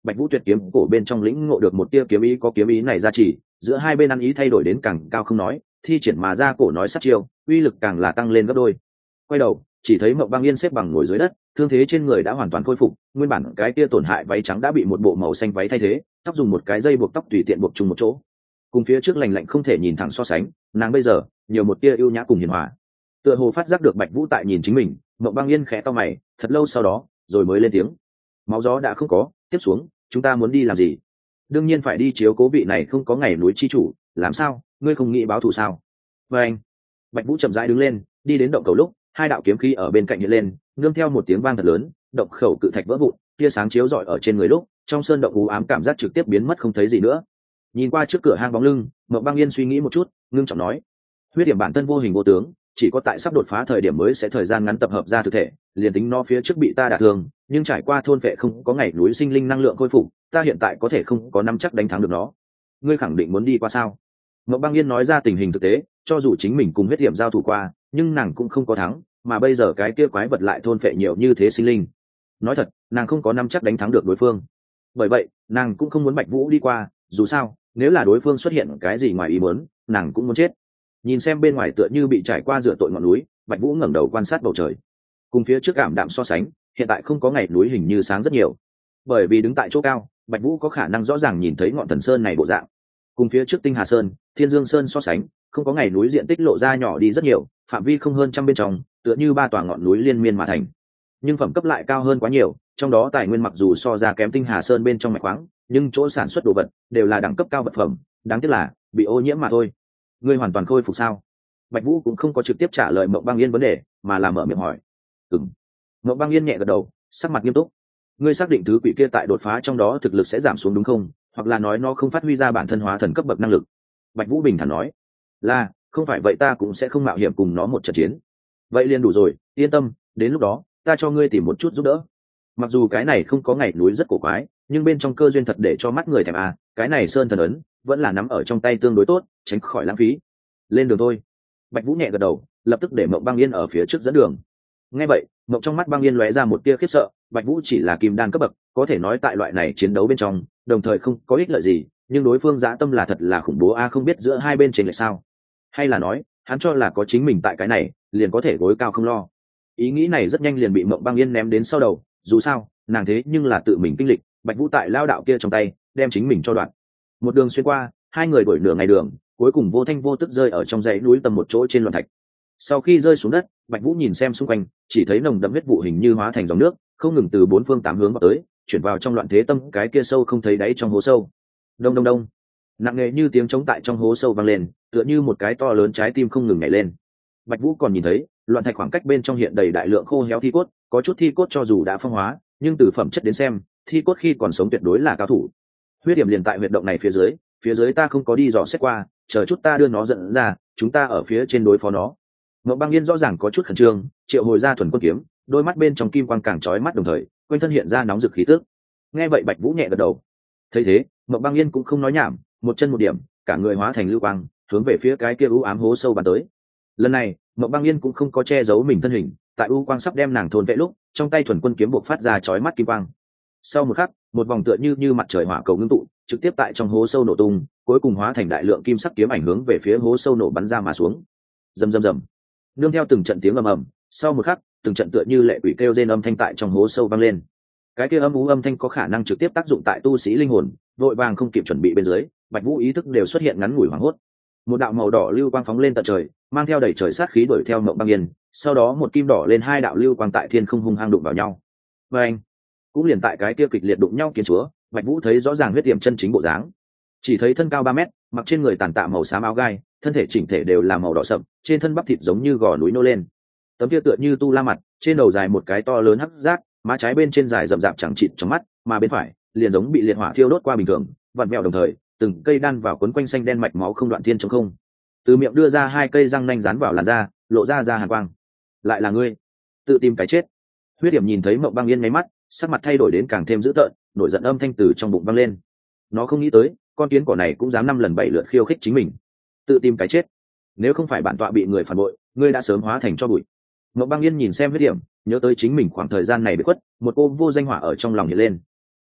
Bạch Vũ tuyệt kiếm cổ bên trong lĩnh ngộ được một tia kiếm ý, có kiếm ý này ra chỉ, giữa hai bên ăn ý thay đổi đến càng cao không nói, thi triển mà ra cổ nói sát chiêu, uy lực càng là tăng lên gấp đôi. Quay đầu, chỉ thấy Mộng Băng Yên xếp bằng ngồi dưới đất, thương thế trên người đã hoàn toàn khôi phục, nguyên bản cái tia tổn hại váy trắng đã bị một bộ màu xanh váy thay thế, tóc dùng một cái dây buộc tóc tùy tiện buộc chung một chỗ. Cùng phía trước lành lạnh không thể nhìn thẳng so sánh, nàng bây giờ nhiều một tia ưu nhã cùng hiền hòa. Tựa hồ phát giác được Bạch Vũ tại nhìn chính mình, Mộng Băng Yên khẽ cau mày, thật lâu sau đó, rồi mới lên tiếng. Máu gió đã không có, tiếp xuống, chúng ta muốn đi làm gì? Đương nhiên phải đi chiếu cố vị này không có ngày núi chi chủ, làm sao, ngươi không nghĩ báo thù sao? Và anh, Bạch Vũ chậm rãi đứng lên, đi đến động cầu lúc, hai đạo kiếm khí ở bên cạnh hiện lên, nương theo một tiếng vang thật lớn, động khẩu cự thạch vỡ vụn, tia sáng chiếu rọi ở trên người lúc, trong sơn động u ám cảm giác trực tiếp biến mất không thấy gì nữa. Nhìn qua trước cửa hang bóng lưng, Mộng Băng Yên suy nghĩ một chút, ngưng trọng nói: huyết điểm bản thân vô hình vô tướng, chỉ có tại sắp đột phá thời điểm mới sẽ thời gian ngắn tập hợp ra thực thể, liền tính nó phía trước bị ta đả thương, nhưng trải qua thôn vệ không có ngày núi sinh linh năng lượng khôi phục, ta hiện tại có thể không có nắm chắc đánh thắng được nó. Ngươi khẳng định muốn đi qua sao? Mộng Băng Yên nói ra tình hình thực tế, cho dù chính mình cùng huyết điểm giao thủ qua, nhưng nàng cũng không có thắng, mà bây giờ cái kia quái vật lại thôn phệ nhiều như thế sinh linh. Nói thật, nàng không có nắm chắc đánh thắng được đối phương. Bởi vậy, nàng cũng không muốn Bạch Vũ đi qua, dù sao, nếu là đối phương xuất hiện cái gì ngoài ý muốn, nàng cũng muốn chết. Nhìn xem bên ngoài tựa như bị trải qua rửa tội ngọn núi, Bạch Vũ ngẩng đầu quan sát bầu trời. Cùng phía trước cảm đạm so sánh, hiện tại không có ngày núi hình như sáng rất nhiều. Bởi vì đứng tại chỗ cao, Bạch Vũ có khả năng rõ ràng nhìn thấy ngọn thần sơn này bộ dạng. Cùng phía trước Tinh Hà Sơn, Thiên Dương Sơn so sánh, không có ngày núi diện tích lộ ra nhỏ đi rất nhiều, phạm vi không hơn trăm bên trong, tựa như ba tòa ngọn núi liên miên mà thành. Nhưng phẩm cấp lại cao hơn quá nhiều, trong đó tài nguyên mặc dù so ra kém Tinh Hà Sơn bên trong mạch khoáng, nhưng chỗ sản xuất đồ vật đều là đẳng cấp cao vật phẩm, đáng tiếc là bị ô nhiễm mà thôi. Ngươi hoàn toàn khôi phục sao? Bạch Vũ cũng không có trực tiếp trả lời Mộng Băng Yên vấn đề, mà là mở miệng hỏi. Ừm. Mộng Băng Yên nhẹ gật đầu, sắc mặt nghiêm túc. Ngươi xác định thứ quỷ kia tại đột phá trong đó thực lực sẽ giảm xuống đúng không? Hoặc là nói nó không phát huy ra bản thân hóa thần cấp bậc năng lực? Bạch Vũ bình thản nói. Là, không phải vậy ta cũng sẽ không mạo hiểm cùng nó một trận chiến. Vậy liền đủ rồi, yên tâm, đến lúc đó, ta cho ngươi tìm một chút giúp đỡ. Mặc dù cái này không có ngày núi rất cổ quái, nhưng bên trong cơ duyên thật để cho mắt người thèm à, cái này sơn thần ấn vẫn là nắm ở trong tay tương đối tốt, tránh khỏi lãng phí. Lên đường thôi. Bạch Vũ nhẹ gật đầu, lập tức để Mộng Băng Yên ở phía trước dẫn đường. Nghe vậy, Mộng trong mắt Băng Yên lóe ra một tia khiếp sợ, Bạch Vũ chỉ là kim đan cấp bậc, có thể nói tại loại này chiến đấu bên trong, đồng thời không có ích lợi gì, nhưng đối phương dã tâm là thật là khủng bố a, không biết giữa hai bên chênh lệch sao? Hay là nói, hắn cho là có chính mình tại cái này, liền có thể gối cao không lo. Ý nghĩ này rất nhanh liền bị Mộng Băng Yên ném đến sau đầu, dù sao, nàng thế nhưng là tự mình kinh lịch, Bạch Vũ tại lao đạo kia trong tay, đem chính mình cho đoạn. Một đường xuyên qua, hai người đuổi nửa ngày đường, cuối cùng vô thanh vô tức rơi ở trong dãy núi tầm một chỗ trên loạn thạch. Sau khi rơi xuống đất, Bạch Vũ nhìn xem xung quanh, chỉ thấy nồng đậm huyết vụ hình như hóa thành dòng nước, không ngừng từ bốn phương tám hướng vào tới, chuyển vào trong loạn thế tâm cái kia sâu không thấy đáy trong hố sâu. Đông đông đông, nặng nề như tiếng trống tại trong hố sâu vang lên, tựa như một cái to lớn trái tim không ngừng nhảy lên. Bạch Vũ còn nhìn thấy, loạn thạch khoảng cách bên trong hiện đầy đại lượng khô héo thi cốt, có chút thi cốt cho dù đã phong hóa, nhưng từ phẩm chất đến xem, thi cốt khi còn sống tuyệt đối là cao thủ. Huyết điểm liền tại huyệt động này phía dưới ta không có đi dò xét qua, chờ chút ta đưa nó dẫn ra, chúng ta ở phía trên đối phó nó. Mộng Băng Yên rõ ràng có chút khẩn trương, triệu hồi ra thuần quân kiếm, đôi mắt bên trong kim quang càng chói mắt, đồng thời quanh thân hiện ra nóng rực khí tức. Nghe vậy Bạch Vũ nhẹ gật đầu. Thấy thế, Mộng Băng Yên cũng không nói nhảm, một chân một điểm, cả người hóa thành lưu quang, hướng về phía cái kia u ám hố sâu bắn tới. Lần này, Mộng Băng Yên cũng không có che giấu mình thân hình, tại u quang sắp đem nàng thôn vệ lúc, trong tay thuần quân kiếm buộc phát ra chói mắt kim quang. Sau một khắc, một vòng tựa như mặt trời hỏa cầu ngưng tụ, trực tiếp tại trong hố sâu nổ tung, cuối cùng hóa thành đại lượng kim sắc kiếm ảnh hướng về phía hố sâu nổ bắn ra mà xuống. Rầm rầm rầm. Nương theo từng trận tiếng ầm ầm, sau một khắc, từng trận tựa như lệ quỷ kêu rên âm thanh tại trong hố sâu vang lên. Cái kia âm u âm thanh có khả năng trực tiếp tác dụng tại tu sĩ linh hồn, vội vàng không kịp chuẩn bị bên dưới, Bạch Vũ ý thức đều xuất hiện ngắn ngủi hoảng hốt. Một đạo màu đỏ lưu quang phóng lên tận trời, mang theo đầy trời sát khí đuổi theo Mộng Băng Yên, sau đó một kim đỏ lên hai đạo lưu quang tại thiên không hung hăng đụng vào nhau. Và anh, cũng liền tại cái kia kịch liệt đụng nhau kiến chúa, Bạch Vũ thấy rõ ràng huyết điểm chân chính bộ dáng. Chỉ thấy thân cao 3 mét, mặc trên người tàn tạ màu xám áo gai, thân thể chỉnh thể đều là màu đỏ sậm, trên thân bắp thịt giống như gò núi nô lên. Tấm kia tựa như tu la mặt, trên đầu dài một cái to lớn hắc giác, má trái bên trên dài rậm rạp chẳng chịt trong mắt, mà bên phải liền giống bị liệt hỏa thiêu đốt qua bình thường, vặn vẹo đồng thời, từng cây đan vào quấn quanh xanh đen mạch máu không đoạn thiên trong không. Từ miệng đưa ra hai cây răng nanh dán vào làn da, lộ ra hàn quang. Lại là ngươi, tự tìm cái chết. Huyết điểm nhìn thấy Mộng Băng Yên nháy mắt, sắc mặt thay đổi đến càng thêm dữ tợn, nổi giận âm thanh từ trong bụng vang lên. Nó không nghĩ tới, con kiến cỏ này cũng dám 5 lần 7 lượt khiêu khích chính mình. Tự tìm cái chết. Nếu không phải bản tọa bị người phản bội, ngươi đã sớm hóa thành tro bụi. Mộng Băng Yên nhìn xem Huyết điểm, nhớ tới chính mình khoảng thời gian này bị khuất, một cô vô danh hỏa ở trong lòng hiện lên.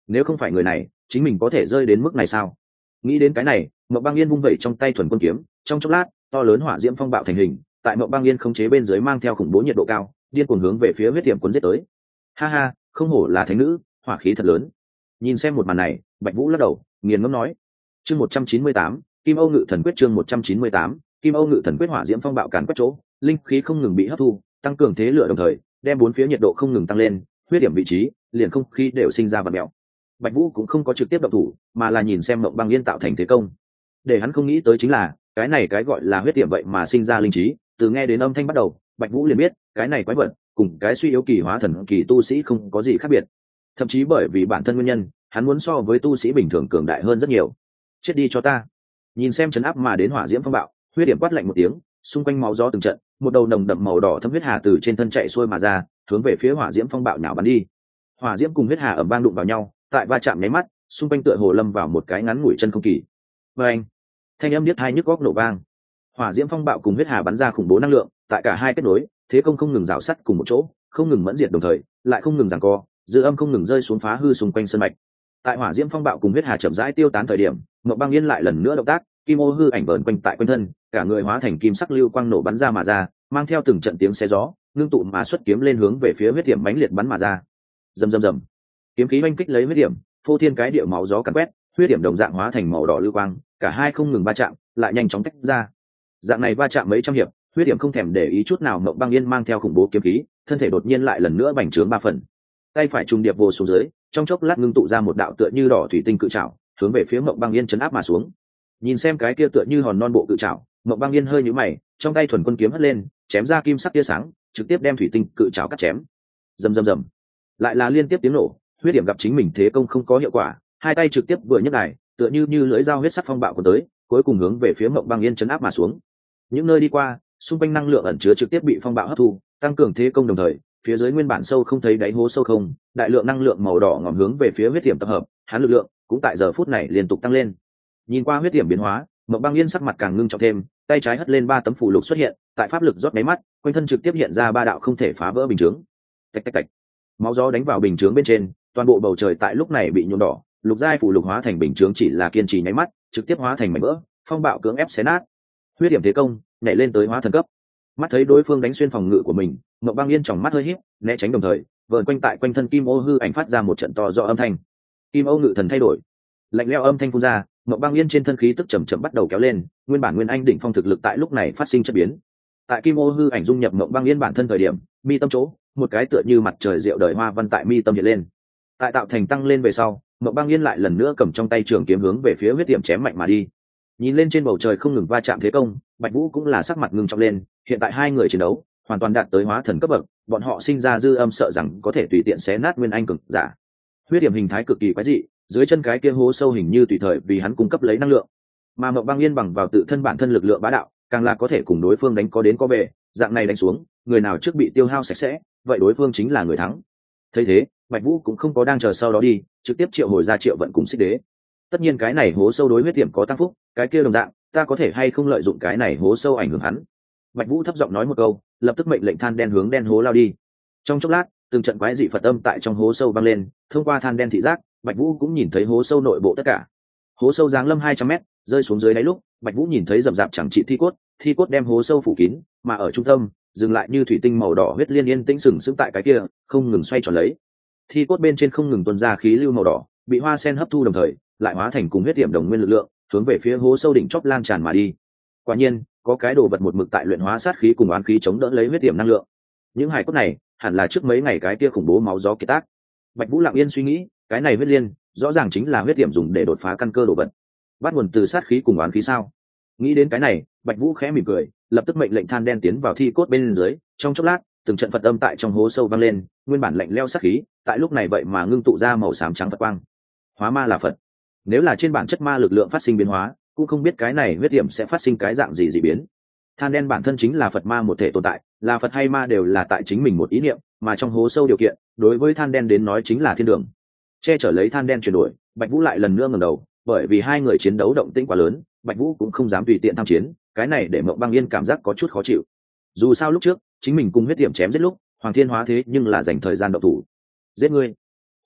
nếu không phải người này chính mình có thể rơi đến mức này sao? Nghĩ đến cái này, Mộng Băng Yên vung vẩy trong tay thuần quân kiếm, trong chốc lát to lớn hỏa diễm phong bạo thành hình, tại Mộng Băng Yên khống chế bên dưới mang theo khủng bố nhiệt độ cao, điên cuồng hướng về phía huyết tiệm cuốn giết tới. Ha ha, không hổ là thánh nữ, hỏa khí thật lớn. Nhìn xem một màn này, Bạch Vũ lắc đầu nghiền ngẫm nói. Chương 198, Kim Âu Ngự Thần Quyết. Chương 198, Kim Âu Ngự Thần Quyết. Hỏa diễm phong bạo càn quét chỗ, linh khí không ngừng bị hấp thu, tăng cường thế lửa đồng thời đem bốn phía nhiệt độ không ngừng tăng lên, huyết điểm vị trí liền không khí đều sinh ra vật mèo. Bạch Vũ cũng không có trực tiếp động thủ, mà là nhìn xem Mộng Băng Yên tạo thành thế công. Để hắn không nghĩ tới chính là, cái này cái gọi là huyết điểm vậy mà sinh ra linh trí, từ nghe đến âm thanh bắt đầu, Bạch Vũ liền biết, cái này quái vật cùng cái suy yếu kỳ hóa thần kỳ tu sĩ không có gì khác biệt. Thậm chí bởi vì bản thân nguyên nhân, hắn muốn so với tu sĩ bình thường cường đại hơn rất nhiều. Chết đi cho ta. Nhìn xem trấn áp mà đến hỏa diễm phong bạo, huyết điểm quát lạnh một tiếng, xung quanh máu gió từng trận, một đầu nồng đậm màu đỏ thấm huyết hà từ trên thân chạy xuôi mà ra, hướng về phía hỏa diễm phong bạo nhào bắn đi. Hỏa diễm cùng huyết hà ầm vang đụng vào nhau, tại va chạm nháy mắt, xung quanh tựa hồ lâm vào một cái ngắn ngủi chân không kỳ. Và anh, thanh âm điếc tai nhức óc nổ vang. Hỏa diễm phong bạo cùng huyết hà bắn ra khủng bố năng lượng, tại cả hai kết nối, thế công không ngừng rào sắt cùng một chỗ, không ngừng mẫn diệt đồng thời, lại không ngừng giằng co, dư âm không ngừng rơi xuống phá hư xung quanh sơn mạch. Tại hỏa diễm phong bạo cùng huyết hà chậm rãi tiêu tán thời điểm, Mộng Băng Yên lại lần nữa động tác, kim ô hư ảnh vờn quanh tại quanh thân, cả người hóa thành kim sắc lưu quang nổ bắn ra mà ra, mang theo từng trận tiếng xé gió, ngưng tụ mà xuất kiếm lên hướng về phía huyết điểm mãnh liệt bắn mà ra. Rầm rầm rầm, kiếm khí oanh kích lấy huyết điểm, phô thiên cái địa máu gió càn quét, huyết điểm đồng dạng hóa thành màu đỏ lưu quang, cả hai không ngừng va chạm, lại nhanh chóng tách ra. Dạng này va chạm mấy trăm hiệp, huyết điểm không thèm để ý chút nào Mộng Băng Yên mang theo khủng bố kiếm khí, thân thể đột nhiên lại lần nữa bành trướng 3 phần. Tay phải trùng điệp vồ xuống dưới, trong chốc lát ngưng tụ ra một đạo tựa như đỏ thủy tinh cự trảo, hướng về phía Mộng Băng Yên chấn áp mà xuống. Nhìn xem cái kia tựa như hòn non bộ cự trảo, Mộng Băng Yên hơi nhíu mày, trong tay thuần quân kiếm hất lên, chém ra kim sắc tia sáng, trực tiếp đem thủy tinh cự trảo cắt chém. Rầm rầm rầm, lại là liên tiếp tiếng nổ, huyết điểm gặp chính mình thế công không có hiệu quả, hai tay trực tiếp vừa nhấc đài, tựa như lưỡi dao huyết sắc phong bạo của tới, cuối cùng hướng về phía Mộng Băng Yên chấn áp mà xuống. Những nơi đi qua, xung quanh năng lượng ẩn chứa trực tiếp bị phong bạo hấp thu, tăng cường thế công đồng thời, phía dưới nguyên bản sâu không thấy đáy hố sâu không, đại lượng năng lượng màu đỏ ngòm hướng về phía huyết điểm tập hợp, hắn lực lượng cũng tại giờ phút này liên tục tăng lên. Nhìn qua huyết điểm biến hóa, Mộng Băng Yên sắc mặt càng ngưng trọng thêm, tay trái hất lên 3 tấm phù lục xuất hiện, tại pháp lực rót đáy mắt, quanh thân trực tiếp hiện ra 3 đạo không thể phá vỡ bình chướng. Tạch tạch tạch, máu gió đánh vào bình chướng bên trên, toàn bộ bầu trời tại lúc này bị nhuộm đỏ, lục giai phù lục hóa thành bình chướng chỉ là kiên trì nháy mắt, trực tiếp hóa thành mảnh vỡ, phong bạo cưỡng ép xé nát. Huyết điểm thế công, nhảy lên tới hóa thần cấp. Mắt thấy đối phương đánh xuyên phòng ngự của mình, Mộng Băng Yên tròng mắt hơi híp, né tránh đồng thời, vờn quanh tại quanh thân kim ô hư ảnh phát ra một trận to do âm thanh. Kim ô ngự thần thay đổi, lạnh lẽo âm thanh phun ra, Mộng Băng Yên trên thân khí tức chậm chậm bắt đầu kéo lên, nguyên bản nguyên anh đỉnh phong thực lực tại lúc này phát sinh chất biến. Tại kim ô hư ảnh dung nhập Mộng Băng Yên bản thân thời điểm, mi tâm chỗ, một cái tựa như mặt trời diệu đời hoa văn tại mi tâm hiện lên. Tại tạo thành tăng lên về sau, Mộng Băng Yên lại lần nữa cầm trong tay trường kiếm hướng về phía huyết điểm chém mạnh mà đi. Nhìn lên trên bầu trời không ngừng va chạm thế công, Bạch Vũ cũng là sắc mặt ngưng trọng lên, hiện tại hai người chiến đấu hoàn toàn đạt tới hóa thần cấp bậc, bọn họ sinh ra dư âm sợ rằng có thể tùy tiện xé nát nguyên anh cường giả. Huyết điểm hình thái cực kỳ quái dị, dưới chân cái kia hố sâu hình như tùy thời vì hắn cung cấp lấy năng lượng, mà Mộng Băng Yên bằng vào tự thân bản thân lực lượng bá đạo, càng là có thể cùng đối phương đánh có đến có về, dạng này đánh xuống, người nào trước bị tiêu hao sạch sẽ, vậy đối phương chính là người thắng. Thấy thế, Bạch Vũ cũng không có đang chờ sau đó đi, trực tiếp triệu hồi ra Triệu Vận cùng Xích Đế. Tất nhiên cái này hố sâu đối huyết điểm có tăng phúc, cái kia đồng dạng, ta có thể hay không lợi dụng cái này hố sâu ảnh hưởng hắn. Bạch Vũ thấp giọng nói một câu, lập tức mệnh lệnh than đen hướng đen hố lao đi. Trong chốc lát, từng trận quái dị Phật âm tại trong hố sâu vang lên, thông qua than đen thị giác, Bạch Vũ cũng nhìn thấy hố sâu nội bộ tất cả. Hố sâu giáng lâm 200 m, rơi xuống dưới đáy lúc, Bạch Vũ nhìn thấy rậm rạp chẳng trị thi cốt đem hố sâu phủ kín, mà ở trung tâm, dừng lại như thủy tinh màu đỏ huyết liên yên tĩnh sừng sững tại cái kia, không ngừng xoay tròn lấy. Thi cốt bên trên không ngừng tuôn ra khí lưu màu đỏ, bị hoa sen hấp thu đồng thời, lại hóa thành cùng huyết điểm đồng nguyên lực lượng, hướng về phía hố sâu đỉnh chóp lan tràn mà đi. Quả nhiên, có cái đồ vật một mực tại luyện hóa sát khí cùng oán khí chống đỡ lấy huyết điểm năng lượng. Những hài cốt này, hẳn là trước mấy ngày cái kia khủng bố máu gió kiệt tác. Bạch Vũ lặng yên suy nghĩ, cái này huyết liên, rõ ràng chính là huyết điểm dùng để đột phá căn cơ đồ vật. Bắt nguồn từ sát khí cùng oán khí sao? Nghĩ đến cái này, Bạch Vũ khẽ mỉm cười, lập tức mệnh lệnh than đen tiến vào thi cốt bên dưới, trong chốc lát, từng trận Phật âm tại trong hố sâu vang lên, nguyên bản lạnh lẽo sát khí, tại lúc này vậy mà ngưng tụ ra màu xám trắng Phật quang. Hóa ma là Phật. Nếu là trên bản chất ma lực lượng phát sinh biến hóa, cũng không biết cái này huyết điểm sẽ phát sinh cái dạng gì dị biến. Than đen bản thân chính là Phật ma một thể tồn tại, là Phật hay ma đều là tại chính mình một ý niệm, mà trong hố sâu điều kiện, đối với than đen đến nói chính là thiên đường. Che chở lấy than đen chuyển đổi, Bạch Vũ lại lần nữa ngẩng đầu, bởi vì hai người chiến đấu động tĩnh quá lớn, Bạch Vũ cũng không dám tùy tiện tham chiến, cái này để Mộng Băng Yên cảm giác có chút khó chịu. Dù sao lúc trước, chính mình cùng huyết điểm chém giết lúc, Hoàng Thiên Hóa thế nhưng là dành thời gian động thủ. Giết ngươi.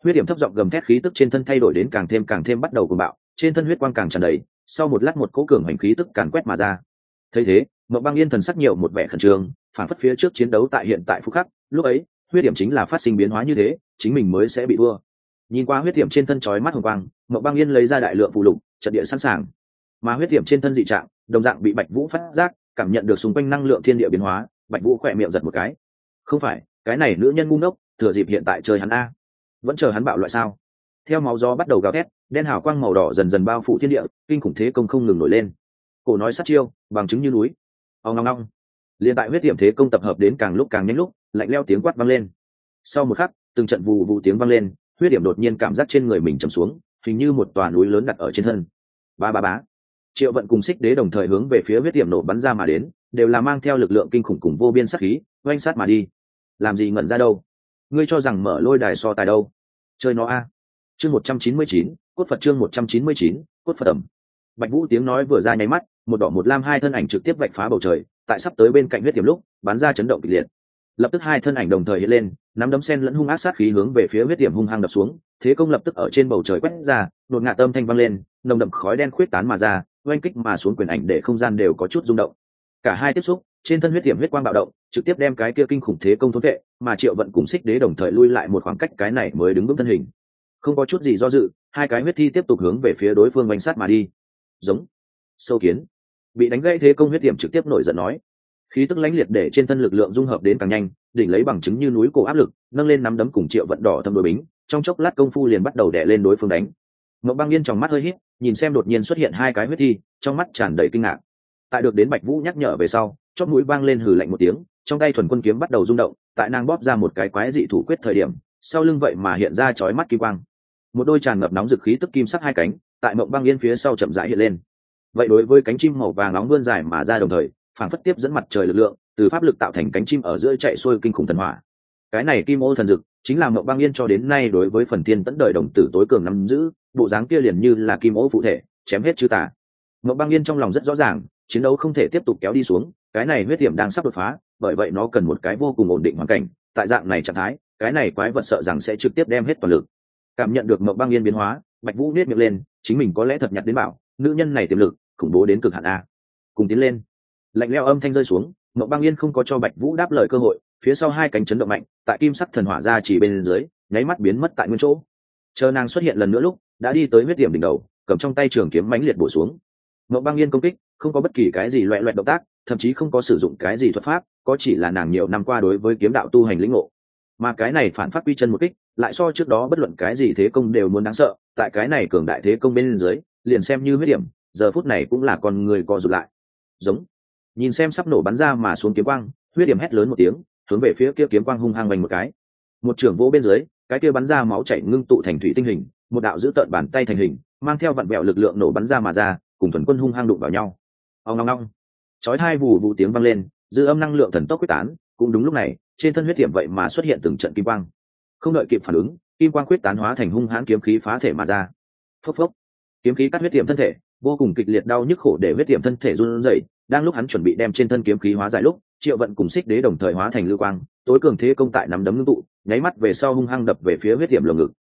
Huyết điểm thấp giọng gầm thét, khí tức trên thân thay đổi đến càng thêm bắt đầu cuồng bạo, trên thân huyết quang càng tràn đầy, sau một lát một cỗ cường hành khí tức càn quét mà ra. Thấy thế, Mộng Băng Yên thần sắc nhiều một vẻ khẩn trương, phản phất phía trước chiến đấu tại hiện tại phút khắc, lúc ấy, huyết điểm chính là phát sinh biến hóa như thế, chính mình mới sẽ bị thua. Nhìn qua huyết điểm trên thân chói mắt hồng quang, Mộng Băng Yên lấy ra đại lượng phù lục, trận địa sẵn sàng. Mà huyết điểm trên thân dị trạng, đồng dạng bị Bạch Vũ phát giác, cảm nhận được xung quanh năng lượng thiên địa biến hóa, Bạch Vũ khỏe miệng giật một cái. Không phải, cái này nữ nhân ngu ngốc, thừa dịp hiện tại chơi hắn a. Vẫn chờ hắn bạo loại sao? Theo máu gió bắt đầu gào thét, đen hào quang màu đỏ dần dần bao phủ thiên địa, kinh khủng thế công không ngừng nổi lên. Cổ nói sát chiêu, bằng chứng như núi. Ong ong ong. Liên tại huyết điểm thế công tập hợp đến càng lúc càng nhanh lúc, lạnh lẽo tiếng quát vang lên. Sau một khắc, từng trận vù vù tiếng vang lên, huyết điểm đột nhiên cảm giác trên người mình trầm xuống, hình như một tòa núi lớn đặt ở trên thân. Ba ba bá. Triệu Vận cùng Xích Đế đồng thời hướng về phía huyết điểm nổ bắn ra mà đến, đều là mang theo lực lượng kinh khủng cùng vô biên sát khí, oanh sát mà đi. Làm gì ngẩn ra đâu? Ngươi cho rằng mở lôi đài so tài đâu? Chơi nó a. Chương 199, cốt Phật chương 199, cốt Phật ẩm. Bạch Vũ tiếng nói vừa ra nháy mắt, một đỏ một lam hai thân ảnh trực tiếp vạch phá bầu trời, tại sắp tới bên cạnh huyết điểm lúc, bắn ra chấn động kịch liệt. Lập tức hai thân ảnh đồng thời hiện lên, nắm đấm sen lẫn hung ác sát khí hướng về phía huyết điểm hung hăng đập xuống, thế công lập tức ở trên bầu trời quét ra, đột ngạt âm thanh vang lên, nồng đậm khói đen khuyết tán mà ra, oanh kích mà xuống quyền ảnh để không gian đều có chút rung động. Cả hai tiếp xúc, trên thân huyết điểm huyết quang bạo động, trực tiếp đem cái kia kinh khủng thế công thốn vệ, mà Triệu Vận cùng Xích Đế đồng thời lui lại một khoảng cách, cái này mới đứng vững thân hình. Không có chút gì do dự, hai cái huyết thi tiếp tục hướng về phía đối phương oanh sát mà đi. Giống sâu kiến. Bị đánh gãy thế công huyết điểm trực tiếp nổi giận nói, khí tức lãnh liệt để trên thân lực lượng dung hợp đến càng nhanh, đỉnh lấy bằng chứng như núi cổ áp lực, nâng lên nắm đấm cùng Triệu Vận đỏ thâm đối bính, trong chốc lát công phu liền bắt đầu đè lên đối phương đánh. Mộng Băng Yên trong mắt hơi híp, nhìn xem đột nhiên xuất hiện hai cái huyết thi, trong mắt tràn đầy kinh ngạc. Tại được đến Bạch Vũ nhắc nhở về sau, chóp mũi vang lên hừ lạnh một tiếng, trong tay thuần quân kiếm bắt đầu rung động, tại nàng bóp ra một cái quái dị thủ quyết thời điểm, sau lưng vậy mà hiện ra chói mắt kim quang. Một đôi tràn ngập nóng dực khí tức kim sắc hai cánh, tại Mộng Băng Yên phía sau chậm rãi hiện lên. Vậy đối với cánh chim màu vàng nóng vươn dài mà ra, đồng thời phảng phất tiếp dẫn mặt trời lực lượng, từ pháp lực tạo thành cánh chim ở giữa chạy xuôi kinh khủng thần hỏa. Cái này kim ô thần dực chính là Mộng Băng Yên cho đến nay đối với phần tiên tẫn đời đồng tử tối cường nắm giữ, bộ dáng kia liền như là kim ô phụ thể, chém hết chư tà. Mộng Băng Yên trong lòng rất rõ ràng, chiến đấu không thể tiếp tục kéo đi xuống, cái này huyết điểm đang sắp đột phá, bởi vậy nó cần một cái vô cùng ổn định hoàn cảnh. Tại dạng này trạng thái, cái này quái vật sợ rằng sẽ trực tiếp đem hết toàn lực. Cảm nhận được Mộng Băng Yên biến hóa, Bạch Vũ nét miệng lên, chính mình có lẽ thật nhặt đến bảo, nữ nhân này tiềm lực khủng bố đến cực hạn a. Cùng tiến lên. Lạnh lẽo âm thanh rơi xuống, Mộng Băng Yên không có cho Bạch Vũ đáp lời cơ hội, phía sau hai cánh chấn động mạnh, tại kim sắc thần hỏa ra chỉ bên dưới, nháy mắt biến mất tại nguyên chỗ. Chờ nàng xuất hiện lần nữa lúc, đã đi tới huyết điểm đỉnh đầu, cầm trong tay trường kiếm mãnh liệt bổ xuống. Mộng Băng Yên công kích, không có bất kỳ cái gì loẹt loẹt động tác, thậm chí không có sử dụng cái gì thuật pháp, có chỉ là nàng nhiều năm qua đối với kiếm đạo tu hành lĩnh ngộ. Mà cái này phản phát quy chân một kích, lại so trước đó bất luận cái gì thế công đều muốn đáng sợ, tại cái này cường đại thế công bên dưới, liền xem như huyết điểm, giờ phút này cũng là con người co rụt lại. Giống. Nhìn xem sắp nổ bắn ra mà xuống kiếm quang, huyết điểm hét lớn một tiếng, hướng về phía kia kiếm quang hung hăng vành một cái. Một trường vỗ bên dưới, cái kia bắn ra máu chảy ngưng tụ thành thủy tinh hình, một đạo giữ tợn bàn tay thành hình, mang theo vặn vẹo lực lượng nổ bắn ra mà ra, cùng thuần quân hung hăng đụng vào nhau. Ong ong ong. Chói hai vù vù tiếng vang lên, dư âm năng lượng thần tốc quyết tán, cũng đúng lúc này, trên thân huyết điểm vậy mà xuất hiện từng trận kim quang. Không đợi kịp phản ứng, kim quang quyết tán hóa thành hung hãn kiếm khí phá thể mà ra. Phốc phốc. Kiếm khí cắt huyết điểm thân thể, vô cùng kịch liệt đau nhức khổ để huyết điểm thân thể run rẩy. Đang lúc hắn chuẩn bị đem trên thân kiếm khí hóa giải lúc, Triệu Vận cùng Xích Đế đồng thời hóa thành lưu quang, tối cường thế công tại nắm đấm ngưng tụ, nháy mắt về sau hung hăng đập về phía huyết điểm lồng ngực.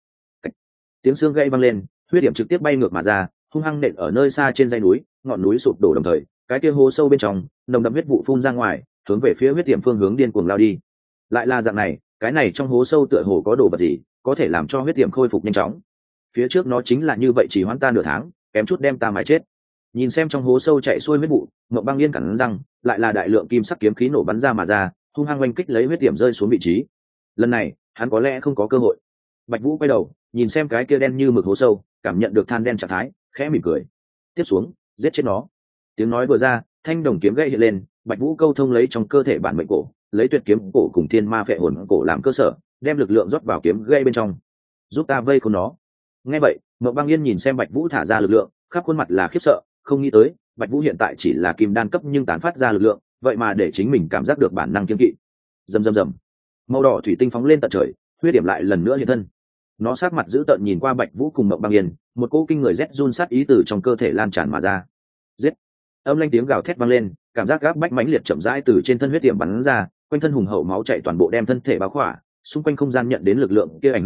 Tiếng xương gãy vang lên, huyết điểm trực tiếp bay ngược mà ra, hung hăng nện ở nơi xa trên dãy núi, ngọn núi sụp đổ đồng thời, cái kia hố sâu bên trong, nồng đậm huyết vụ phun ra ngoài, hướng về phía huyết điểm phương hướng điên cuồng lao đi. Lại là dạng này, cái này trong hố sâu tựa hồ có đồ vật gì, có thể làm cho huyết điểm khôi phục nhanh chóng. Phía trước nó chính là như vậy, chỉ hoãn ta nửa tháng, kém chút đem ta mài chết. Nhìn xem trong hố sâu chạy xuôi huyết vụ, Mộng Băng Yên cắn răng, lại là đại lượng kim sắc kiếm khí nổ bắn ra mà ra, hung hăng oanh kích lấy huyết điểm rơi xuống vị trí. Lần này, hắn có lẽ không có cơ hội. Bạch Vũ quay đầu, nhìn xem cái kia đen như mực hố sâu, cảm nhận được than đen trạng thái, khẽ mỉm cười. Tiếp xuống, giết chết nó. Tiếng nói vừa ra, thanh đồng kiếm gãy hiện lên, Bạch Vũ câu thông lấy trong cơ thể bản mệnh cổ, lấy tuyệt kiếm cổ cùng thiên ma phệ hồn cổ làm cơ sở, đem lực lượng rót vào kiếm gãy bên trong. Giúp ta vây khốn nó. Nghe vậy, Mộng Băng Yên nhìn xem Bạch Vũ thả ra lực lượng, khắp khuôn mặt là khiếp sợ, không nghĩ tới, Bạch Vũ hiện tại chỉ là kim đan cấp nhưng tán phát ra lực lượng, vậy mà để chính mình cảm giác được bản năng kiên kỵ. Rầm rầm rầm. Màu đỏ thủy tinh phóng lên tận trời, huyết điểm lại lần nữa hiện thân. Nó sát mặt dữ tợn nhìn qua Bạch Vũ cùng Mộng Băng Yên, một cỗ kinh người rét run sát ý từ trong cơ thể lan tràn mà ra. Giết! Âm lanh tiếng gào thét vang lên, cảm giác gáp bách mãnh liệt chậm rãi từ trên thân huyết điểm bắn ra, quanh thân hùng hậu máu chảy toàn bộ đem thân thể bao khỏa, xung quanh không gian nhận đến lực lượng kia ảnh hưởng,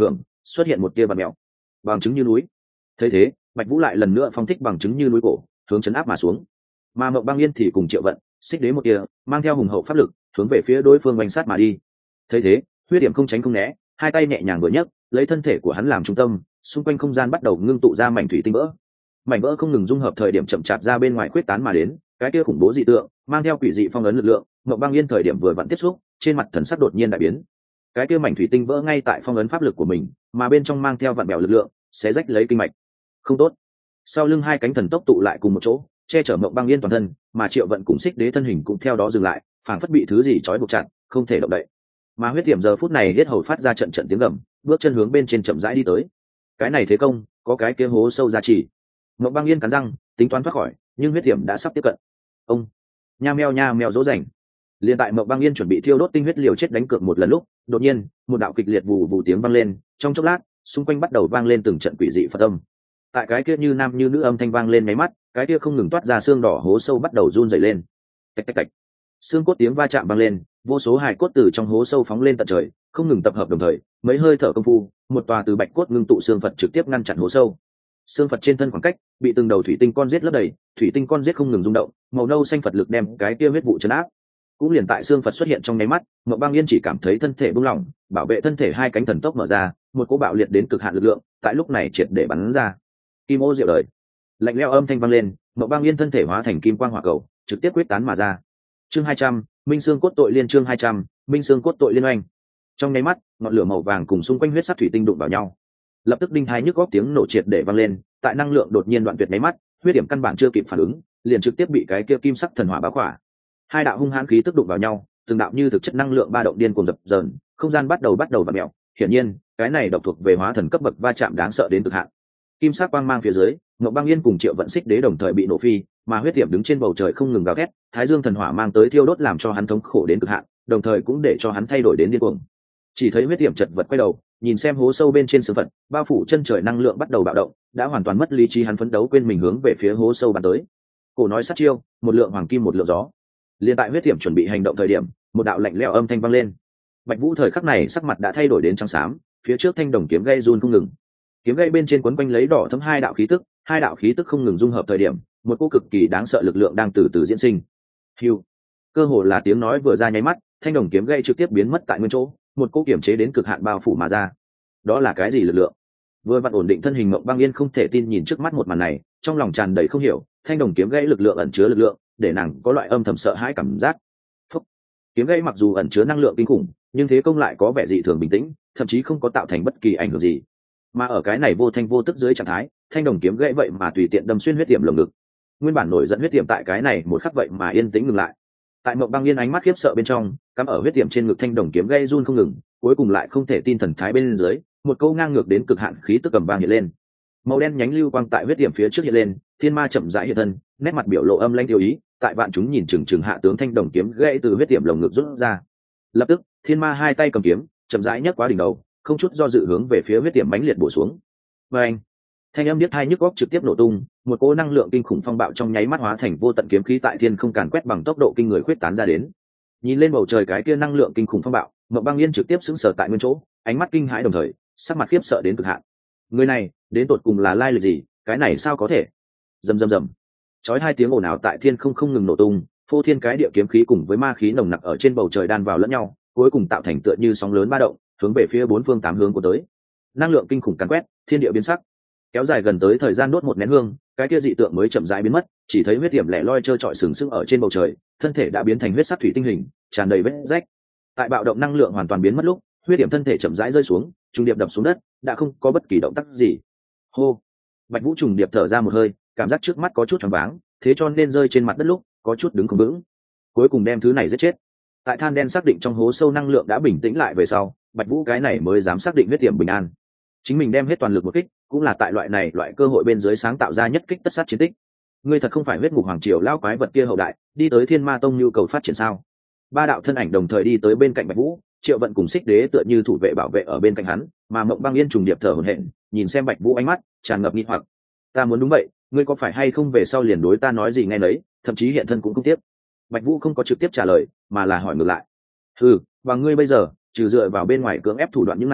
xuất hiện một tia vặn mèo, bằng chứng như núi. Thấy thế, Bạch Vũ lại lần nữa phong thích bằng chứng như núi cổ, hướng chấn áp mà xuống. Mà Mộng Băng Yên thì cùng Triệu Vận, Xích Đế một tia, mang theo hùng hậu pháp lực, hướng về phía đối phương oanh sát mà đi. Thấy thế, Huyết Điểm không tránh không né, hai tay nhẹ nhàng vừa nhấc, lấy thân thể của hắn làm trung tâm, xung quanh không gian bắt đầu ngưng tụ ra mảnh thủy tinh vỡ. Mảnh vỡ không ngừng dung hợp thời điểm chậm chạp ra bên ngoài khuyết tán mà đến, cái kia khủng bố dị tượng, mang theo quỷ dị phong ấn lực lượng, Mộng Băng Yên thời điểm vừa vặn tiếp xúc, trên mặt thần sắc đột nhiên đại biến. Cái kia mảnh thủy tinh vỡ ngay tại phong ấn pháp lực của mình, mà bên trong mang theo vạn bèo lực lượng, sẽ rách lấy kinh mạch. Không tốt. Sau lưng hai cánh thần tốc tụ lại cùng một chỗ, che chở Mộng Băng Yên toàn thân, mà Triệu Vận cùng Xích Đế thân hình cũng theo đó dừng lại, phảng phất bị thứ gì trói buộc chặt, không thể động đậy. Mà Huyết Tiệm giờ phút này hết hầu phát ra trận trận tiếng gầm, bước chân hướng bên trên chậm rãi đi tới. Cái này thế công, có cái kia hố sâu ra chỉ. Mộng Băng Yên cắn răng, tính toán thoát khỏi, nhưng Huyết Tiệm đã sắp tiếp cận. Ông, nha meo dỗ dành. Liên tại Mộng Băng Yên chuẩn bị thiêu đốt tinh huyết liều chết đánh cược một lần lúc, đột nhiên, một đạo kịch liệt vù vù tiếng vang lên, trong chốc lát, xung quanh bắt đầu vang lên từng trận quỷ dị Phật âm. Tại cái kia như nam như nữ âm thanh vang lên mấy mắt, cái kia không ngừng toát ra xương đỏ hố sâu bắt đầu run rẩy lên. Tạch tạch tạch. Xương cốt tiếng va chạm vang lên, vô số hài cốt từ trong hố sâu phóng lên tận trời, không ngừng tập hợp đồng thời, mấy hơi thở công phu, một tòa từ bạch cốt ngưng tụ xương Phật trực tiếp ngăn chặn hố sâu. Xương Phật trên thân khoảng cách bị từng đầu thủy tinh con giết lấp đầy, thủy tinh con giết không ngừng rung động, màu nâu xanh Phật lực đem cái kia huyết vụ chấn áp. Cũng liền tại xương Phật xuất hiện trong nháy mắt, Mộng Băng Yên chỉ cảm thấy thân thể buông lỏng, bảo vệ thân thể hai cánh thần tốc mở ra, một cỗ bạo liệt đến cực hạn lực lượng, tại lúc này triệt để bắn ra. Kim ô diệu đời, lạnh lẽo âm thanh vang lên, Mộng Băng Yên thân thể hóa thành kim quang hỏa cầu, trực tiếp quyết tán mà ra. Chương 200, Minh xương cốt tội liên. Chương 200, Minh xương cốt tội liên oanh. Trong nháy mắt, ngọn lửa màu vàng cùng xung quanh huyết sắc thủy tinh đụng vào nhau. Lập tức đinh hai nhức góc tiếng nổ triệt để vang lên, tại năng lượng đột nhiên đoạn tuyệt nháy mắt, huyết điểm căn bản chưa kịp phản ứng, liền trực tiếp bị cái kia kim sắc thần hỏa bá khỏa. Hai đạo hung hãn khí tức đụng vào nhau, từng đạo như thực chất năng lượng ba động điên cuồng dập dờn, không gian bắt đầu vặn mèo. Hiển nhiên, cái này độc thuộc về hóa thần cấp bậc va chạm đáng sợ đến cực hạn. Kim sắc quang mang phía dưới, Mộng Băng Yên cùng Triệu Vận Xích Đế đồng thời bị nổ phi, mà huyết tiệm đứng trên bầu trời không ngừng gào thét, Thái Dương thần hỏa mang tới thiêu đốt làm cho hắn thống khổ đến cực hạn, đồng thời cũng để cho hắn thay đổi đến điên cuồng. Chỉ thấy huyết tiệm chật vật quay đầu, nhìn xem hố sâu bên trên xương Phật, bao phủ chân trời năng lượng bắt đầu bạo động, đã hoàn toàn mất lý trí, hắn phấn đấu quên mình hướng về phía hố sâu bắn tới. Cổ nói sát chiêu, một lượng hoàng kim một lượng gió. Liên tại huyết tiệm chuẩn bị hành động thời điểm, một đạo lạnh lẽo âm thanh vang lên. Bạch Vũ thời khắc này sắc mặt đã thay đổi đến trắng xám, phía trước thanh đồng kiếm gây run không ngừng. Kiếm gây bên trên quấn quanh lấy đỏ thấm hai đạo khí tức không ngừng dung hợp thời điểm, một cô cực kỳ đáng sợ lực lượng đang từ từ diễn sinh. Hưu, cơ hồ là tiếng nói vừa ra nháy mắt, thanh đồng kiếm gây trực tiếp biến mất tại nguyên chỗ, một cô kiểm chế đến cực hạn bao phủ mà ra. Đó là cái gì lực lượng? Vừa vặn ổn định thân hình, Mộng Băng Yên không thể tin nhìn trước mắt một màn này, trong lòng tràn đầy không hiểu, thanh đồng kiếm gãy lực lượng ẩn chứa lực lượng, để nàng có loại âm thầm sợ hãi cảm giác. Phúc. Kiếm gãy mặc dù ẩn chứa năng lượng kinh khủng, nhưng thế công lại có vẻ dị thường bình tĩnh, thậm chí không có tạo thành bất kỳ ảnh hưởng gì. Mà ở cái này vô thanh vô tức dưới trạng thái, thanh đồng kiếm gãy vậy mà tùy tiện đâm xuyên huyết tiệm lồng ngực. Nguyên bản nổi giận huyết tiệm tại cái này một khắc vậy mà yên tĩnh ngừng lại. Tại Mộng Băng Yên ánh mắt khiếp sợ bên trong, cắm ở huyết tiệm trên ngực thanh đồng kiếm gãy run không ngừng, cuối cùng lại không thể tin thần thái bên dưới, một câu ngang ngược đến cực hạn khí tức cầm vang hiện lên. Màu đen nhánh lưu quang tại huyết tiệm phía trước hiện lên, thiên ma chậm rãi hiện thân, nét mặt biểu lộ âm lãnh tiêu ý, tại vạn chúng nhìn chừng hạ tướng thanh đồng kiếm gãy từ huyết tiệm lồng ngực rút ra. Lập tức, thiên ma hai tay cầm kiếm, chậm rãi nhấc quá đỉnh đầu, không chút do dự hướng về phía huyết tiệm mãnh liệt bổ xuống. Và anh, thanh âm điếc tai nhức óc trực tiếp nổ tung, một cỗ năng lượng kinh khủng phong bạo trong nháy mắt hóa thành vô tận kiếm khí tại thiên không càn quét bằng tốc độ kinh người khuyết tán ra đến. Nhìn lên bầu trời cái kia năng lượng kinh khủng phong bạo, Mộng Băng Yên trực tiếp sững sờ tại nguyên chỗ, ánh mắt kinh hãi đồng thời, sắc mặt khiếp sợ đến cực hạn. Người này, đến tột cùng là lai lịch gì, cái này sao có thể? Rầm rầm rầm. Chói hai tiếng ồn ào tại thiên không ngừng nổ tung, phô thiên cái địa kiếm khí cùng với ma khí nồng nặc ở trên bầu trời đan vào lẫn nhau, cuối cùng tạo thành tựa như sóng lớn ba động, hướng về phía bốn phương tám hướng của tới. Năng lượng kinh khủng càn quét, thiên địa biến sắc. Kéo dài gần tới thời gian đốt một nén hương, cái kia dị tượng mới chậm rãi biến mất, chỉ thấy huyết tiệm lẻ loi trơ trọi sừng sững ở trên bầu trời, thân thể đã biến thành huyết sắc thủy tinh hình, tràn đầy vết rách. Tại bạo động năng lượng hoàn toàn biến mất lúc, huyết tiệm thân thể chậm rãi rơi xuống, trùng điệp đập xuống đất, đã không có bất kỳ động tác gì. Hô. Bạch Vũ trùng điệp thở ra một hơi, cảm giác trước mắt có chút choáng váng, thế cho nên rơi trên mặt đất lúc, có chút đứng không vững. Cuối cùng đem thứ này giết chết. Tại than đen xác định trong hố sâu năng lượng đã bình tĩnh lại về sau, Bạch Vũ cái này mới dám xác định huyết tiệm bình an. Chính mình đem hết toàn lực một kích, cũng là tại loại cơ hội bên dưới sáng tạo ra nhất kích tất sát chiến tích. Ngươi thật không phải huyết ngục hoàng triều lao quái vật kia hậu đại, đi tới Thiên Ma Tông nhu cầu phát triển sao? Ba đạo thân ảnh đồng thời đi tới bên cạnh Bạch Vũ, Triệu Vận cùng Xích Đế tựa như thủ vệ bảo vệ ở bên cạnh hắn, mà Mộng Băng Yên trùng điệp thở hổn hển, nhìn xem Bạch Vũ ánh mắt tràn ngập nghi hoặc. Ta muốn đúng vậy, ngươi có phải hay không về sau liền đối ta nói gì nghe nấy, thậm chí hiện thân cũng không tiếp. Bạch Vũ không có trực tiếp trả lời, mà là hỏi ngược lại. Và ngươi bây giờ, trừ dựa vào bên ngoài cưỡng ép thủ đoạn những này,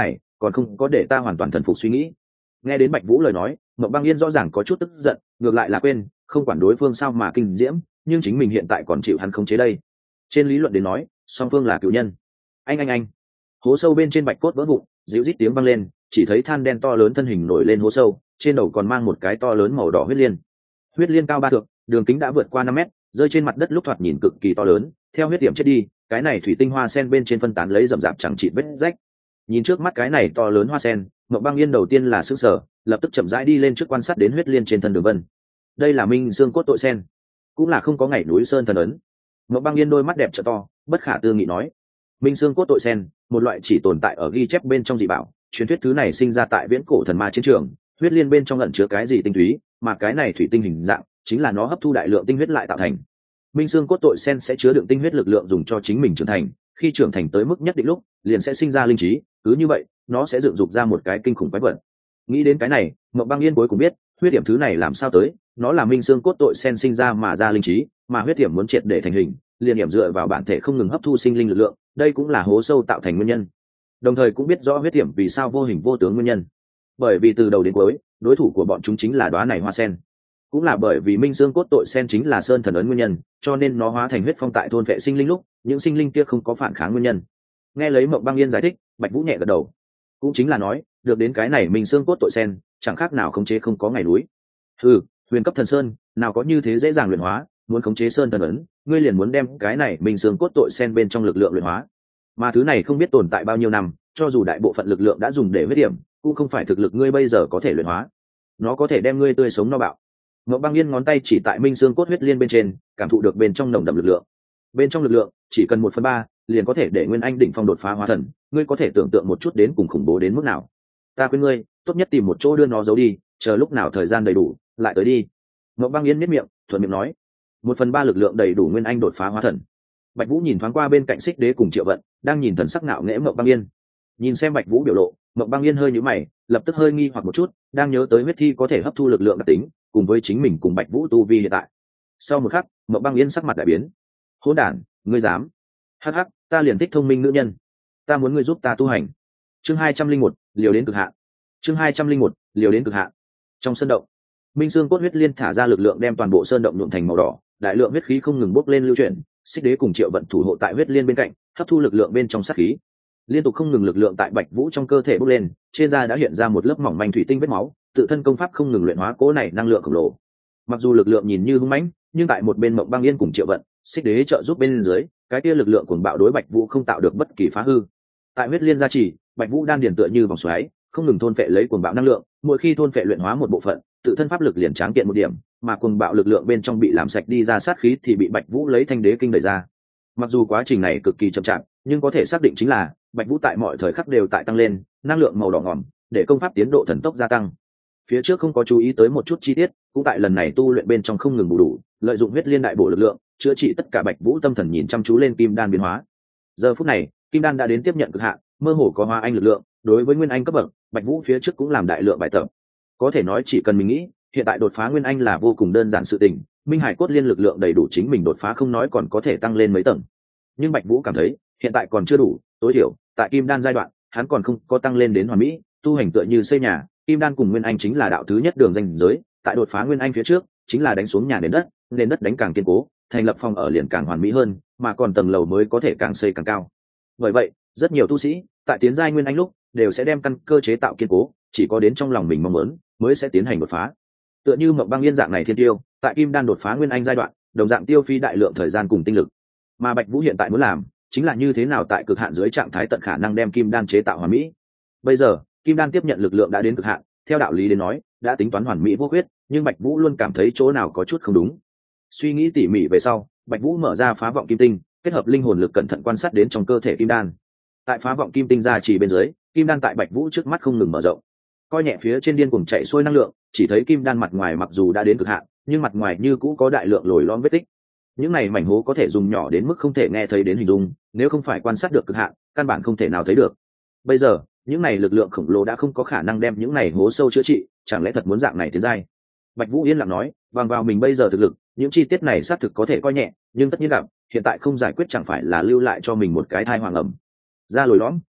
còn không có để ta hoàn toàn thần phục suy nghĩ. Nghe đến Bạch Vũ lời nói, Mộng Băng Yên rõ ràng có chút tức giận, ngược lại là quên không quản đối phương sao mà kinh diễm, nhưng chính mình hiện tại còn chịu hắn khống chế đây. Trên lý luận đến nói, song phương là cựu nhân. Anh, hố sâu bên trên bạch cốt vỡ vụn, dịu rít tiếng vang lên, chỉ thấy than đen to lớn thân hình nổi lên hố sâu, trên đầu còn mang một cái to lớn màu đỏ huyết liên. Huyết liên cao 3 thước, đường kính đã vượt qua 5 mét, rơi trên mặt đất lúc thoạt nhìn cực kỳ to lớn, theo huyết điểm chết đi, cái này thủy tinh hoa sen bên trên phân tán lấy rậm rạp chẳng chịt vết rách. Nhìn trước mắt cái này to lớn hoa sen, Mộng Băng Yên đầu tiên là sửng sở, lập tức chậm rãi đi lên trước quan sát đến huyết liên trên thân đường vân. Đây là minh xương cốt tội sen, cũng là không có ngày núi sơn thần ấn. Mộng Băng Yên đôi mắt đẹp trợ to, bất khả tư nghị nói: minh xương cốt tội sen, một loại chỉ tồn tại ở ghi chép bên trong dị bảo, truyền thuyết thứ này sinh ra tại viễn cổ thần ma chiến trường, huyết liên bên trong ẩn chứa cái gì tinh túy, mà cái này thủy tinh hình dạng chính là nó hấp thu đại lượng tinh huyết lại tạo thành. Minh xương cốt tội sen sẽ chứa đựng tinh huyết lực lượng dùng cho chính mình trưởng thành, khi trưởng thành tới mức nhất định lúc, liền sẽ sinh ra linh trí, cứ như vậy, nó sẽ dựng dục ra một cái kinh khủng quái vật. Nghĩ đến cái này, Mộng Băng Yên cuối cùng biết, huyết điểm thứ này làm sao tới, nó là minh xương cốt tội sen sinh ra mà ra linh trí, mà huyết điểm muốn triệt để thành hình, liền điểm dựa vào bản thể không ngừng hấp thu sinh linh lực lượng, đây cũng là hố sâu tạo thành nguyên nhân. Đồng thời cũng biết rõ huyết điểm vì sao vô hình vô tướng nguyên nhân, bởi vì từ đầu đến cuối, đối thủ của bọn chúng chính là đóa này hoa sen. Cũng là bởi vì minh xương cốt tội sen chính là sơn thần ấn nguyên nhân, cho nên nó hóa thành huyết phong tại thôn vệ sinh linh lúc, những sinh linh kia không có phản kháng nguyên nhân. Nghe lấy Mộng Băng Yên giải thích, Bạch Vũ nhẹ gật đầu. Cũng chính là nói, được đến cái này minh xương cốt tội sen, chẳng khác nào khống chế không có ngày núi. Huyền cấp thần sơn, nào có như thế dễ dàng luyện hóa, muốn khống chế sơn thần ấn, ngươi liền muốn đem cái này minh xương cốt tội sen bên trong lực lượng luyện hóa. Mà thứ này không biết tồn tại bao nhiêu năm, cho dù đại bộ phận lực lượng đã dùng để huyết điểm, cũng không phải thực lực ngươi bây giờ có thể luyện hóa. Nó có thể đem ngươi tươi sống no bạo. Mộng Băng Yên ngón tay chỉ tại minh xương cốt huyết liên bên trên, cảm thụ được bên trong nồng đậm lực lượng. Bên trong lực lượng, chỉ cần 1/3, liền có thể để Nguyên Anh đỉnh phong đột phá hóa thần, ngươi có thể tưởng tượng một chút đến cùng khủng bố đến mức nào. Ta khuyên ngươi, tốt nhất tìm một chỗ đưa nó giấu đi, chờ lúc nào thời gian đầy đủ, lại tới đi. Mộng Băng Yên miết miệng, thuận miệng nói: 1/3 lực lượng đầy đủ Nguyên Anh đột phá hóa thần. Bạch Vũ nhìn thoáng qua bên cạnh Xích Đế cùng Triệu Vận, đang nhìn thần sắc ngạo nghễ Mộng Băng Yên. Nhìn xem Bạch Vũ biểu lộ, Mộng Băng Yên hơi nhíu mày, lập tức hơi nghi hoặc một chút, đang nhớ tới huyết thi có thể hấp thu lực lượng đặc tính, cùng với chính mình cùng Bạch Vũ tu vi hiện tại. Sau một khắc, Mộng Băng Yên sắc mặt đại biến. Hỗn đản, ngươi dám? Hắc hắc, ta liền thích thông minh nữ nhân. Ta muốn ngươi giúp ta tu hành. Chương 201, liều đến cực hạn. Chương 201, liều đến cực hạn. Trong sơn động, minh xương cốt huyết liên thả ra lực lượng đem toàn bộ sơn động nhuộm thành màu đỏ, đại lượng huyết khí không ngừng bốc lên lưu chuyển. Xích Đế cùng Triệu Vận thủ hộ tại huyết liên bên cạnh, hấp thu lực lượng bên trong sát khí. Liên tục không ngừng lực lượng tại Bạch Vũ trong cơ thể bốc lên, trên da đã hiện ra một lớp mỏng manh thủy tinh vết máu, tự thân công pháp không ngừng luyện hóa cố này năng lượng khổng lồ. Mặc dù lực lượng nhìn như hung mãnh, nhưng tại một bên Mộng Băng Yên cùng Triệu Vận, Xích Đế trợ giúp bên dưới, cái kia lực lượng cuồng bạo đối Bạch Vũ không tạo được bất kỳ phá hư. Tại huyết liên gia trì, Bạch Vũ đan điền tựa như vòng xoáy, không ngừng thôn phệ lấy cuồng bạo năng lượng, mỗi khi thôn phệ luyện hóa một bộ phận, tự thân pháp lực liền tráng kiện một điểm, mà cuồng bạo lực lượng bên trong bị làm sạch đi ra sát khí thì bị Bạch Vũ lấy Thanh Đế kinh đẩy ra. Mặc dù quá trình này cực kỳ chậm chạp, nhưng có thể xác định chính là Bạch Vũ tại mọi thời khắc đều tại tăng lên năng lượng màu đỏ ngòm, để công pháp tiến độ thần tốc gia tăng. Phía trước không có chú ý tới một chút chi tiết, cũng tại lần này tu luyện bên trong không ngừng bù đủ, lợi dụng huyết liên đại bổ lực lượng, chữa trị tất cả. Bạch Vũ tâm thần nhìn chăm chú lên kim đan biến hóa. Giờ phút này, kim đan đã đến tiếp nhận cực hạn, mơ hồ có hóa anh lực lượng, đối với nguyên anh cấp bậc, Bạch Vũ phía trước cũng làm đại lượng bài tập. Có thể nói chỉ cần mình nghĩ, hiện tại đột phá nguyên anh là vô cùng đơn giản sự tình, minh hải cốt liên lực lượng đầy đủ chính mình đột phá không nói còn có thể tăng lên mấy tầng. Nhưng Bạch Vũ cảm thấy, hiện tại còn chưa đủ, tối thiểu tại kim đan giai đoạn, hắn còn không có tăng lên đến hoàn mỹ, tu hành tựa như xây nhà, kim đan cùng nguyên anh chính là đạo thứ nhất đường ranh giới, tại đột phá nguyên anh phía trước, chính là đánh xuống nhà nền đất đánh càng kiên cố, thành lập phòng ở liền càng hoàn mỹ hơn, mà còn tầng lầu mới có thể càng xây càng cao. Bởi vậy, rất nhiều tu sĩ tại tiến giai nguyên anh lúc đều sẽ đem căn cơ chế tạo kiên cố, chỉ có đến trong lòng mình mong muốn mới sẽ tiến hành đột phá. Tựa như Mộng Băng Yên dạng này thiên tiêu, tại kim đan đột phá nguyên anh giai đoạn, đồng dạng tiêu phí đại lượng thời gian cùng tinh lực. Mà Bạch Vũ hiện tại muốn làm, chính là như thế nào tại cực hạn dưới trạng thái tận khả năng đem kim đan chế tạo hoàn mỹ. Bây giờ, kim đan tiếp nhận lực lượng đã đến cực hạn, theo đạo lý đến nói, đã tính toán hoàn mỹ vô khuyết, nhưng Bạch Vũ luôn cảm thấy chỗ nào có chút không đúng. Suy nghĩ tỉ mỉ về sau, Bạch Vũ mở ra phá vọng kim tinh, kết hợp linh hồn lực cẩn thận quan sát đến trong cơ thể kim đan. Tại phá vọng kim tinh ra chỉ bên dưới, kim đan tại Bạch Vũ trước mắt không ngừng mở rộng. Coi nhẹ phía trên điên cuồng chạy xuôi năng lượng, chỉ thấy kim đan mặt ngoài mặc dù đã đến cực hạn, nhưng mặt ngoài như cũ có đại lượng lồi lõm vết tích. Những này mảnh hố có thể dùng nhỏ đến mức không thể nghe thấy đến hình dung, nếu không phải quan sát được cực hạn, căn bản không thể nào thấy được. Bây giờ, những này lực lượng khổng lồ đã không có khả năng đem những này hố sâu chữa trị, chẳng lẽ thật muốn dạng này tiến giai? Bạch Vũ yên lặng nói, bằng vào mình bây giờ thực lực, những chi tiết này xác thực có thể coi nhẹ, nhưng tất nhiên gặp, hiện tại không giải quyết chẳng phải là lưu lại cho mình một cái thai hoàng ẩm. Ra lồi lõm,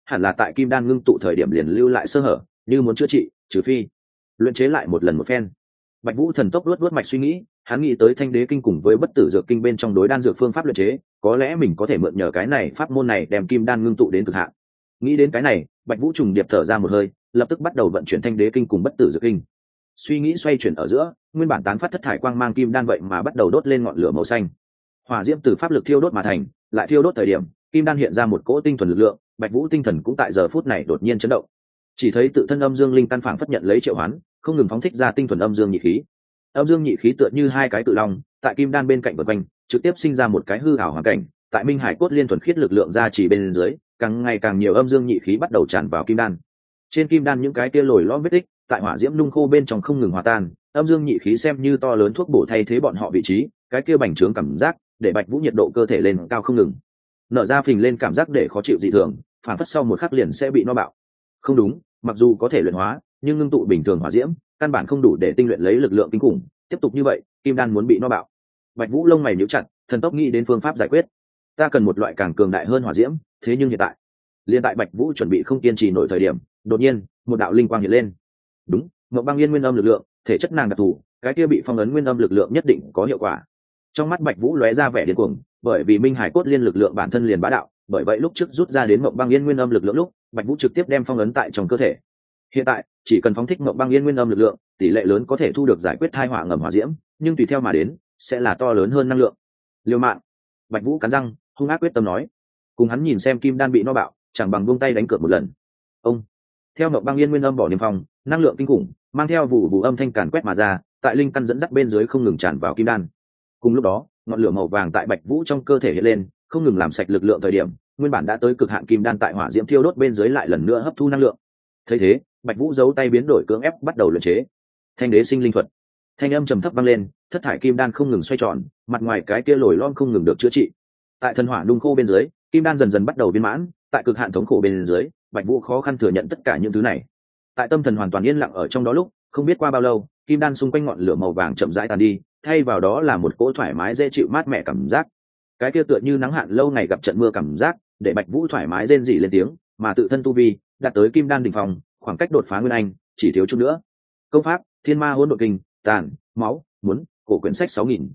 hẳn là tại kim đan ngưng tụ thời điểm liền lưu lại sơ hở, như muốn chữa trị, trừ phi luyện chế lại một lần một phen. Bạch Vũ thần tốc luốt mạch suy nghĩ, hắn nghĩ tới Thanh Đế kinh cùng với Bất Tử Dược kinh bên trong đối đan dược phương pháp luyện chế, có lẽ mình có thể mượn nhờ cái này pháp môn này đem kim đan ngưng tụ đến cực hạn. Nghĩ đến cái này, Bạch Vũ trùng điệp thở ra một hơi, lập tức bắt đầu vận chuyển Thanh Đế kinh cùng Bất Tử Dược kinh. Suy nghĩ xoay chuyển ở giữa, nguyên bản tán phát thất thải quang mang kim đan vậy mà bắt đầu đốt lên ngọn lửa màu xanh. Hỏa diễm từ pháp lực thiêu đốt mà thành, lại thiêu đốt thời điểm, kim đan hiện ra một cỗ tinh thuần lực lượng, Bạch Vũ tinh thần cũng tại giờ phút này đột nhiên chấn động. Chỉ thấy tự thân âm dương linh căn phảng phất nhận lấy triệu hoán, không ngừng phóng thích ra tinh thuần âm dương nhị khí. Âm dương nhị khí tựa như hai cái cự long, tại kim đan bên cạnh vần quanh, trực tiếp sinh ra một cái hư ảo hoàn cảnh. Tại Minh Hải cốt liên thuần khiết lực lượng ra chỉ bên dưới, càng ngày càng nhiều âm dương nhị khí bắt đầu tràn vào kim đan. Trên kim đan những cái kia lồi lõm vết tích, tại hỏa diễm nung khô bên trong không ngừng hòa tan, âm dương nhị khí xem như to lớn thuốc bổ thay thế bọn họ vị trí, cái kia bành trướng cảm giác, để Bạch Vũ nhiệt độ cơ thể lên cao không ngừng. Nở ra phình lên cảm giác để khó chịu dị thường, phản phất sau một khắc liền sẽ bị no bạo. Không đúng, mặc dù có thể luyện hóa, nhưng ngưng tụ bình thường hỏa diễm, căn bản không đủ để tinh luyện lấy lực lượng kinh khủng, tiếp tục như vậy, kim đan muốn bị no bạo. Bạch Vũ lông mày nhíu chặt, thần tốc nghĩ đến phương pháp giải quyết. Ta cần một loại càng cường đại hơn hỏa diễm, thế nhưng hiện tại, liên tại Bạch Vũ chuẩn bị không kiên trì nổi thời điểm, đột nhiên, một đạo linh quang hiện lên. Đúng, Mộng Băng Yên nguyên âm lực lượng, thể chất nàng đặc thù, cái kia bị phong ấn nguyên âm lực lượng nhất định có hiệu quả. Trong mắt Bạch Vũ lóe ra vẻ điên cuồng, bởi vì Minh Hải cốt liên lực lượng bản thân liền bá đạo, bởi vậy lúc trước rút ra đến Mộng Băng Yên nguyên âm lực lượng lúc, Bạch Vũ trực tiếp đem phong ấn tại trong cơ thể. Hiện tại, chỉ cần phóng thích Mộng Băng Yên nguyên âm lực lượng, tỷ lệ lớn có thể thu được giải quyết thai họa ngầm hỏa diễm, nhưng tùy theo mà đến, sẽ là to lớn hơn năng lượng. Liều mạng. Bạch Vũ cắn răng, hung ác quyết tâm nói. Cùng hắn nhìn xem kim đan bị no bạo, chẳng bằng buông tay đánh cược một lần. Ông. Theo Mộng Băng Yên nguyên âm bỏ niêm phong, năng lượng kinh khủng, mang theo vụ âm thanh càn quét mà ra, tại linh căn dẫn dắt bên dưới không ngừng tràn vào kim đan. Cùng lúc đó, ngọn lửa màu vàng tại Bạch Vũ trong cơ thể hiện lên, không ngừng làm sạch lực lượng thời điểm, nguyên bản đã tới cực hạn kim đan tại hỏa diễm thiêu đốt bên dưới lại lần nữa hấp thu năng lượng. Thấy thế, Bạch Vũ giấu tay biến đổi cưỡng ép bắt đầu luyện chế Thanh Đế sinh linh thuật. Thanh âm trầm thấp vang lên, thất thải kim đan không ngừng xoay tròn, mặt ngoài cái kia lồi lõm không ngừng được chữa trị. Tại thần hỏa nung khô bên dưới, kim đan dần dần bắt đầu viên mãn, tại cực hạn thống khổ bên dưới, Bạch Vũ khó khăn thừa nhận tất cả những thứ này. Tại tâm thần hoàn toàn yên lặng ở trong đó lúc, không biết qua bao lâu, kim đan xung quanh ngọn lửa màu vàng chậm rãi tàn đi, thay vào đó là một cỗ thoải mái dễ chịu mát mẻ cảm giác. Cái kia tựa như nắng hạn lâu ngày gặp trận mưa cảm giác, để Bạch Vũ thoải mái rên rỉ lên tiếng, mà tự thân tu vi đạt tới kim đan đỉnh phong, khoảng cách đột phá nguyên anh chỉ thiếu chút nữa. Công pháp Thiên Ma Hỗn Độn Kinh, Tàn, Máu, Muốn, cổ quyển sách 6000,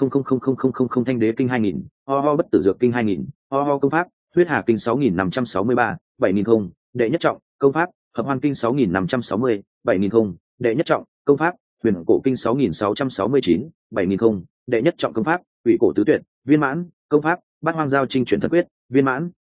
20000000 Thanh Đế Kinh 2000, ho Bất Tử Dược Kinh 2000, ho công pháp Huyết Hà Kinh 6563, 7000, đệ nhất trọng, công pháp Hợp Hoan Kinh 6560, 7000, đệ nhất trọng, công pháp Huyền Cổ Kinh 6669, 7000, đệ nhất trọng, công pháp Hủy Cổ Tứ Tuyệt, viên mãn, công pháp Bát Hoang Giao Trinh Chuyển Thần Quyết, viên mãn,